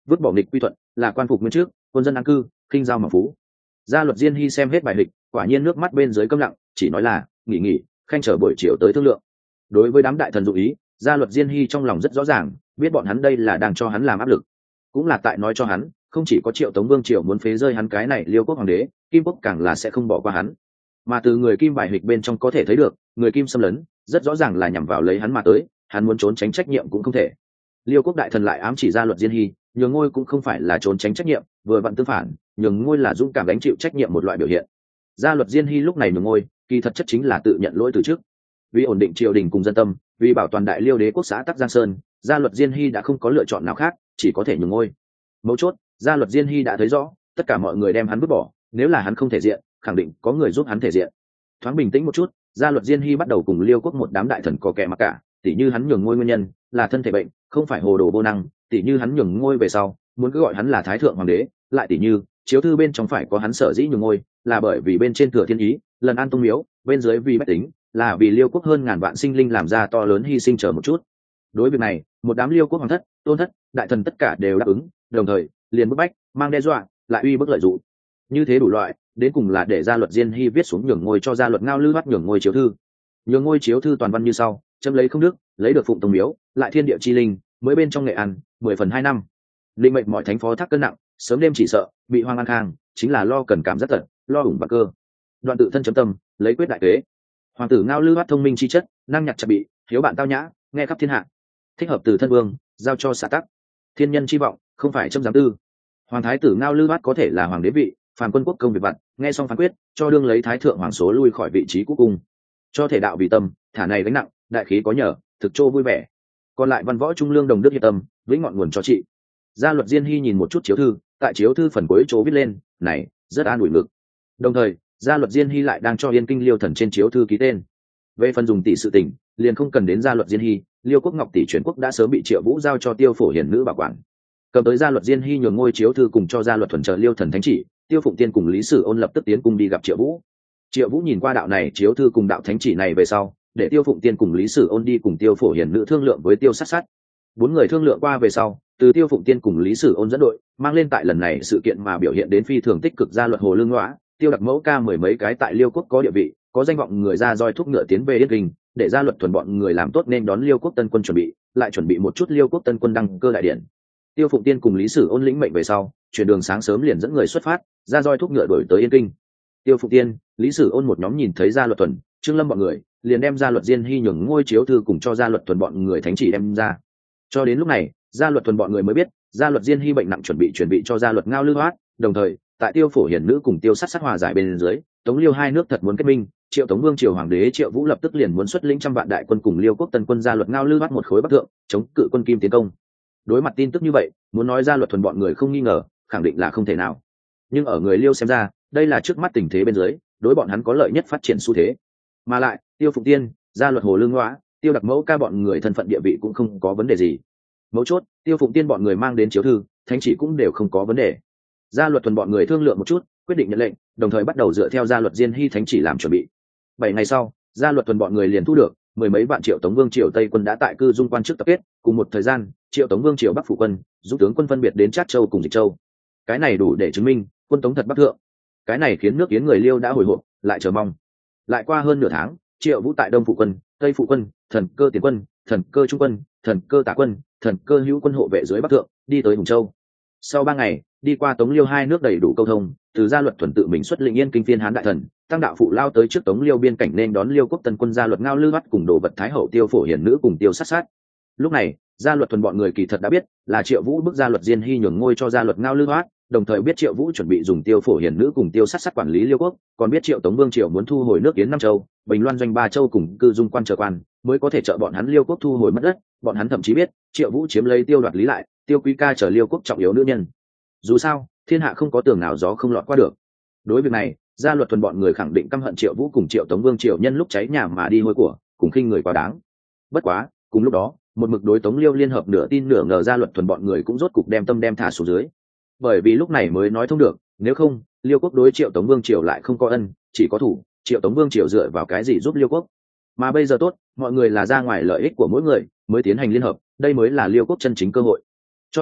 vứt bỏ nghịch quy thuận, là quan phục nguyên trước, quân dân an cư, khinh giao mà phú. Gia luật Diên Hy xem hết bài lịch, quả nhiên nước mắt bên dưới câm lặng, chỉ nói là nghỉ nghỉ, khanh chờ buổi chiều tới thương lượng. Đối với đám đại thần dụ ý, gia luật Diên Hy trong lòng rất rõ ràng, biết bọn hắn đây là đang cho hắn làm áp lực, cũng là tại nói cho hắn, không chỉ có Triệu Tống Vương Triều muốn phế rơi hắn cái này Liêu quốc hoàng đế, Kim quốc càng là sẽ không bỏ qua hắn. Mà từ người Kim bài lịch bên trong có thể thấy được, người Kim xâm lấn, rất rõ ràng là nhằm vào lấy hắn mà tới, hắn muốn trốn tránh trách nhiệm cũng không thể. Liêu quốc đại thần lại ám chỉ gia luật Diên Hy, nhường ngôi cũng không phải là trốn tránh trách nhiệm, vừa vặn tương phản, nhường ngôi là dũng cảm gánh chịu trách nhiệm một loại biểu hiện. Gia luật Diên Hy lúc này nhường ngôi, kỳ thật chất chính là tự nhận lỗi từ trước. Vì ổn định triều đình cùng dân tâm, vì bảo toàn đại Liêu đế quốc xã Tắc Giang Sơn, gia luật Diên Hy đã không có lựa chọn nào khác, chỉ có thể nhường ngôi. Mấu chốt, gia luật Diên Hy đã thấy rõ, tất cả mọi người đem hắn vứt bỏ, nếu là hắn không thể diện, khẳng định có người giúp hắn thể diện. Thoáng bình tĩnh một chút, gia luật Diên Hy bắt đầu cùng Liêu quốc một đám đại thần có kẻ mặc cả, tỉ như hắn nhường ngôi nguyên nhân là thân thể bệnh, không phải hồ đồ vô năng, tỉ như hắn nhường ngôi về sau, muốn cứ gọi hắn là thái thượng hoàng đế, lại tỉ như chiếu thư bên trong phải có hắn sở dĩ nhường ngôi, là bởi vì bên trên thừa thiên ý, lần an tung miếu, bên dưới vì bách tính, là vì Liêu quốc hơn ngàn vạn sinh linh làm ra to lớn hy sinh chờ một chút. Đối việc này, một đám Liêu quốc hoàng thất, tôn thất, đại thần tất cả đều đáp ứng, đồng thời liền bức bách, mang đe dọa, lại uy bức lợi dụng. Như thế đủ loại, đến cùng là để gia luật Diên Hy viết xuống nhường ngôi cho gia luật Ngao Lư bắt nhường ngôi chiếu thư. Nhường ngôi chiếu thư toàn văn như sau, chấm lấy không đức, lấy được phụng tông miếu, lại thiên địa chi linh, mới bên trong nghệ ăn, mười phần hai năm. Linh mệnh mọi thánh phó thác cân nặng, sớm đêm chỉ sợ, bị hoang an khang, chính là lo cần cảm rất tận, lo ủng bạc cơ. Đoạn tự thân chấm tâm, lấy quyết đại kế. Hoàng tử Ngao Lư bắt thông minh chi chất, năng nhạc chặt bị, hiếu bạn tao nhã, nghe khắp thiên hạ. Thích hợp từ thân vương, giao cho xã tắc. Thiên nhân chi vọng, không phải chấm giám tư. Hoàng thái tử Ngao Lư bắt có thể là hoàng đế vị, phàm quân quốc công việc vặt, nghe xong phán quyết, cho đương lấy thái thượng hoàng số lui khỏi vị trí quốc cung. Cho thể đạo vì tâm, thả này gánh nặng, đại khí có nhờ, thực trô vui vẻ. Còn lại văn võ trung lương đồng đức hiệp tâm, vĩnh ngọn nguồn cho trị. Gia luật Diên Hy nhìn một chút chiếu thư, tại chiếu thư phần cuối chỗ viết lên, này rất an ủi ngực. Đồng thời, gia luật Diên Hy lại đang cho Yên Kinh Liêu thần trên chiếu thư ký tên. Về phần dùng tỷ sự tình, liền không cần đến gia luật Diên Hy, Liêu quốc ngọc tỷ chuyển quốc đã sớm bị Triệu Vũ giao cho Tiêu Phổ hiển nữ bảo quản. Cầm tới gia luật Diên Hy nhường ngôi chiếu thư cùng cho gia luật thuần chờ Liêu thần thánh chỉ, Tiêu Phụng Tiên cùng Lý Sử Ôn lập tức tiến cung đi gặp Triệu Vũ. Triệu Vũ nhìn qua đạo này chiếu thư cùng đạo thánh chỉ này về sau, để Tiêu Phụng Tiên cùng Lý Sử Ôn đi cùng Tiêu Phổ hiển nữ thương lượng với Tiêu Sát Sát. Bốn người thương lượng qua về sau, từ Tiêu Phụng Tiên cùng Lý Sử Ôn dẫn đội, mang lên tại lần này sự kiện mà biểu hiện đến phi thường tích cực gia luật Hồ Lương Ngõa, Tiêu Đặc Mẫu ca mười mấy cái tại Liêu quốc có địa vị, có danh vọng người ra roi thúc ngựa tiến về Yên Kinh, để gia luật thuần bọn người làm tốt nên đón Liêu quốc tân quân chuẩn bị, lại chuẩn bị một chút Liêu quốc tân quân đăng cơ đại điện. Tiêu Phụng Tiên cùng Lý Sử Ôn lĩnh mệnh về sau, chuyển đường sáng sớm liền dẫn người xuất phát, ra roi thúc ngựa đuổi tới Yên Kinh. Tiêu Phụng Tiên, Lý Sử Ôn một nhóm nhìn thấy gia luật thuần, Trương Lâm bọn người, liền đem gia luật Diên Hy nhường ngôi chiếu thư cùng cho gia luật thuần bọn người thánh chỉ đem ra. Cho đến lúc này, gia luật thuần bọn người mới biết, gia luật Diên Hy bệnh nặng chuẩn bị chuẩn bị cho gia luật Ngao Lư Hoát, đồng thời, tại Tiêu Phổ hiển nữ cùng Tiêu Sát Sát hòa giải bên dưới, Tống Liêu hai nước thật muốn kết minh, Triệu Tống Vương triều hoàng đế Triệu Vũ lập tức liền muốn xuất lĩnh trăm vạn đại quân cùng Liêu quốc tân quân gia luật Ngao Lư Hoát một khối bắc thượng, chống cự quân Kim tiến công. Đối mặt tin tức như vậy, muốn nói gia luật thuần bọn người không nghi ngờ, khẳng định là không thể nào. Nhưng ở người Liêu xem ra, đây là trước mắt tình thế bên dưới, đối bọn hắn có lợi nhất phát triển xu thế. Mà lại, Tiêu Phụng Tiên, gia luật Hồ Lương Ngõa, Tiêu Đặc Mẫu ca bọn người thân phận địa vị cũng không có vấn đề gì. Mấu chốt, Tiêu Phụng Tiên bọn người mang đến chiếu thư, thánh chỉ cũng đều không có vấn đề. Gia luật thuần bọn người thương lượng một chút, quyết định nhận lệnh, đồng thời bắt đầu dựa theo gia luật Diên Hy thánh chỉ làm chuẩn bị. Bảy ngày sau, gia luật thuần bọn người liền thu được mười mấy vạn Triệu Tống Vương triều Tây quân đã tại cư dung quan trước tập kết, cùng một thời gian, Triệu Tống Vương triều Bắc phủ quân, giúp tướng quân phân biệt đến Trát Châu cùng Dịch Châu. Cái này đủ để chứng minh quân Tống thật bắc thượng. Cái này khiến nước Yến người Liêu đã hồi hộp, lại chờ mong. Lại qua hơn nửa tháng, Triệu Vũ tại Đông phủ quân, Tây phủ quân, thần cơ tiền quân, thần cơ trung quân, thần cơ tả quân, thần cơ hữu quân hộ vệ dưới bắc thượng, đi tới Hùng Châu. Sau ba ngày, đi qua Tống Liêu hai nước đầy đủ câu thông, từ gia luật thuần tự mình xuất lĩnh Yên Kinh phiên Hán đại thần, tăng đạo phụ lao tới trước Tống Liêu biên cảnh nên đón Liêu quốc tân quân gia luật Ngao Lư Hoát cùng đồ vật thái hậu Tiêu Phổ hiển nữ cùng Tiêu Sát Sát. Lúc này, gia luật thuần bọn người kỳ thật đã biết, là Triệu Vũ bức gia luật Diên Hy nhường ngôi cho gia luật Ngao Lư Hoát, đồng thời biết Triệu Vũ chuẩn bị dùng Tiêu Phổ hiển nữ cùng Tiêu Sát Sát quản lý Liêu quốc, còn biết Triệu Tống Vương triều muốn thu hồi nước Yến năm châu, Bình Loan doanh ba châu cùng cư dung quan chờ quan, mới có thể trợ bọn hắn Liêu quốc thu hồi mất đất. Bọn hắn thậm chí biết, Triệu Vũ chiếm lấy Tiêu đoạt lý lại, Tiêu Quý ca trở Liêu quốc trọng yếu nữ nhân. Dù sao, thiên hạ không có tường nào gió không lọt qua được. Đối việc này, gia luật thuần bọn người khẳng định căm hận Triệu Vũ cùng Triệu Tống Vương triều nhân lúc cháy nhà mà đi hôi của, cùng khinh người quá đáng. Bất quá, cùng lúc đó, một mực đối Tống Liêu liên hợp nửa tin nửa ngờ gia luật thuần bọn người cũng rốt cục đem tâm đem thả xuống dưới. Bởi vì lúc này mới nói thông được, nếu không, Liêu quốc đối Triệu Tống Vương triều lại không có ân, chỉ có thủ, Triệu Tống Vương triều dựa vào cái gì giúp Liêu quốc? Mà bây giờ tốt, mọi người là ra ngoài lợi ích của mỗi người, mới tiến hành liên hợp, đây mới là Liêu quốc chân chính cơ hội. Cho nên,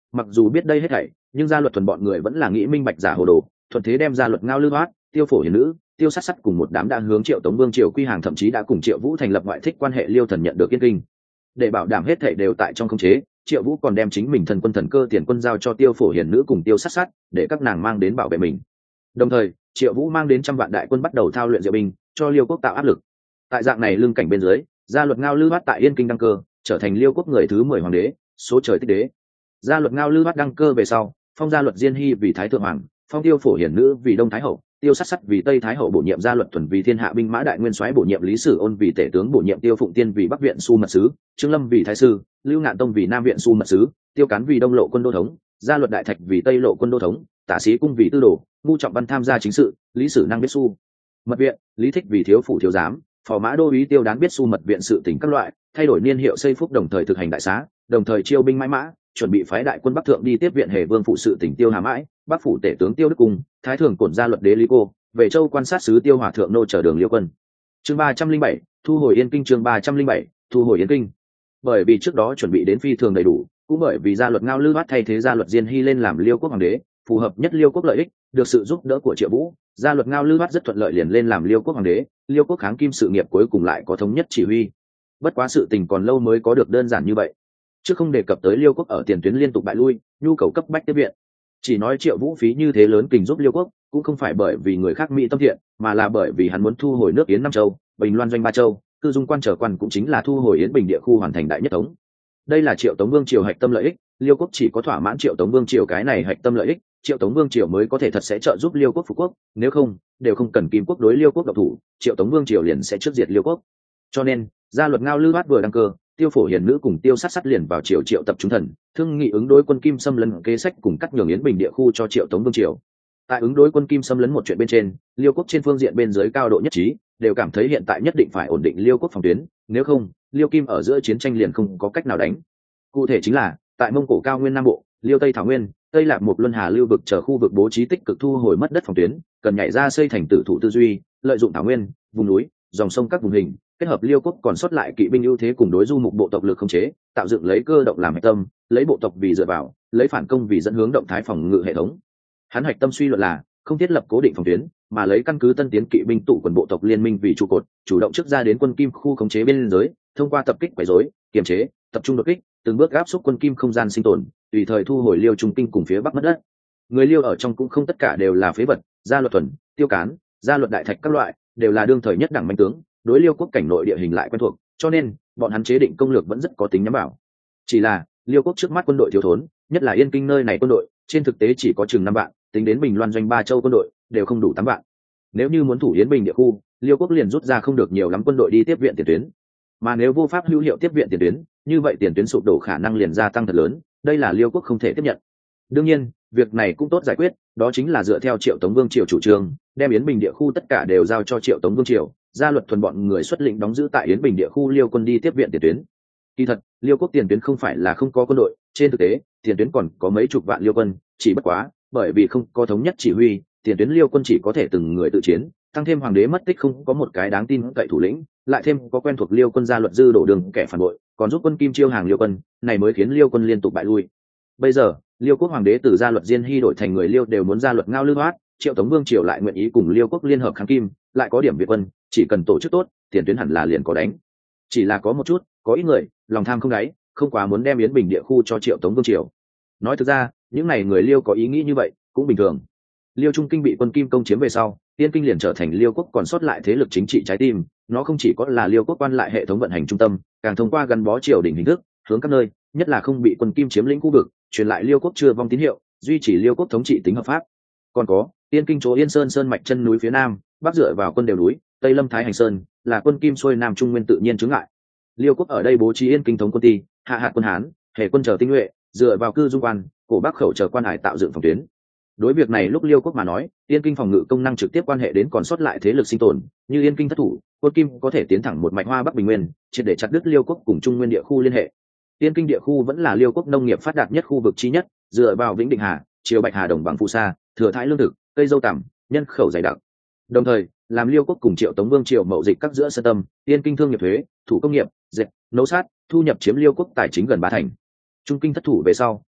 mặc dù biết đây hết thảy nhưng gia luật thuần bọn người vẫn là nghĩ minh bạch giả hồ đồ, thuận thế đem gia luật ngao lư hoát, tiêu phổ hiền nữ, tiêu sát sắt cùng một đám đã hướng triệu tống vương triều quy hàng, thậm chí đã cùng triệu vũ thành lập ngoại thích quan hệ liêu thần nhận được yên kinh. Để bảo đảm hết thảy đều tại trong khống chế, triệu vũ còn đem chính mình thần quân thần cơ tiền quân giao cho tiêu phổ hiền nữ cùng tiêu sát sắt để các nàng mang đến bảo vệ mình. Đồng thời triệu vũ mang đến trăm vạn đại quân bắt đầu thao luyện diệu binh cho liêu quốc tạo áp lực. Tại dạng này lương cảnh bên dưới, gia luật ngao lư hoát tại yên kinh đăng cơ, trở thành liêu quốc người thứ mười hoàng đế, số trời tích đế. Gia luật ngao lư hoát đăng cơ về sau, phong gia luật diên hy vì thái thượng hoàng, phong tiêu phổ hiển nữ vì đông thái hậu, tiêu sát sắt vì tây thái hậu, bổ nhiệm gia luật thuần vì thiên hạ binh mã đại nguyên soái, bổ nhiệm lý sử ôn vì tể tướng, bổ nhiệm tiêu phụng tiên vì bắc viện su mật sứ, trương lâm vì thái sư, lưu ngạn tông vì nam viện su mật sứ, tiêu cán vì đông lộ quân đô thống, gia luật đại thạch vì tây lộ quân đô thống, tả sĩ cung vì tư đồ, ngu trọng văn tham gia chính sự, lý sử năng biết su mật viện, lý thích vì thiếu phủ thiếu giám, phò mã đô úy tiêu đán biết su mật viện sự tỉnh các loại, thay đổi niên hiệu xây phúc, đồng thời thực hành đại xá, đồng thời chiêu binh mãi mã, chuẩn bị phái đại quân bắc thượng đi tiếp viện hề vương phụ sự tỉnh tiêu hà mãi, bắc phủ tể tướng tiêu đức cung, thái thường cổn gia luật đế lý cô, về châu quan sát sứ tiêu hòa thượng nô chờ đường liêu quân. Chương ba trăm linh bảy thu hồi yên kinh. Chương ba trăm linh bảy thu hồi yên kinh. Bởi vì trước đó chuẩn bị đến phi thường đầy đủ, cũng bởi vì gia luật ngao lư hoát thay thế gia luật diên hy lên làm liêu quốc hoàng đế, phù hợp nhất liêu quốc lợi ích, được sự giúp đỡ của triệu vũ, gia luật ngao lư hoát rất thuận lợi liền lên làm liêu quốc hoàng đế, liêu quốc kháng kim sự nghiệp cuối cùng lại có thống nhất chỉ huy. Bất quá sự tình còn lâu mới có được đơn giản như vậy. Trước không đề cập tới liêu quốc ở tiền tuyến liên tục bại lui, nhu cầu cấp bách tiếp viện, chỉ nói triệu vũ phí như thế lớn kình giúp liêu quốc, cũng không phải bởi vì người khác mỹ tâm thiện, mà là bởi vì hắn muốn thu hồi nước Yến năm châu, Bình Loan doanh ba châu, cư dung quan trở quan cũng chính là thu hồi Yến Bình địa khu hoàn thành đại nhất thống. Đây là triệu tống vương triều hạch tâm lợi ích, liêu quốc chỉ có thỏa mãn triệu tống vương triều cái này hạch tâm lợi ích, triệu tống vương triều mới có thể thật sẽ trợ giúp liêu quốc phục quốc, nếu không đều không cần kim quốc đối liêu quốc độc thủ, triệu tống vương triều liền sẽ trước diệt liêu quốc. Cho nên gia luật ngao lư hoát vừa đăng cơ, tiêu phổ hiền nữ cùng tiêu sát sắt liền vào triều triệu tập trung thần, thương nghị ứng đối quân kim xâm lấn kế sách cùng cắt nhường Yến Bình địa khu cho triệu tống vương triều. Tại ứng đối quân kim xâm lấn một chuyện bên trên, liêu quốc trên phương diện bên dưới cao độ nhất trí, đều cảm thấy hiện tại nhất định phải ổn định liêu quốc phòng tuyến, nếu không liêu kim ở giữa chiến tranh liền không có cách nào đánh. Cụ thể chính là tại mông cổ cao nguyên nam bộ, liêu tây thảo nguyên, tây lạc một luân hà lưu vực chờ khu vực bố trí tích cực thu hồi mất đất phòng tuyến, cần nhảy ra xây thành tử thủ tư duy, lợi dụng thảo nguyên, vùng núi, dòng sông các vùng hình, kết hợp liêu quốc còn sót lại kỵ binh ưu thế cùng đối du mục bộ tộc lực khống chế, tạo dựng lấy cơ động làm hạch tâm, lấy bộ tộc vì dựa vào, lấy phản công vì dẫn hướng động thái phòng ngự hệ thống. Hắn hạch tâm suy luận là không thiết lập cố định phòng tuyến, mà lấy căn cứ tân tiến kỵ binh tụ quần bộ tộc liên minh vì trụ cột, chủ động trước ra đến quân kim khu khống chế biên giới, thông qua tập kích quấy rối, kiềm chế, tập trung đột kích, từng bước áp xúc quân kim không gian sinh tồn, tùy thời thu hồi liêu trung kinh cùng phía bắc mất đất. Người liêu ở trong cũng không tất cả đều là phế vật, gia luật thuần, tiêu cán, gia luật đại thạch các loại đều là đương thời nhất đẳng manh tướng, đối liêu quốc cảnh nội địa hình lại quen thuộc, cho nên bọn hắn chế định công lược vẫn rất có tính nhắm vào. Chỉ là liêu quốc trước mắt quân đội thiếu thốn, nhất là yên kinh nơi này quân đội trên thực tế chỉ có chừng năm vạn, tính đến Bình Loan doanh ba châu quân đội đều không đủ tám vạn. Nếu như muốn thủ Yến Bình địa khu, liêu quốc liền rút ra không được nhiều lắm quân đội đi tiếp viện tiền tuyến, mà nếu vô pháp hữu hiệu tiếp viện tiền tuyến, như vậy tiền tuyến sụp đổ khả năng liền gia tăng thật lớn, đây là liêu quốc không thể tiếp nhận. Đương nhiên việc này cũng tốt giải quyết, đó chính là dựa theo triệu tống vương triều chủ trương, đem Yến Bình địa khu tất cả đều giao cho triệu tống vương triều, gia luật thuần bọn người xuất lĩnh đóng giữ tại Yến Bình địa khu liêu quân đi tiếp viện tiền tuyến. Kỳ thật liêu quốc tiền tuyến không phải là không có quân đội, trên thực tế tiền tuyến còn có mấy chục vạn liêu quân, chỉ bất quá bởi vì không có thống nhất chỉ huy, tiền tuyến liêu quân chỉ có thể từng người tự chiến, tăng thêm hoàng đế mất tích không có một cái đáng tin cậy thủ lĩnh, lại thêm có quen thuộc liêu quân gia luật dư đổ đường kẻ phản bội, còn giúp quân kim chiêu hàng liêu quân, này mới khiến liêu quân liên tục bại lui. Bây giờ liêu quốc hoàng đế từ gia luật diên hy đổi thành người liêu đều muốn gia luật ngao lư hoát, triệu tống vương triều lại nguyện ý cùng liêu quốc liên hợp kháng kim, lại có điểm việt quân, chỉ cần tổ chức tốt, tiền tuyến hẳn là liền có đánh. Chỉ là có một chút, có ít người lòng tham không đáy, không quá muốn đem Yến Bình địa khu cho triệu tống vương triều. Nói thực ra những này người liêu có ý nghĩ như vậy cũng bình thường. Liêu trung kinh bị quân kim công chiếm về sau, Yên Kinh liền trở thành liêu quốc còn sót lại thế lực chính trị trái tim, nó không chỉ có là liêu quốc quan lại hệ thống vận hành trung tâm, càng thông qua gắn bó triều đình hình thức hướng các nơi, nhất là không bị quân kim chiếm lĩnh khu vực, truyền lại liêu quốc chưa vong tín hiệu, duy trì liêu quốc thống trị tính hợp pháp. Còn có Yên Kinh chỗ Yên Sơn sơn mạch chân núi phía nam, bắc dựa vào quân đều núi, tây lâm thái hành sơn, là quân kim xuôi nam trung nguyên tự nhiên chướng ngại. Liêu quốc ở đây bố trí Yên Kinh thống quân ty, hạ hạt quân hán, hệ quân chờ tinh nhuệ, dựa vào cư dung quan, cổ bắc khẩu chờ quan hải tạo dựng phòng tuyến. Đối việc này lúc liêu quốc mà nói, Yên Kinh phòng ngự công năng trực tiếp quan hệ đến còn sót lại thế lực sinh tồn, như Yên Kinh thất thủ, quân kim có thể tiến thẳng một mạch hoa bắc bình nguyên, triệt để chặt đứt liêu quốc cùng trung nguyên địa khu liên hệ. Yên Kinh địa khu vẫn là liêu quốc nông nghiệp phát đạt nhất khu vực chi nhất, dựa vào Vĩnh Định Hà, Triều Bạch Hà đồng bằng phù sa, thừa thãi lương thực, cây dâu tằm, nhân khẩu dày đặc. Đồng thời làm liêu quốc cùng triệu tống vương triều mậu dịch các giữa sân tâm, Yên Kinh thương nghiệp thuế, thủ công nghiệp, dệt, nấu sát, thu nhập chiếm liêu quốc tài chính gần ba thành. Trung kinh thất thủ về sau,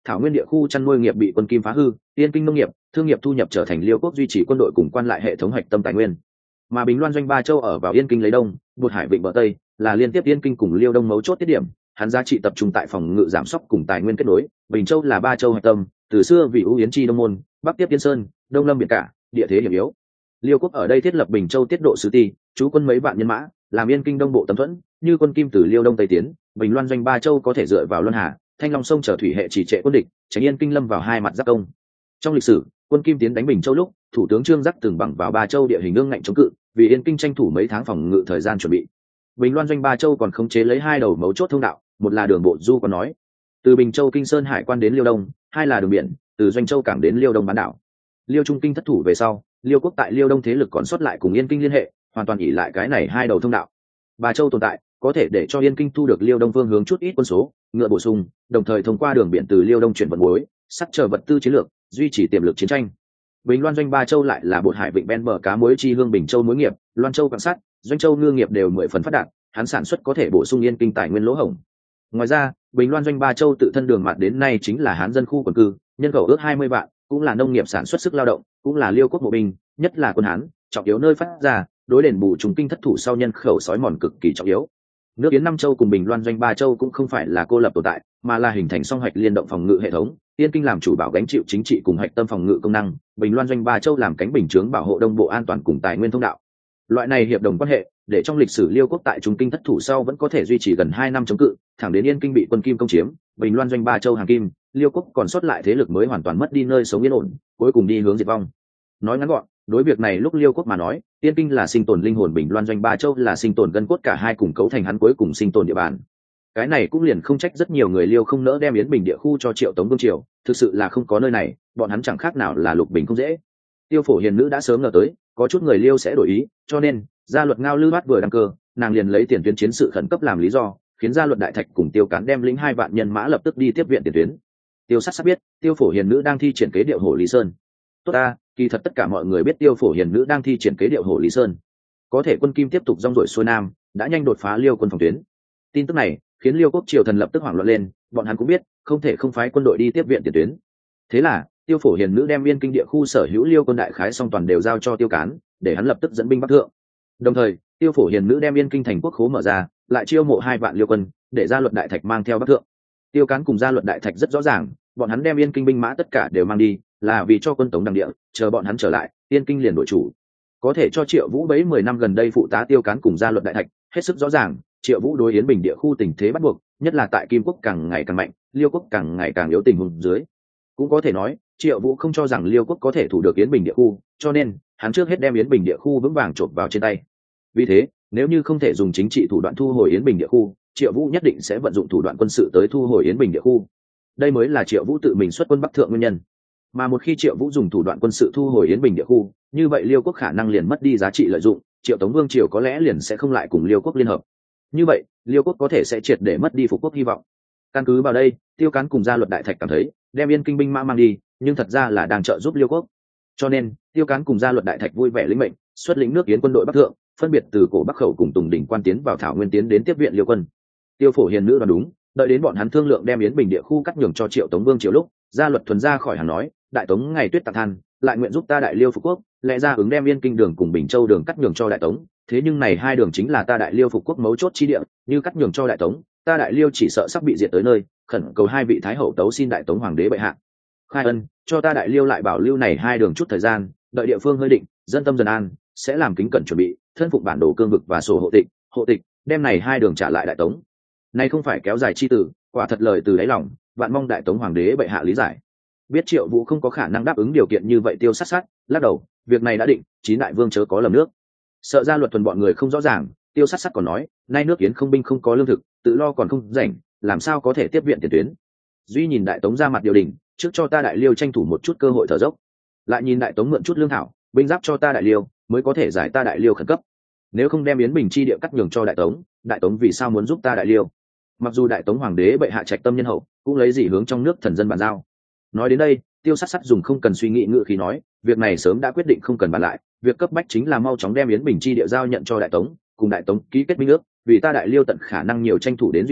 thảo nguyên địa khu chăn nuôi nghiệp bị quân kim phá hư, Yên Kinh nông nghiệp, thương nghiệp thu nhập trở thành Liêu quốc duy trì quân đội cùng quan lại hệ thống hạch tâm tài nguyên. Mà Bình Loan doanh ba châu ở vào Yên Kinh lấy đông, Bột Hải Vịnh bờ tây, là liên tiếp Yên Kinh cùng Liêu Đông mấu chốt tiết điểm, hắn giá trị tập trung tại phòng ngự giảm sóc cùng tài nguyên kết nối. Bình Châu là ba châu hạch tâm, từ xưa vì ưu yến chi đông môn, bắc tiếp Yên Sơn, đông lâm biển cả, địa thế hiểm yếu. Liêu quốc ở đây thiết lập Bình Châu tiết độ sứ ti, trú quân mấy vạn nhân mã, làm Yên Kinh đông bộ tấm thuẫn, như quân kim từ Liêu Đông tây tiến, Bình Loan doanh ba châu có thể dựa vào Luân Hà, Thanh Long sông chở thủy hệ trì trệ quân địch, tránh Yên Kinh lâm vào hai mặt giáp công. Trong lịch sử, quân kim tiến đánh Bình Châu lúc, thủ tướng Trương Giác từng bằng vào ba châu địa hình ương ngạnh chống cự, vì Yên Kinh tranh thủ mấy tháng phòng ngự thời gian chuẩn bị. Bình Loan doanh ba châu còn khống chế lấy hai đầu mấu chốt thông đạo, một là đường bộ du có nói, từ Bình Châu Kinh Sơn hải quan đến Liêu Đông, hai là đường biển, từ Doanh Châu cảng đến Liêu Đông bán đảo. Liêu Trung Kinh thất thủ về sau, Liêu quốc tại Liêu Đông thế lực còn sót lại cùng Yên Kinh liên hệ, hoàn toàn ỷ lại cái này hai đầu thông đạo. Ba châu tồn tại, có thể để cho Yên Kinh thu được Liêu Đông phương hướng chút ít quân số, ngựa bổ sung, đồng thời thông qua đường biển từ Liêu Đông chuyển vận muối, sắt chờ vật tư chiến lược, duy trì tiềm lực chiến tranh. Bình Loan doanh ba châu lại là Bột Hải Vịnh ven bờ cá muối chi hương Bình Châu muối nghiệp, Loan Châu quan sắt, Doanh Châu ngư nghiệp đều mười phần phát đạt, hắn sản xuất có thể bổ sung Yên Kinh tài nguyên lỗ hổng. Ngoài ra, Bình Loan doanh ba châu tự thân đường mạt đến nay chính là Hán dân khu quần cư, nhân khẩu ước hai mươi vạn, cũng là nông nghiệp sản xuất sức lao động, cũng là Liêu quốc mộ binh, nhất là quân Hán, trọng yếu nơi phát ra, đối đền bù trùng kinh thất thủ sau nhân khẩu sói mòn cực kỳ trọng yếu. Nước Yến năm châu cùng Bình Loan doanh ba châu cũng không phải là cô lập tồn tại, mà là hình thành song hoạch liên động phòng ngự hệ thống. Yên Kinh làm chủ bảo gánh chịu chính trị cùng hạch tâm phòng ngự công năng, Bình Loan doanh ba châu làm cánh bình chướng bảo hộ đông bộ an toàn cùng tài nguyên thông đạo. Loại này hiệp đồng quan hệ, để trong lịch sử Liêu quốc tại trung kinh thất thủ sau vẫn có thể duy trì gần hai năm chống cự, thẳng đến Yên Kinh bị quân kim công chiếm, Bình Loan doanh ba châu hàng kim, Liêu quốc còn sót lại thế lực mới hoàn toàn mất đi nơi sống yên ổn, cuối cùng đi hướng diệt vong. Nói ngắn gọn, đối việc này lúc Liêu quốc mà nói, Yên Kinh là sinh tồn linh hồn, Bình Loan doanh ba châu là sinh tồn gân cốt, cả hai cùng cấu thành hắn cuối cùng sinh tồn địa bàn. Cái này cũng liền không trách rất nhiều người Liêu không nỡ đem Yến Bình địa khu cho Triệu Tống vương triều, thực sự là không có nơi này, bọn hắn chẳng khác nào là lục bình không dễ. Tiêu Phổ Hiền nữ đã sớm ngờ tới, có chút người Liêu sẽ đổi ý, cho nên gia luật Ngao Lư Bát vừa đăng cơ, nàng liền lấy tiền tuyến chiến sự khẩn cấp làm lý do, khiến gia luật Đại Thạch cùng Tiêu Cán đem lĩnh hai vạn nhân mã lập tức đi tiếp viện tiền tuyến. Tiêu Sát Sát biết, Tiêu Phổ Hiền nữ đang thi triển kế điệu Hổ Lý Sơn. Tốt ta, kỳ thật tất cả mọi người biết Tiêu Phổ Hiền nữ đang thi triển kế điệu Hổ Lý Sơn. Có thể quân kim tiếp tục rong ruổi xuôi nam, đã nhanh đột phá Liêu quân phòng tuyến. Tin tức này khiến Liêu quốc triều thần lập tức hoảng loạn lên, bọn hắn cũng biết, không thể không phái quân đội đi tiếp viện tiền tuyến. Thế là, Tiêu Phổ Hiền nữ đem Yên Kinh địa khu sở hữu Liêu quân đại khái song toàn đều giao cho Tiêu Cán, để hắn lập tức dẫn binh bắc thượng. Đồng thời, Tiêu Phổ Hiền nữ đem Yên Kinh thành quốc khố mở ra, lại chiêu mộ hai vạn Liêu quân, để gia luật Đại Thạch mang theo bắc thượng. Tiêu Cán cùng gia luật Đại Thạch rất rõ ràng, bọn hắn đem Yên Kinh binh mã tất cả đều mang đi, là vì cho quân Tống đăng địa, chờ bọn hắn trở lại, Yên Kinh liền đổi chủ. Có thể cho Triệu Vũ bấy mười năm gần đây phụ tá Tiêu Cán cùng gia luật Đại Thạch, hết sức rõ ràng, Triệu Vũ đối Yến Bình địa khu tình thế bắt buộc, nhất là tại Kim quốc càng ngày càng mạnh, Liêu quốc càng ngày càng yếu tình huống dưới. Cũng có thể nói, Triệu Vũ không cho rằng Liêu quốc có thể thủ được Yến Bình địa khu, cho nên hắn trước hết đem Yến Bình địa khu vững vàng chộp vào trên tay. Vì thế, nếu như không thể dùng chính trị thủ đoạn thu hồi Yến Bình địa khu, Triệu Vũ nhất định sẽ vận dụng thủ đoạn quân sự tới thu hồi Yến Bình địa khu. Đây mới là Triệu Vũ tự mình xuất quân bắc thượng nguyên nhân. Mà một khi Triệu Vũ dùng thủ đoạn quân sự thu hồi Yến Bình địa khu, như vậy Liêu quốc khả năng liền mất đi giá trị lợi dụng, Triệu Tống vương triều có lẽ liền sẽ không lại cùng Liêu quốc liên hợp. Như vậy, Liêu quốc có thể sẽ triệt để mất đi phục quốc hy vọng. Căn cứ vào đây, Tiêu Cán cùng gia luật Đại Thạch cảm thấy, đem Yên Kinh binh mã mang đi, nhưng thật ra là đang trợ giúp Liêu quốc. Cho nên, Tiêu Cán cùng gia luật Đại Thạch vui vẻ lĩnh mệnh, xuất lĩnh nước Yến quân đội bắc thượng, phân biệt từ cổ Bắc khẩu cùng Tùng đỉnh quan tiến vào Thảo Nguyên tiến đến tiếp viện Liêu quân. Tiêu Phổ Hiền nữ đoán đúng, đợi đến bọn hắn thương lượng đem Yến Bình địa khu cắt nhường cho Triệu Tống vương triều lúc, gia luật thuần ra khỏi hàng nói, Đại Tống ngày tuyết tạc than, lại nguyện giúp ta Đại Liêu phục quốc, lẽ ra ứng đem Yên Kinh đường cùng Bình Châu đường cắt nhường cho Đại Tống, thế nhưng này hai đường chính là ta Đại Liêu phục quốc mấu chốt chi địa, như cắt nhường cho Đại Tống, ta Đại Liêu chỉ sợ sắp bị diệt tới nơi, khẩn cầu hai vị thái hậu tấu xin Đại Tống hoàng đế bệ hạ khai ân, cho ta Đại Liêu lại bảo lưu này hai đường chút thời gian, đợi địa phương hơi định, dân tâm dần an, sẽ làm kính cẩn chuẩn bị, thân phụng bản đồ cương vực và sổ hộ tịch, hộ tịch, đem này hai đường trả lại Đại Tống. Này không phải kéo dài chi tử, quả thật lời từ đáy lòng, vạn mong Đại Tống hoàng đế bệ hạ lý giải. Biết Triệu Vũ không có khả năng đáp ứng điều kiện như vậy, Tiêu Sát Sát lắc đầu, việc này đã định, chín đại vương chớ có lầm nước. Sợ ra luật thuần bọn người không rõ ràng, Tiêu Sát Sát còn nói, nay nước Yến không binh không có lương thực, tự lo còn không rảnh, làm sao có thể tiếp viện tiền tuyến. Duy nhìn Đại Tống ra mặt điều đình, trước cho ta Đại Liêu tranh thủ một chút cơ hội thở dốc, lại nhìn Đại Tống mượn chút lương thảo, binh giáp cho ta Đại Liêu, mới có thể giải ta Đại Liêu khẩn cấp. Nếu không đem Yến Bình chi địa cắt nhường cho Đại Tống, Đại Tống vì sao muốn giúp ta Đại Liêu? Mặc dù Đại Tống hoàng đế bệ hạ trạch tâm nhân hậu, cũng lấy gì hướng trong nước thần dân bàn giao. Nói đến đây, Tiêu Sát Sát dùng không cần suy nghĩ ngự khí nói, việc này sớm đã quyết định không cần bàn lại, việc cấp bách chính là mau chóng đem Yến Bình chi địa giao nhận cho Đại Tống, cùng Đại Tống ký kết minh ước, vì ta Đại Liêu tận khả năng nhiều tranh thủ đến duy trì,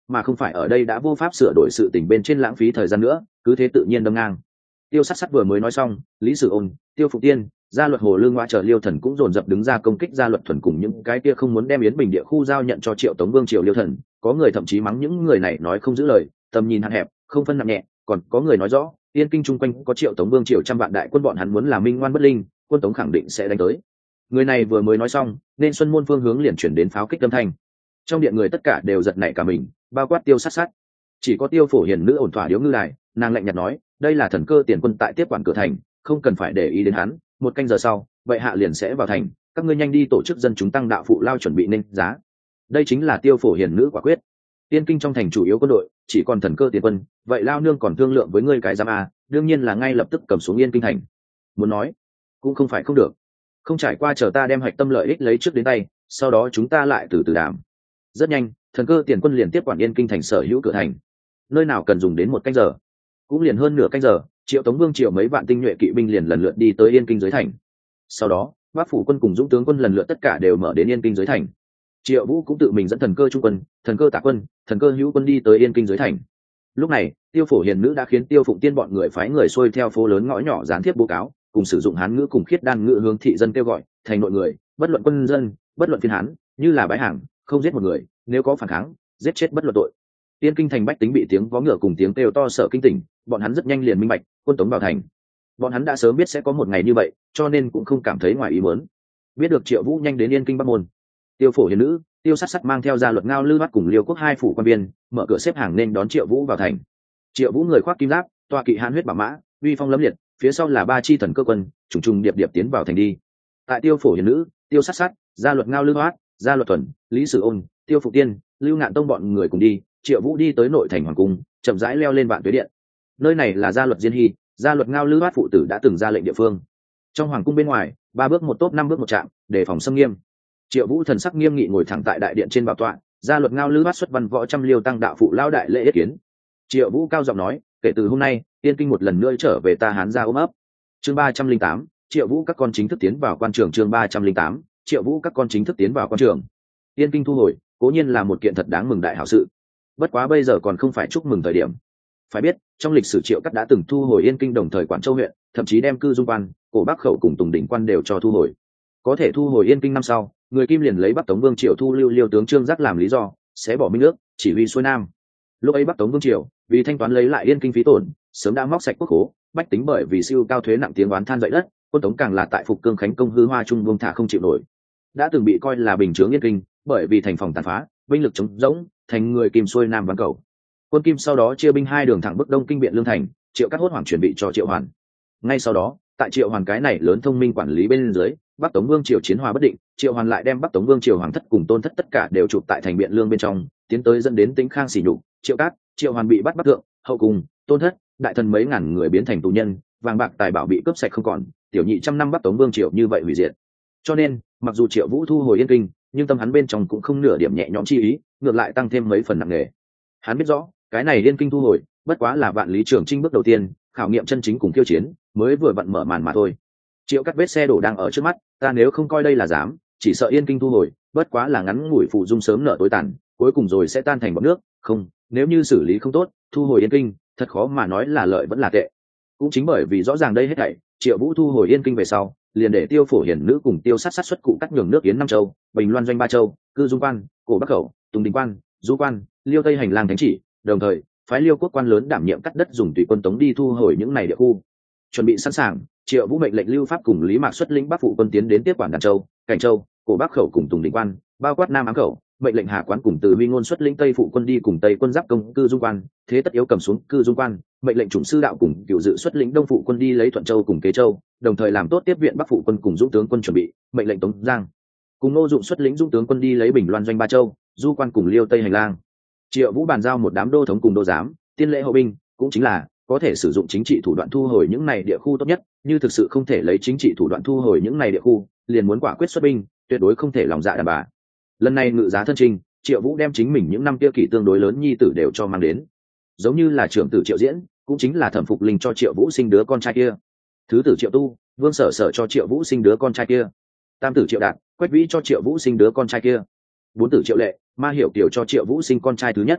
mà không phải ở đây đã vô pháp sửa đổi sự tình bên trên lãng phí thời gian nữa, cứ thế tự nhiên đâm ngang. Tiêu Sát Sát vừa mới nói xong, Lý Sử Ôn, Tiêu Phục Tiên, Gia Luật Hồ Lương Ngoa chờ Liêu Thần cũng dồn dập đứng ra công kích Gia Luật Thuần cùng những cái kia không muốn đem Yến Bình địa khu giao nhận cho Triệu Tống Vương Triệu Liêu Thần, có người thậm chí mắng những người này nói không giữ lời, tầm nhìn hạn hẹp, không phân nặng nhẹ, còn có người nói rõ, Yên Kinh chung quanh có Triệu Tống Vương Triệu trăm vạn đại quân bọn hắn muốn là minh ngoan bất linh, quân Tống khẳng định sẽ đánh tới. Người này vừa mới nói xong, nên Xuân Môn phương hướng liền chuyển đến pháo kích âm thanh. Trong điện người tất cả đều giật nảy cả mình, bao quát Tiêu Sát Sát. Chỉ có Tiêu Phổ Hiền nữ ổn thỏa điếu ngư đài, nàng lạnh nhạt nói, đây là thần cơ tiền quân tại tiếp quản cửa thành, không cần phải để ý đến hắn, một canh giờ sau vậy hạ liền sẽ vào thành, các ngươi nhanh đi tổ chức dân chúng tăng đạo phụ lao chuẩn bị nên giá. Đây chính là Tiêu Phổ Hiền nữ quả quyết. Tiên Kinh trong thành chủ yếu quân đội chỉ còn thần cơ tiền quân, vậy lao nương còn thương lượng với ngươi cái giám a, đương nhiên là ngay lập tức cầm xuống Yên Kinh thành. Muốn nói cũng không phải không được, không trải qua chờ ta đem hạch tâm lợi ích lấy trước đến tay, sau đó chúng ta lại từ từ đàm. Rất nhanh thần cơ tiền quân liền tiếp quản Yên Kinh thành sở hữu cửa thành, nơi nào cần dùng đến một canh giờ, cũng liền hơn nửa canh giờ, Triệu Tống Vương Triệu mấy vạn tinh nhuệ kỵ binh liền lần lượt đi tới Yên Kinh dưới thành. Sau đó Bắc phủ quân cùng Dũng tướng quân lần lượt tất cả đều mở đến Yên Kinh dưới thành. Triệu Vũ cũng tự mình dẫn thần cơ trung quân, thần cơ tạ quân, thần cơ hữu quân đi tới Yên Kinh dưới thành. Lúc này Tiêu Phổ Hiền nữ đã khiến Tiêu Phụng Tiên bọn người phái người xuôi theo phố lớn ngõ nhỏ gián tiếp bố cáo, cùng sử dụng hán ngữ cùng khiết đan ngữ hướng thị dân kêu gọi, thành nội người, bất luận quân dân, bất luận phiên hán, như là bãi hàng, không giết một người, nếu có phản kháng, giết chết bất luận tội. Yên Kinh thành bách tính bị tiếng vó ngựa cùng tiếng kêu to sợ kinh tỉnh, bọn hắn rất nhanh liền minh bạch, quân Tống vào thành. Bọn hắn đã sớm biết sẽ có một ngày như vậy, cho nên cũng không cảm thấy ngoài ý muốn. Biết được Triệu Vũ nhanh đến Yên Kinh Bắc môn, Tiêu Phổ Hiền nữ, Tiêu Sát Sát mang theo Gia Luật Ngao Lư Mắt cùng Liêu Quốc hai phủ quan biên, mở cửa xếp hàng nên đón Triệu Vũ vào thành. Triệu Vũ người khoác kim giáp, toa kỵ hàn huyết bảo mã, uy phong lẫm liệt, phía sau là ba chi thần cơ quân, trùng trùng điệp điệp tiến vào thành đi. Tại Tiêu Phổ Hiền nữ, Tiêu Sát Sát, Gia Luật Ngao Lư Mắt, Gia Luật Thuần, Lý Sử Ôn, Tiêu Phục Tiên, Lưu Ngạn Tông bọn người cùng đi, Triệu Vũ đi tới nội thành hoàng cung, chậm rãi leo lên vạn tuế điện. Nơi này là Gia Luật Diên Hy, Gia Luật Ngao Lư Bát phụ tử đã từng ra lệnh địa phương. Trong hoàng cung bên ngoài, ba bước một tốp năm bước một trạm, đề phòng xâm nghiêm. Triệu Vũ thần sắc nghiêm nghị ngồi thẳng tại đại điện trên bảo tọa, Gia Luật Ngao Lư Bát xuất văn võ trăm liêu tăng đạo phụ lao đại lễ yết kiến. Triệu Vũ cao giọng nói, kể từ hôm nay, Yên Kinh một lần nữa trở về ta Hán gia ôm ấp. Chương ba trăm linh tám, Triệu Vũ các con chính thức tiến vào quan trường. Chương ba trăm linh tám, Triệu Vũ các con chính thức tiến vào quan trường. Yên Kinh thu hồi, cố nhiên là một kiện thật đáng mừng đại hảo sự. Bất quá bây giờ còn không phải chúc mừng thời điểm. Phải biết, trong lịch sử Triệu Cắt đã từng thu hồi Yên Kinh đồng thời Quản Châu huyện, thậm chí đem Cư Dung quan, Cổ Bắc khẩu cùng Tùng Đỉnh quan đều cho thu hồi. Có thể thu hồi Yên Kinh năm sau, người Kim liền lấy Bắc Tống Vương Triều thu lưu Liêu tướng Trương Giác làm lý do, sẽ bỏ minh nước, chỉ huy xuôi nam. Lúc ấy Bắc Tống Vương Triều vì thanh toán lấy lại Yên Kinh phí tổn, sớm đã móc sạch quốc khố, bách tính bởi vì siêu cao thuế nặng tiếng oán than dậy đất, quân Tống càng là tại Phục Cương Khánh công hư hoa trung vương thả không chịu nổi. Đã từng bị coi là bình chướng Yên Kinh, bởi vì thành phòng tàn phá, binh lực chống rỗng, thành người Kim xuôi nam ván cầu. Quân Kim sau đó chia binh hai đường thẳng bức đông kinh biện lương thành, Triệu Cắt hốt hoảng chuẩn bị cho Triệu Hoàn. Ngay sau đó, tại Triệu Hoàn cái này lớn thông minh quản lý bên dưới, Bắc Tống Vương triều chiến hòa bất định, Triệu Hoàn lại đem Bắc Tống Vương triều hoàng thất cùng tôn thất tất cả đều chụp tại thành biện lương bên trong, tiến tới dẫn đến Tĩnh Khang sỉ nhục, Triệu Cát, Triệu Hoàn bị bắt bắc thượng, hậu cùng, tôn thất, đại thần mấy ngàn người biến thành tù nhân, vàng bạc tài bảo bị cướp sạch không còn, tiểu nhị trăm năm Bắc Tống Vương triều như vậy hủy diệt. Cho nên, mặc dù Triệu Vũ thu hồi Yên Kinh, nhưng tâm hắn bên trong cũng không nửa điểm nhẹ nhõm chi ý, ngược lại tăng thêm mấy phần nặng nề. Hắn biết rõ, cái này Yên Kinh thu hồi, bất quá là vạn lý trường chinh bước đầu tiên, khảo nghiệm chân chính cùng khiêu chiến, mới vừa vặn mở màn mà thôi. Triệu Cắt vết xe đổ đang ở trước mắt, ta nếu không coi đây là dám, chỉ sợ Yên Kinh thu hồi, bất quá là ngắn ngủi phụ dung sớm nở tối tàn, cuối cùng rồi sẽ tan thành bọt nước. Không, nếu như xử lý không tốt, thu hồi Yên Kinh, thật khó mà nói là lợi vẫn là tệ. Cũng chính bởi vì rõ ràng đây hết thảy, Triệu Vũ thu hồi Yên Kinh về sau, liền để Tiêu Phổ Hiền nữ cùng Tiêu Sát Sát xuất cụ cắt nhường nước Yến năm châu, Bình Loan doanh ba châu, Cư Dung quan, Cổ Bắc khẩu, Tùng Đình quan, Du quan, Liêu Tây hành lang thánh chỉ, đồng thời phái Liêu quốc quan lớn đảm nhiệm cắt đất dùng tùy quân Tống đi thu hồi những này địa khu. Chuẩn bị sẵn sàng, Triệu Vũ mệnh lệnh Lưu Pháp cùng Lý Mạc xuất lĩnh Bắc phụ quân tiến đến tiếp quản Đàn Châu, Cảnh Châu, Cổ Bắc khẩu cùng Tùng Đình quan, bao quát Nam Ám khẩu, mệnh lệnh Hà Quán cùng Từ Huy Ngôn xuất lĩnh Tây phụ quân đi cùng Tây quân giáp công Cư Dung quan, thế tất yếu cầm xuống Cư Dung quan, mệnh lệnh Chủng sư đạo cùng Cựu Dự xuất lĩnh Đông phụ quân đi lấy Thuận Châu cùng Kế Châu, đồng thời làm tốt tiếp viện Bắc phụ quân cùng Dũng tướng quân chuẩn bị, mệnh lệnh Tống Giang cùng Ngô Dụng xuất lĩnh Dũng tướng quân đi lấy Bình Loan doanh ba châu, Du quan cùng Liêu Tây hành lang. Triệu Vũ bàn giao một đám đô thống cùng đô giám, tiên lễ hậu binh, cũng chính là có thể sử dụng chính trị thủ đoạn thu hồi những này địa khu tốt nhất, như thực sự không thể lấy chính trị thủ đoạn thu hồi những này địa khu, liền muốn quả quyết xuất binh, tuyệt đối không thể lòng dạ đàn bà. Lần này ngự giá thân trình, Triệu Vũ đem chính mình những năm kia kỷ tương đối lớn nhi tử đều cho mang đến, giống như là trưởng tử Triệu Diễn, cũng chính là Thẩm Phục Linh cho Triệu Vũ sinh đứa con trai kia, thứ tử Triệu Tu, Vương Sở Sở cho Triệu Vũ sinh đứa con trai kia, tam tử Triệu Đạt, Quách Vĩ cho Triệu Vũ sinh đứa con trai kia, bốn tử Triệu Lệ, Ma Hiểu Kiều cho Triệu Vũ sinh con trai thứ nhất.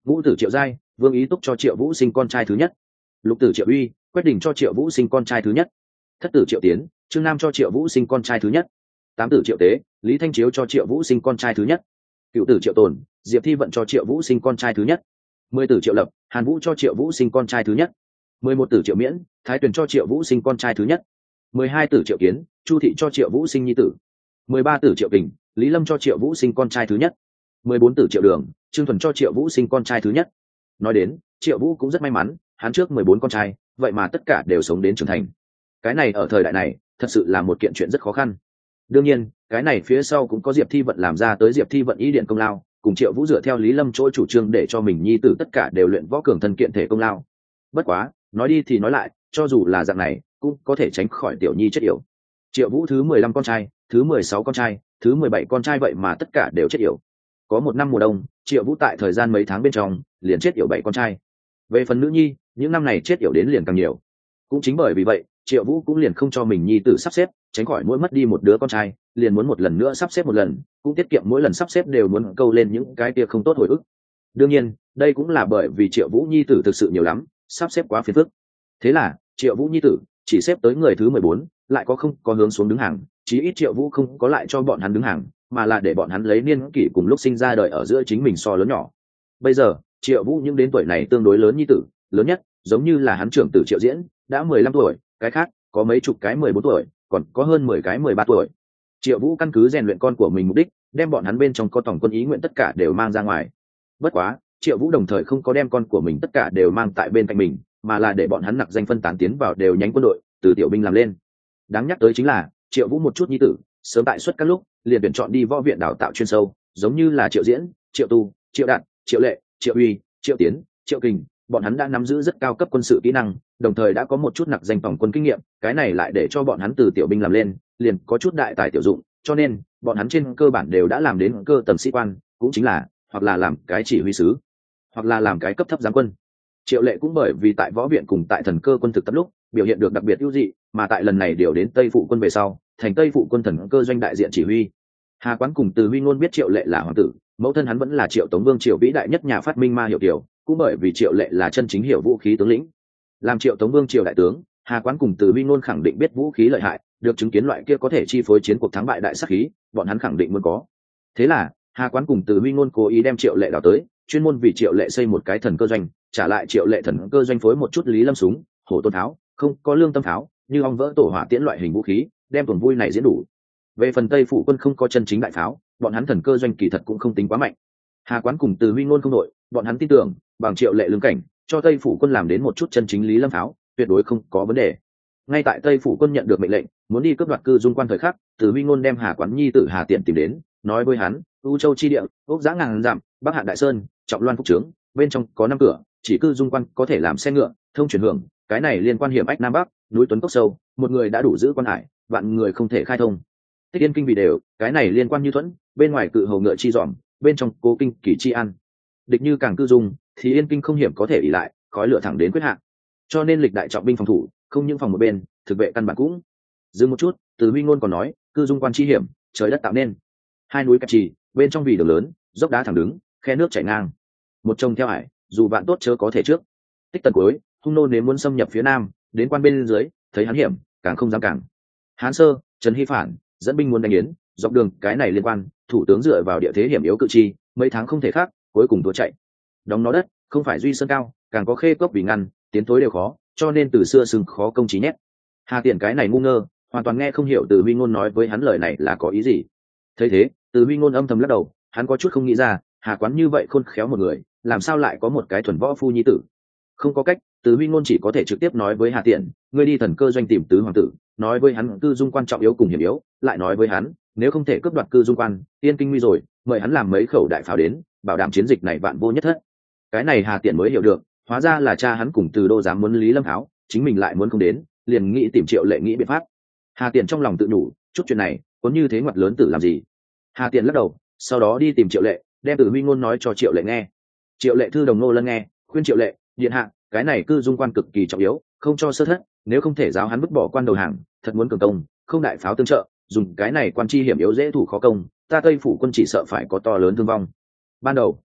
Vũ tử Triệu Giai, Vương Ý Túc cho Triệu Vũ sinh con trai thứ nhất. Lục tử Triệu Uy, Quách Đình cho Triệu Vũ sinh con trai thứ nhất. Thất tử Triệu Tiến, Trương Nam cho Triệu Vũ sinh con trai thứ nhất. Tám tử Triệu Tế, Lý Thanh Chiếu cho Triệu Vũ sinh con trai thứ nhất. Cựu tử Triệu Tồn, Diệp Thi Vận cho Triệu Vũ sinh con trai thứ nhất. Mười tử Triệu Lập, Hàn Vũ cho Triệu Vũ sinh con trai thứ nhất. Mười một tử Triệu Miễn, Thái Tuyền cho Triệu Vũ sinh con trai thứ nhất. Mười hai tử Triệu Kiến, Chu Thị cho Triệu Vũ sinh nhi tử. Mười ba tử Triệu Kình, Lý Lâm cho Triệu Vũ sinh con trai thứ nhất. Mười bốn tử Triệu Đường, Trương Thuần cho Triệu Vũ sinh con trai thứ nhất. Nói đến, Triệu Vũ cũng rất may mắn, hắn trước mười bốn con trai, vậy mà tất cả đều sống đến trưởng thành. Cái này ở thời đại này, thật sự là một kiện chuyện rất khó khăn. Đương nhiên, cái này phía sau cũng có Diệp Thi Vận làm ra tới Diệp Thi Vận ý điện công lao, cùng Triệu Vũ dựa theo Lý Lâm chỗ chủ trương để cho mình nhi tử tất cả đều luyện võ cường thân kiện thể công lao. Bất quá, nói đi thì nói lại, cho dù là dạng này, cũng có thể tránh khỏi tiểu nhi chết yểu. Triệu Vũ thứ mười lăm con trai, thứ mười sáu con trai, thứ mười bảy con trai vậy mà tất cả đều chết yểu. Có một năm mùa đông, Triệu Vũ tại thời gian mấy tháng bên trong, liền chết yểu bảy con trai. Về phần nữ nhi, những năm này chết yểu đến liền càng nhiều. Cũng chính bởi vì vậy, Triệu Vũ cũng liền không cho mình nhi tử sắp xếp, tránh khỏi mỗi mất đi một đứa con trai, liền muốn một lần nữa sắp xếp một lần, cũng tiết kiệm mỗi lần sắp xếp đều muốn câu lên những cái kia không tốt hồi ức. Đương nhiên, đây cũng là bởi vì Triệu Vũ nhi tử thực sự nhiều lắm, sắp xếp quá phiền phức. Thế là, Triệu Vũ nhi tử chỉ xếp tới người thứ mười bốn, lại có không có hướng xuống đứng hàng, chí ít Triệu Vũ không có lại cho bọn hắn đứng hàng, mà là để bọn hắn lấy niên kỷ cùng lúc sinh ra đời ở giữa chính mình so lớn nhỏ. Bây giờ, Triệu Vũ những đến tuổi này tương đối lớn nhi tử, lớn nhất, giống như là hắn trưởng tử Triệu Diễn, đã mười lăm tuổi, cái khác có mấy chục cái mười bốn tuổi, còn có hơn mười cái mười ba tuổi. Triệu Vũ căn cứ rèn luyện con của mình mục đích, đem bọn hắn bên trong có tổng quân ý nguyện tất cả đều mang ra ngoài. Bất quá, Triệu Vũ đồng thời không có đem con của mình tất cả đều mang tại bên cạnh mình, mà là để bọn hắn nặc danh phân tán tiến vào đều nhánh quân đội, từ tiểu binh làm lên. Đáng nhắc tới chính là, Triệu Vũ một chút nhi tử, sớm tại xuất các lúc, liền tuyển chọn đi võ viện đào tạo chuyên sâu, giống như là Triệu Diễn, Triệu Tu, Triệu Đạt, Triệu Lệ, Triệu Uy, Triệu Tiến, Triệu Kình, bọn hắn đã nắm giữ rất cao cấp quân sự kỹ năng, đồng thời đã có một chút nặc danh tổng quân kinh nghiệm, cái này lại để cho bọn hắn từ tiểu binh làm lên, liền có chút đại tài tiểu dụng, cho nên bọn hắn trên cơ bản đều đã làm đến cơ tầng sĩ quan, cũng chính là hoặc là làm cái chỉ huy sứ, hoặc là làm cái cấp thấp giám quân. Triệu Lệ cũng bởi vì tại võ viện cùng tại thần cơ quân thực tập lúc biểu hiện được đặc biệt ưu dị, mà tại lần này điều đến Tây Phụ quân về sau, thành Tây Phụ quân thần cơ doanh đại diện chỉ huy. Hà Quán cùng Từ Huy Ngôn biết Triệu Lệ là hoàng tử, mẫu thân hắn vẫn là Triệu Tống Vương Triệu vĩ đại nhất nhà phát minh ma hiệu tiểu, cũng bởi vì Triệu Lệ là chân chính hiểu vũ khí tướng lĩnh. Làm Triệu Tống Vương Triệu đại tướng, Hà Quán cùng Từ Huy Ngôn khẳng định biết vũ khí lợi hại, được chứng kiến loại kia có thể chi phối chiến cuộc thắng bại đại sát khí, bọn hắn khẳng định muốn có. Thế là, Hà Quán cùng Từ Huy Ngôn cố ý đem Triệu Lệ đào tới, chuyên môn vì Triệu Lệ xây một cái thần cơ doanh, trả lại Triệu Lệ thần cơ doanh phối một chút Lý Lâm súng, hổ tôn tháo, không có lương tâm tháo, như ong vỡ tổ hỏa tiễn loại hình vũ khí, đem tuần vui này diễn đủ. Về phần Tây Phụ quân không có chân chính đại pháo, bọn hắn thần cơ doanh kỳ thật cũng không tính quá mạnh. Hà Quán cùng Từ Huy Ngôn không đội, bọn hắn tin tưởng, bằng Triệu Lệ lương cảnh, cho Tây Phụ quân làm đến một chút chân chính Lý Lâm pháo, tuyệt đối không có vấn đề. Ngay tại Tây Phụ quân nhận được mệnh lệnh, muốn đi cướp đoạt cư dung quan thời khắc, Từ Huy Ngôn đem Hà Quán nhi tử Hà Tiện tìm đến, nói với hắn, U Châu chi địa, ốc giã ngàn dặm, Bắc Hạn Đại Sơn, trọng loan phúc trướng, bên trong có năm cửa, chỉ cư dung quan có thể làm xe ngựa, thông chuyển hưởng, cái này liên quan hiểm ách nam bắc, núi tuấn cốc sâu, một người đã đủ giữ quan hải, vạn người không thể khai thông. Tích Yên kinh vì đều, cái này liên quan như thuẫn, bên ngoài cự hầu ngựa chi dòm, bên trong cố kinh kỳ chi an. Địch như càng cư dung, thì Yên kinh không hiểm có thể ỷ lại, khói lửa thẳng đến quyết hạn. Cho nên lịch đại trọng binh phòng thủ, không những phòng một bên, thực vệ căn bản cũng. Dừng một chút, Từ Huy Ngôn còn nói, cư dung quan chi hiểm, trời đất tạo nên. Hai núi kẹp trì, bên trong vì đường lớn, dốc đá thẳng đứng, khe nước chảy ngang. Một trông theo hải, dù bạn tốt chớ có thể trước. Tích tần cuối, hung nô nếu muốn xâm nhập phía nam, đến quan bên dưới, thấy hắn hiểm, càng không dám cản. Hán sơ, Trần Hy phản, dẫn binh muốn đánh yến, dọc đường cái này liên quan, thủ tướng dựa vào địa thế hiểm yếu cự chi, mấy tháng không thể khác, cuối cùng thua chạy. Đóng nó đất, không phải duy sơn cao, càng có khê cốc vì ngăn, tiến tối đều khó, cho nên từ xưa sừng khó công trí nhét. Hà Tiện cái này ngu ngơ, hoàn toàn nghe không hiểu Từ Huy Ngôn nói với hắn lời này là có ý gì. Thấy thế, Từ Huy Ngôn âm thầm lắc đầu, hắn có chút không nghĩ ra, Hà Quán như vậy khôn khéo một người, làm sao lại có một cái thuần võ phu nhi tử. Không có cách, Từ Huy Ngôn chỉ có thể trực tiếp nói với Hà Tiện, ngươi đi thần cơ doanh tìm tứ hoàng tử, nói với hắn cư dung quan trọng yếu cùng hiểm yếu, lại nói với hắn, nếu không thể cướp đoạt cư dung quan, Yên kinh nguy rồi, mời hắn làm mấy khẩu đại pháo đến, bảo đảm chiến dịch này vạn vô nhất thất. Cái này Hà Tiện mới hiểu được, hóa ra là cha hắn cùng Từ Đô dám muốn Lý Lâm Tháo, chính mình lại muốn không đến, liền nghĩ tìm Triệu Lệ nghĩ biện pháp. Hà Tiện trong lòng tự nhủ, chút chuyện này, có như thế ngoặt lớn tử làm gì? Hà Tiện lắc đầu, sau đó đi tìm Triệu Lệ, đem Từ Huy Ngôn nói cho Triệu Lệ nghe. Triệu Lệ thư đồng nô lân nghe, khuyên Triệu Lệ, điện hạ, cái này cư dung quan cực kỳ trọng yếu, không cho sơ thất, nếu không thể giáo hắn vứt bỏ quan đầu hàng, thật muốn cường công, không đại pháo tương trợ, dùng cái này quan chi hiểm yếu dễ thủ khó công, ta Tây phủ quân chỉ sợ phải có to lớn thương vong. Ban đầu,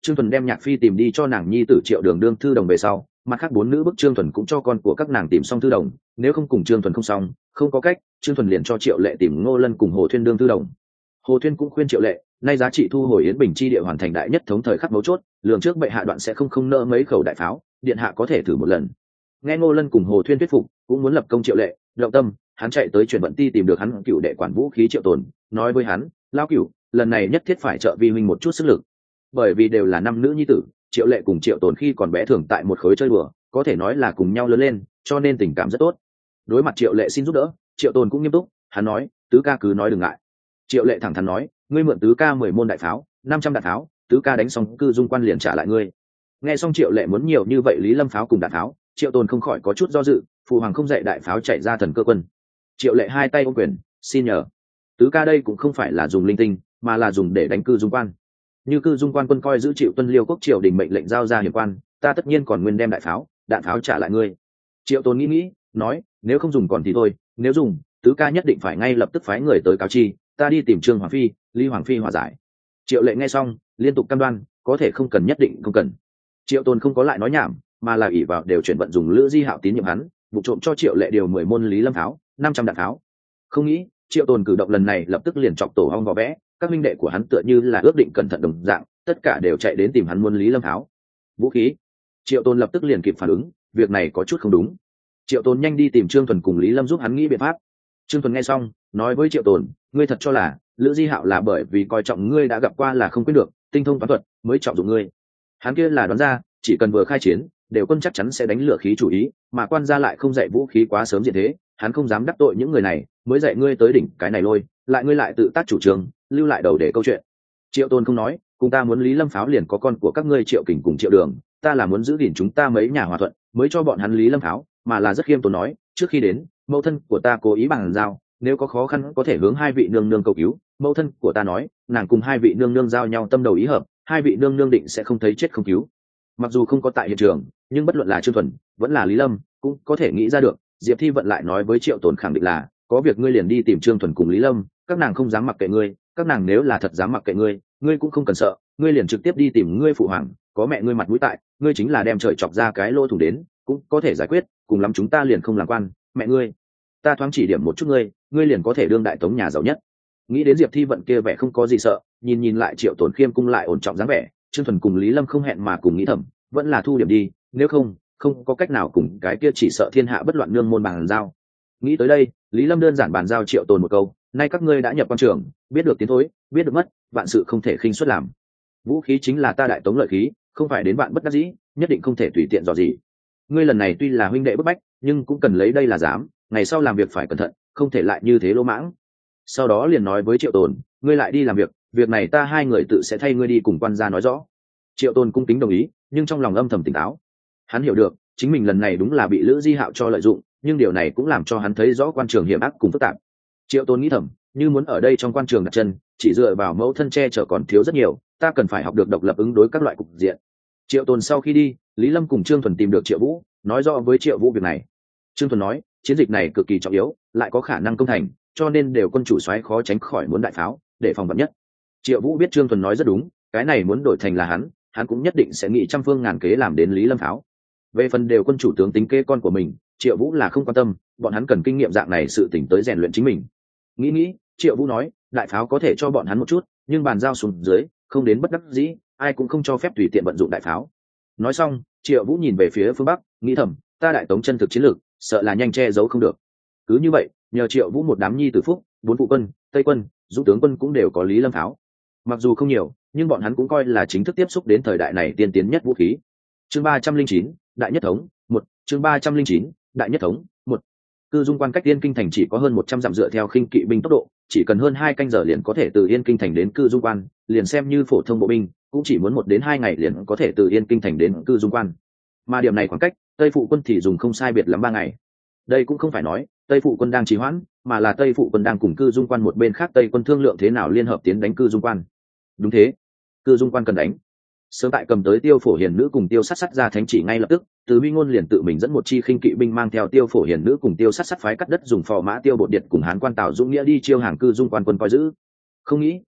Trương Thuần đem Nhạc Phi tìm đi cho nàng nhi tử Triệu Đường đương thư đồng về sau, mặt khác bốn nữ bức Trương Thuần cũng cho con của các nàng tìm xong thư đồng, nếu không cùng Trương Thuần không xong, không có cách, Trương Thuần liền cho Triệu Lệ tìm Ngô Lân cùng Hồ Thuyên đương thư đồng. Hồ Thuyên cũng khuyên Triệu Lệ, nay giá trị thu hồi Yến Bình chi địa hoàn thành đại nhất thống thời khắc mấu chốt, lường trước bệ hạ đoạn sẽ không không nỡ mấy khẩu đại pháo, điện hạ có thể thử một lần. Nghe Ngô Lân cùng Hồ Thuyên thuyết phục, cũng muốn lập công Triệu Lệ, động tâm, hắn chạy tới chuyển vận ti tìm được hắn cựu đệ quản vũ khí Triệu Tồn, nói với hắn, lao cửu, lần này nhất thiết phải trợ vi huynh một chút sức lực, bởi vì đều là năm nữ nhi tử, Triệu Lệ cùng Triệu Tồn khi còn bé thường tại một khối chơi đùa, có thể nói là cùng nhau lớn lên, cho nên tình cảm rất tốt. Đối mặt Triệu Lệ xin giúp đỡ, Triệu Tồn cũng nghiêm túc, hắn nói, tứ ca cứ nói đừng ngại. Triệu Lệ thẳng thắn nói, ngươi mượn tứ ca mười môn đại pháo, năm trăm đạn pháo, tứ ca đánh xong cư dung quan liền trả lại ngươi. Nghe xong Triệu Lệ muốn nhiều như vậy Lý Lâm pháo cùng đạn pháo, Triệu Tồn không khỏi có chút do dự, phụ hoàng không dạy đại pháo chạy ra thần cơ quân. Triệu Lệ hai tay ôm quyền, xin nhờ. Tứ ca đây cũng không phải là dùng linh tinh, mà là dùng để đánh cư dung quan. Như cư dung quan quân coi giữ Triệu tuân liêu quốc triều đình mệnh lệnh giao ra hiểm quan, ta tất nhiên còn nguyên đem đại pháo, đạn pháo trả lại ngươi. Triệu Tồn nghĩ nghĩ, nói, nếu không dùng còn thì thôi, nếu dùng, tứ ca nhất định phải ngay lập tức phái người tới cáo chi, ta đi tìm Trương Hoàng Phi, Lý Hoàng Phi hòa giải. Triệu Lệ nghe xong, liên tục cam đoan, có thể không cần nhất định không cần. Triệu Tồn không có lại nói nhảm, mà là ỷ vào đều chuyển vận dùng Lữ Di Hạo tín nhiệm hắn, vụ trộm cho Triệu Lệ điều mười môn Lý Lâm pháo, năm trăm đạn pháo. Không nghĩ, Triệu Tồn cử động lần này lập tức liền chọc tổ hong vỏ vẽ, các minh đệ của hắn tựa như là ước định cẩn thận đồng dạng, tất cả đều chạy đến tìm hắn muốn Lý Lâm pháo. Vũ khí. Triệu Tồn lập tức liền kịp phản ứng, việc này có chút không đúng. Triệu Tồn nhanh đi tìm Trương Thuần cùng Lý Lâm giúp hắn nghĩ biện pháp. Trương Thuần nghe xong, nói với Triệu Tồn, ngươi thật cho là Lữ Di Hạo là bởi vì coi trọng ngươi đã gặp qua là không quyết được, tinh thông toán thuật mới trọng dụng ngươi. Hắn kia là đoán ra, chỉ cần vừa khai chiến, đều quân chắc chắn sẽ đánh lửa khí chủ ý, mà quan gia lại không dạy vũ khí quá sớm diện thế, hắn không dám đắc tội những người này, mới dạy ngươi tới đỉnh cái này lôi, lại ngươi lại tự tác chủ trương, lưu lại đầu để câu chuyện. Triệu Tôn không nói, cùng ta muốn Lý Lâm pháo liền có con của các ngươi Triệu Kình cùng Triệu Đường, ta là muốn giữ gìn chúng ta mấy nhà hòa thuận, mới cho bọn hắn Lý Lâm pháo, mà là rất khiêm tốn nói, trước khi đến, mẫu thân của ta cố ý bằng giao, nếu có khó khăn có thể hướng hai vị nương nương cầu cứu. Mẫu thân của ta nói, nàng cùng hai vị nương nương giao nhau tâm đầu ý hợp, hai vị nương nương định sẽ không thấy chết không cứu. Mặc dù không có tại hiện trường, nhưng bất luận là Trương Thuần, vẫn là Lý Lâm, cũng có thể nghĩ ra được. Diệp Thi Vận lại nói với Triệu Tồn khẳng định là, có việc ngươi liền đi tìm Trương Thuần cùng Lý Lâm, các nàng không dám mặc kệ ngươi, các nàng nếu là thật dám mặc kệ ngươi, ngươi cũng không cần sợ, ngươi liền trực tiếp đi tìm ngươi phụ hoàng, có mẹ ngươi mặt mũi tại, ngươi chính là đem trời chọc ra cái lỗ thủng đến, cũng có thể giải quyết, cùng lắm chúng ta liền không làm quan, mẹ ngươi, ta thoáng chỉ điểm một chút ngươi, ngươi liền có thể đương đại tống nhà giàu nhất. Nghĩ đến Diệp Thi Vận kia vẻ không có gì sợ, nhìn nhìn lại Triệu Tồn khiêm cung lại ổn trọng dáng vẻ, Trương Thuần cùng Lý Lâm không hẹn mà cùng nghĩ thầm, vẫn là thu điểm đi, nếu không, không có cách nào cùng cái kia chỉ sợ thiên hạ bất loạn nương môn bàn giao. Nghĩ tới đây, Lý Lâm đơn giản bàn giao Triệu Tồn một câu, nay các ngươi đã nhập quan trường, biết được tiến thối, biết được mất, vạn sự không thể khinh suất làm. Vũ khí chính là ta đại tống lợi khí, không phải đến bạn bất đắc dĩ, nhất định không thể tùy tiện dò gì. Ngươi lần này tuy là huynh đệ bức bách, nhưng cũng cần lấy đây là dám, ngày sau làm việc phải cẩn thận, không thể lại như thế lỗ mãng. Sau đó liền nói với Triệu Tồn, ngươi lại đi làm việc, việc này ta hai người tự sẽ thay ngươi đi cùng quan gia nói rõ. Triệu Tồn cung kính đồng ý, nhưng trong lòng âm thầm tỉnh táo. Hắn hiểu được, chính mình lần này đúng là bị Lữ Di Hạo cho lợi dụng, nhưng điều này cũng làm cho hắn thấy rõ quan trường hiểm ác cùng phức tạp. Triệu Tồn nghĩ thầm, như muốn ở đây trong quan trường đặt chân, chỉ dựa vào mẫu thân che chở còn thiếu rất nhiều, ta cần phải học được độc lập ứng đối các loại cục diện. Triệu Tồn sau khi đi, Lý Lâm cùng Trương Thuần tìm được Triệu Vũ, nói rõ với Triệu Vũ việc này. Trương Thuần nói, chiến dịch này cực kỳ trọng yếu, lại có khả năng công thành, cho nên đều quân chủ soái khó tránh khỏi muốn đại pháo, để phòng vạn nhất. Triệu Vũ biết Trương Thuần nói rất đúng, cái này muốn đổi thành là hắn, hắn cũng nhất định sẽ nghĩ trăm phương ngàn kế làm đến Lý Lâm pháo. Về phần đều quân chủ tướng tính kế con của mình, Triệu Vũ là không quan tâm, bọn hắn cần kinh nghiệm dạng này sự tỉnh tới rèn luyện chính mình. Nghĩ nghĩ, Triệu Vũ nói, đại pháo có thể cho bọn hắn một chút, nhưng bàn giao xuống dưới, không đến bất đắc dĩ, ai cũng không cho phép tùy tiện vận dụng đại pháo. Nói xong, Triệu Vũ nhìn về phía phương bắc, nghĩ thầm, ta đại tống chân thực chiến lược, sợ là nhanh che giấu không được. Cứ như vậy, nhờ Triệu Vũ một đám nhi tử phúc, bốn phụ quân, tây quân, dũng tướng quân cũng đều có Lý Lâm pháo. Mặc dù không nhiều, nhưng bọn hắn cũng coi là chính thức tiếp xúc đến thời đại này tiên tiến nhất vũ khí. Chương ba trăm linh chín, đại nhất thống, một. Chương ba trăm linh chín, đại nhất thống, một. Cư Dung quan cách Yên Kinh thành chỉ có hơn một trăm dặm, dựa theo khinh kỵ binh tốc độ, chỉ cần hơn hai canh giờ liền có thể từ Yên Kinh thành đến Cư Dung quan, liền xem như phổ thông bộ binh, cũng chỉ muốn một đến hai ngày liền có thể từ Yên Kinh thành đến Cư Dung quan. Mà điểm này khoảng cách, Tây phụ quân thì dùng không sai biệt lắm ba ngày. Đây cũng không phải nói Tây phụ quân đang trì hoãn, mà là Tây phụ quân đang cùng Cư Dung quan một bên khác Tây quân thương lượng thế nào liên hợp tiến đánh Cư Dung quan. Đúng thế, Cư Dung quan cần đánh. Sớm tại cầm tới Tiêu Phổ Hiền nữ cùng Tiêu Sắt Sắt ra thánh chỉ ngay lập tức, Từ Huy Ngôn liền tự mình dẫn một chi khinh kỵ binh mang theo Tiêu Phổ Hiền nữ cùng Tiêu Sắt Sắt phái cắt đất dùng phò mã Tiêu Bột Điện cùng Hán quan Tào Dũng Nghĩa đi chiêu hàng Cư Dung quan quân coi giữ. Không nghĩ,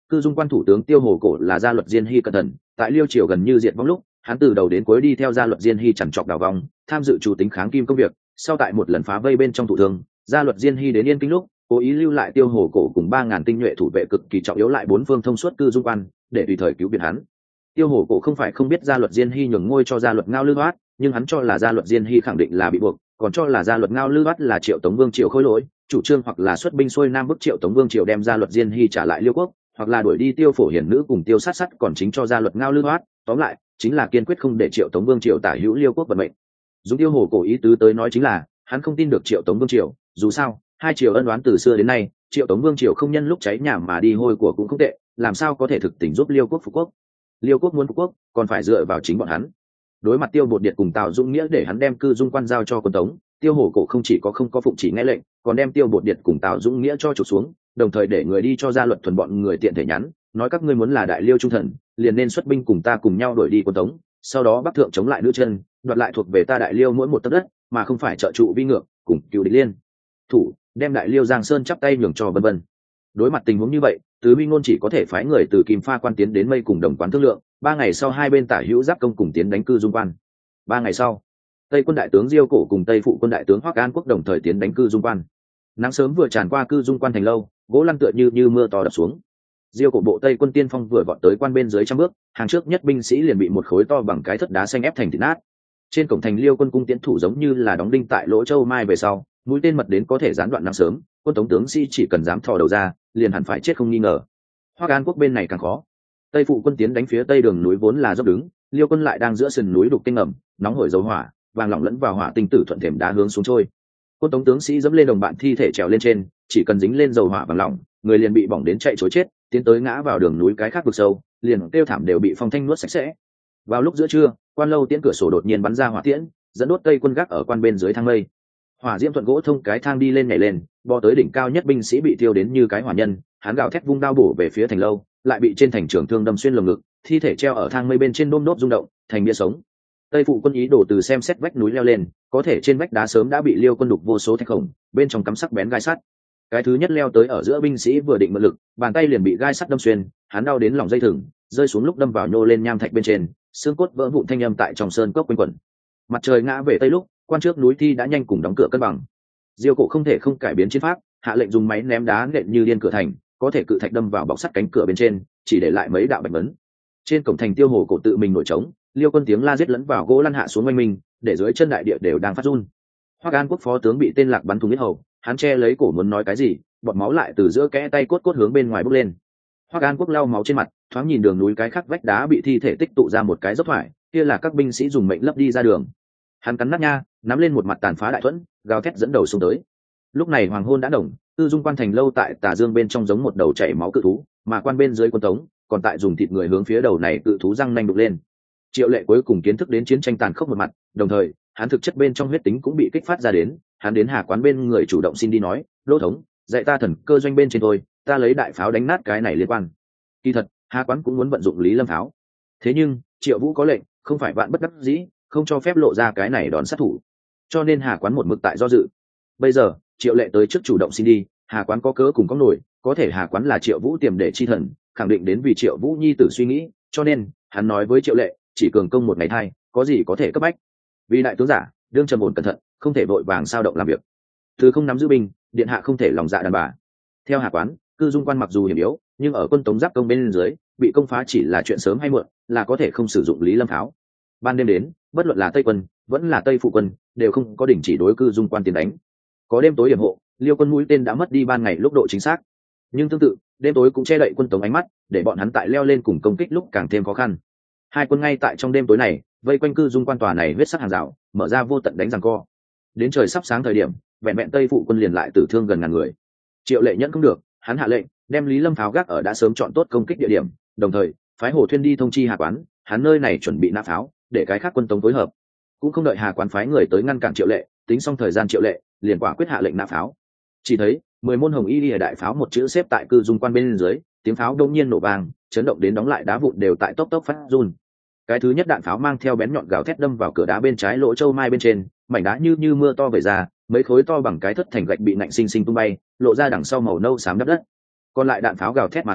cư dung quan thủ tướng Tiêu Hồ Cổ là gia luật Diên Hy cẩn thận, tại Liêu triều gần như diệt vong lúc, hắn từ đầu đến cuối đi theo gia luật Diên Hy chằn chọc đảo vòng, tham dự chủ tính kháng kim công việc. Sau tại một lần phá vây bên trong thủ thương, gia luật Diên Hy đến Yên Kinh lúc, cố ý lưu lại Tiêu Hồ Cổ cùng ba ngàn tinh nhuệ thủ vệ cực kỳ trọng yếu lại bốn phương thông suốt cư dung quan, để tùy thời cứu viện hắn. Tiêu Hồ Cổ không phải không biết gia luật Diên Hy nhường ngôi cho gia luật Ngao Lư Hoát, nhưng hắn cho là gia luật Diên Hy khẳng định là bị buộc, còn cho là gia luật Ngao Lư Hoát là Triệu Tống Vương triều khôi lỗi, chủ trương hoặc là xuất binh xuôi nam bức Triệu Tống Vương triều đem gia luật Diên Hy trả lại Liêu quốc, hoặc là đuổi đi Tiêu Phổ Hiển nữ cùng Tiêu Sát Sát còn chính cho gia luật Ngao Lư Hoát, tóm lại chính là kiên quyết không để Triệu Tống Vương triều tả hữu Liêu quốc vận mệnh. Dùng Tiêu Hồ Cổ ý tứ tới nói chính là hắn không tin được Triệu Tống Vương triều, dù sao hai triều ân oán từ xưa đến nay, Triệu Tống Vương triều không nhân lúc cháy nhà mà đi hôi của cũng không tệ, làm sao có thể thực tình giúp Liêu quốc phục quốc. Liêu quốc muốn phục quốc còn phải dựa vào chính bọn hắn. Đối mặt Tiêu Bột Điệt cùng Tào Dũng Nghĩa để hắn đem cư dung quan giao cho quân Tống, Tiêu Hổ Cổ không chỉ có không có phụng chỉ nghe lệnh, còn đem Tiêu Bột Điệt cùng Tào Dũng Nghĩa cho trục xuống, đồng thời để người đi cho gia luật thuần bọn người tiện thể nhắn, nói các ngươi muốn là đại Liêu trung thần, liền nên xuất binh cùng ta cùng nhau đuổi đi quân Tống, sau đó bắc thượng chống lại nữ chân, đoạt lại thuộc về ta đại Liêu mỗi một tấc đất, mà không phải trợ trụ vi ngược, cùng cựu địch liên thủ, đem đại Liêu Giang Sơn chắp tay nhường cho vân vân. Đối mặt tình huống như vậy, Tứ Huy Ngôn chỉ có thể phái người từ Kim Pha quan tiến đến Mây cùng đồng quán thương lượng. Ba ngày sau hai bên tả hữu giáp công cùng tiến đánh cư dung quan. Ba ngày sau, Tây quân đại tướng Diêu Cổ cùng Tây phụ quân đại tướng Hoắc An Quốc đồng thời tiến đánh cư dung quan. Nắng sớm vừa tràn qua cư dung quan thành lâu, gỗ lăn tựa như như mưa to đập xuống. Diêu Cổ bộ Tây quân tiên phong vừa vọt tới quan bên dưới trăm bước, hàng trước nhất binh sĩ liền bị một khối to bằng cái thất đá xanh ép thành thịt nát. Trên cổng thành Liêu quân cung tiến thủ giống như là đóng đinh tại lỗ châu mai về sau, mũi tên mật đến có thể gián đoạn nắng sớm, quân Tống tướng sĩ chỉ cần dám thò đầu ra, liền hẳn phải chết không nghi ngờ. Hoắc An Quốc bên này càng khó. Tây phụ quân tiến đánh phía tây đường núi vốn là dốc đứng, Liêu quân lại đang giữa sườn núi đục tinh ngầm, nóng hổi dầu hỏa, vàng lỏng lẫn vào hỏa tinh tử thuận thềm đá hướng xuống trôi. Quân Tống tướng sĩ dẫm lên đồng bạn thi thể trèo lên trên, chỉ cần dính lên dầu hỏa vàng lỏng, người liền bị bỏng đến chạy trối chết, tiến tới ngã vào đường núi cái khác vực sâu, liền kêu thảm đều bị phong thanh nuốt sạch sẽ. Vào lúc giữa trưa, quan lâu tiễn cửa sổ đột nhiên bắn ra hỏa tiễn, dẫn đốt Tây quân gác ở quan bên dưới thang mây. Hỏa diễm thuận gỗ thông cái thang đi lên nhảy lên, bò tới đỉnh cao nhất binh sĩ bị tiêu đến như cái hỏa nhân, hắn gào thét vung đao bổ về phía thành lâu, lại bị trên thành trường thương đâm xuyên lồng ngực, thi thể treo ở thang mây bên trên đôm đốp rung động, thành bia sống. Tây phụ quân ý đổ từ xem xét vách núi leo lên, có thể trên vách đá sớm đã bị Liêu quân đục vô số thạch khổng, bên trong cắm sắc bén gai sắt. Cái thứ nhất leo tới ở giữa binh sĩ vừa định mượn lực, bàn tay liền bị gai sắt đâm xuyên, hắn đau đến lòng dây thừng, rơi xuống lúc đâm vào nhô lên nham thạch bên trên, xương cốt vỡ vụn thanh âm tại trong sơn cốc quanh quẩn. Mặt trời ngã về tây lúc, quan trước núi thi đã nhanh cùng đóng cửa cân bằng. Diêu Cổ không thể không cải biến chiến pháp, hạ lệnh dùng máy ném đá nện như điên cửa thành, có thể cự thạch đâm vào bọc sắt cánh cửa bên trên, chỉ để lại mấy đạo bạch vấn. Trên cổng thành Tiêu Hồ Cổ tự mình nổi trống, Liêu quân tiếng la giết lẫn vào gỗ lăn hạ xuống oanh minh, để dưới chân đại địa đều đang phát run. Hoắc An Quốc phó tướng bị tên lạc bắn thủng huyết hầu, hắn che lấy cổ muốn nói cái gì, bọt máu lại từ giữa kẽ tay cốt cốt hướng bên ngoài bốc lên. Hoắc An Quốc lau máu trên mặt, thoáng nhìn đường núi cái khắc vách đá bị thi thể tích tụ ra một cái dốc thoải, kia là các binh sĩ dùng mệnh lấp đi ra đường. Hắn cắn nát nha, nắm lên một mặt tàn phá đại thuẫn, gào thét dẫn đầu xuống tới. Lúc này hoàng hôn đã đồng, tư dung quan thành lâu tại tà dương bên trong giống một đầu chảy máu cự thú, mà quan bên dưới quân Tống còn tại dùng thịt người hướng phía đầu này cự thú răng nanh đục lên. Triệu Lệ cuối cùng kiến thức đến chiến tranh tàn khốc một mặt, đồng thời hắn thực chất bên trong huyết tính cũng bị kích phát ra đến, hắn đến Hà quán bên người chủ động xin đi nói, Lỗ thống, dạy ta thần cơ doanh bên trên thôi, ta lấy đại pháo đánh nát cái này liên quan. Kỳ thật, Hà quán cũng muốn vận dụng Lý Lâm pháo. Thế nhưng, Triệu Vũ có lệnh, không phải vạn bất đắc dĩ, không cho phép lộ ra cái này đòn sát thủ. Cho nên Hà quán một mực tại do dự. Bây giờ, Triệu Lệ tới trước chủ động xin đi, Hà quán có cớ cùng có nổi, có thể Hà quán là Triệu Vũ tiềm để chi thần, khẳng định đến vì Triệu Vũ nhi tử suy nghĩ, cho nên hắn nói với Triệu Lệ, chỉ cường công một ngày thay, có gì có thể cấp bách. Vì đại tướng giả, đương trầm ổn cẩn thận, không thể vội vàng sao động làm việc. Thứ không nắm giữ binh, điện hạ không thể lòng dạ đàn bà. Theo Hà quán, cư dung quan mặc dù hiểm yếu, nhưng ở quân Tống giáp công bên dưới, bị công phá chỉ là chuyện sớm hay muộn, là có thể không sử dụng Lý Lâm pháo. Ban đêm đến, bất luận là Tây quân, vẫn là Tây phụ quân, đều không có đình chỉ đối cư dung quan tiến đánh. Có đêm tối điểm hộ, Liêu quân mũi tên đã mất đi ban ngày lúc độ chính xác. Nhưng tương tự, đêm tối cũng che đậy quân Tống ánh mắt, để bọn hắn tại leo lên cùng công kích lúc càng thêm khó khăn. Hai quân ngay tại trong đêm tối này, vây quanh cư dung quan tòa này huyết sắc hàng rào, mở ra vô tận đánh giằng co. Đến trời sắp sáng thời điểm, vẹn vẹn Tây phụ quân liền lại tử thương gần ngàn người. Triệu Lệ nhẫn không được, hắn hạ lệnh đem Lý Lâm pháo gác ở đã sớm chọn tốt công kích địa điểm, đồng thời phái Hồ Thuyên đi thông chi Hà quán, hắn nơi này chuẩn bị nã pháo, để cái khác quân Tống phối hợp. Cũng không đợi Hà quán phái người tới ngăn cản Triệu Lệ, tính xong thời gian Triệu Lệ liền quả quyết hạ lệnh nã pháo. Chỉ thấy mười môn hồng y lìa đại pháo một chữ xếp tại cư dung quan bên dưới, tiếng pháo đông nhiên nổ vang, chấn động đến đóng lại đá vụn đều tại tốc tốc phát run. Cái thứ nhất đạn pháo mang theo bén nhọn gào thét đâm vào cửa đá bên trái lỗ châu mai bên trên, mảnh đá như như mưa to về ra, mấy khối to bằng cái thất thành gạch bị nạnh sinh sinh tung bay, lộ ra đằng sau màu nâu xám đắp đất. Còn lại đạn pháo gào thét mà tới,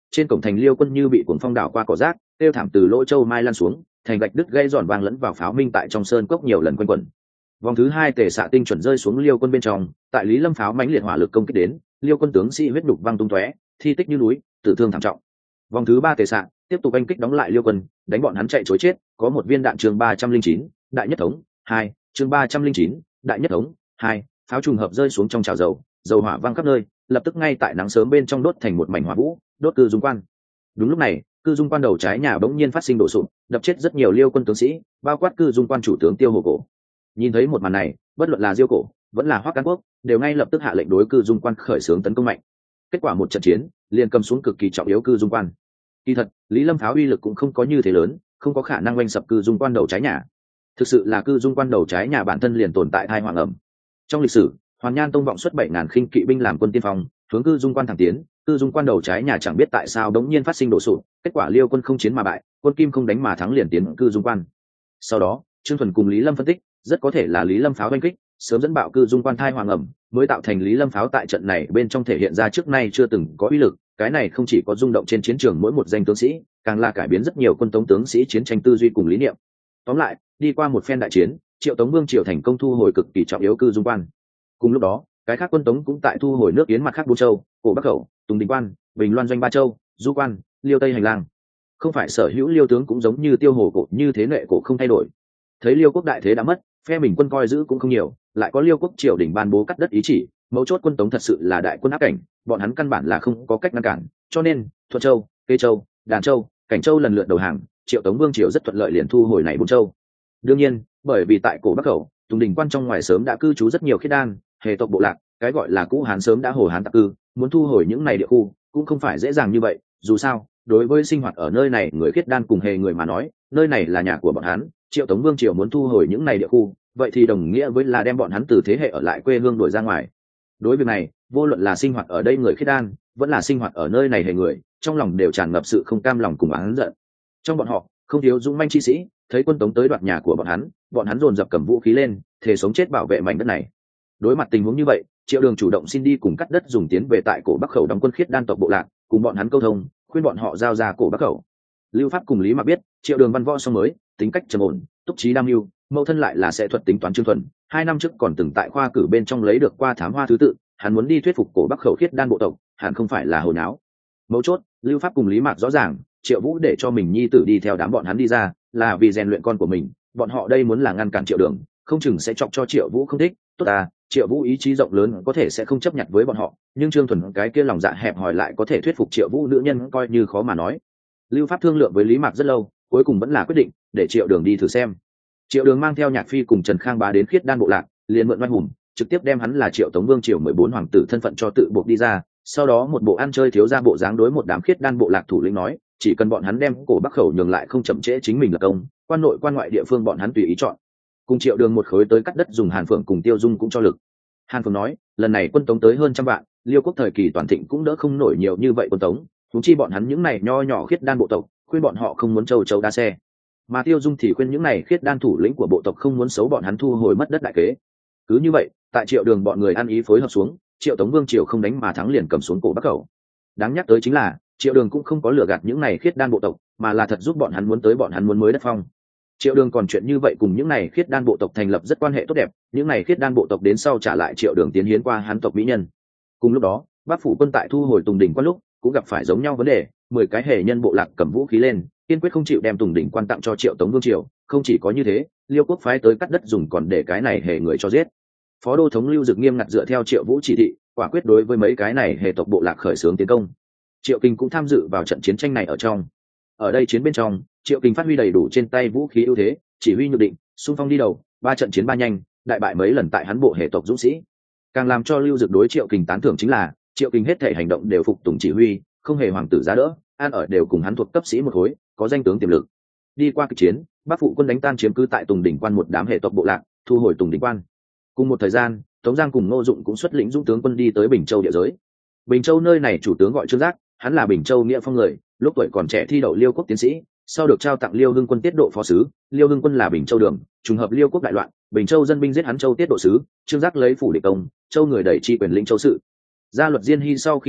trên cổng thành liêu quân như bị cuồng phong đảo qua cỏ rác, tiêu thảm từ lỗ châu mai lan xuống, thành gạch đứt gây giòn vang lẫn vào pháo minh tại trong sơn cốc nhiều lần quanh quẩn. Vòng thứ hai tề xạ tinh chuẩn rơi xuống liêu quân bên trong, tại Lý Lâm pháo mãnh liệt hỏa lực công kích đến, liêu quân tướng sĩ huyết đục văng tung tóe, thi tích như núi, tử thương thảm trọng. Vòng thứ ba tề xạ tiếp tục anh kích đóng lại liêu quân, đánh bọn hắn chạy trối chết, có một viên đạn chương ba trăm linh chín, đại nhất thống hai, chương ba trăm linh chín, đại nhất thống hai, pháo trùng hợp rơi xuống trong chảo dầu, dầu hỏa văng khắp nơi, lập tức ngay tại nắng sớm bên trong đốt thành một mảnh hỏa vũ, đốt cư dung quan. Đúng lúc này, cư dung quan đầu trái nhà bỗng nhiên phát sinh đổ sụp, đập chết rất nhiều liêu quân tướng sĩ, bao quát cư dung quan chủ tướng Tiêu Hồ Cổ. Nhìn thấy một màn này, bất luận là Diêu Cổ vẫn là Hoắc Cán Quốc đều ngay lập tức hạ lệnh đối cư dung quan khởi xướng tấn công mạnh. Kết quả một trận chiến liền cầm xuống cực kỳ trọng yếu cư dung quan. Kỳ thật, Lý Lâm pháo uy lực cũng không có như thế lớn, không có khả năng oanh sập cư dung quan đầu trái nhà. Thực sự là cư dung quan đầu trái nhà bản thân liền tồn tại thai hoàng ẩm. Trong lịch sử, Hoàn Nhan Tông vọng xuất bảy ngàn khinh kỵ binh làm quân tiên phong, hướng cư dung quan thẳng tiến, cư dung quan đầu trái nhà chẳng biết tại sao đống nhiên phát sinh đổ sụp, kết quả Liêu quân không chiến mà bại, quân Kim không đánh mà thắng liền tiến cư dung quan. Sau đó, Trương Thuần cùng Lý Lâm phân tích, rất có thể là Lý Lâm pháo đánh kích, sớm dẫn bạo cư dung quan thai hoàng ẩm, mới tạo thành Lý Lâm pháo tại trận này bên trong thể hiện ra trước nay chưa từng có uy lực, cái này không chỉ có rung động trên chiến trường mỗi một danh tướng sĩ, càng là cải biến rất nhiều quân tống tướng sĩ chiến tranh tư duy cùng lý niệm. Tóm lại, đi qua một phen đại chiến, Triệu Tống Vương Triều thành công thu hồi cực kỳ trọng yếu cư dung quan. Cùng lúc đó, cái khác quân tống cũng tại thu hồi nước Yến mặt khác bốn châu, Cổ Bắc Khẩu, Tùng Đình Quan, Bình Loan doanh ba châu, Du Quan, Liêu Tây hành lang. Không phải sở hữu Liêu tướng cũng giống như Tiêu Hồ Cổ như thế nệ cổ không thay đổi. Thấy Liêu quốc đại thế đã mất, phe mình quân coi giữ cũng không nhiều, lại có Liêu quốc triều đình ban bố cắt đất ý chỉ, mấu chốt quân tống thật sự là đại quân áp cảnh, bọn hắn căn bản là không có cách ngăn cản, cho nên Thuận Châu, Kê Châu, Đàn Châu, Cảnh Châu lần lượt đầu hàng, Triệu Tống Vương triều rất thuận lợi liền thu hồi này bốn châu. Đương nhiên, bởi vì tại Cổ Bắc Khẩu, Tùng Đình Quan trong ngoài sớm đã cư trú rất nhiều khiết đan, hề tộc bộ lạc, cái gọi là cũ Hán sớm đã hồ Hán tặc cư, muốn thu hồi những này địa khu cũng không phải dễ dàng như vậy, dù sao, đối với sinh hoạt ở nơi này người khiết đan cùng hề người mà nói, nơi này là nhà của bọn hắn, Triệu Tống Vương triều muốn thu hồi những này địa khu, vậy thì đồng nghĩa với là đem bọn hắn từ thế hệ ở lại quê hương đuổi ra ngoài. Đối với này, vô luận là sinh hoạt ở đây người khiết đan, vẫn là sinh hoạt ở nơi này hề người, trong lòng đều tràn ngập sự không cam lòng cùng oán giận. Trong bọn họ, không thiếu dũng manh chi sĩ, thấy quân tống tới đoạt nhà của bọn hắn, bọn hắn dồn dập cầm vũ khí lên, thề sống chết bảo vệ mảnh đất này. Đối mặt tình huống như vậy, Triệu Đường chủ động xin đi cùng cắt đất dùng tiến về tại Cổ Bắc Khẩu đóng quân khiết đan tộc bộ lạc, cùng bọn hắn câu thông, khuyên bọn họ giao ra Cổ Bắc Khẩu. Lưu Pháp cùng Lý Mạc biết, Triệu Đường văn võ song mới, tính cách trầm ổn, túc trí đam mưu, mẫu thân lại là sẽ thuật tính toán Trương Thuần, hai năm trước còn từng tại khoa cử bên trong lấy được qua thám hoa thứ tự, hắn muốn đi thuyết phục Cổ Bắc Khẩu khiết đan bộ tộc, hẳn không phải là hồ nháo. Mấu chốt, Lưu Pháp cùng Lý Mạc rõ ràng, Triệu Vũ để cho mình nhi tử đi theo đám bọn hắn đi ra, là vì rèn luyện con của mình, bọn họ đây muốn là ngăn cản Triệu Đường, không chừng sẽ chọc cho Triệu Vũ không thích. Tốt à, Triệu Vũ ý chí rộng lớn có thể sẽ không chấp nhận với bọn họ, nhưng Trương Thuần cái kia lòng dạ hẹp hòi lại có thể thuyết phục Triệu Vũ nữ nhân coi như khó mà nói. Lưu Pháp thương lượng với Lý Mạc rất lâu, cuối cùng vẫn là quyết định để Triệu Đường đi thử xem. Triệu Đường mang theo Nhạc Phi cùng Trần Khang Bá đến khiết đan bộ lạc, liền mượn oai hùng, trực tiếp đem hắn là Triệu Tống Vương triều mười bốn hoàng tử thân phận cho tự buộc đi ra, sau đó một bộ ăn chơi thiếu gia bộ dáng đối một đám khiết đan bộ lạc thủ lĩnh nói, chỉ cần bọn hắn đem Cổ Bắc Khẩu nhường lại không chậm trễ chính mình là công, quan nội quan ngoại địa phương bọn hắn tùy ý chọn. Cùng Triệu Đường một khối tới cắt đất dùng Hàn Phượng cùng Tiêu Dung cũng cho lực. Hàn Phượng nói, lần này quân tống tới hơn trăm vạn, Liêu quốc thời kỳ toàn thịnh cũng đỡ không nổi nhiều như vậy quân tống, huống chi bọn hắn những này nho nhỏ khiết đan bộ tộc, khuyên bọn họ không muốn châu châu đa xe. Mà Tiêu Dung thì khuyên những này khiết đan thủ lĩnh của bộ tộc không muốn xấu bọn hắn thu hồi mất đất đại kế. Cứ như vậy, tại Triệu Đường bọn người ăn ý phối hợp xuống, Triệu Tống Vương triều không đánh mà thắng liền cầm xuống Cổ Bắc Khẩu. Đáng nhắc tới chính là, Triệu Đường cũng không có lừa gạt những này khiết đan bộ tộc, mà là thật giúp bọn hắn muốn tới bọn hắn muốn mới đất phong. Triệu Đường còn chuyện như vậy cùng những này khiết đan bộ tộc thành lập rất quan hệ tốt đẹp, những này khiết đan bộ tộc đến sau trả lại Triệu Đường tiến hiến qua hắn tộc mỹ nhân. Cùng lúc đó, Bắc phủ quân tại thu hồi Tùng Đỉnh Quan lúc cũng gặp phải giống nhau vấn đề, mười cái hề nhân bộ lạc cầm vũ khí lên, kiên quyết không chịu đem Tùng Đỉnh Quan tặng cho Triệu Tống Vương triều, không chỉ có như thế, Liêu quốc phái tới cắt đất dùng còn để cái này hề người cho giết. Phó đô thống Lưu Dực nghiêm ngặt dựa theo Triệu Vũ chỉ thị, quả quyết đối với mấy cái này hề tộc bộ lạc khởi xướng tiến công. Triệu Kinh cũng tham dự vào trận chiến tranh này ở trong. Ở đây chiến bên trong, Triệu Kinh phát huy đầy đủ trên tay vũ khí ưu thế, chỉ huy nhược định, xung phong đi đầu, ba trận chiến ba nhanh, đại bại mấy lần tại hắn bộ hệ tộc dũng sĩ. Càng làm cho Lưu Dực đối Triệu Kinh tán thưởng chính là, Triệu Kinh hết thể hành động đều phục tùng chỉ huy, không hề hoàng tử giá đỡ, an ở đều cùng hắn thuộc cấp sĩ một khối, có danh tướng tiềm lực. Đi qua kịch chiến, Bắc phụ quân đánh tan chiếm cứ tại Tùng Đỉnh Quan một đám hệ tộc bộ lạc, thu hồi Tùng Đỉnh Quan. Cùng một thời gian, Tống Giang cùng Ngô Dụng cũng xuất lĩnh dũng tướng quân đi tới Bình Châu địa giới. Bình Châu nơi này chủ tướng gọi Trương Giác, hắn là Bình Châu nghĩa phong người, lúc tuổi còn trẻ thi đậu Liêu quốc tiến sĩ, sau được trao tặng Liêu Hưng quân tiết độ phó sứ. Liêu Hưng quân là Bình Châu đường, trùng hợp Liêu quốc đại loạn, Bình Châu dân binh giết hắn Châu tiết độ sứ, Trương Giác lấy phủ địch công, Châu người đẩy chi quyền lĩnh Châu sự. Gia luật Diên Hy sau khi mất tích,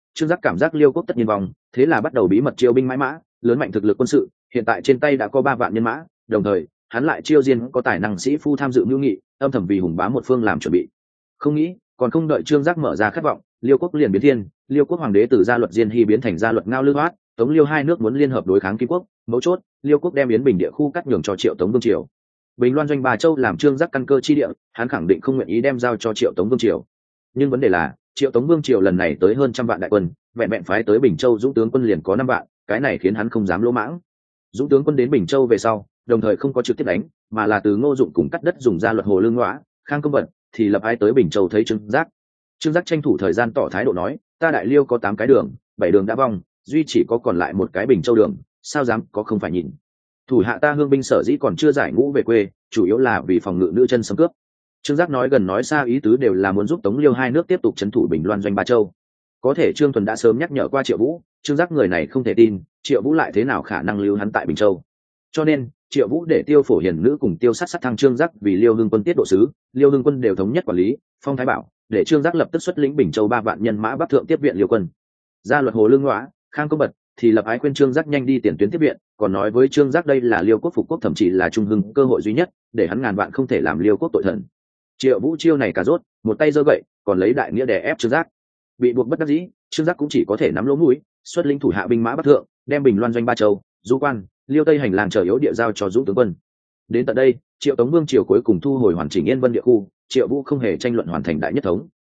Trương Giác cảm giác Liêu quốc tất nhiên vòng, thế là bắt đầu bí mật chiêu binh mãi mã, lớn mạnh thực lực quân sự, hiện tại trên tay đã có ba vạn nhân mã, đồng thời hắn lại chiêu diên có tài năng sĩ phu tham dự mưu nghị, âm thầm vì hùng bá một phương làm chuẩn bị. Không nghĩ, còn không đợi Trương Giác mở ra khát vọng, Liêu quốc liền biến thiên, Liêu quốc hoàng đế từ gia luật diên hy biến thành gia luật ngao lư hoát, Tống Liêu hai nước muốn liên hợp đối kháng Kim quốc, mấu chốt, Liêu quốc đem Yến Bình địa khu cắt nhường cho Triệu Tống vương triều. Bình Loan doanh Bà Châu làm Trương Giác căn cơ chi địa, hắn khẳng định không nguyện ý đem giao cho Triệu Tống vương triều. Nhưng vấn đề là, Triệu Tống vương triều lần này tới hơn trăm vạn đại quân, vẹn vẹn phái tới Bình Châu dũng tướng quân liền có năm vạn, cái này khiến hắn không dám lỗ mãng. Dũng tướng quân đến Bình Châu về sau, đồng thời không có trực tiếp đánh, mà là từ Ngô Dụng cùng cắt đất dùng ra luật hồ lương ngõa, Khang Công Vận, thì lập ai tới Bình Châu thấy Trương Giác. Trương Giác tranh thủ thời gian tỏ thái độ nói, ta đại Liêu có tám cái đường, bảy đường đã vong, duy chỉ có còn lại một cái Bình Châu đường, sao dám có không phải nhìn. Thủ hạ ta hương binh sở dĩ còn chưa giải ngũ về quê, chủ yếu là vì phòng ngự nữ chân xâm cướp. Trương Giác nói gần nói xa ý tứ đều là muốn giúp Tống Liêu hai nước tiếp tục trấn thủ Bình Loan doanh Ba Châu. Có thể Trương Tuần đã sớm nhắc nhở qua Triệu Vũ, Trương Giác người này không thể tin, Triệu Vũ lại thế nào khả năng lưu hắn tại Bình Châu. Cho nên Triệu Vũ để Tiêu Phổ Hiền nữ cùng Tiêu Sát Sát thăng Trương Giác vì Liêu Hưng quân tiết độ sứ, Liêu Hưng quân đều thống nhất quản lý, phong thái bảo, để Trương Giác lập tức xuất lĩnh Bình Châu ba vạn nhân mã bắc thượng tiếp viện Liêu quân. Ra luật hồ lương ngõa, Khang Công Bật thì lập ái khuyên Trương Giác nhanh đi tiền tuyến tiếp viện, còn nói với Trương Giác đây là Liêu quốc phục quốc thậm chí là trung hưng cơ hội duy nhất, để hắn ngàn vạn không thể làm Liêu quốc tội thần. Triệu Vũ chiêu này cả rốt, một tay giơ gậy, còn lấy đại nghĩa đè ép Trương Giác. Bị buộc bất đắc dĩ, Trương Giác cũng chỉ có thể nắm lỗ mũi, xuất lĩnh thủ hạ binh mã bắc thượng, đem Bình Loan doanh Ba Châu, Du Quan, Liêu Tây hành lang trở yếu địa giao cho Dũng tướng quân. Đến tận đây, Triệu Tống vương triều cuối cùng thu hồi hoàn chỉnh Yên Vân địa khu, Triệu Vũ không hề tranh luận hoàn thành đại nhất thống.